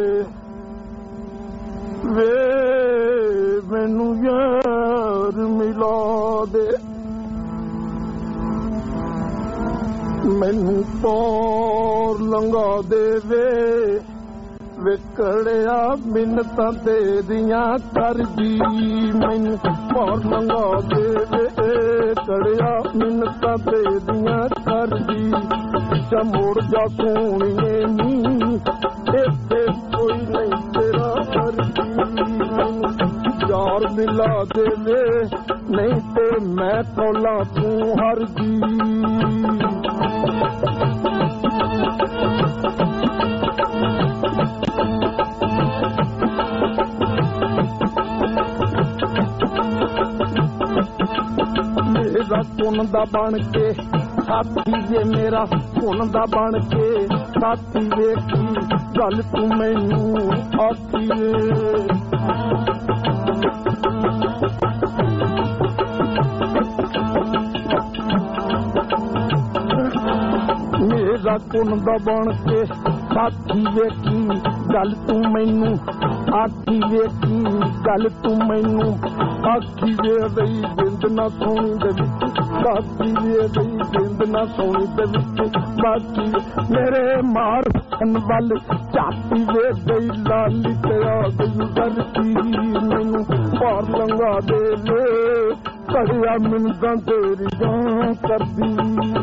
S12: ਵੇ ਮੈਨੂੰ ਯਾਰ ਮਿਲਾ ਦੇ, ਮੈਨੂੰ ਪੌਰ ਲੰਗਾ ਦੇਵੇ ਵਿਕੜਿਆ ਮਿੰਨਤਾਂ ਤੇਰੀਆਂ ਕਰਦੀ, ਮੈਨੂੰ ਪੌਰ ਲੰਗਾ ਦੇਵੇ ਕੜਿਆ ਮਿੰਨਤਾਂ ਤੇਰੀਆਂ ਕਰਦੀ, ਚਮੋੜ ਜਾ ਸੋਹਣੀਏ ਨੀ ਇੱਥੇ ਕੋਈ ਨਹੀਂ ਤੇਰਾ ਵਰਗੀ, ਮੈਨੂੰ ਯਾਰ ਮਿਲਾ ਦੇਵੇ ਨਹੀਂ ਤੇ ਮੈਂ ਕੌਲਾ ਤੂੰ ਹਰਜੀ। ਮੇਰਾ ਪੁੰਨ ਦਾ ਬਣ ਕੇ ਸਾਥੀ ਜੇ ਮੇਰਾ ਪੁੰਨ ਦਾ ਬਣ ਕੇ ਸਾਥੀ ਵੇਖੀ ਗੱਲ ਤੂੰ ਮੈਨੂੰ ਆਖੀਏ, ਮੇਰਾ ਪੁੰਨ ਦਾ ਬਣ ਕੇ ਸਾਥੀ ਵੇਖੀ ਗੱਲ ਤੂੰ ਮੈਨੂੰ आखी वेखी गल तू मैनू आखी वे रही जिंद ना सोनी दे विच बाकी वे रही जिंद ना सोनी दे विच बाकी मेरे मार वल चाटी वे गई लाली ते आ गई डरती मैनू पार लंघा दे वे कड़िया मिन्नतां तेरियां करदी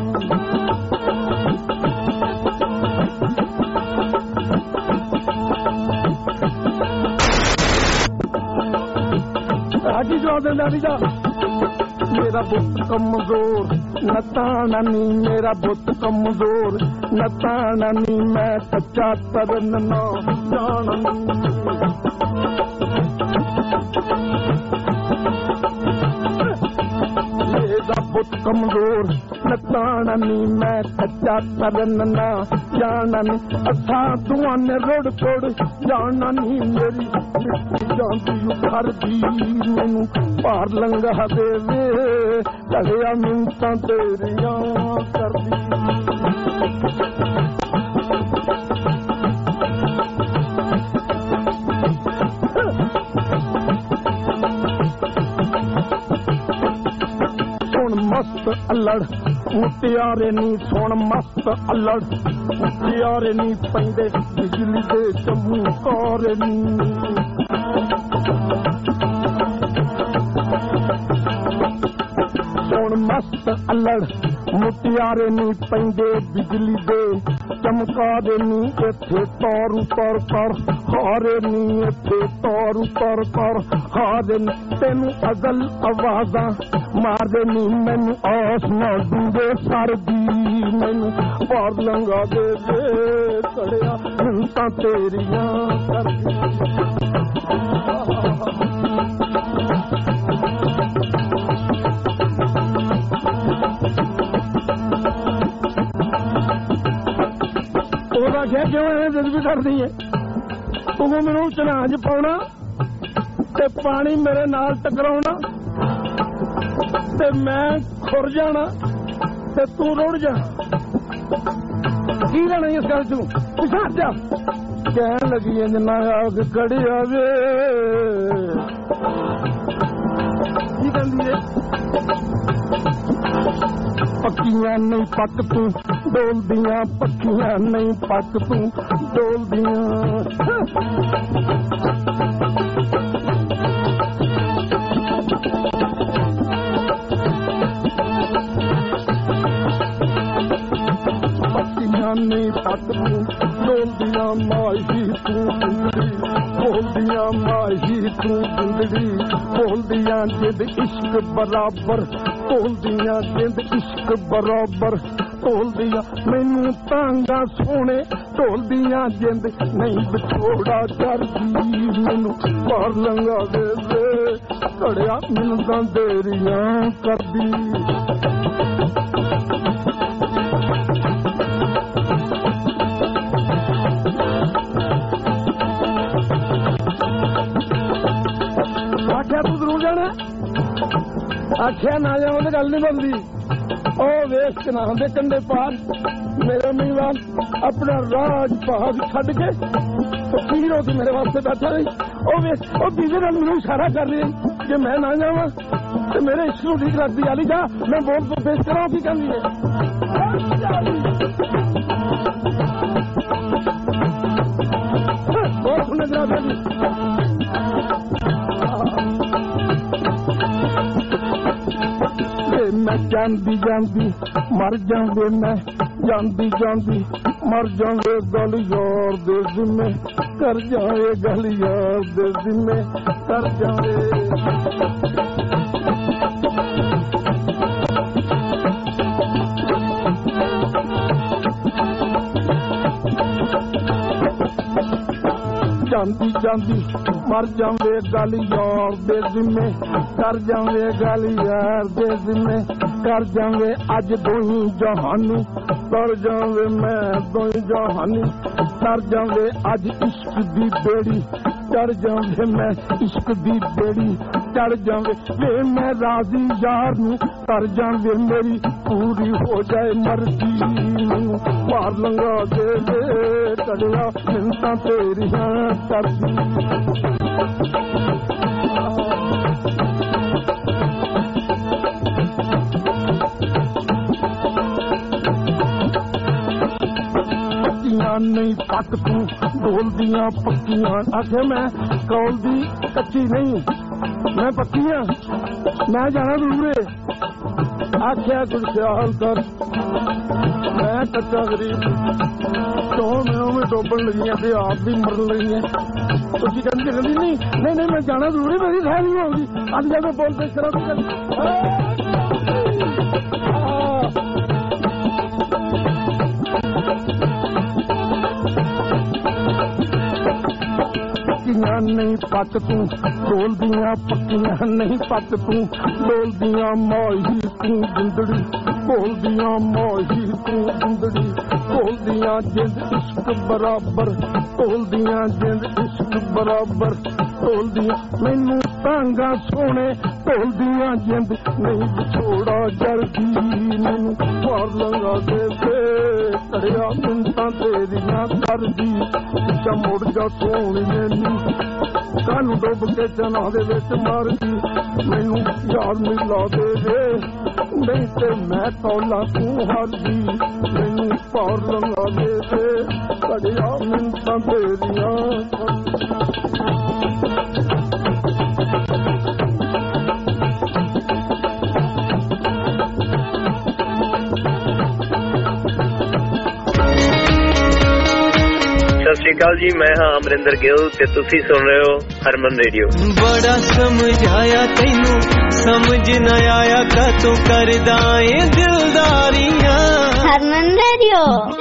S12: आजी जवाब दे लाली दा मेरा बुत कमजोर नताना नी मेरा बुत कमजोर नताना नी मैं कच्चा तरन ना जाना मेरा बुत कमजोर नताना नी मैं कच्चा तरन ना जाना नी असा दुआ ने रोड़ तोड़ जाना नी मेरी जाती घर दी मैनू पार लंघा दे वे कड़िया मिन्नतां तेरियां करदी मस्त अल्लड़ मुटियारे नी सोन मस्त अल्लड़ मुटियारे नी पैंदे बिजली दे चमकारे नी सोन मस्त अल्लड़ मुटियारे नी पैंदे बिजली दे चमकारे नी इत्थे तौर उतर कर हारे नी इत्थे तौर उतर कर हारे नी तेनू अजल आवाज़ां मारदे नी मैनू आस ना दूंदे सरदी मैनू पार लंघा दे वे कड़िया मिन्नतां तेरियां करदी ओदा क्या क्यों जिद भी करदी है तू मैनू चनां च पाउणा ते पानी मेरे नाल टकराउणा ते मैं खुर जाना ते तू रुड़ जा की लेना इस गल तू पिछा जा कहन लगी है जिन्ना आग कड़ी आवे की कहंदी है पक्कियां नहीं पक तू डोलदियां पक्कियां नहीं पक तू डोलदियां नहीं पक तू डोलदियां माही तू जिंदड़ी बोलदियां माही तू जिंदड़ी बोलदियां जिद इश्क बराबर बोलदियां जिद इश्क बराबर ढोलदियां मैनू तांगा सोने ढोलदियां जिंद नहीं विछोड़ा करदी मैनू पार लंघा दे कड़िया मिन्नतां तेरियां करदी आख्या तू जरूर जाना आख्या ना जाओ तो गल नहीं बनती ओ वेख कनान दे कंधे पार मेरे मीवान अपना राज भाग छड़ के फकीर होके मेरे वास्ते बैठा रही ओ वेख ओ बीजे नाल मैनू इशारा कर रही कि मैं ना जावा तो मेरे इश्क नूं ठीक रखदी आली जा मैं बोल तो पेश करा की कहंदी है बहुत सुने जनाब मैं जानदी जानदी मर जाऊंगे मैं जानदी जानदी मर जाऊंगे गल यार दे जिम्मे कर जाए गल यार दे जिम्मे कर जाए जानदी जानदी मर जावे गल यार दे जिम्मे कर जावे गल यार दे जिम्मे कर जावे अज दोही जहानी कर जावे मैं दोही जहानी कर जावे अज इश्क दी बेड़ी चढ़ जावे मैं इश्क दी बेड़ी चढ़ जावे वे मैं राजी यार नू तर जावे मेरी पूरी हो जाए मर्जी मार लंगा दे दे कड़िया मिन्नतां तेरियां करदी नहीं पक तू ढोल दिया पक्कियां आखे मैं कौल दी कच्ची नहीं मैं पक्कियां मैं जाना दूरे आख्या कुछ ख्याल कर मैं कच्चा गरीब तो मैं डोबन लगी है आप भी मरन लगी है उसकी कहती नहीं मैं जाना दूरे मेरी खैर नहीं होगी आज जब बोलते शराब नहीं पक तू डोल दिया पक्कियां नहीं पक तू डोल दिया माही तू जिंदड़ी बोल दिया माही तू जिंदड़ी बोल दिया जिंद इश्क बराबर बोल दिया जिंद इश्क बराबर बोल दिया मैनू तांगा सोने बोल दिया जिंद नहीं छोड़ा जल्दी मैनू मार लंगा दे कड़िया मिन्नतां तेरियां करदी मुड़ जा सोनी मैनू कानू डुब के चना दे विच मार दी मैनू यार मिला दे नहीं ते मैं तौला तू हार दी मैनू पार लंगा दे कड़िया मिन्नतां तेरियां
S16: सत श्री अकाल जी मैं हाँ अमरिंदर गिल ते तुसी सुन रहे हो हरमन रेडियो
S6: बड़ा समझाया तैनू समझ न आया का तू करदा ए दिलदारियां
S13: हरमन रेडियो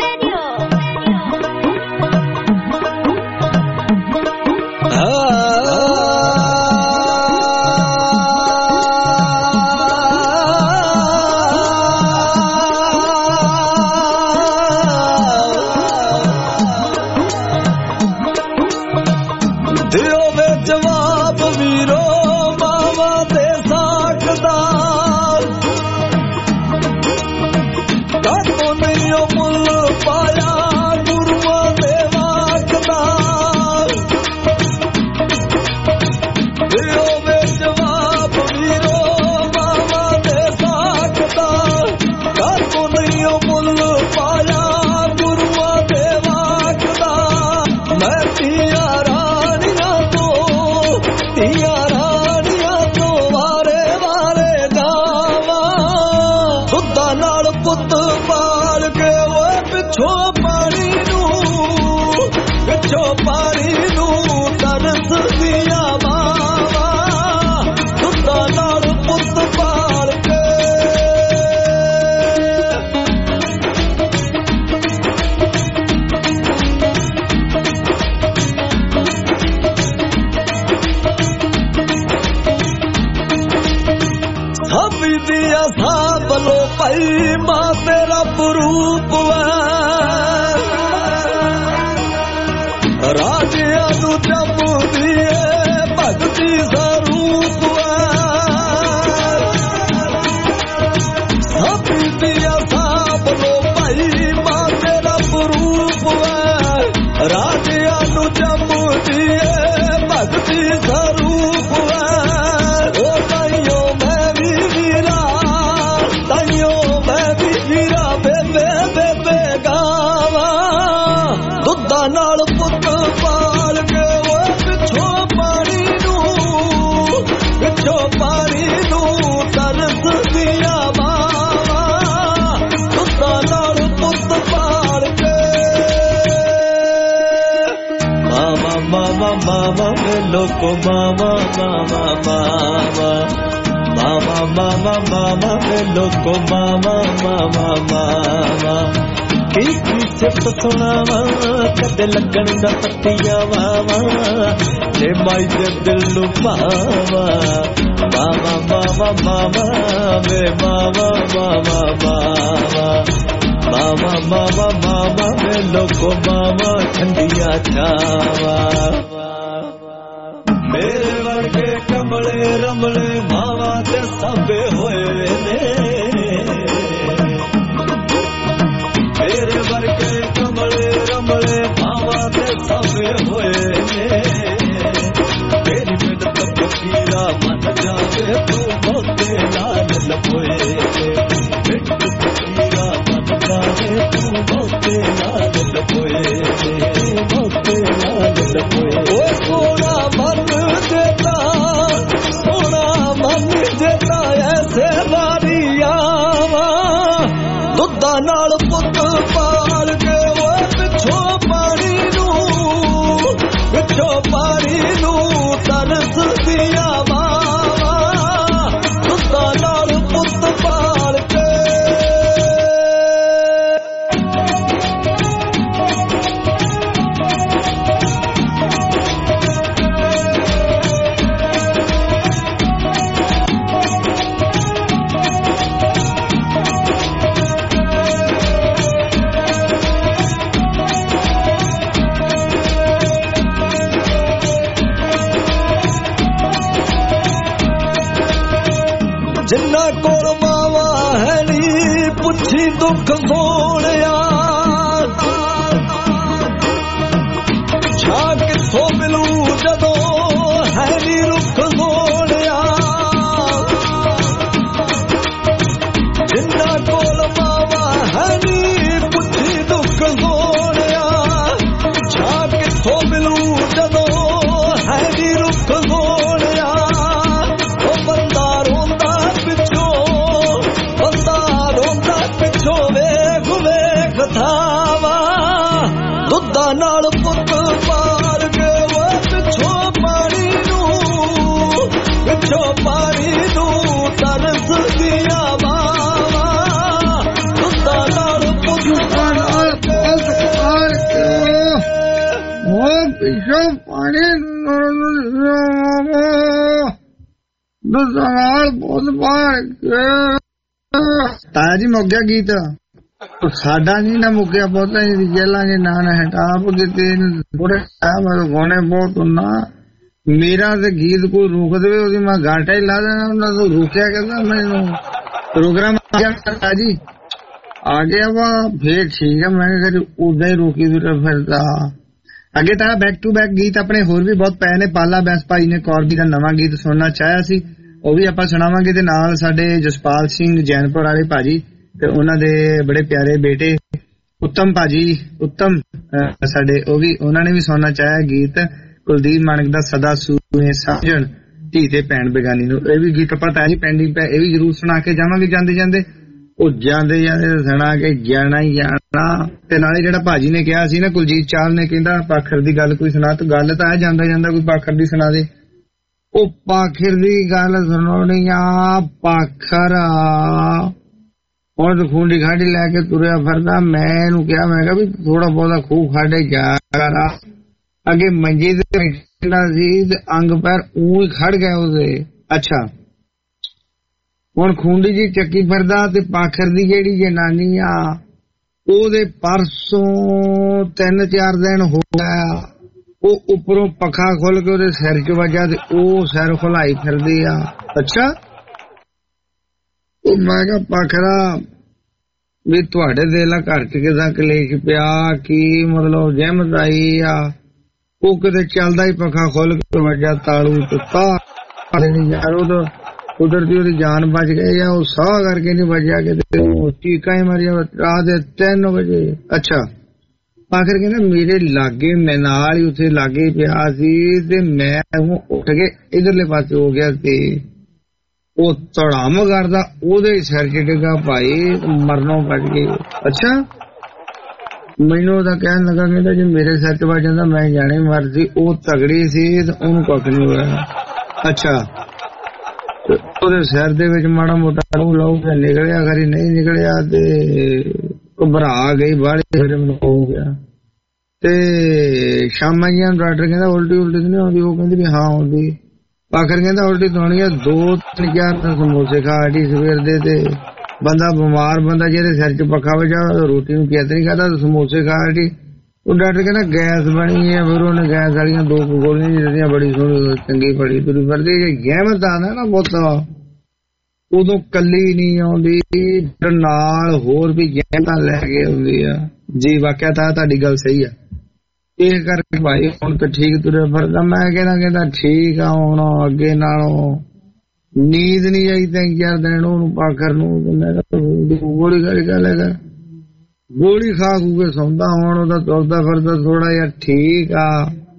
S6: लोको मामा मामा मामा मामा मामा मामा लोको मामा मामा मामा की सिर्फ सुनावा कदे लगन दा पत्तिया वावा ते माई दे दिल नु पावा मामा मामा मामा वे मामा मामा मामा मामा मामा मामा वे लोको मामा ठंडिया छावा
S2: ਮੇਰੇ ਵਰਗੇ ਕਮਲੇ ਰਮਲੇ ਮਾਵਾਂ ਤੇ ਸਾਬੇ ਹੋਏ ਨੇ ਮੇਰੇ ਵਰਗੇ ਕਮਲੇ ਰਮਲੇ ਮਾਵਾਂ ਤੇ ਸਾਬੇ ਹੋਏ ਨੇ ਮੇਰੀ ਮਿਹਨਤ ਫਕੀਰਾ ਮੰਨ ਜਾਵੇ ਤੂੰ ਬਹੁਤੇ ਨਾਲ ਲਪੋਏ ਮਿਹਨਤ ਫਕੀਰਾ ਮੰਨ ਜਾਵੇ ਤੂੰ ਬਹੁਤੇ ਨਾਲ ਲਪੋਏ ਬਹੁਤੇ ਨਾਲ ਲਪੋਏ ਓਏ ਸੋਹਣਾ ਮਨ ਦੇਤਾ ਐਸੇ ਵਾਰੀਆਂ ਦੁੱਧਾਂ ਨਾਲ ਪੁੱਤ ਪਾਲ ਕੇ ਓਏ ਪਿੱਛੋਂ ਪਾਣੀ ਨੂੰ ਤਰਸਦੀਆਂ ਮਾਵਾਂ ਦੁੱਧਾਂ ਨਾਲ ਪੁੱਤ ਪਾਲ ਕੇ ਜਿੰਨਾ ਕੋਲ ਮਾਵਾ ਹੈ ਨੀ ਪੁੱਛੀ ਦੁੱਖ ਸੋਹਣਿਆ ਛਾ ਕਿੱਥੋਂ ਮਿਲੂ ਜਦੋਂ ਹੈ ਨੀ ਰੁੱਖ ਸੋਹਣਿਆ ਜਿੰਨਾ ਕੋਲ ਮਾਵਾ ਹੈ ਨੀ ਪੁੱਛੀ ਦੁੱਖ ਸੋਹਣਿਆ ਛਾ ਕਿੱਥੋਂ ਮਿਲੂ ਜਦੋਂ ਹੈ ਨੀ ਰੁੱਖ ਸੋਹਣਿਆ ਉਹ ਬੰਦਾ ਵੇਖ ਥਾਵਾ ਦੁੱਧਾਂ ਨਾਲ ਪੁੱਤ ਪਾਰ ਕੇ ਵੇ ਪਿੱਛੋਂ ਪਾਣੀ ਨੂੰ ਤਰਸਦੀਆਂ ਮਾਵਾਂ ਦੁੱਧਾਂ ਨਾਲ ਪੁੱਤ ਪਾਰ ਕੇ ਉਹ ਪਿੱਛੋਂ ਪਾਣੀ ਦੁੱਧਾਂ ਨਾਲ ਪੁੱਤ ਪਾਰ ਕੇ ਤਾਇਆ ਜੀ ਮੁੱਕ ਗਿਆ ਗੀਤ ਸਾਡਾ ਨਹੀਂ ਨਾ ਮੁੱਕਿਆ ਬਹੁਤਾ ਜੇਲਾਂ ਦੇ ਨਾਂ ਹਟਾਪ ਕਿਤੇ ਥੋੜੇ ਟਾਈਮ ਗਾਣੇ ਬਹੁਤ ਹੁੰਨਾ ਮੇਰਾ ਤੇ ਗੀਤ ਕੋਈ ਰੋਕ ਦੇਵੇ ਉਹਦੀ ਮੈਂ ਘਾਟਾ ਹੀ ਲਾ ਦੇਣਾ ਉਹਨਾਂ ਤੋਂ ਰੋਕਿਆ ਕਹਿੰਦਾ ਮੈਨੂੰ ਪ੍ਰੋਗਰਾਮ ਆ ਗਿਆ ਜੀ ਆ ਗਿਆ ਵਾ ਫੇਰ ਠੀਕ ਹੈ ਮੈਂ ਕਿਹਾ ਉਦਾਂ ਹੀ ਰੋਕੀ ਫਿਰਦਾ ਅੱਗੇ ਤਾਂ ਬੈਕ ਟੂ ਬੈਕ ਗੀਤ ਆਪਣੇ ਹੋਰ ਵੀ ਬਹੁਤ ਪਏ ਨੇ ਪਾਲਾ ਬੈਂਸ ਭਾਈ ਨੇ ਕੌਰਦੀ ਦਾ ਨਵਾਂ ਗੀਤ ਸੁਣਨਾ ਚਾਹਿਆ ਸੀ ਉਹ ਵੀ ਆਪਾਂ ਸੁਣਾਵਾਂਗੇ ਤੇ ਨਾਲ ਸਾਡੇ ਜਸਪਾਲ ਸਿੰਘ ਜੈਨਪੁਰ ਵਾਲੇ ਭਾਜੀ ਤੇ ਉਹਨਾਂ ਦੇ ਬੜੇ ਪਿਆਰੇ ਬੇਟੇ ਉੱਤਮ ਭਾਜੀ ਉੱਤਮ ਸਾਡੇ ਉਹ ਵੀ ਉਹਨਾਂ ਨੇ ਵੀ ਸੁਣਨਾ ਚਾਹਿਆ ਗੀਤ ਕੁਲਦੀਪ ਮਾਨਕ ਦਾ ਸਦਾ ਸੂਏ ਸਮਝਣ ਧੀ ਤੇ ਭੈਣ ਬੇਗਾਨੀ ਨੂੰ ਇਹ ਵੀ ਗੀਤ ਪਤਾ ਨਹੀਂ ਪੈਂਡਿੰਗ ਪੈ ਇਹ ਵੀ ਜ਼ਰੂਰ ਸੁਣਾ ਕੇ ਜਾਵਾਂਗੇ ਜਾਂਦੇ ਜਾਂਦੇ ਉਹ ਜਾਂਦੇ ਸੁਣਾ ਕੇ ਜਾਣਾ ਹੀ ਜਾਣਾ ਤੇ ਨਾਲੇ ਜਿਹੜਾ ਭਾਜੀ ਨੇ ਕਿਹਾ ਸੀ ਨਾ ਕੁਲਜੀਤ ਚਾਲ ਨੇ ਕਹਿੰਦਾ ਪਾਖਰ ਦੀ ਗੱਲ ਕੋਈ ਸੁਣਾ ਤੂੰ ਗੱਲ ਤਾਂ ਜਾਂਦਾ ਜਾਂਦਾ ਕੋਈ ਪਾਖਰ ਦੀ ਸੁਣਾ ਦੇ ਉਹ ਪਾਖਰ ਦੀ ਗੱਲ ਸੁਣਾਉਣੀ ਆ ਪਾਖਰ ਹੁਣ ਖੂੰਡੀ ਖਾਂਡੀ ਲੈ ਕੇ ਤੁਰਿਆ ਫਿਰਦਾ ਮੈਂ ਇਹਨੂੰ ਕਿਹਾ ਮੈਂ ਕਿਹਾ ਵੀ ਥੋੜਾ ਬਹੁਤਾ ਖੂਹ ਖਾਡੇ ਜਾ ਕਰ ਅੱਗੇ ਮੰਜੀ ਤੇ ਬੈਠਾ ਸੀ ਤੇ ਅੰਗ ਪੈਰ ਉਹੀ ਖੜ ਗਏ ਉਹਦੇ ਅੱਛਾ ਹੁਣ ਖੂੰਡੀ ਜੀ ਚੱਕੀ ਫਿਰਦਾ ਤੇ ਪਾਖਰ ਦੀ ਜਿਹੜੀ ਜਨਾਨੀ ਆ ਉਹਦੇ ਪਰਸੋਂ 3-4 ਦਿਨ ਹੋ ਗਿਆ ਉਹ ਉੱਪਰੋਂ ਪੱਖਾ ਖੋਲ ਕੇ ਉਹਦੇ ਸਿਰ 'ਚ ਵੱਜਾ ਤੇ ਉਹ ਸਿਰ ਖੁਲਾਈ ਫਿਰਦੀ ਆ ਅੱਛਾ ਉਹ ਮੈਂ ਕਿਹਾ ਪਾਖਰਾ ਵੀ ਤੁਹਾਡੇ ਦਿਲ ਆ ਘਰ 'ਚ ਕਿਦਾਂ ਕਲੇਸ਼ ਪਿਆ ਕੀ ਮਤਲਬ ਜਹਿਮਤ ਆਈ ਆ ਉਹ ਕਿਤੇ ਚੱਲਦਾ ਹੀ ਪੱਖਾ ਖੋਲ ਕੇ ਵੱਜਾ ਤਾਲੂ ਟੁੱਟਾ ਯਾਰ ਉਹ ਕੁਦਰਤੀ ਉਹਦੀ ਜਾਨ ਬਚ ਗਈ ਆ ਉਹ ਸਾਹ ਕਰਕੇ ਨਹੀਂ ਵੱਜਿਆ ਕਿਤੇ ਉਹ ਟੀਕਾ ਹੀ ਮਾਰਿਆ ਰਾਤ ਦੇ 3 ਵਜੇ ਅੱਛਾ ਪਾਖਰ ਕਹਿੰਦਾ ਮੇਰੇ ਲਾਗੇ ਮੈਂ ਨਾਲ ਹੀ ਉੱਥੇ ਲਾਗੇ ਪਿਆ ਸੀ ਤੇ ਮੈਂ ਉੱਠ ਕੇ ਇਧਰਲੇ ਪਾਸੇ ਹੋ ਗਿਆ ਤੇ ਉਹ ਧੜਾਮ ਕਰਦਾ ਉਹਦੇ ਸਿਰ 'ਚ ਡਿੱਗਾ ਭਾਈ ਮਰਨੋਂ ਬਚ ਗਈ ਅੱਛਾ ਮੈਨੂੰ ਤਾਂ ਕਹਿਣ ਲੱਗਾ ਕਹਿੰਦਾ ਜੇ ਮੇਰੇ ਸਿਰ 'ਚ ਵੱਜ ਜਾਂਦਾ ਮੈਂ ਜਾਣੇ ਮਰਦੀ ਉਹ ਤਗੜੀ ਸੀ ਤੇ ਉਹਨੂੰ ਕੁੱਖ ਨਹੀਂ ਹੋਇਆ ਅੱਛਾ ਉਹਦੇ ਸਿਰ ਦੇ ਵਿੱਚ ਮਾੜਾ ਮੋਟਾ ਲਾਉ ਕੇ ਨਿਕਲਿਆ ਖਰੀ ਨਹੀਂ ਨਿਕਲਿਆ ਤੇ ਘਬਰਾ ਗਈ ਬਾਹਰ ਫਿਰ ਮੈਨੂੰ ਹੋ ਗਿਆ ਤੇ ਸ਼ਾਮਾਂ ਜੀ ਡਾਕਟਰ ਕਹਿੰਦਾ ਉਲਟੀ ਨਹੀਂ ਆਉਂਦੀ ਉਹ ਕਹਿੰਦੀ ਵੀ ਹਾਂ ਆਉਂਦੀ ਪਾਖਰ ਕਹਿੰਦਾ ਉਲਟੀ ਤਾਂ ਆਉਣੀ ਆ 2-4 ਸਮੋਸੇ ਖਾ ਹਟੀ ਸਵੇਰ ਦੇ ਤੇ ਬੰਦਾ ਬਿਮਾਰ ਬੰਦਾ ਜਿਹਦੇ ਸਿਰ 'ਚ ਪੱਖਾ ਵਜਾ ਰੋਟੀ ਨੂੰ ਕਿਤ ਨਹੀਂ ਖਾਦਾ ਸਮੋਸੇ ਖਾ ਹਟੀ
S5: ਉਹ ਡਾਕਟਰ ਕਹਿੰਦਾ ਗੈਸ ਬਣੀ ਹੈ, ਫਿਰ ਉਹਨੇ ਗੈਸ ਵਾਲੀਆਂ 2 ਗੋਲੀਆਂ ਦਿੱਤੀਆਂ, ਬੜੀ ਸੋਹਣੀ ਚੰਗੀ ਬੜੀ ਤੁਰੀ ਫਿਰਦੀ। ਗਹਿਮਤ ਆਉਂਦਾ ਨਾ ਪੁੱਤ ਉਦੋਂ ਕੱਲੀ ਨਹੀਂ ਆਉਂਦੀ, ਨਾਲ ਹੋਰ ਵੀ ਗਹਿਮਤਾਂ ਲੈ ਕੇ ਆਉਂਦੀ ਆ। ਜੀ ਵਾਕਿਆ ਤਾਂ ਤੁਹਾਡੀ ਗੱਲ ਸਹੀ ਆ। ਇਹ ਕਰਕੇ ਭਾਈ ਹੁਣ ਤਾਂ ਠੀਕ ਤੁਰਿਆ ਫਿਰਦਾ। ਮੈਂ ਕਹਿੰਦਾ ਠੀਕ ਆ, ਹੁਣ ਅੱਗੇ ਨਾਲੋਂ ਨੀਂਦ ਨਹੀਂ ਆਈ 3-4 ਦਿਨ ਉਹਨੂੰ ਪਾਖਰ ਨੂੰ। ਗੋਲੀ ਗੱਲ ਹੈਗਾ, ਗੋਲੀ ਖਾ ਕੇ ਸੌਂਦਾ। ਹੁਣ ਉਹਦਾ ਤੁਰਦਾ ਫਿਰਦਾ ਥੋੜਾ ਜਿਹਾ ਠੀਕ ਆ।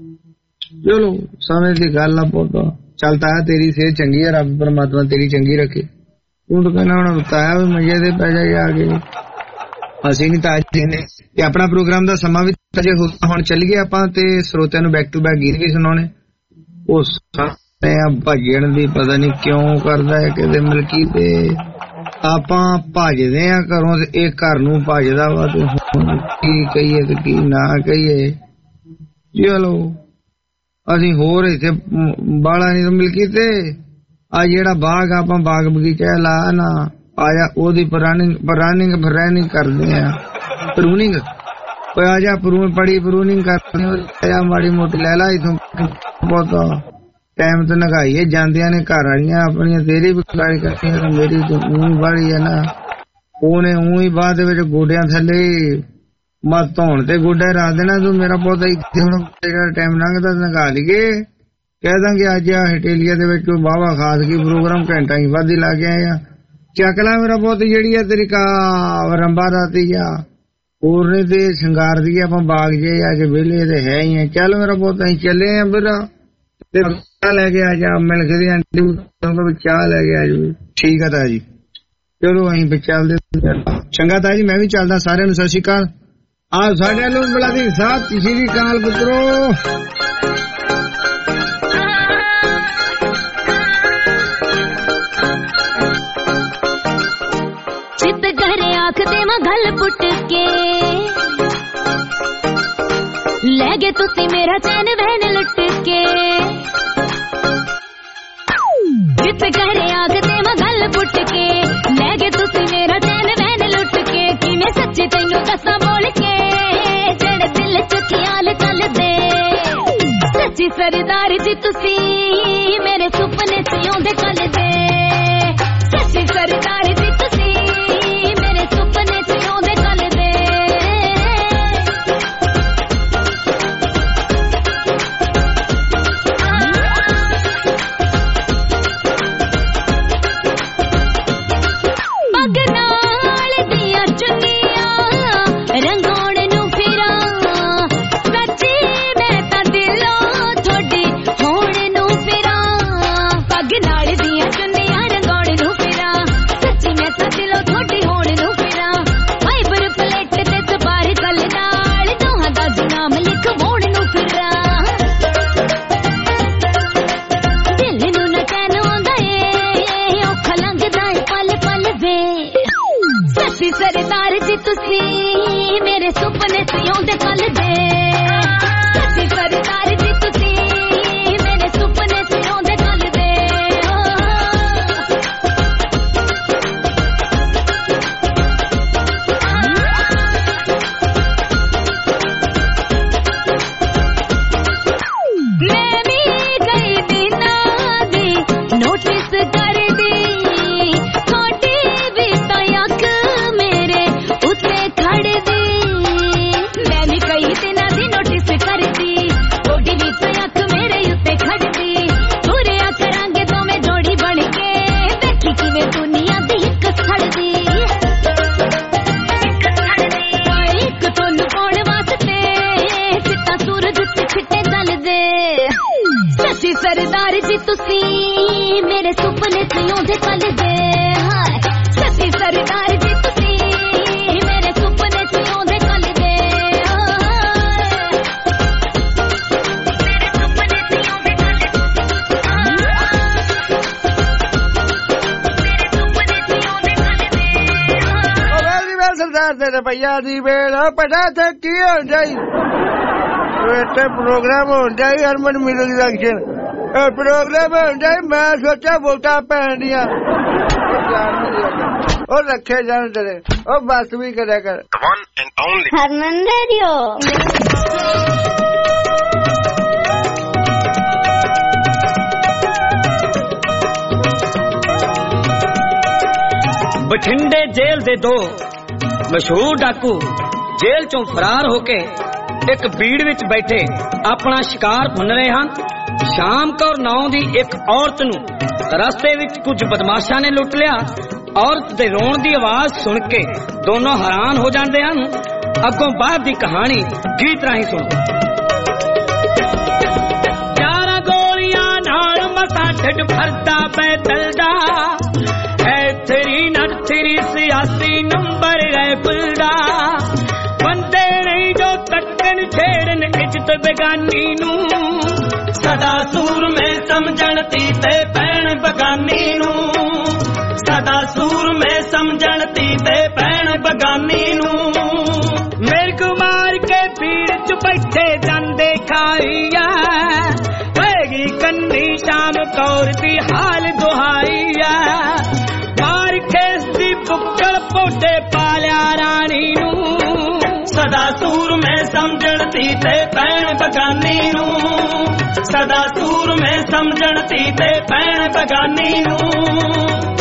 S5: ਚਲੋ ਸਮੇਂ ਦੀ ਗੱਲ ਆ ਪੁੱਤ। ਚੱਲਦਾ ਹੈ, ਤੇਰੀ ਸਿਹਤ ਚੰਗੀ ਆ, ਰੱਬ ਪਰਮਾਤਮਾ ਤੇਰੀ ਚੰਗੀ ਰੱਖੇ। ਤੂੰ ਤਾਂ ਕਹਿੰਦਾ ਹੁਣ ਬਤਾਇਆ ਵੀ ਮੰਜੇ ਤੇ ਪੈ ਜਾ ਆ ਕੇ। ਅਸੀਂ ਨਹੀਂ ਤਾਜ ਨੇ ਤੇ ਆਪਣਾ ਪ੍ਰੋਗਰਾਮ ਦਾ ਸਮਾਂ ਵੀ ਅਜੇ ਹੁਣ ਚੱਲ ਗਿਆ ਆਪਾਂ, ਤੇ ਸਰੋਤਿਆਂ ਨੂੰ ਬੈਕ ਟੂ ਬੈਕ ਗੀਤ ਵੀ ਸੁਣਾਉਣੇ। ਉਸ ਭਜਣ ਦੀ ਪਤਾ ਨਹੀਂ ਕਿਉਂ ਕਰਦਾ ਹੈ ਕਿਤੇ ਮਲਕੀ, ਤੇ ਆਪਾਂ ਭਜਦੇ ਆ ਘਰੋਂ ਤੇ ਇਹ ਘਰ ਨੂੰ ਭਜਦਾ ਵਾ। ਤੇ ਹੁਣ ਕੀ ਕਹੀਏ ਤੇ ਕੀ ਨਾ ਕਹੀਏ। ਚਲੋ ਅਸੀਂ ਹੋਰ ਇੱਥੇ ਬਾਲਾ ਨਹੀਂ ਮਲਕੀ, ਤੇ ਆ ਜਿਹੜਾ ਬਾਗ ਆਪਾਂ ਬਾਗ ਬਗੀਚਾ ਲਾ ਨਾ ਆਇਆ, ਉਹਦੀ ਪ੍ਰੂਨਿੰਗ ਕਰਦੇ ਆ। ਪ੍ਰੂਨਿੰਗ ਆ ਜਾ ਪੜੀ ਪ੍ਰੂਨਿੰਗ ਕਰਦੇ ਆ, ਮਾੜੀ ਮੋਟੀ ਲੈ ਲਾ ਇਥੋਂ। ਬਹੁਤ ਟਾਈਮ ਤੇ ਨਗਾਈਏ ਜਾਂਦੀਆਂ ਨੇ ਘਰ ਵਾਲੀਆਂ ਆਪਣੀਆਂ, ਤੇਰੀ ਵੀ ਖਿਲਾੜੀ ਕਰਦੀਆਂ, ਮੇਰੀ ਵਾਲੀ ਹੈ ਨਾ। ਉਹਨੇ ਹੀ ਬਾਅਦ ਦੇ ਵਿੱਚ ਗੋਡਿਆਂ ਥੱਲੇ ਮਤ ਧੋਣ ਤੇ ਗੋਡੇ ਰੱਖ ਦੇਣਾ। ਤੂੰ ਮੇਰਾ ਪੁੱਤ ਇੱਥੇ ਹੁਣ ਜਿਹੜਾ ਟਾਈਮ ਲੰਘਦਾ ਨਗਾ ਲਈਏ, ਕਹਿ ਦਾਂਗੇ ਅੱਜ ਆ ਹਟੇਲੀਆ ਦੇ ਵਿੱਚ ਕੋਈ ਵਾਹਵਾ ਖਾਸ ਕੀ ਪ੍ਰੋਗਰਾਮ ਘੰਟਾ ਹੀ ਵੱਧ ਹੀ ਲਾ ਕੇ ਆਏ ਆ। ਚੱਕ ਲੈ ਮੇਰਾ ਪੁੱਤ ਜਿਹੜੀ ਆ ਤੇਰੀ ਰੰਬਾ ਰਾਤੀ ਆ, ਹੋਰ ਨੇ ਤੇ ਸ਼ਿੰਗਾਰ ਦੀ ਆਪਾਂ ਬਾਗ ਜੇ ਅੱਜ ਵਿਹਲੇ ਤੇ ਹੈ ਹੀ ਆ। ਚੱਲ ਮੇਰਾ ਪੁੱਤ ਅਸੀਂ ਚੱਲੇ ਆ ਫਿਰ, ਤੇ ਲੈ ਕੇ ਆ ਜਾ, ਮਿਲ ਕੇ ਆਂਟੀ ਚਾਹ ਲੈ ਕੇ ਆ ਜੂ। ਠੀਕ ਆ ਤਾਇਆ ਜੀ, ਚਲੋ ਅਸੀਂ ਫਿਰ ਚੱਲਦੇ। ਚੰਗਾ ਤਾਇਆ ਜੀ, ਮੈਂ ਵੀ ਚੱਲਦਾ। ਸਾਰਿਆਂ ਨੂੰ ਸਤਿ ਸ਼੍ਰੀ ਅਕਾਲ। ਆ ਸਾਡੇ ਨੂੰ ਬੁਲਾ ਦੀ ਸਤਿ ਸ਼੍ਰੀ ਅਕਾਲ ਪੁੱਤਰੋ।
S13: ਚਿੱਤ ਘਰੇ ਆਖਦੇ ਮੈਂ ਗੱਲ ਪੁੱਟ ਕੇ ਲੈ ਗਏ ਤੁਸੀਂ ਮੇਰਾ ਚੈਨ ਵਹਿਣ ਲੁੱਟ ਕੇ। ਚਿੱਤ ਘਰੇ ਆਖਦੇ ਮੈਂ ਗੱਲ ਪੁੱਟ ਕੇ ਲੈ ਗਏ ਤੁਸੀਂ ਮੇਰਾ ਚੈਨ ਵਹਿਣ ਲੁੱਟ ਕੇ। ਕਿਵੇਂ ਸੱਚੇ ਤੈਨੂੰ ਦੱਸਾਂ ਬੋਲ ਕੇ ਜਿਹੜੇ ਦਿਲ ਚ ਖਿਆਲ ਚੱਲਦੇ। ਸੱਚੀ ਸਰਦਾਰ ਜੀ ਤੁਸੀਂ ਮੇਰੇ ਸੁਪਨੇ ਚ ਆਉਂਦੇ ਕੱਲ ਦੇ। ਸੱਚੀ ਸਰਦਾਰ ਜੀ ਤੁਸੀਂ ਮੇਰੇ ਸੁਪਨੇ ਚ ਆਉਂਦੇ ਕੱਲ ਦੇ। ਪੱਗ ਨਾਲ ਦੀਆਂ ਚੁੰਨੀਆਂ ਰੰਗਾਉਣ ਨੂੰ ਫਿਰਾਂ। ਸੱਚੀ ਮੈਂ ਤਾਂ ਦਿਲੋਂ ਤੁਹਾਡੀ ਹੋਣ ਨੂੰ ਫਿਰਾਂ। ਪੱਗ ਨਾਲ ਦੀਆਂ ਚੁੰਨੀਆਂ ਰੰਗਾਉਣ ਨੂੰ ਫਿਰਾਂ। ਸੱਚੀ ਮੈਂ ਤਾਂ ਦਿਲੋਂ ਤੁਹਾਡੀ ਹੋਣ ਨੂੰ ਫਿਰਾਂ। ਫਾਈਬਰ ਪਲੇਟ ਤੇ ਸਪਾਰ ਗੱਲ ਨਾਲ ਦੋਹਾਂ ਦਾ ਨਾਮ ਲਿਖਵਾਉਣ ਨੂੰ ਫਿਰਾਂ। ਦਿਲ ਨੂੰ ਨਾ ਚੈਨ ਆਉਂਦਾ ਏ ਔਖਾ ਲੰਘਦਾ ਏ ਪਲ ਪਲ ਵੇ। ਸੱਚੀ ਸਰਦਾਰ ਜੀ ਤੁਸੀਂ ਮੇਰੇ ਸੁਪਨੇ ਚ ਆਉਂਦੇ ਕੱਲ ਦੇ। ਸੱਚੀ ਸਰਦਾਰ ਜੀ ਤੁਸੀਂ ਮੇਰੇ ਸੁਪਨੇ ਚ ਆਉਂਦੇ ਕੱਲ ਦੇ। ਮੈਂ ਵੀ ਕਈ ਦਿਨਾਂ ਦੀ ਨੋਟਿਸ ਕਰਦੀ ਤੁਹਾਡੀ ਵੀ ਤਾਂ ਅੱਖ ਮੇਰੇ ਉੱਤੇ ਖੜਦੀ। ਮੈਂ ਵੀ ਕਈ ਦਿਨਾਂ ਦੀ ਨੋਟਿਸ ਕਰਦੀ ਤੁਹਾਡੀ ਵੀ ਤਾਂ ਅੱਖ ਮੇਰੇ ਉੱਤੇ ਖੜਦੀ। ਤੁਰਿਆ ਕਰਾਂਗੇ ਦੋਵੇਂ ਜੋੜੀ ਬਣ ਕੇ ਵੇਖੀ ਕਿਵੇਂ ਦੁਨੀਆ ਦੀ ਇੱਕ ਖੜਦੀ। ਇੱਕ ਤੁਹਾਨੂੰ ਪਾਉਣ ਵਾਸਤੇ ਚਿੱਟਾ ਸੂਰਜ ਉੱਤੇ ਛਿੱਟੇ ਚੱਲਦੇ। ਸੱਚੀ ਸਰਦਾਰ ਜੀ ਤੁਸੀਂ ਮੇਰੇ ਸੁਪਨੇ ਚ ਆਉਂਦੇ ਕੱਲ ਦੇ। ਹਾਏ ਸੱਚੀ ਸਰਦਾਰ ਜੀ ਤੁਸੀਂ ਮੇਰੇ ਸੁਪਨੇ ਚ ਆਉਂਦੇ ਕੱਲ ਦੇ। ਮੇਰੇ ਸੁਪਨੇ ਚ ਆਉਂਦੇ ਕੱਲ ਦੇ। ਮੇਰੇ ਸੁਪਨੇ ਚ ਆਉਂਦੇ ਕੱਲ ਦੇ।
S5: ਵੇਲ ਸਰਦਾਰ ਦੇ ਰੁਪਈਆ ਦੀ ਵੇਲ ਪਤਾ ਤੇ ਕੀ ਹੋ ਜਾਈ। ਇੱਥੇ ਪ੍ਰੋਗਰਾਮ ਹੋਣ ਜਾਈ ਹਰਮਨ ਮਿਊਜ਼ਿਕ ਜੰਕਸ਼ਨ ਪ੍ਰੋਗਰਾਮ ਹੋਣ ਜਾਈ। ਮੈਂ ਸੋਚਿਆ ਵੋਟਾਂ ਪੈਣ ਦੀਆਂ। ਉਹ ਰੱਖੇ ਜਾਣ ਤੇਰੇ ਉਹ ਬਸ ਵੀ ਕਰਿਆ ਕਰ
S13: ਹਰਮਨ ਰੇਡੀਓ
S17: ਬਠਿੰਡੇ ਜੇਲ੍ਹ ਦੇ ਦੋ ਮਸ਼ਹੂਰ ਡਾਕੂ ਜੇਲ੍ਹ ਚੋਂ ਫਰਾਰ ਹੋ ਕੇ ਇੱਕ ਬੀੜ ਵਿੱਚ ਬੈਠੇ ਆਪਣਾ ਸ਼ਿਕਾਰ ਭੁੰਨ ਰਹੇ ਹਨ। ਸ਼ਾਮ ਕੌਰ ਨਾਂ ਦੀ ਇੱਕ ਔਰਤ ਨੂੰ ਰਸਤੇ ਵਿੱਚ ਕੁਝ ਬਦਮਾਸ਼ਾਂ ਨੇ ਲੁੱਟ ਲਿਆ। ਔਰਤ ਦੇ ਰੋਣ ਦੀ ਆਵਾਜ਼ ਸੁਣ ਕੇ ਦੋਨੋਂ ਹੈਰਾਨ ਹੋ ਜਾਂਦੇ ਹਨ। ਅੱਗੋਂ ਬਾਅਦ ਦੀ ਕਹਾਣੀ ਗੀਤ ਰਾਹੀਂ ਸੁਣੋ। 11 ਗੋਲੀਆਂ ਨਾਲ ਮਸਾ ਢਿੱਡ ਭਰਦਾ ਪੈਦਲ ਦਾ ਤੇਰੀ ਸਿਆਸੀ ਨੰਬਰ ਰਾਈਫਲ ਦਾ ਬੰਦੇ ਨਹੀਂ ਜੋ ਤੱਕਣ ਛੇੜਨ ਇੱਜ਼ਤ ਬੇਗਾਨੀ ਨੂੰ ਸਦਾ ਸੂਰਮੇ ਸਮਝਣ ਤੀ ਤੇ ਭੈਣ ਬਗਾਨੀ ਨੂੰ ਸਦਾ ਸੂਰਮੇ ਸਮਝਣ ਤੀ ਤੇ ਭੈਣ ਬਗਾਨੀ ਨੂੰ ਮਿਰਗ ਮਾਰ ਕੇ ਭੀੜ ਚ ਬੈਠੇ ਜਾਂਦੇ ਖਾਈਆ ਹੋਏਗੀ ਕੰਨੀ ਸ਼ਾਮ ਕੌਰ ਦੀ ਹਾਲ ਦੁਹਾਈਆ ਬੁੱਕਲ ਪੋਟੇ ਪਾਲਿਆ ਰਾਣੀ ਨੂੰ ਸਦਾ ਸੂਰ ਮੈਂ ਸਮਝਣ ਤੀ ਤੇ ਭੈਣ ਬਗਾਨੀ ਨੂੰ ਸਦਾ ਸੂਰ ਮੈਂ ਸਮਝਣ ਤੀ ਤੇ ਭੈਣ ਬਗਾਨੀ ਨੂੰ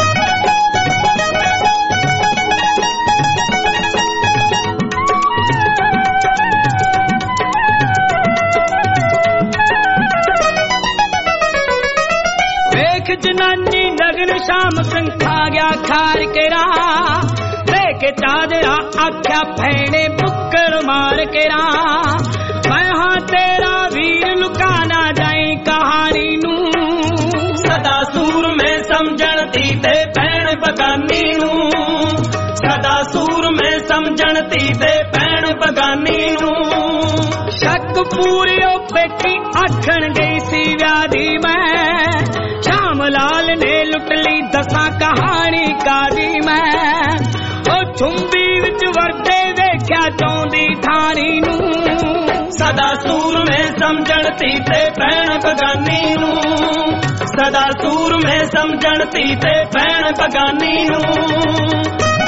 S17: ਵੇਖ ਜਨਾਨੀ ਨਗਨ ਸ਼ਾਮ ਸਿੰਘ ਖਾ ਗਿਆ ਖਾਰ ਕੇ ਰਾਹ ਲੈ ਕੇ ਚਾਦਰਾ ਆਖਿਆ ਭੈਣੇ ਬੁੱਕਰ ਮਾਰ ਕੇ ਰਾਹ ਮੈਂ ਹਾਂ ਤੇਰਾ ਵੀਰ ਲੁਕਾ ਨਾ ਜਾਈ ਕਹਾਣੀ ਨੂੰ ਸਦਾ ਸੂਰ ਮੈਂ ਸਮਝਣ ਤੀ ਤੇ ਭੈਣ ਬਗਾਨੀ ਨੂੰ ਸਦਾ ਸੂਰ ਮੈਂ ਸਮਝਣ ਤੀ ਤੇ ਭੈਣ ਬਗਾਨੀ ਨੂੰ ਸ਼ੱਕ ਪੂਰਿਓ ਪੇਕੀ ਆਖਣ ਗਈ ਸੀ ਵਿਆਹ ਦੀ ਮੈਂ ਸ਼ਾਮ ਲਾਲ ਨੇ ਲੁੱਟ ਲਈ ਦਸਾਂ ਕਹਾਣੀ ਕਾਦੀ ਮੈਂ ਉਹ ਝੁੰਬੀ ਵਿੱਚ ਵਰਦੇ ਵੇਖਿਆ ਚਾਹੁੰਦੀ ਥਾਣੀ ਨੂੰ ਸਦਾ ਸੂਰ ਮੈਂ ਸਮਝਣ ਤੀ ਤੇ ਭੈਣ ਬਗਾਨੀ ਨੂੰ ਸਦਾ ਸੂਰ ਮੈਂ ਸਮਝਣ ਤੀ ਤੇ ਭੈਣ ਬਗਾਨੀ ਨੂੰ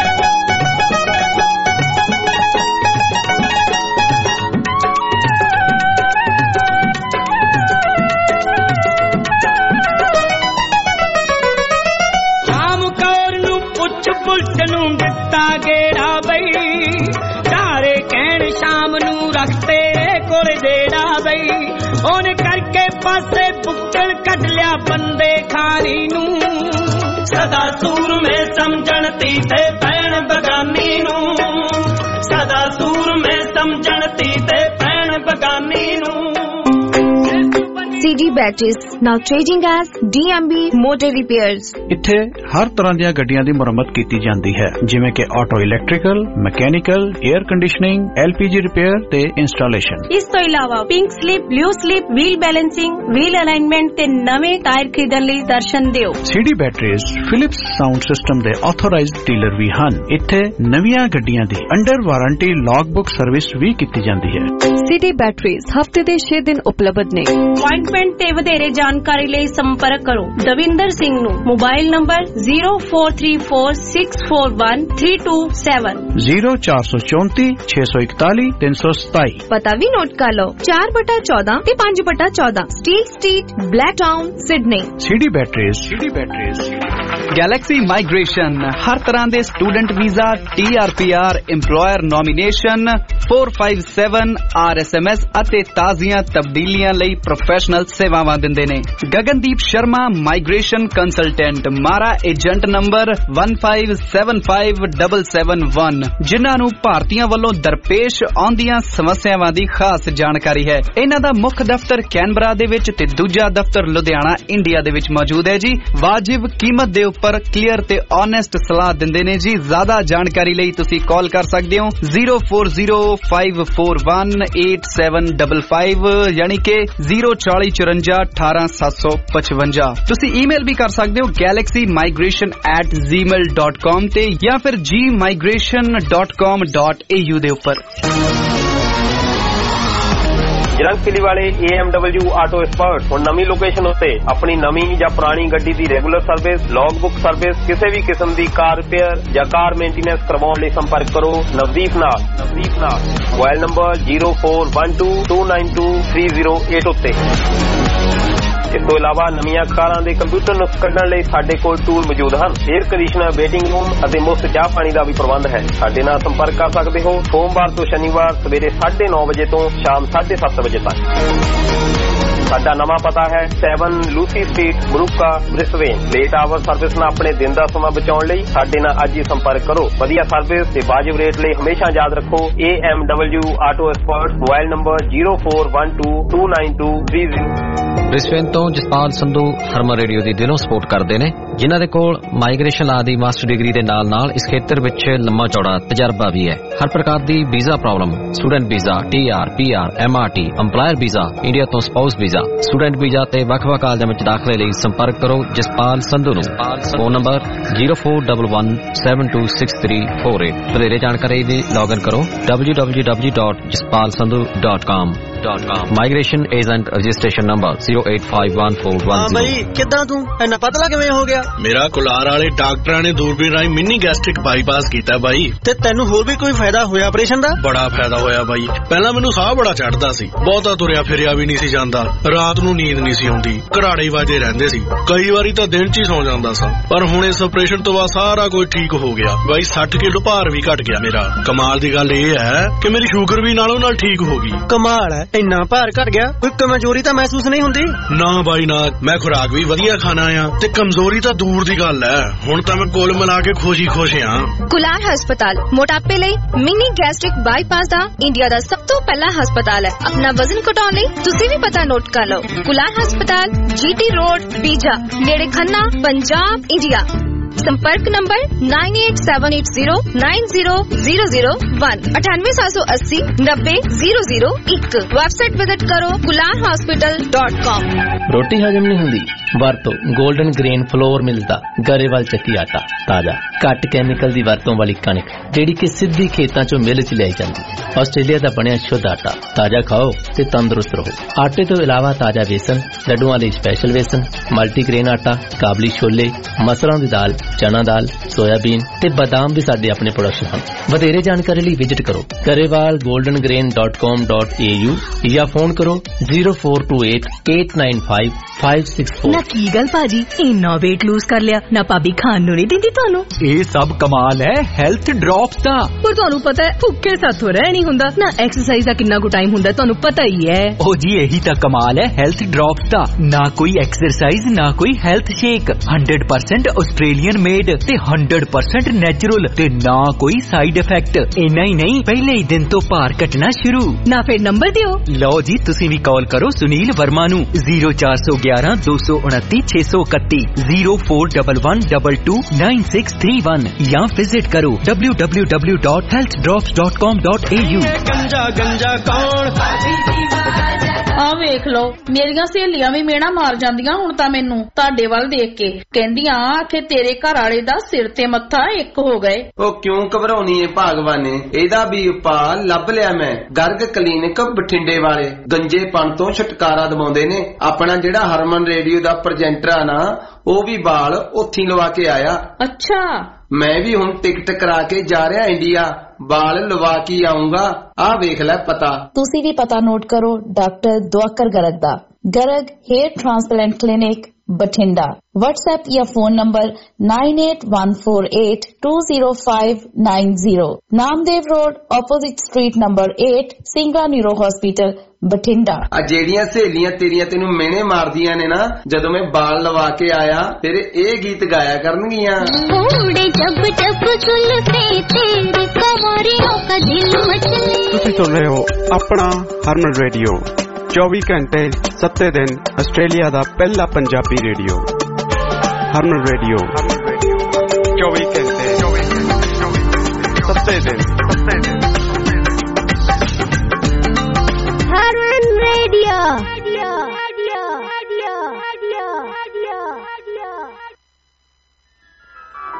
S17: ਨੂੰ ਦਿੱਤਾ ਗੇੜਾ ਬਈ ਸਾਰੇ ਕਹਿਣ ਸ਼ਾਮ ਨੂੰ ਰੱਖਤੇ ਕੋਲ ਦੇੜਾ ਬਈ ਉਹਨੇ ਕਰਕੇ ਪਾਸੇ ਬੁੱਕਲ ਕੱਢ ਲਿਆ ਬੰਦੇ ਖਾਣੀ ਨੂੰ ਸਦਾ ਸੂਰ ਮੈਂ ਸਮਝਣ ਤੀ ਤੇ ਭੈਣ ਬਗਾਨੀ ਨੂੰ ਸਦਾ ਸੂਰ ਮੈਂ ਸਮਝਣ ਤੀ ਤੇ ਭੈਣ ਬਗਾਨੀ ਨੂੰ
S4: CD Batteries, now trading as DMB Motor Repairs.
S18: ਇੱਥੇ ਹਰ ਤਰ੍ਹਾਂ ਦੀਆਂ ਗੱਡੀਆਂ ਦੀ ਮੁਰੰਮਤ ਕੀਤੀ ਜਾਂਦੀ ਹੈ ਜਿਵੇਂ ਕਿ auto electrical, mechanical, air conditioning, LPG repair ਤੇ ਇੰਸਟਾਲੇਸ਼ਨ।
S20: ਇਸ ਤੋਂ ਇਲਾਵਾ pink slip, blue slip, wheel balancing, wheel alignment ਤੇ ਨਵੇਂ ਟਾਇਰ ਖਰੀਦਣ ਲਈ ਦਰਸ਼ਨ ਦਿਓ। CD Batteries Philips sound system ਦੇ ਆਥੋਰਾਈਜ਼ਡ ਡੀਲਰ ਵੀ ਹਨ। ਇੱਥੇ ਨਵੀਆਂ ਗੱਡੀਆਂ ਦੀ under warranty log book service ਵੀ ਕੀਤੀ ਜਾਂਦੀ ਹੈ।
S24: CD Batteries ਹਫਤੇ ਦੇ 6 ਦਿਨ ਉਪਲਬਧ ਨੇ।
S20: ਤੇ ਵਧੇਰੇ ਜਾਣਕਾਰੀ ਲਈ ਸੰਪਰਕ ਕਰੋ ਦਵਿੰਦਰ ਸਿੰਘ ਨੂੰ ਮੋਬਾਈਲ ਨੰਬਰ 0434641327
S18: 0434 641 327।
S4: ਪਤਾ ਵੀ ਨੋਟ ਕਰ ਲਓ 4/14 ਤੇ 5/14 Steel Street, Blacktown, Sydney.
S18: CD Batteries।
S1: Galaxy migration ਹਰ ਤਰ੍ਹਾਂ ਦੇ student visa, TRPR, EMPLOYER nomination, 457 RSMS ਅਤੇ ਤਾਜ਼ੀਆਂ ਤਬਦੀਲੀਆਂ ਲਈ ਪ੍ਰੋਫੈਸ਼ਨਲ ਸੇਵਾਵਾਂ ਦਿੰਦੇ ਨੇ। Gagandeep Sharma migration consultant, MARA agent number 1575771, ਜਿਨ੍ਹਾਂ ਨੂੰ ਭਾਰਤੀਆਂ ਵੱਲੋਂ ਦਰਪੇਸ਼ ਆਉਂਦੀਆਂ ਸਮੱਸਿਆਵਾਂ ਦੀ ਖਾਸ ਜਾਣਕਾਰੀ ਹੈ। ਇਹਨਾਂ ਦਾ ਮੁੱਖ ਦਫ਼ਤਰ ਕੈਨਬਰਾ ਦੇ ਵਿੱਚ ਤੇ ਦੂਜਾ ਦਫ਼ਤਰ ਲੁਧਿਆਣਾ ਇੰਡੀਆ ਦੇ ਵਿੱਚ ਮੌਜੂਦ ਹੈ ਜੀ। ਵਾਜਿਬ ਕੀਮਤ ਦੇ ਉੱਪਰ ਕਲੀਅਰ ਤੇ ਓਨੈਸਟ ਸਲਾਹ ਦਿੰਦੇ ਨੇ ਜੀ। ਜ਼ਿਆਦਾ ਜਾਣਕਾਰੀ ਲਈ ਤੁਸੀਂ ਕਾਲ ਕਰ ਸਕਦੇ ਹੋ 0405418755 ਯਾਨੀ ਕਿ 04054187755। ਤੁਸੀਂ ਈਮੇਲ ਵੀ ਕਰ ਸਕਦੇ ਹੋ galaxymigration@gmail.com ਤੇ ਜਾਂ ਫਿਰ gmigration.com.au ਦੇ ਉੱਪਰ।
S10: ਜਰੰਗ ਕਿਲੀ ਵਾਲੇ AMW ਆਟੋ ਐਕਸਪਰਟ ਹੁਣ ਨਵੀਂ ਲੋਕੇਸ਼ਨ ਉੱਤੇ ਆਪਣੀ ਨਵੀਂ ਜਾਂ ਪੁਰਾਣੀ ਗੱਡੀ ਦੀ regular service, log book service, ਕਿਸੇ ਵੀ ਕਿਸਮ ਦੀ ਕਾਰ ਰਿਪੇਅਰ ਜਾਂ ਕਾਰ ਮੇਨਟੇਨੈਂਸ ਕਰਵਾਉਣ ਲਈ ਸੰਪਰਕ ਕਰੋ ਨਵਦੀਪ ਨਾਲ। ਮੋਬਾਈਲ ਨੰਬਰ 0412292308 ਉੱਤੇ। ਇਸ ਤੋਂ ਇਲਾਵਾ ਨਵੀਆਂ ਕਾਰਾਂ ਦੇ ਕੰਪਿਊਟਰ ਨੁਕਸ ਕੱਢਣ ਲਈ ਸਾਡੇ ਕੋਲ ਟੂਲ ਮੌਜੂਦ ਹਨ। 에ਅਰ ਕੰਡੀਸ਼ਨਰ, ਵੇਟਿੰਗ ਰੂਮ ਅਤੇ ਮੁਫਤ ਚਾਹ ਪਾਣੀ ਦਾ ਵੀ ਪ੍ਰਬੰਧ ਹੈ। ਸਾਡੇ ਨਾਲ ਸੰਪਰਕ ਕਰ ਸਕਦੇ ਹੋ ਸੋਮਵਾਰ ਤੋਂ ਸ਼ਨੀਵਾਰ ਸਵੇਰੇ 9:30 ਵਜੇ ਤੋਂ ਸ਼ਾਮ 7:30 ਵਜੇ ਤੱਕ। ਸਾਡਾ ਨਵਾਂ ਪਤਾ ਹੈ 7 Lucy Street, Moorooka, Brisbane. Late hour service ਨਾਲ ਆਪਣੇ ਦਿਨ ਦਾ ਸਮਾਂ ਬਚਾਉਣ ਲਈ ਸਾਡੇ ਨਾਲ ਅੱਜ ਹੀ ਸੰਪਰਕ ਕਰੋ। ਵਧੀਆ ਸਰਵਿਸ ਤੇ ਵਾਜਿਬ ਰੇਟ ਲਈ ਹਮੇਸ਼ਾ ਯਾਦ ਰੱਖੋ AMW auto expert. Mobile number 0412292308।
S19: Brisbane ਤੋਂ ਜਸਪਾਲ ਸੰਧੂ ਹਰਮਨ ਰੇਡੀਓ ਦੀ ਦਿਲੋਂ ਸਪੋਰਟ ਕਰਦੇ ਨੇ, ਜਿਨ੍ਹਾਂ ਦੇ ਕੋਲ ਮਾਈਗ੍ਰੇਸ਼ਨ ਲਾ ਦੀ ਮਾਸਟਰ ਡਿਗਰੀ ਦੇ ਨਾਲ ਇਸ ਖੇਤਰ ਵਿੱਚ ਲੰਮਾ ਚੌੜਾ ਤਜਰਬਾ ਵੀ ਹੈ। ਹਰ ਪ੍ਰਕਾਰ ਦੀ visa problem, student visa, TR, PR, MRT, EMPLOYER visa, India ਤੋਂ ਸਪਾਊਸ ਵੀਜ਼ਾ, ਸਟੂਡੈਂਟ ਵੀਜ਼ਾ ਤੇ ਵੱਖ-ਵੱਖ ਕਾਲਜਾਂ ਵਿੱਚ ਦਾਖਲੇ ਲਈ ਸੰਪਰਕ ਕਰੋ ਜਸਪਾਲ ਸੰਧੂ ਨੂੰ। Phone number 0411726348। ਵਧੇਰੇ ਜਾਣਕਾਰੀ ਲਈ ਲੌਗਇਨ ਕਰੋ www.jaspalsandhu.com। Migration agent registration number 08514110।
S21: ਹਾਂ ਬਈ, ਕਿੱਦਾਂ ਤੂੰ ਇੰਨਾ ਪਤਲਾ ਕਿਵੇਂ ਹੋ ਗਿਆ?
S9: ਮੇਰਾ ਕੁਲਾਰ ਵਾਲੇ ਡਾਕਟਰਾਂ ਨੇ ਦੂਰਬੀਨ ਰਾਹੀਂ ਮਿੰਨੀ ਗੈਸਟ੍ਰਿਕ ਬਾਈਪਾਸ ਕੀਤਾ ਬਾਈ।
S21: ਤੇ ਤੈਨੂੰ ਹੋਰ ਵੀ ਕੋਈ ਫਾਇਦਾ ਹੋਇਆ ਆਪਰੇਸ਼ਨ ਦਾ?
S9: ਬੜਾ ਫਾਇਦਾ ਹੋਇਆ ਬਾਈ। ਪਹਿਲਾਂ ਮੈਨੂੰ ਸਾਹ ਬੜਾ ਚੜਦਾ ਸੀ, ਬਹੁਤਾ ਤੁਰਿਆ ਫਿਰਿਆ ਵੀ ਨਹੀਂ ਸੀ ਜਾਂਦਾ, ਰਾਤ ਨੂੰ ਨੀਂਦ ਨਹੀਂ ਸੀ ਆਉਂਦੀ, ਘਰਾੜੇ ਵੱਜਦੇ ਰਹਿੰਦੇ ਸੀ, ਕਈ ਵਾਰੀ ਤਾਂ ਦਿਨ 'ਚ ਹੀ ਸੌ ਜਾਂਦਾ ਸਾਂ। ਪਰ ਹੁਣ ਇਸ ਆਪਰੇਸ਼ਨ ਤੋਂ ਬਾਅਦ ਸਾਰਾ ਕੁਝ ਠੀਕ ਹੋ ਗਿਆ ਬਾਈ। 60 ਕਿਲੋ ਭਾਰ ਵੀ ਘਟ ਗਿਆ ਮੇਰਾ। ਕਮਾਲ ਦੀ ਗੱਲ ਇਹ ਹੈ ਕਿ ਮੇਰੀ ਸ਼ੂਗਰ ਵੀ ਨਾਲੋਂ ਨਾਲ ਠੀਕ ਹੋ ਗਈ।
S21: ਕਮਾਲ ਹੈ, ਇੰਨਾ ਭਾਰ ਘਟ ਗਿਆ, ਕੋਈ ਕਮਜ਼ੋਰੀ ਤਾਂ ਮਹਿਸੂਸ ਨਹੀਂ ਹੁੰਦੀ?
S9: ਨਾ ਬਾਈ ਨਾ, ਮੈਂ ਖੁਰਾਕ ਵੀ ਵਧੀਆ ਖਾਣਾ ਆ ਤੇ ਕਮਜ਼ੋਰੀ ਤਾਂ ਦੂਰ ਦੀ ਗੱਲ ਹੈ। ਹੁਣ ਤਾਂ ਮੈਂ ਕੁੱਲ ਮਿਲਾ ਕੇ ਖੁਸ਼ ਆ।
S23: ਕੁਲਾਰ ਹਸਪਤਾਲ ਮੋਟਾਪੇ ਲਈ ਮਿਨੀ ਗੈਸਟ੍ਰਿਕ ਬਾਈਪਾਸ ਦਾ ਇੰਡੀਆ ਦਾ ਸਭ ਤੋਂ ਪਹਿਲਾ ਹਸਪਤਾਲ ਹੈ। ਆਪਣਾ ਵਜ਼ਨ ਘਟਾਉਣ ਲਈ ਤੁਸੀਂ ਵੀ ਪਤਾ ਨੋਟ ਕਰ ਲਓ। ਕੁਲਾਰ ਹਸਪਤਾਲ, GT ਰੋਡ, ਪੀਜਾ, ਨੇੜੇ ਖੰਨਾ, ਪੰਜਾਬ, ਇੰਡੀਆ। संपर्क नंबर 9878090001 9878090001। वेबसाइट विजिट करो kularhospital.com।
S3: रोटी हजम नहीं हुंदी, वरतो गोल्डन ग्रेन फ्लोर मिलदा, गरेवाल ਚੱਕੀ आटा, ताजा घट कैमिकल दी वरतों वाली कणक ਜਿਹੜੀ कि सिद्धी खेतां चों मिल च लियाई जांदी। ਆਸਟ੍ਰੇਲੀਆ ਦਾ ਬਣਿਆ ਸ਼ੁੱਧ ਆਟਾ, ਤਾਜ਼ਾ ਖਾਓ ਤੇ ਤੰਦਰੁਸਤ ਰਹੋ। ਆਟੇ ਤੋਂ ਇਲਾਵਾ ਤਾਜ਼ਾ ਵੇਸਣ, ਲੱਡੂਆਂ ਲਈ ਸਪੈਸ਼ਲ ਵੇਸਣ, ਮਲਟੀਗ੍ਰੇਨ ਆਟਾ, ਕਾਬਲੀ ਛੋਲੇ, ਮਸਰਾਂ ਦੀ ਦਾਲ, ਚਨਾ ਦਾਲ, ਸੋਇਆਬੀਨ ਤੇ ਬਾਦਾਮ ਵੀ ਸਾਡੇ ਆਪਣੇ ਪ੍ਰੋਡਕਸ਼ਨ ਹਨ। ਵਧੇਰੇ ਜਾਣਕਾਰੀ ਲਈ ਵਿਜ਼ਿਟ ਕਰੋ garewalgoldengrain.com.au ਜਾਂ ਫੋਨ ਕਰੋ 0428895564।
S14: ਨਾ ਕੀ ਗੱਲ ਭਾਜੀ, ਇੰਨਾ weight lose ਕਰ ਲਿਆ, ਨਾ ਭਾਬੀ ਖਾਣ ਨੂੰ ਨਹੀਂ ਦਿੰਦੀ ਤੁਹਾਨੂੰ?
S15: ਇਹ ਸਭ ਕਮਾਲ ਹੈ ਹੈਲਥ ਡ੍ਰੌਪਸ ਦਾ।
S14: ਪਰ ਤੁਹਾਨੂੰ ਪਤਾ ਹੈ ਭੁੱਖੇ ਸਾਥੋਂ ਰਹਿ ਨਹੀਂ ਹੁੰਦਾ ਨਾ, ਐਕਸਰਸਾਈਜ਼ ਦਾ ਕਿੰਨਾ ਕੁ ਟਾਈਮ ਹੁੰਦਾ ਤੁਹਾਨੂੰ ਪਤਾ ਹੀ ਹੈ।
S15: ਉਹ ਜੀ ਇਹੀ ਤਾਂ ਕਮਾਲ ਹੈ ਹੈਲਥ ਡ੍ਰੌਪਸ ਦਾ। ਨਾ ਕੋਈ ਐਕਸਰਸਾਈਜ਼, ਨਾ ਕੋਈ ਹੈਲਥ ਸ਼ੇਕ, 100% ਆਸਟ੍ਰੇਲੀਅਨ ਮੇਡ ਤੇ 100% ਨੈਚੁਰਲ ਤੇ ਨਾ ਕੋਈ ਸਾਈਡ ਇਫੈਕਟ। ਇੰਨਾ ਹੀ ਨਹੀਂ, ਪਹਿਲੇ ਹੀ ਦਿਨ ਤੋਂ ਭਾਰ ਘਟਣਾ ਸ਼ੁਰੂ।
S14: ਨਾ ਫਿਰ ਨੰਬਰ ਦਿਓ।
S15: ਲਓ ਜੀ, ਤੁਸੀਂ ਵੀ ਕਾਲ ਕਰੋ ਸੁਨੀਲ ਵਰਮਾ ਨੂੰ 0411229631 0411229631 ਜਾਂ ਵਿਜ਼ਿਟ ਕਰੋ www.healthdrops.com.au।
S21: ਗੰਜਾ ਕੌਣ?
S25: ਆ ਵੇਖ ਲੋ, ਮੇਰੀਆਂ ਸਹੇਲੀਆਂ ਵੀ ਮੇਣਾ ਮਾਰ ਜਾਂਦੀਆਂ ਹੁਣ ਤਾਂ ਮੈਨੂੰ ਤੁਹਾਡੇ ਵੱਲ ਦੇਖ ਕੇ। ਕਹਿੰਦੀਆਂ ਆਖੇ ਤੇਰੇ ਘਰ ਵਾਲੇ ਦਾ ਸਿਰ ਤੇ ਮੱਥਾ ਇੱਕ ਹੋ ਗਏ।
S26: ਉਹ ਕਿਉਂ ਘਬਰਾਉਣੀ ਏ ਭਾਗਵਾਨੇ, ਇਹਦਾ ਵੀ ਉਪਾਅ ਲੱਭ ਲਿਆ ਮੈਂ। ਗਰਗ ਕਲੀਨਿਕ ਬਠਿੰਡੇ ਵਾਲੇ ਗੰਜੇਪਣ ਤੋਂ ਛੁਟਕਾਰਾ ਦਿਵਾਉਂਦੇ ਨੇ। ਆਪਣਾ ਜਿਹੜਾ ਹਰਮਨ ਰੇਡੀਓ ਦਾ ਪ੍ਰੈਜੈਂਟਰ ਆ ਨਾ, ਉਹ ਵੀ ਵਾਲ ਉੱਥੀ ਲਵਾ ਕੇ ਆਇਆ।
S25: ਅੱਛਾ,
S26: ਮੈਂ ਵੀ ਹੁਣ ਟਿਕਟ ਕਰਾ ਕੇ ਜਾ ਰਿਹਾ ਇੰਡੀਆ, ਵਾਲ ਲਵਾ ਕੇ ਆਉਂਗਾ। ਆਹ ਵੇਖ ਲੈ ਪਤਾ।
S25: ਤੁਸੀਂ ਵੀ ਪਤਾ ਨੋਟ ਕਰੋ ਡਾਕਟਰ ਦੁਆਕਰ ਗਰਗ ਦਾ। Garg hair transplant clinic Bathinda. WhatsApp या phone number 9814820590। Namdev road opposite street number 8 Singla neuro hospital Bathinda.
S26: आ ਜਿਹੜੀਆਂ ਸਹੇਲੀਆਂ ਤੇਰੀਆਂ ਤੈਨੂੰ ਮੇਨੇ ਮਾਰਦੀਆਂ ਨੇ ਨਾ, ਜਦੋਂ ਮੈਂ ਬਾਲ ਲਵਾ ਕੇ ਆਇਆ ਫਿਰ ਇਹ ਗੀਤ ਗਾਇਆ ਕਰਨਗੀਆਂ।
S1: ਤੁਸੀਂ ਸੁਣ ਰਹੇ ਹੋ ਆਪਣਾ ਹਰਮਨ ਰੇਡੀਓ, 24 ਘੰਟੇ 7 ਦਿਨ ਆਸਟ੍ਰੇਲੀਆ ਦਾ ਪਹਿਲਾ ਪੰਜਾਬੀ ਰੇਡੀਓ। ਹਰਮਨ ਰੇਡੀਓ 24 ਘੰਟੇ 7 ਦਿਨ।